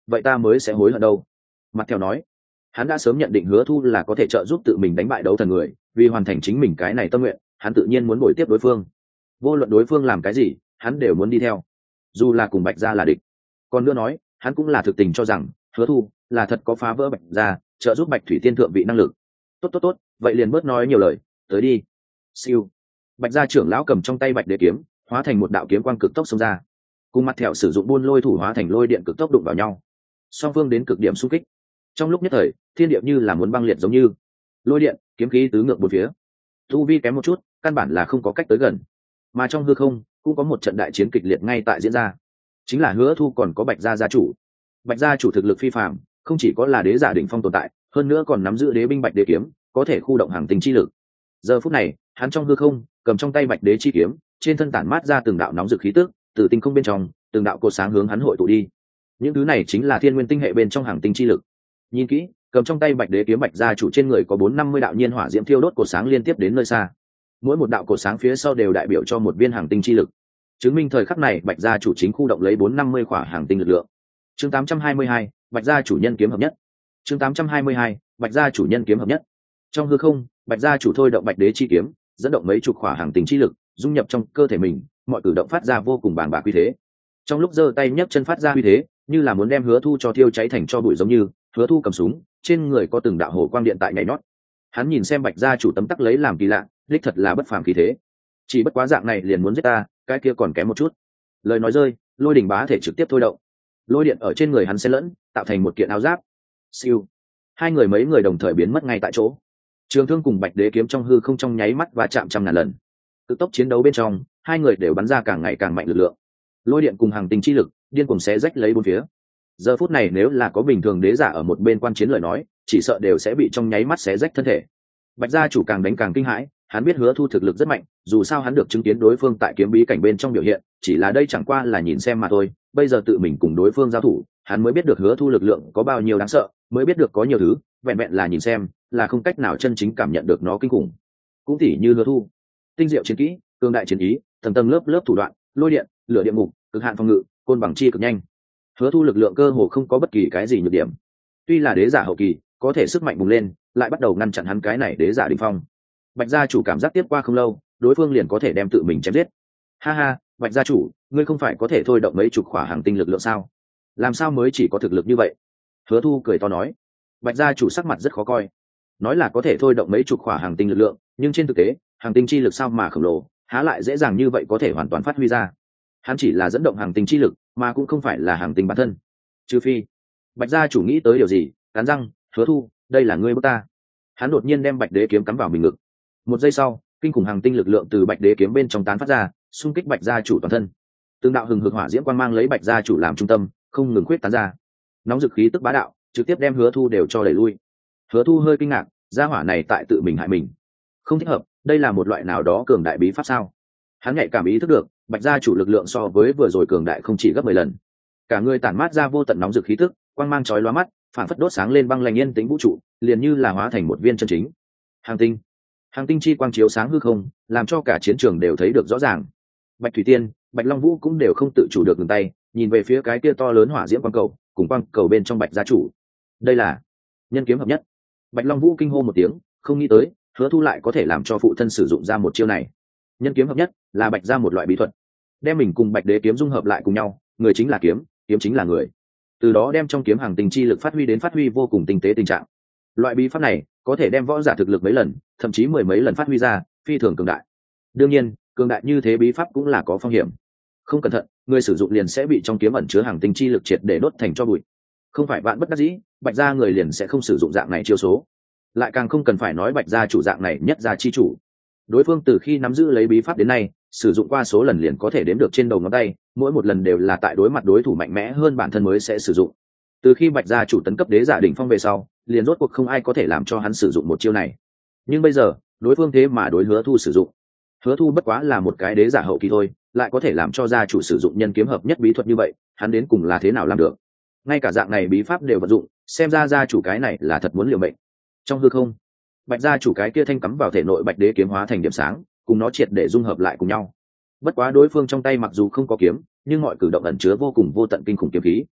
vậy ta mới sẽ hối hận đâu. Mặt theo nói, hắn đã sớm nhận định Hứa Thu là có thể trợ giúp tự mình đánh bại đấu thần người, vì hoàn thành chính mình cái này tâm nguyện, hắn tự nhiên muốn bồi tiếp đối phương. Vô luận đối phương làm cái gì, hắn đều muốn đi theo, dù là cùng Bạch gia là địch. Còn nữa nói, hắn cũng là thực tình cho rằng Hứa Thu là thật có phá vỡ Bạch gia, trợ giúp Bạch Thủy Tiên thượng vị năng lực. Tốt, vậy liền bớt nói nhiều lời, tới đi. Siêu. Bạch gia trưởng lão cầm trong tay Bạch Đế kiếm, hóa thành một đạo kiếm quang cực tốc xông ra, cùng Mặt Thẹo sử dụng buôn lôi thủ hóa thành lôi điện cực tốc đụng vào nhau, song phương đến cực điểm xung kích. Trong lúc nhất thời, thiên địa như là muốn băng liệt giống như lôi điện kiếm khí tứ ngược bốn phía. Tu vi kém một chút, căn bản là không có cách tới gần. Mà trong hư không cũng có một trận đại chiến kịch liệt ngay tại diễn ra, chính là Hứa Thu còn có Bạch gia gia chủ. Bạch gia chủ thực lực phi phàm, không chỉ có là đế giả đỉnh phong tồn tại, hơn nữa còn nắm giữ đế binh Bạch Đế kiếm, có thể khu động hàng tinh chi lực. Giờ phút này, hắn trong hư không cầm trong tay Bạch Đế chi kiếm, trên thân tản mát ra từng đạo nóng rực khí tức, từ tinh không bên trong từng đạo cột sáng hướng hắn hội tụ đi. Những thứ này chính là thiên nguyên tinh hệ bên trong hàng tinh chi lực. Nhìn kỹ, cầm trong tay Bạch Đế kiếm Bạch gia chủ trên người có 450 đạo nhiên hỏa diễm thiêu đốt cột sáng liên tiếp đến nơi xa. Mỗi một đạo cột sáng phía sau đều đại biểu cho một viên hàng tinh chi lực, chứng minh thời khắc này Bạch gia chủ chính khu động lấy 450 khỏa hàng tinh lực lượng. Chương 822, Bạch gia chủ nhân kiếm hợp nhất. Chương 822, Bạch gia chủ nhân kiếm hợp nhất. Trong hư không, Bạch gia chủ thôi động Bạch Đế chi kiếm, dẫn động mấy chục khỏa hàng tinh chi lực, dung nhập trong cơ thể mình, mọi cử động phát ra vô cùng bàng bạc uy thế. Trong lúc giơ tay nhấc chân phát ra uy thế, như là muốn đem Hứa Thu cho thiêu cháy thành tro bụi giống như. Hứa Thu cầm súng, trên người có từng đạo hồ quang điện tại nhảy nhót. Hắn nhìn xem Bạch gia chủ tấm tắc lấy làm kỳ lạ, đích thật là bất phàm khí thế. Chỉ bất quá dạng này liền muốn giết ta, cái kia còn kém một chút. Lời nói rơi, lôi đỉnh bá thể trực tiếp thôi động, lôi điện ở trên người hắn xen lẫn, tạo thành một kiện áo giáp. Siêu. Hai người mấy người đồng thời biến mất ngay tại chỗ. Trường thương cùng Bạch Đế kiếm trong hư không trong nháy mắt và chạm trăm ngàn lần. Cực tốc chiến đấu bên trong, hai người đều bắn ra càng ngày càng mạnh lực lượng. Lôi điện cùng hàng tinh chi lực, điên cuồng xé rách lấy bốn phía. Giờ phút này nếu là có bình thường đế giả ở một bên quan chiến lời nói, chỉ sợ đều sẽ bị trong nháy mắt xé rách thân thể. Bạch gia chủ càng đánh càng kinh hãi, hắn biết Hứa Thu thực lực rất mạnh, dù sao hắn được chứng kiến đối phương tại kiếm bí cảnh bên trong biểu hiện, chỉ là đây chẳng qua là nhìn xem mà thôi, bây giờ tự mình cùng đối phương giao thủ, hắn mới biết được Hứa Thu lực lượng có bao nhiêu đáng sợ, mới biết được có nhiều thứ, vẹn vẹn là nhìn xem, là không cách nào chân chính cảm nhận được nó kinh khủng. Cũng tỉ như Hứa Thu, tinh diệu chiến kỹ, cường đại chiến ý, tầng tầng lớp lớp thủ đoạn, lôi điện, lửa địa ngục, cực hạn phòng ngự, côn bằng chi cực nhanh. Hứa Thu lực lượng cơ hồ không có bất kỳ cái gì nhược điểm. Tuy là đế giả hậu kỳ, có thể sức mạnh bùng lên, lại bắt đầu ngăn chặn hắn cái này đế giả đỉnh phong. Bạch gia chủ cảm giác tiếp qua không lâu, đối phương liền có thể đem tự mình chém giết. Ha ha, Bạch gia chủ, ngươi không phải có thể thôi động mấy chục khỏa hàng tinh lực lượng sao? Làm sao mới chỉ có thực lực như vậy? Hứa Thu cười to nói. Bạch gia chủ sắc mặt rất khó coi. Nói là có thể thôi động mấy chục khỏa hàng tinh lực lượng, nhưng trên thực tế, hàng tinh chi lực sao mà khổng lồ, há lại dễ dàng như vậy có thể hoàn toàn phát huy ra. Hắn chỉ là dẫn động hàng tinh chi lực, mà cũng không phải là hàng tinh bản thân. Trừ phi, Bạch gia chủ nghĩ tới điều gì, cắn răng, Hứa Thu, đây là ngươi bức ta. Hắn đột nhiên đem Bạch Đế kiếm cắm vào mình ngực. Một giây sau, kinh khủng hàng tinh lực lượng từ Bạch Đế kiếm bên trong tán phát ra, xung kích Bạch gia chủ toàn thân. Từng đạo hừng hực hỏa diễm quang mang lấy Bạch gia chủ làm trung tâm, không ngừng khuyết tán ra. Nóng dực khí tức bá đạo, trực tiếp đem Hứa Thu đều cho đẩy lui. Hứa Thu hơi kinh ngạc, gia hỏa này tại tự mình hại mình. Không thích hợp, đây là một loại nào đó cường đại bí pháp sao? Hắn nhạy cảm ý thức được, Bạch gia chủ lực lượng so với vừa rồi cường đại không chỉ gấp 10 lần. Cả người tản mát ra vô tận nóng dực khí tức, quang mang chói lóa mắt, phản phất đốt sáng lên băng lạnh yên tĩnh vũ trụ, liền như là hóa thành một viên chân chính hàng tinh chi quang chiếu sáng hư không, làm cho cả chiến trường đều thấy được rõ ràng. Bạch Thủy Tiên, Bạch Long Vũ cũng đều không tự chủ được ngừng tay, nhìn về phía cái kia to lớn hỏa diễm quang cầu, cùng quang cầu bên trong Bạch gia chủ. Đây là nhân kiếm hợp nhất. Bạch Long Vũ kinh hô một tiếng, không nghĩ tới Hứa Thu lại có thể làm cho phụ thân sử dụng ra một chiêu này. Nhân kiếm hợp nhất là Bạch gia một loại bí thuật, đem mình cùng Bạch Đế kiếm dung hợp lại cùng nhau, người chính là kiếm, kiếm chính là người, từ đó đem trong kiếm hàng tinh chi lực phát huy vô cùng tinh tế tình trạng. Loại bí pháp này có thể đem võ giả thực lực mấy lần, thậm chí mười mấy lần phát huy ra, phi thường cường đại. Đương nhiên, cường đại như thế bí pháp cũng là có phong hiểm. Không cẩn thận, người sử dụng liền sẽ bị trong kiếm ẩn chứa hàng tinh chi lực triệt để đốt thành tro bụi. Không phải vạn bất đắc dĩ, Bạch gia người liền sẽ không sử dụng dạng này chiêu số. Lại càng không cần phải nói Bạch gia chủ dạng này nhất gia chi chủ. Đối phương từ khi nắm giữ lấy bí pháp đến nay, sử dụng qua số lần liền có thể đếm được trên đầu ngón tay, mỗi một lần đều là tại đối mặt đối thủ mạnh mẽ hơn bản thân mới sẽ sử dụng. Từ khi Bạch gia chủ tấn cấp đế giả đỉnh phong về sau, liền rốt cuộc không ai có thể làm cho hắn sử dụng một chiêu này. Nhưng bây giờ, đối phương thế mà đối Hứa Thu sử dụng. Hứa Thu bất quá là một cái đế giả hậu kỳ thôi, lại có thể làm cho gia chủ sử dụng nhân kiếm hợp nhất bí thuật như vậy, hắn đến cùng là thế nào làm được? Ngay cả dạng này bí pháp đều vận dụng, xem ra gia chủ cái này là thật muốn liều mệnh. Trong hư không, Bạch gia chủ cái kia thanh cắm vào thể nội Bạch Đế kiếm hóa thành điểm sáng, cùng nó triệt để dung hợp lại cùng nhau. Bất quá đối phương trong tay mặc dù không có kiếm, nhưng mọi cử động ẩn chứa vô cùng vô tận kinh khủng kiếm khí.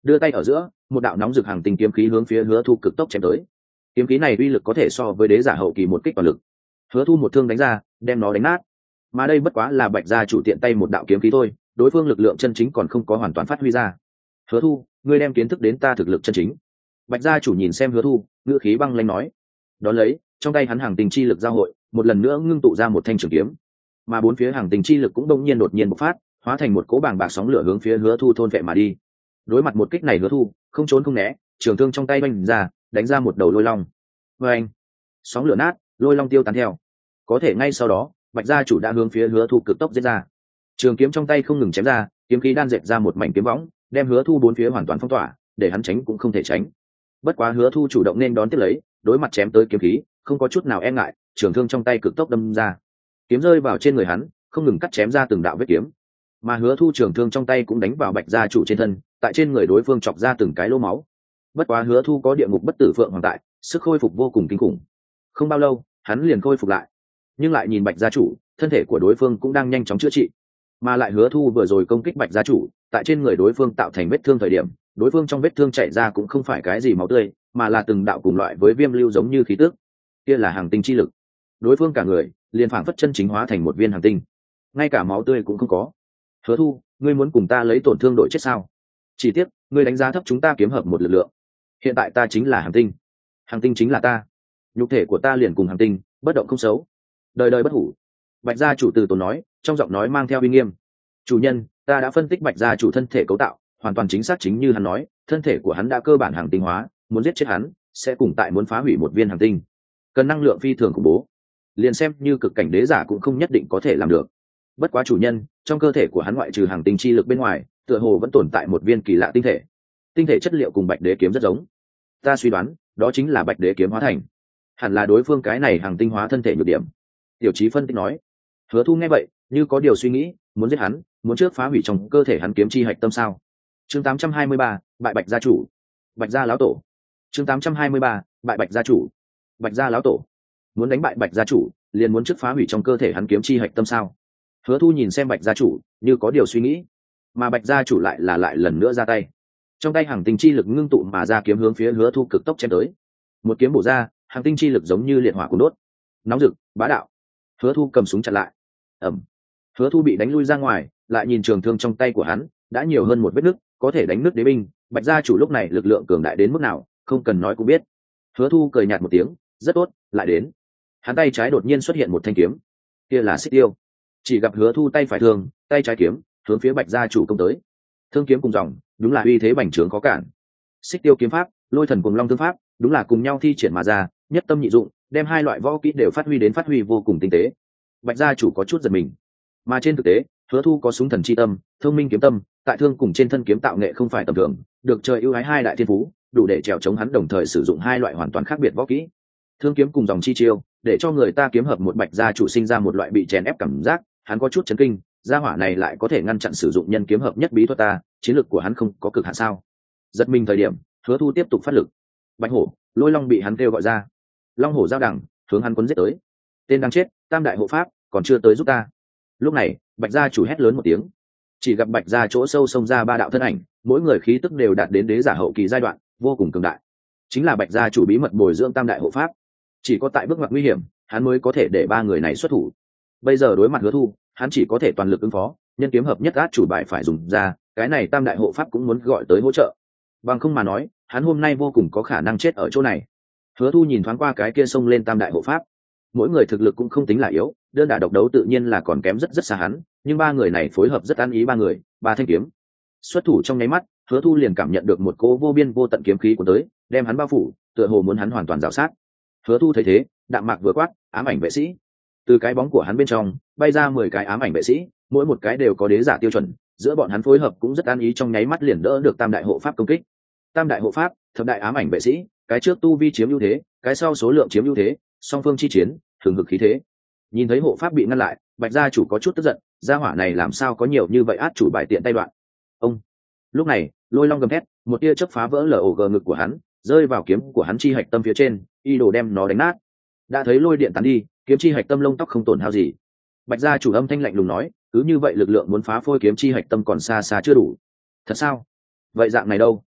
đưa tay ở giữa, một đạo nóng rực hàng tinh kiếm khí hướng phía Hứa Thu cực tốc chém tới. Kiếm khí này uy lực có thể so với đế giả hậu kỳ một kích toàn lực. Hứa Thu một thương đánh ra, đem nó đánh nát. Mà đây bất quá là Bạch gia chủ tiện tay một đạo kiếm khí thôi, đối phương lực lượng chân chính còn không có hoàn toàn phát huy ra. Hứa Thu, ngươi đem kiến thức đến ta thực lực chân chính. Bạch gia chủ nhìn xem Hứa Thu, ngữ khí băng lãnh nói. Đón lấy, trong tay hắn hàng tinh chi lực giao hội, một lần nữa ngưng tụ ra một thanh trường kiếm. Mà bốn phía hàng tinh chi lực cũng đột nhiên bộc phát, hóa thành một cỗ bàng bạc sóng lửa hướng phía Hứa Thu thôn vệ mà đi. Đối mặt một kích này, Hứa Thu không trốn không né, trường thương trong tay vung ra, đánh ra một đầu lôi long. Vâng, sóng lửa nát, lôi long tiêu tán theo. Có thể ngay sau đó, Bạch gia chủ đã hướng phía Hứa Thu cực tốc giết ra. Trường kiếm trong tay không ngừng chém ra, kiếm khí đan dệt ra một mảnh kiếm võng, đem Hứa Thu bốn phía hoàn toàn phong tỏa, để hắn tránh cũng không thể tránh. Bất quá Hứa Thu chủ động nên đón tiếp lấy, đối mặt chém tới kiếm khí, không có chút nào e ngại, trường thương trong tay cực tốc đâm ra. Kiếm rơi vào trên người hắn, không ngừng cắt chém ra từng đạo vết kiếm. Mà Hứa Thu trường thương trong tay cũng đánh vào Bạch gia chủ trên thân, tại trên người đối phương chọc ra từng cái lỗ máu. Bất quá Hứa Thu có địa ngục bất tử phượng hoàng tại, sức khôi phục vô cùng kinh khủng. Không bao lâu, hắn liền khôi phục lại. Nhưng lại nhìn Bạch gia chủ, thân thể của đối phương cũng đang nhanh chóng chữa trị. Mà lại Hứa Thu vừa rồi công kích Bạch gia chủ, tại trên người đối phương tạo thành vết thương thời điểm, đối phương trong vết thương chảy ra cũng không phải cái gì máu tươi, mà là từng đạo cùng loại với viêm lưu giống như khí tức. Kia là hàng tinh chi lực. Đối phương cả người liền phảng phất chân chính hóa thành một viên hàng tinh, ngay cả máu tươi cũng không có. Hứa Thu, ngươi muốn cùng ta lấy tổn thương đội chết sao? Chỉ tiếc, ngươi đánh giá thấp chúng ta kiếm hợp một lực lượng. Hiện tại ta chính là hàng tinh chính là ta, nhục thể của ta liền cùng hàng tinh, bất động không xấu, đời đời bất hủ. Bạch gia chủ từ tốn nói, trong giọng nói mang theo uy nghiêm. Chủ nhân, ta đã phân tích Bạch gia chủ thân thể cấu tạo, hoàn toàn chính xác chính như hắn nói, thân thể của hắn đã cơ bản hàng tinh hóa, muốn giết chết hắn, sẽ cùng tại muốn phá hủy một viên hàng tinh, cần năng lượng phi thường khủng bố, liền xem như cực cảnh đế giả cũng không nhất định có thể làm được. Bất quá chủ nhân, trong cơ thể của hắn ngoại trừ hàng tinh chi lực bên ngoài, tựa hồ vẫn tồn tại một viên kỳ lạ tinh thể chất liệu cùng Bạch đế kiếm rất giống. Ta suy đoán, đó chính là Bạch đế kiếm hóa thành, hẳn là đối phương cái này hàng tinh hóa thân thể nhược điểm. Tiểu Chí phân tích nói. Hứa Thu nghe vậy, như có điều suy nghĩ, muốn giết hắn, muốn trước phá hủy trong cơ thể hắn kiếm chi hạch tâm sao? Chương 823, bại Bạch gia chủ. Bạch gia lão tổ. Chương 823, bại Bạch gia chủ. Bạch gia lão tổ. Muốn đánh bại Bạch gia chủ, liền muốn trước phá hủy trong cơ thể hắn kiếm chi hạch tâm sao? Hứa Thu nhìn xem Bạch gia chủ, như có điều suy nghĩ, mà Bạch gia chủ lại lần nữa ra tay. Trong tay hàng tinh chi lực ngưng tụ mà ra kiếm hướng phía Hứa Thu cực tốc chém tới. Một kiếm bổ ra, hàng tinh chi lực giống như liệt hỏa cuốn đốt, nóng rực, bá đạo. Hứa Thu cầm súng chặn lại. Ầm. Hứa Thu bị đánh lui ra ngoài, lại nhìn trường thương trong tay của hắn, đã nhiều hơn một vết nứt, có thể đánh nứt đế binh. Bạch gia chủ lúc này lực lượng cường đại đến mức nào, không cần nói cũng biết. Hứa Thu cười nhạt một tiếng, rất tốt, lại đến. Hắn tay trái đột nhiên xuất hiện một thanh kiếm, kia là Xích Tiêu. Chỉ gặp Hứa Thu tay phải thương, tay trái kiếm, hướng phía Bạch gia chủ công tới. Thương kiếm cùng dòng, đúng là uy thế bành trướng khó cản. Xích Tiêu kiếm pháp, Lôi Thần Cuồng Long thương pháp, đúng là cùng nhau thi triển mà ra, nhất tâm nhị dụng, đem hai loại võ kỹ đều phát huy vô cùng tinh tế. Bạch gia chủ có chút giật mình, mà trên thực tế, Hứa Thu có súng thần chi tâm, thông minh kiếm tâm, tại thương cùng trên thân kiếm tạo nghệ không phải tầm thường, được trời ưu ái hai đại thiên phú, đủ để trèo chống hắn đồng thời sử dụng hai loại hoàn toàn khác biệt võ kỹ. Thương kiếm cùng dòng chi chiêu, để cho người ta kiếm hợp một Bạch gia chủ sinh ra một loại bị chèn ép cảm giác, hắn có chút chấn kinh, gia hỏa này lại có thể ngăn chặn sử dụng nhân kiếm hợp nhất bí thuật ta, chiến lược của hắn không có cực hạn sao? Giật mình thời điểm, Hứa Thu tiếp tục phát lực. Bạch hổ, Lôi long bị hắn kêu gọi ra. Long hổ giao đẳng, hướng hắn quấn giết tới. Tên đang chết, tam đại hộ pháp, còn chưa tới giúp ta. Lúc này, Bạch gia chủ hét lớn một tiếng. Chỉ gặp Bạch gia chỗ sâu xông ra ba đạo thân ảnh, mỗi người khí tức đều đạt đến đế giả hậu kỳ giai đoạn, vô cùng cường đại. Chính là Bạch gia chủ bí mật bồi dưỡng tam đại hộ pháp. Chỉ có tại bước ngoặt nguy hiểm, hắn mới có thể để ba người này xuất thủ. Bây giờ đối mặt Hứa Thu, hắn chỉ có thể toàn lực ứng phó, nhân kiếm hợp nhất át chủ bài phải dùng ra, cái này tam đại hộ pháp cũng muốn gọi tới hỗ trợ. Bằng không mà nói, hắn hôm nay vô cùng có khả năng chết ở chỗ này. Hứa Thu nhìn thoáng qua cái kia xông lên tam đại hộ pháp, mỗi người thực lực cũng không tính là yếu, đơn đả độc đấu tự nhiên là còn kém rất xa hắn, nhưng ba người này phối hợp rất ăn ý, ba người, ba thanh kiếm xuất thủ trong nháy mắt, Hứa Thu liền cảm nhận được một cỗ vô biên vô tận kiếm khí của tới, đem hắn bao phủ, tựa hồ muốn hắn hoàn toàn rào sát. Hứa Thu thấy thế, đạm mạc vừa quát, ám ảnh vệ sĩ. Từ cái bóng của hắn bên trong bay ra 10 cái ám ảnh vệ sĩ, mỗi một cái đều có đế giả tiêu chuẩn, giữa bọn hắn phối hợp cũng rất ăn ý, trong nháy mắt liền đỡ được tam đại hộ pháp công kích. Tam đại hộ pháp, thập đại ám ảnh vệ sĩ, cái trước tu vi chiếm ưu thế, cái sau số lượng chiếm ưu thế, song phương chi chiến thường hực khí thế. Nhìn thấy hộ pháp bị ngăn lại, Bạch gia chủ có chút tức giận, gia hỏa này làm sao có nhiều như vậy át chủ bài tiện tay đoạn. Ông. Lúc này, Lôi long gầm thét, một tia chớp phá vỡ lồng ngực của hắn, rơi vào kiếm của hắn chi hạch tâm phía trên, y đồ đem nó đánh nát. Đã thấy lôi điện tán đi, kiếm chi hạch tâm lông tóc không tổn hao gì. Bạch gia chủ âm thanh lạnh lùng nói, cứ như vậy lực lượng muốn phá phôi kiếm chi hạch tâm còn xa xa chưa đủ. Thật sao? Vậy dạng này đâu?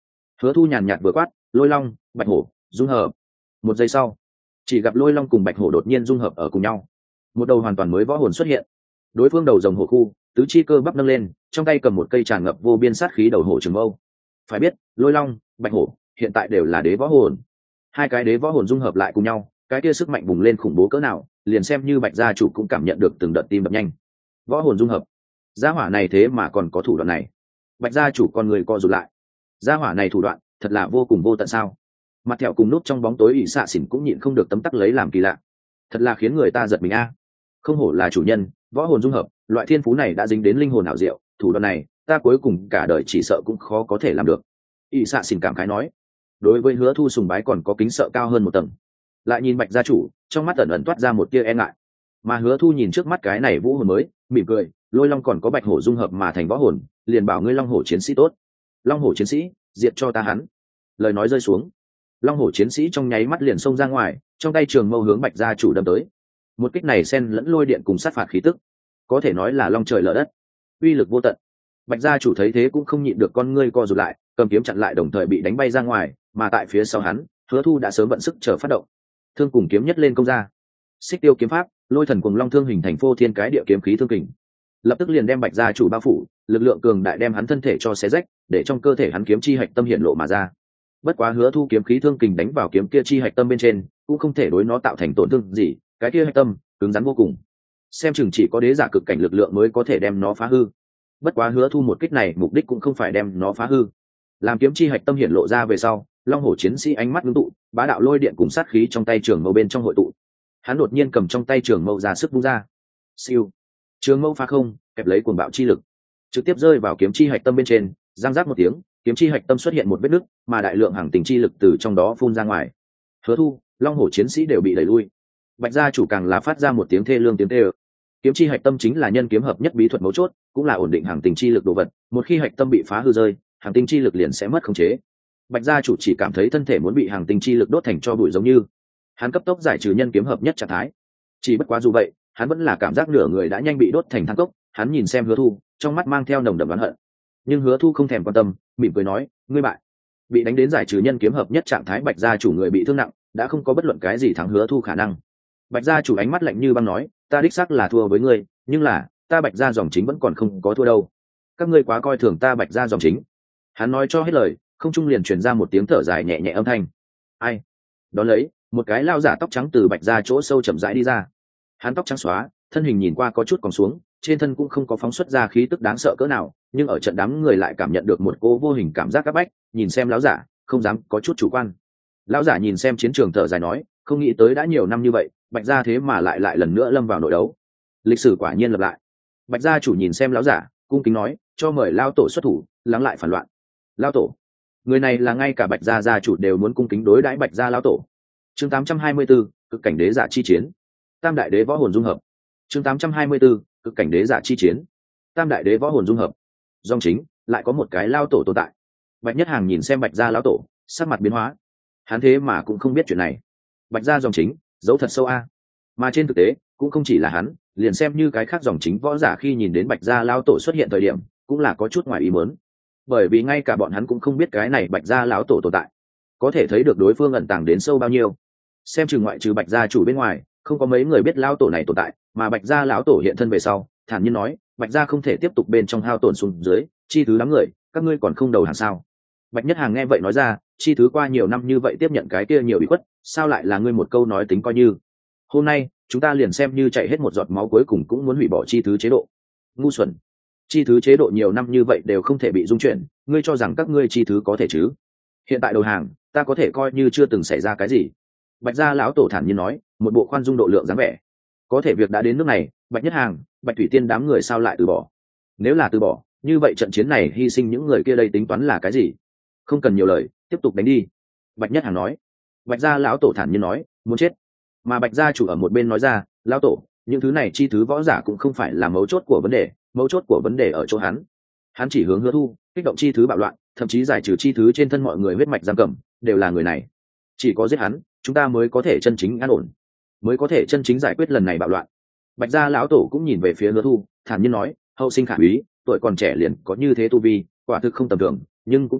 Hứa Thu nhàn nhạt vừa quát, Lôi Long, Bạch Hổ, dung hợp. Một giây sau, chỉ gặp Lôi Long cùng Bạch Hổ đột nhiên dung hợp ở cùng nhau, một đầu hoàn toàn mới võ hồn xuất hiện. Đối phương đầu rồng hổ khu, tứ chi cơ bắp nâng lên, trong tay cầm một cây tràn ngập vô biên sát khí đầu hổ trường mâu. Phải biết, Lôi Long, Bạch Hổ hiện tại đều là đế võ hồn, hai cái đế võ hồn dung hợp lại cùng nhau, cái kia sức mạnh bùng lên khủng bố cỡ nào, liền xem như Bạch gia chủ cũng cảm nhận được từng đợt tim đập nhanh. Võ hồn dung hợp, gia hỏa này thế mà còn có thủ đoạn này. Bạch gia chủ con người co rụt lại, gia hỏa này thủ đoạn thật là vô cùng vô tận sao. Mặt thẹo cùng nút trong bóng tối ỷ xạ xỉn cũng nhịn không được tấm tắc lấy làm kỳ lạ, thật là khiến người ta giật mình a. Không hổ là chủ nhân, võ hồn dung hợp, loại thiên phú này đã dính đến linh hồn ảo diệu, thủ đoạn này ta cuối cùng cả đời chỉ sợ cũng khó có thể làm được. ỷ xạ xỉn cảm khái nói. Đối với Hứa Thu sùng bái còn có kính sợ cao hơn một tầng. Lại nhìn Bạch gia chủ, trong mắt ẩn ẩn toát ra một tia e ngại. Mà Hứa Thu nhìn trước mắt cái này vũ hồn mới, mỉm cười, Lôi Long còn có Bạch Hổ dung hợp mà thành võ hồn, liền bảo ngươi Long Hổ chiến sĩ tốt. Long Hổ chiến sĩ, diệt cho ta hắn. Lời nói rơi xuống, Long Hổ chiến sĩ trong nháy mắt liền xông ra ngoài, trong tay trường mâu hướng Bạch gia chủ đâm tới. Một kích này xen lẫn lôi điện cùng sát phạt khí tức, có thể nói là long trời lở đất, uy lực vô tận. Bạch gia chủ thấy thế cũng không nhịn được con ngươi co rụt lại, cầm kiếm chặn lại, đồng thời bị đánh bay ra ngoài, mà tại phía sau hắn, Hứa Thu đã sớm vận sức chờ phát động, thương cùng kiếm nhất lên công ra. Xích Tiêu kiếm pháp, Lôi Thần Cuồng Long thương hình thành phô thiên cái địa kiếm khí thương kình, lập tức liền đem Bạch gia chủ bao phủ, lực lượng cường đại đem hắn thân thể cho xé rách, để trong cơ thể hắn kiếm chi hạch tâm hiện lộ mà ra. Bất quá Hứa Thu kiếm khí thương kình đánh vào kiếm kia chi hạch tâm bên trên, cũng không thể đối nó tạo thành tổn thương gì, cái kia hạch tâm cứng rắn vô cùng, xem chừng chỉ có đế giả cực cảnh lực lượng mới có thể đem nó phá hư. Bất quá Hứa Thu một kích này mục đích cũng không phải đem nó phá hư. Làm kiếm chi hạch tâm hiện lộ ra về sau, Long Hổ chiến sĩ ánh mắt ngưng tụ, bá đạo lôi điện cùng sát khí trong tay trường mâu bên trong hội tụ. Hắn đột nhiên cầm trong tay trường mâu ra sức vung ra. Siêu, trường mâu phá không, kẹp lấy cuồng bạo chi lực, trực tiếp rơi vào kiếm chi hạch tâm bên trên, giang rác một tiếng, kiếm chi hạch tâm xuất hiện một vết nứt, mà đại lượng hàng tình chi lực từ trong đó phun ra ngoài. Hứa Thu, Long Hổ chiến sĩ đều bị đẩy lui. Bạch gia chủ càng là phát ra một tiếng thê lương tiếng tê ơ. Kiếm chi hạch tâm chính là nhân kiếm hợp nhất bí thuật mấu chốt, cũng là ổn định hàng tình chi lực đồ vật, một khi hạch tâm bị phá hư rơi, hàng tinh chi lực liền sẽ mất khống chế. Bạch gia chủ chỉ cảm thấy thân thể muốn bị hàng tinh chi lực đốt thành tro bụi giống như. Hắn cấp tốc giải trừ nhân kiếm hợp nhất trạng thái. Chỉ bất quá dù vậy, hắn vẫn là cảm giác nửa người đã nhanh bị đốt thành than cốc. Hắn nhìn xem Hứa Thu, trong mắt mang theo nồng đậm oán hận. Nhưng Hứa Thu không thèm quan tâm, mỉm cười nói, ngươi bại. Bị đánh đến giải trừ nhân kiếm hợp nhất trạng thái Bạch gia chủ người bị thương nặng, đã không có bất luận cái gì thắng Hứa Thu khả năng. Bạch gia chủ ánh mắt lạnh như băng nói, ta đích xác là thua với ngươi, nhưng là ta Bạch gia dòng chính vẫn còn không có thua đâu. Các ngươi quá coi thường ta Bạch gia dòng chính. Hắn nói cho hết lời, không trung liền truyền ra một tiếng thở dài nhẹ nhẹ âm thanh. Ai? Đón lấy, một cái lao giả tóc trắng từ Bạch gia chỗ sâu chậm rãi đi ra. Hắn tóc trắng xóa, thân hình nhìn qua có chút còn xuống, trên thân cũng không có phóng xuất ra khí tức đáng sợ cỡ nào, nhưng ở trận đám người lại cảm nhận được một cô vô hình cảm giác áp bách, nhìn xem lão giả, không dám có chút chủ quan. Lão giả nhìn xem chiến trường thở dài nói, không nghĩ tới đã nhiều năm như vậy, Bạch gia thế mà lại lần nữa lâm vào nội đấu. Lịch sử quả nhiên lặp lại. Bạch gia chủ nhìn xem lão giả, cung kính nói, cho mời lao tổ xuất thủ, lắng lại phản loạn. Lao tổ, người này là ngay cả Bạch gia gia chủ đều muốn cung kính đối đãi Bạch gia lão tổ. Chương 824, cực cảnh đế giả chi chiến. Tam đại đế võ hồn dung hợp. Chương 824, cực cảnh đế giả chi chiến. Tam đại đế võ hồn dung hợp. Dòng chính lại có một cái lao tổ tồn tại. Bạch Nhất Hàng nhìn xem Bạch gia lão tổ, sắc mặt biến hóa. Hắn thế mà cũng không biết chuyện này. Bạch gia dòng chính giấu thật sâu a. Mà trên thực tế cũng không chỉ là hắn, liền xem như cái khác dòng chính võ giả khi nhìn đến Bạch gia lão tổ xuất hiện thời điểm, cũng là có chút ngoài ý muốn. Bởi vì ngay cả bọn hắn cũng không biết cái này Bạch gia lão tổ tồn tại, có thể thấy được đối phương ẩn tàng đến sâu bao nhiêu. Xem chừng ngoại trừ Bạch gia chủ bên ngoài, không có mấy người biết lão tổ này tồn tại, mà Bạch gia lão tổ hiện thân về sau, thản nhiên nói, Bạch gia không thể tiếp tục bên trong hao tổn xuống dưới, chi thứ đám người, các ngươi còn không đầu hàng sao? Bạch Nhất Hàng nghe vậy nói ra, chi thứ qua nhiều năm như vậy tiếp nhận cái kia nhiều bị khuất, sao lại là ngươi một câu nói tính coi như? Hôm nay chúng ta liền xem như chạy hết một giọt máu cuối cùng cũng muốn hủy bỏ chi thứ chế độ. Ngu xuẩn! Chi thứ chế độ nhiều năm như vậy đều không thể bị dung chuyển, ngươi cho rằng các ngươi chi thứ có thể chứ? Hiện tại đầu hàng, ta có thể coi như chưa từng xảy ra cái gì. Bạch gia lão tổ thản nhiên nói, một bộ khoan dung độ lượng dáng vẻ. Có thể việc đã đến nước này, Bạch Nhất Hàng, Bạch Thủy Tiên đám người sao lại từ bỏ? Nếu là từ bỏ, như vậy trận chiến này hy sinh những người kia đây tính toán là cái gì? Không cần nhiều lời, tiếp tục đánh đi. Bạch Nhất Hàng nói. Bạch gia lão tổ thản nhiên nói, muốn chết. Mà Bạch gia chủ ở một bên nói ra, lão tổ, những thứ này chi thứ võ giả cũng không phải là mấu chốt của vấn đề, mấu chốt của vấn đề ở chỗ hắn. Hắn chỉ hướng Hứa Thu, kích động chi thứ bạo loạn, thậm chí giải trừ chi thứ trên thân mọi người huyết mạch giam cầm, đều là người này. Chỉ có giết hắn, chúng ta mới có thể chân chính an ổn, mới có thể chân chính giải quyết lần này bạo loạn. Bạch gia lão tổ cũng nhìn về phía Hứa Thu, thản nhiên nói, hậu sinh khả úy, tuổi còn trẻ liền có như thế tu vi, quả thực không tầm thường, nhưng cũng tiếc,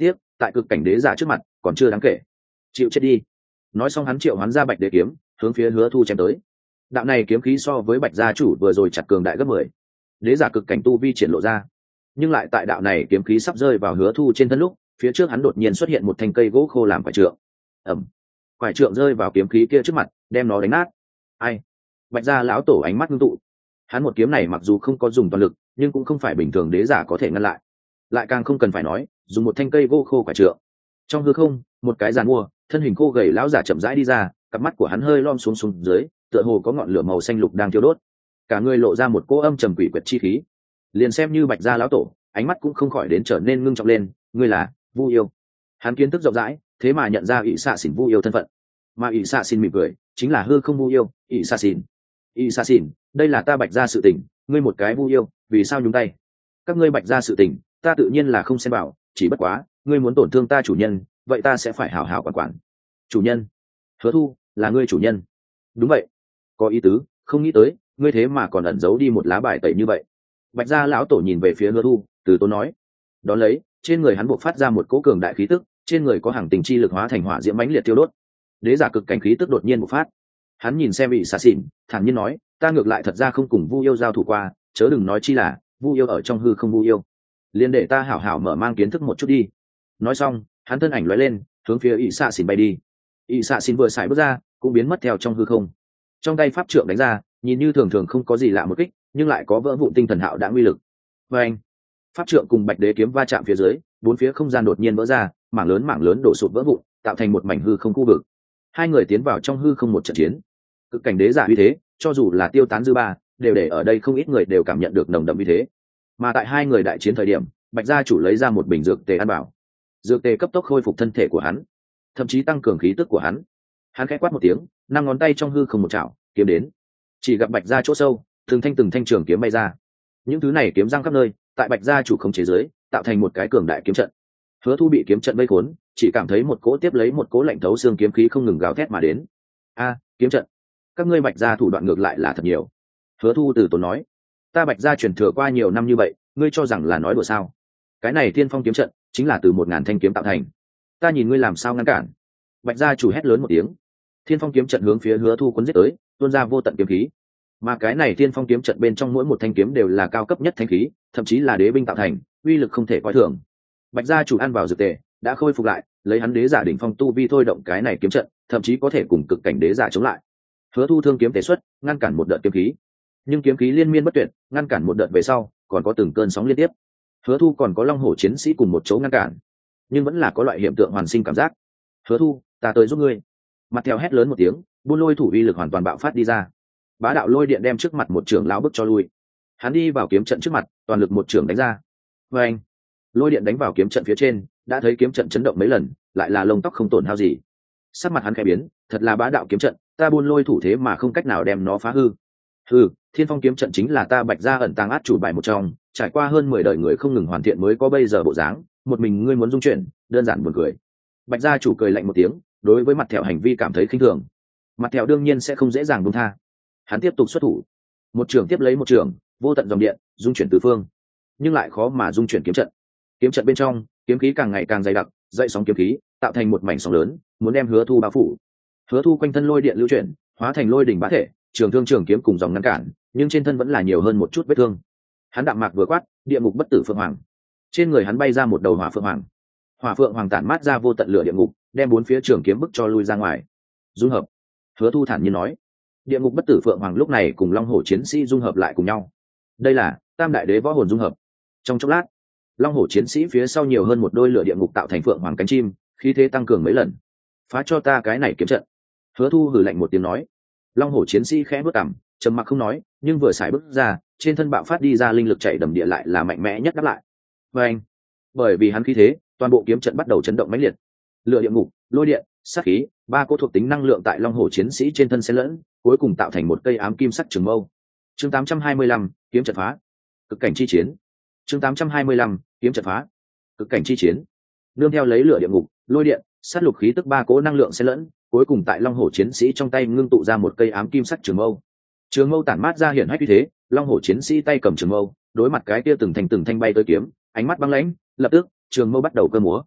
tại cực cảnh đế giả trước mặt còn chưa đáng kể. Chịu chết đi. Nói xong hắn triệu hoán ra bạch đế kiếm, hướng phía Hứa Thu chém tới. Đạo này kiếm khí so với bạch gia chủ vừa rồi chặt cường đại gấp 10. Đế giả cực cảnh tu vi triển lộ ra, nhưng lại tại đạo này kiếm khí sắp rơi vào Hứa Thu trên thân lúc, phía trước hắn đột nhiên xuất hiện một thanh cây gỗ khô làm quải trượng. Ầm. Quải trượng rơi vào kiếm khí kia trước mặt, đem nó đánh nát. Ai? Bạch gia lão tổ ánh mắt ngưng tụ. Hắn một kiếm này mặc dù không có dùng toàn lực, nhưng cũng không phải bình thường đế giả có thể ngăn lại. Lại càng không cần phải nói, dùng một thanh cây gỗ khô quải trượng. Trong hư không, một cái giàn mua, thân hình khô gầy lão giả chậm rãi đi ra, cặp mắt của hắn hơi lom xuống xuống dưới, tựa hồ có ngọn lửa màu xanh lục đang thiêu đốt. Cả người lộ ra một cỗ âm trầm quỷ quyệt chi khí. Liền xem như Bạch gia lão tổ, ánh mắt cũng không khỏi đến trở nên ngưng trọng lên. Ngươi là Vu Yêu? Hắn kiến thức rộng rãi, thế mà nhận ra ỷ xạ xỉn Vu Yêu thân phận. Mà ỷ xạ xỉn mỉm cười, chính là hư không Vu Yêu, ỷ xạ xỉn. Ỷ xạ xỉn, đây là ta Bạch gia sự tình, ngươi một cái Vu Yêu, vì sao nhúng tay? Các ngươi Bạch gia sự tình, ta tự nhiên là không xen vào, chỉ bất quá, ngươi muốn tổn thương ta chủ nhân, vậy ta sẽ phải hảo hảo quản quản. Chủ nhân? Hứa Thu, là ngươi chủ nhân? Đúng vậy. Có ý tứ, không nghĩ tới, ngươi thế mà còn ẩn giấu đi một lá bài tẩy như vậy. Bạch gia lão tổ nhìn về phía Hứa Thu, từ tốn nói. Đón lấy, trên người hắn buộc phát ra một cỗ cường đại khí tức, trên người có hàng tình chi lực hóa thành hỏa diễm mãnh liệt tiêu đốt. Đế giả cực cảnh khí tức đột nhiên bộc phát. Hắn nhìn xem bị xà xỉn, thản nhiên nói, ta ngược lại thật ra không cùng Vu Yêu giao thủ qua, chớ đừng nói chi là Vu Yêu ở trong hư không Vu Yêu. Liên để ta hảo hảo mở mang kiến thức một chút đi. Nói xong, hắn thân ảnh lóe lên, hướng phía ỷ xạ xỉn bay đi. Ỷ xạ xỉn vừa xài bước ra, cũng biến mất theo trong hư không. Trong tay pháp trượng đánh ra, nhìn như thường thường không có gì lạ một kích, nhưng lại có vỡ vụn tinh thần hạo đã uy lực. Và anh, pháp trượng cùng bạch đế kiếm va chạm phía dưới, bốn phía không gian đột nhiên vỡ ra, mảng lớn đổ sụp vỡ vụn, tạo thành một mảnh hư không khu vực. Hai người tiến vào trong hư không một trận chiến. Cực cảnh đế giả uy thế, cho dù là tiêu tán dư ba, đều để ở đây không ít người đều cảm nhận được nồng đậm uy thế. Mà tại hai người đại chiến thời điểm, Bạch gia chủ lấy ra một bình dược tề ăn bảo. Dược tề cấp tốc khôi phục thân thể của hắn, thậm chí tăng cường khí tức của hắn. Hắn khẽ quát một tiếng, năm ngón tay trong hư không một chảo, kiếm đến. Chỉ gặp Bạch gia chỗ sâu, từng thanh trường kiếm bay ra. Những thứ này kiếm răng khắp nơi, tại Bạch gia chủ không chế giới, tạo thành một cái cường đại kiếm trận. Hứa Thu bị kiếm trận vây khốn, chỉ cảm thấy một cỗ tiếp lấy một cỗ lạnh thấu xương kiếm khí không ngừng gào thét mà đến. A, kiếm trận! Các ngươi Bạch gia thủ đoạn ngược lại là thật nhiều. Hứa Thu từ tốn nói, ta Bạch gia truyền thừa qua nhiều năm như vậy, ngươi cho rằng là nói đùa sao? Cái này Thiên Phong kiếm trận chính là từ 1000 thanh kiếm tạo thành, ta nhìn ngươi làm sao ngăn cản. Bạch gia chủ hét lớn một tiếng, Thiên Phong kiếm trận hướng phía Hứa Thu cuốn giết tới, tuôn ra vô tận kiếm khí. Mà cái này Thiên Phong kiếm trận bên trong mỗi một thanh kiếm đều là cao cấp nhất thanh khí, thậm chí là đế binh tạo thành, uy lực không thể coi thường. Bạch gia chủ ăn vào dược tề, đã khôi phục lại, lấy hắn đế giả đỉnh phong tu vi thôi động cái này kiếm trận, thậm chí có thể cùng cực cảnh đế giả chống lại. Hứa Thu thương kiếm tế xuất, ngăn cản một đợt kiếm khí, nhưng kiếm khí liên miên bất tuyệt, ngăn cản một đợt về sau, còn có từng cơn sóng liên tiếp. Hứa Thu còn có Long Hổ chiến sĩ cùng một chỗ ngăn cản, nhưng vẫn là có loại hiện tượng hoàn sinh cảm giác. Hứa Thu, ta tới giúp ngươi. Mặt theo hét lớn một tiếng, buôn lôi thủ uy lực hoàn toàn bạo phát đi ra. Bá đạo lôi điện đem trước mặt một trưởng lão bức cho lui. Hắn đi vào kiếm trận trước mặt, toàn lực một trưởng đánh ra. Và anh, lôi điện đánh vào kiếm trận phía trên, đã thấy kiếm trận chấn động mấy lần, lại là lông tóc không tổn hao gì. Sắc mặt hắn khẽ biến, thật là bá đạo kiếm trận, ta buôn lôi thủ thế mà không cách nào đem nó phá hư. Hừ, Thiên Phong kiếm trận chính là ta Bạch gia ẩn tàng át chủ bài một trong, trải qua hơn 10 đời người không ngừng hoàn thiện mới có bây giờ bộ dáng, một mình ngươi muốn dung chuyển, đơn giản buồn cười. Bạch gia chủ cười lạnh một tiếng, đối với mặt thẹo hành vi cảm thấy khinh thường. Mặt thẹo đương nhiên sẽ không dễ dàng buông tha. Hắn tiếp tục xuất thủ, một trường tiếp lấy một trường, vô tận dòng điện dung chuyển tứ phương, nhưng lại khó mà dung chuyển kiếm trận. Kiếm trận bên trong, kiếm khí càng ngày càng dày đặc, dậy sóng kiếm khí, tạo thành một mảnh sóng lớn, muốn đem Hứa Thu bao phủ. Hứa Thu quanh thân lôi điện lưu chuyển, hóa thành lôi đỉnh bá thể, trường thương trường kiếm cùng dòng ngăn cản, nhưng trên thân vẫn là nhiều hơn một chút vết thương. Hắn đạm mạc vừa quát, địa ngục bất tử phượng hoàng. Trên người hắn bay ra một đầu hỏa phượng hoàng. Hỏa phượng hoàng tản mát ra vô tận lửa địa ngục, đem bốn phía trường kiếm bức cho lui ra ngoài. Dung hợp. Hứa Thu thản nhiên nói. Địa ngục bất tử phượng hoàng lúc này cùng Long Hổ chiến sĩ dung hợp lại cùng nhau. Đây là Tam đại đế võ hồn dung hợp. Trong chốc lát, Long Hổ chiến sĩ phía sau nhiều hơn một đôi lửa địa ngục tạo thành phượng hoàng cánh chim, khí thế tăng cường mấy lần. Phá cho ta cái này kiếm trận. Hứa Thu hừ lạnh một tiếng nói. Long Hổ chiến sĩ khẽ bước cằm, trầm mặc không nói, nhưng vừa xài bước ra, trên thân bạo phát đi ra linh lực chạy đầm địa lại là mạnh mẽ nhất đáp lại. Và anh, bởi vì hắn khí thế, toàn bộ kiếm trận bắt đầu chấn động mãnh liệt. Lửa địa ngục, lôi điện, sát khí, ba cỗ thuộc tính năng lượng tại Long Hổ chiến sĩ trên thân xen lẫn, cuối cùng tạo thành một cây ám kim sắc trường mâu. Chương 825, kiếm trận phá. Cực cảnh chi chiến. Chương 825, kiếm trận phá. Cực cảnh chi chiến. Nương theo lấy lửa địa ngục, lôi điện, sát lục khí tức ba cỗ năng lượng xen lẫn, cuối cùng tại Long Hổ chiến sĩ trong tay ngưng tụ ra một cây ám kim sắc trường mâu. Trường mâu tản mát ra hiển hách uy thế, Long Hổ chiến sĩ tay cầm trường mâu, đối mặt cái kia từng thanh bay tới kiếm, ánh mắt băng lãnh, lập tức, trường mâu bắt đầu cơ múa.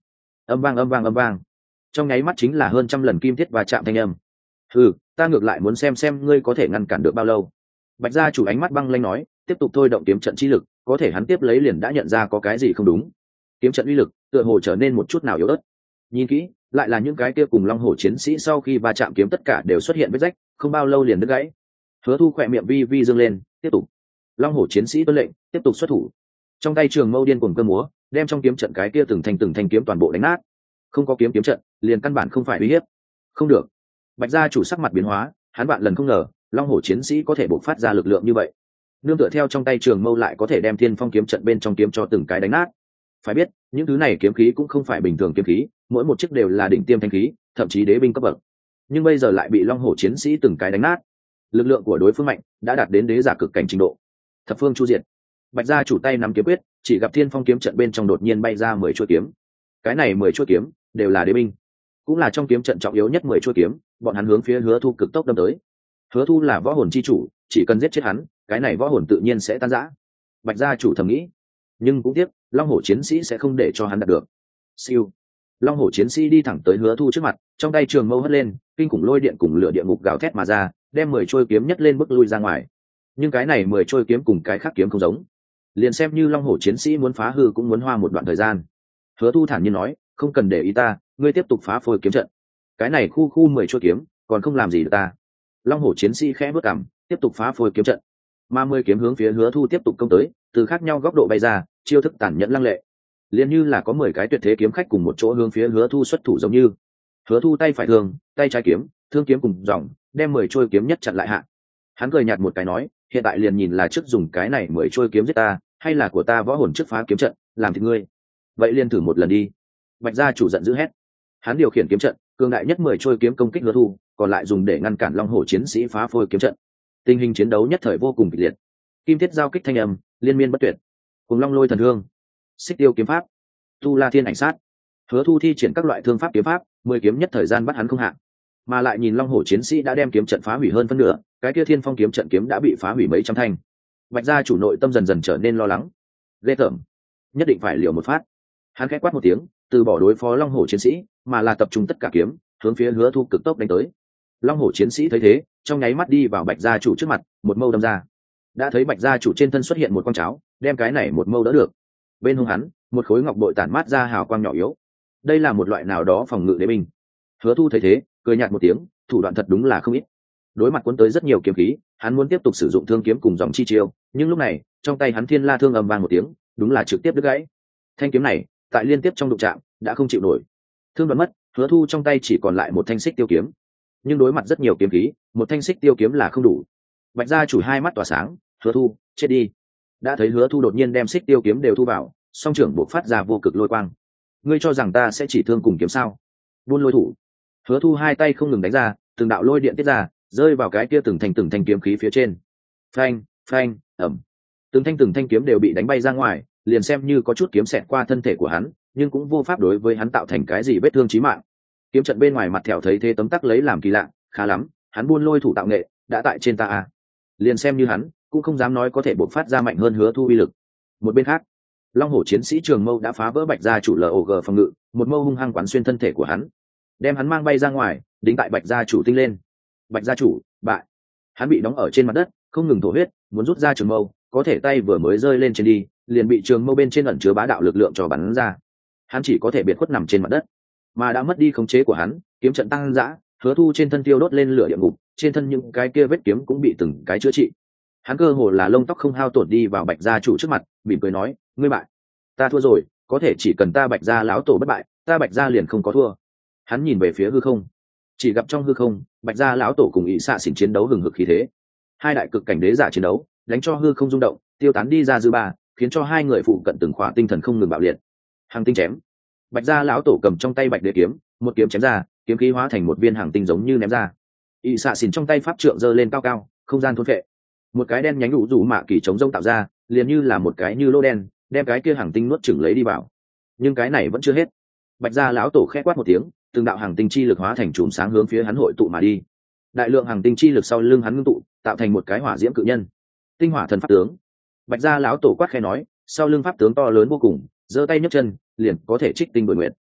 Âm vang âm vang âm vang, trong nháy mắt chính là hơn trăm lần kim thiết và chạm thanh âm. Ừ, ta ngược lại muốn xem ngươi có thể ngăn cản được bao lâu. Bạch gia chủ ánh mắt băng lanh nói, tiếp tục thôi động kiếm trận chi lực, có thể hắn tiếp lấy liền đã nhận ra có cái gì không đúng. Kiếm trận uy lực tựa hồ trở nên một chút nào yếu ớt. Nhìn kỹ, lại là những cái kia cùng long hổ chiến sĩ sau khi va chạm kiếm tất cả đều xuất hiện vết rách, không bao lâu liền đứt gãy. Hứa Thu khỏe miệng vi vi dương lên, tiếp tục. Long hổ chiến sĩ tuân lệnh, tiếp tục xuất thủ. Trong tay trường mâu điên cuồng cơ múa, đem trong kiếm trận cái kia từng thanh kiếm toàn bộ đánh nát. Không có kiếm trận, liền căn bản không phải uy hiếp. Không được. Bạch gia chủ sắc mặt biến hóa, hắn vạn lần không ngờ, long hổ chiến sĩ có thể bộc phát ra lực lượng như vậy. Nương tựa theo trong tay trường mâu lại có thể đem thiên phong kiếm trận bên trong kiếm cho từng cái đánh nát. Phải biết, những thứ này kiếm khí cũng không phải bình thường kiếm khí, mỗi một chiếc đều là đỉnh tiêm thanh khí, thậm chí đế binh cấp bậc. Nhưng bây giờ lại bị long hổ chiến sĩ từng cái đánh nát. Lực lượng của đối phương mạnh, đã đạt đến đế giả cực cảnh trình độ. Thập phương chu diệt. Bạch gia chủ tay nắm kiếm quyết, chỉ gặp thiên phong kiếm trận bên trong đột nhiên bay ra 10 chuôi kiếm. Cái này 10 chuôi kiếm đều là đế binh, cũng là trong kiếm trận trọng yếu nhất 10 chuôi kiếm, bọn hắn hướng phía Hứa Thu cực tốc đâm tới. Hứa Thu là võ hồn chi chủ, chỉ cần giết chết hắn, cái này võ hồn tự nhiên sẽ tan rã. Bạch gia chủ thầm nghĩ, nhưng cũng tiếc, long hổ chiến sĩ sẽ không để cho hắn đạt được. Siêu, long hổ chiến sĩ đi thẳng tới Hứa Thu trước mặt, trong tay trường mâu hất lên, kinh khủng lôi điện cùng lửa địa ngục gào thét mà ra, đem 10 chuôi kiếm nhất lên bước lui ra ngoài. Nhưng cái này 10 chuôi kiếm cùng cái khác kiếm không giống, liền xem như long hổ chiến sĩ muốn phá hư cũng muốn hoa một đoạn thời gian. Hứa Thu thản nhiên nói, không cần để ý ta, ngươi tiếp tục phá phôi kiếm trận. Cái này khu 10 chuôi kiếm còn không làm gì được ta. Long hổ chiến sĩ khẽ bước cằm, tiếp tục phá phôi kiếm trận. Mà 10 kiếm hướng phía Hứa Thu tiếp tục công tới, từ khác nhau góc độ bay ra, chiêu thức tàn nhẫn lăng lệ, liền như là có 10 cái tuyệt thế kiếm khách cùng một chỗ hướng phía Hứa Thu xuất thủ giống như. Hứa Thu tay phải thương, tay trái kiếm, thương kiếm cùng dòng, đem 10 chuôi kiếm nhất chặn lại hạ. Hắn cười nhạt một cái nói, hiện tại liền nhìn là trước dùng cái này 10 chuôi kiếm giết ta, hay là của ta võ hồn trước phá kiếm trận, làm thịt ngươi. Vậy liền thử một lần đi. Bạch gia chủ giận dữ hét. Hắn điều khiển kiếm trận, cường đại nhất 10 chuôi kiếm công kích Hứa Thu, còn lại dùng để ngăn cản long hổ chiến sĩ phá phôi kiếm trận. Tình hình chiến đấu nhất thời vô cùng kịch liệt. Kim thiết giao kích thanh âm liên miên bất tuyệt. Cùng long lôi thần thương, xích tiêu kiếm pháp, tu la thiên ảnh sát. Hứa Thu thi triển các loại thương pháp kiếm pháp, 10 kiếm nhất thời gian bắt hắn không hạ. Mà lại nhìn long hổ chiến sĩ đã đem kiếm trận phá hủy hơn phân nửa, cái kia thiên phong kiếm trận kiếm đã bị phá hủy mấy trăm thanh. Bạch gia chủ nội tâm dần dần trở nên lo lắng. Ghê tởm, nhất định phải liều một phát. Hắn khẽ quát một tiếng, từ bỏ đối phó long hổ chiến sĩ, mà là tập trung tất cả kiếm hướng phía Hứa Thu cực tốc đánh tới. Long hổ chiến sĩ thấy thế, trong nháy mắt đi vào Bạch gia chủ trước mặt, một mâu đâm ra. Đã thấy Bạch gia chủ trên thân xuất hiện một quang cháo, đem cái này một mâu đỡ được. Bên hông hắn, một khối ngọc bội tản mát ra hào quang nhỏ yếu. Đây là một loại nào đó phòng ngự đế binh. Hứa Thu thấy thế, cười nhạt một tiếng, thủ đoạn thật đúng là không ít. Đối mặt cuốn tới rất nhiều kiếm khí, hắn muốn tiếp tục sử dụng thương kiếm cùng dòng chi chiêu, nhưng lúc này, trong tay hắn thiên la thương ầm vang một tiếng, đúng là trực tiếp đứt gãy. Thanh kiếm này, tại liên tiếp trong đụng chạm, đã không chịu nổi. Thương đoạn mất, Hứa Thu trong tay chỉ còn lại một thanh xích tiêu kiếm. Nhưng đối mặt rất nhiều kiếm khí, một thanh xích tiêu kiếm là không đủ. Bạch gia chủ hai mắt tỏa sáng, Hứa Thu, chết đi. Đã thấy Hứa Thu đột nhiên đem xích tiêu kiếm đều thu vào, song trưởng bộc phát ra vô cực lôi quang. Ngươi cho rằng ta sẽ chỉ thương cùng kiếm sao? Buôn lôi thủ. Hứa Thu hai tay không ngừng đánh ra, từng đạo lôi điện tiết ra, rơi vào cái kia từng thanh kiếm khí phía trên. Phanh, phanh, ầm. Từng thanh kiếm đều bị đánh bay ra ngoài, liền xem như có chút kiếm xẹt qua thân thể của hắn, nhưng cũng vô pháp đối với hắn tạo thành cái gì vết thương chí mạng. Kiếm trận bên ngoài mặt thẻo thấy thế tấm tắc lấy làm kỳ lạ, khá lắm, hắn buôn lôi thủ tạo nghệ đã tại trên ta à. Liền xem như hắn, cũng không dám nói có thể bộc phát ra mạnh hơn Hứa Thu uy lực. Một bên khác, long hổ chiến sĩ trường mâu đã phá vỡ Bạch gia chủ log phòng ngự, một mâu hung hăng quán xuyên thân thể của hắn, đem hắn mang bay ra ngoài, đính tại Bạch gia chủ tinh lên. Bạch gia chủ bại. Hắn bị đóng ở trên mặt đất, không ngừng thổ huyết, muốn rút ra trường mâu, có thể tay vừa mới rơi lên trên đi, liền bị trường mâu bên trên ẩn chứa bá đạo lực lượng cho bắn ra. Hắn chỉ có thể biệt khuất nằm trên mặt đất, mà đã mất đi khống chế của hắn, kiếm trận tăng dã, Hứa Thu trên thân tiêu đốt lên lửa địa ngục, trên thân những cái kia vết kiếm cũng bị từng cái chữa trị. Hắn cơ hồ là lông tóc không hao tổn đi vào Bạch gia chủ trước mặt, mỉm cười nói, ngươi bại. Ta thua rồi, có thể chỉ cần ta Bạch gia lão tổ bất bại, ta Bạch gia liền không có thua. Hắn nhìn về phía hư không, chỉ gặp trong hư không, Bạch gia lão tổ cùng ỷ xạ xỉn chiến đấu hừng hực khí thế. Hai đại cực cảnh đế giả chiến đấu, đánh cho hư không rung động, tiêu tán đi ra dư ba, khiến cho hai người phụ cận từng khỏa tinh thần không ngừng bạo liệt. Hàng tinh chém. Bạch gia lão tổ cầm trong tay Bạch đế kiếm, một kiếm chém ra, kiếm khí hóa thành một viên hàng tinh giống như ném ra. ỷ xạ xỉn trong tay pháp trượng giơ lên cao cao, không gian thôn phệ. Một cái đen nhánh đủ rủ mạ kỳ chống rông tạo ra, liền như là một cái như lô đen, đem cái kia hàng tinh nuốt chửng lấy đi vào. Nhưng cái này vẫn chưa hết. Bạch gia lão tổ khẽ quát một tiếng, từng đạo hàng tinh chi lực hóa thành chùm sáng hướng phía hắn hội tụ mà đi. Đại lượng hàng tinh chi lực sau lưng hắn ngưng tụ, tạo thành một cái hỏa diễm cự nhân. Tinh hỏa thần pháp tướng. Bạch gia lão tổ quát khẽ nói, sau lưng pháp tướng to lớn vô cùng, giơ tay nhấc chân, liền có thể trích tinh bội nguyện.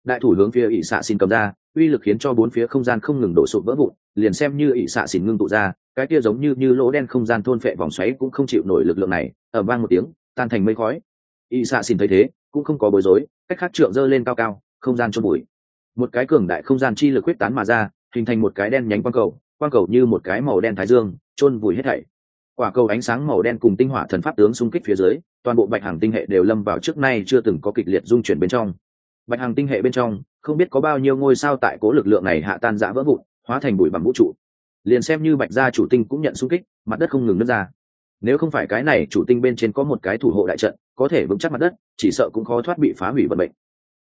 đại thủ hướng phía ỷ xạ xỉn cầm ra, uy lực khiến cho bốn phía không gian không ngừng đổ sụp vỡ vụn, liền xem như ỷ xạ xỉn ngưng tụ ra, cái kia giống như lỗ đen không gian thôn phệ vòng xoáy cũng không chịu nổi lực lượng này, ầm vang một tiếng tan thành mây khói. ỷ xạ xỉn thấy thế cũng không có bối rối, cách khác trượng giơ lên cao cao, không gian chôn bụi, một cái cường đại không gian chi lực quyết tán mà ra, hình thành một cái đen nhánh quang cầu như một cái màu đen thái dương chôn vùi hết thảy. Quả cầu ánh sáng màu đen cùng tinh hỏa thần pháp tướng xung kích phía dưới, toàn bộ bạch hằng tinh hệ đều lâm vào trước nay chưa từng có kịch liệt dung chuyển bên trong. Bạch hằng tinh hệ bên trong không biết có bao nhiêu ngôi sao tại cố lực lượng này hạ tan rã vỡ vụn, hóa thành bụi bặm vũ trụ. Liền xem như bạch gia chủ tinh cũng nhận xung kích, mặt đất không ngừng nứt ra. Nếu không phải cái này chủ tinh bên trên có một cái thủ hộ đại trận có thể vững chắc mặt đất, chỉ sợ cũng khó thoát bị phá hủy vận mệnh.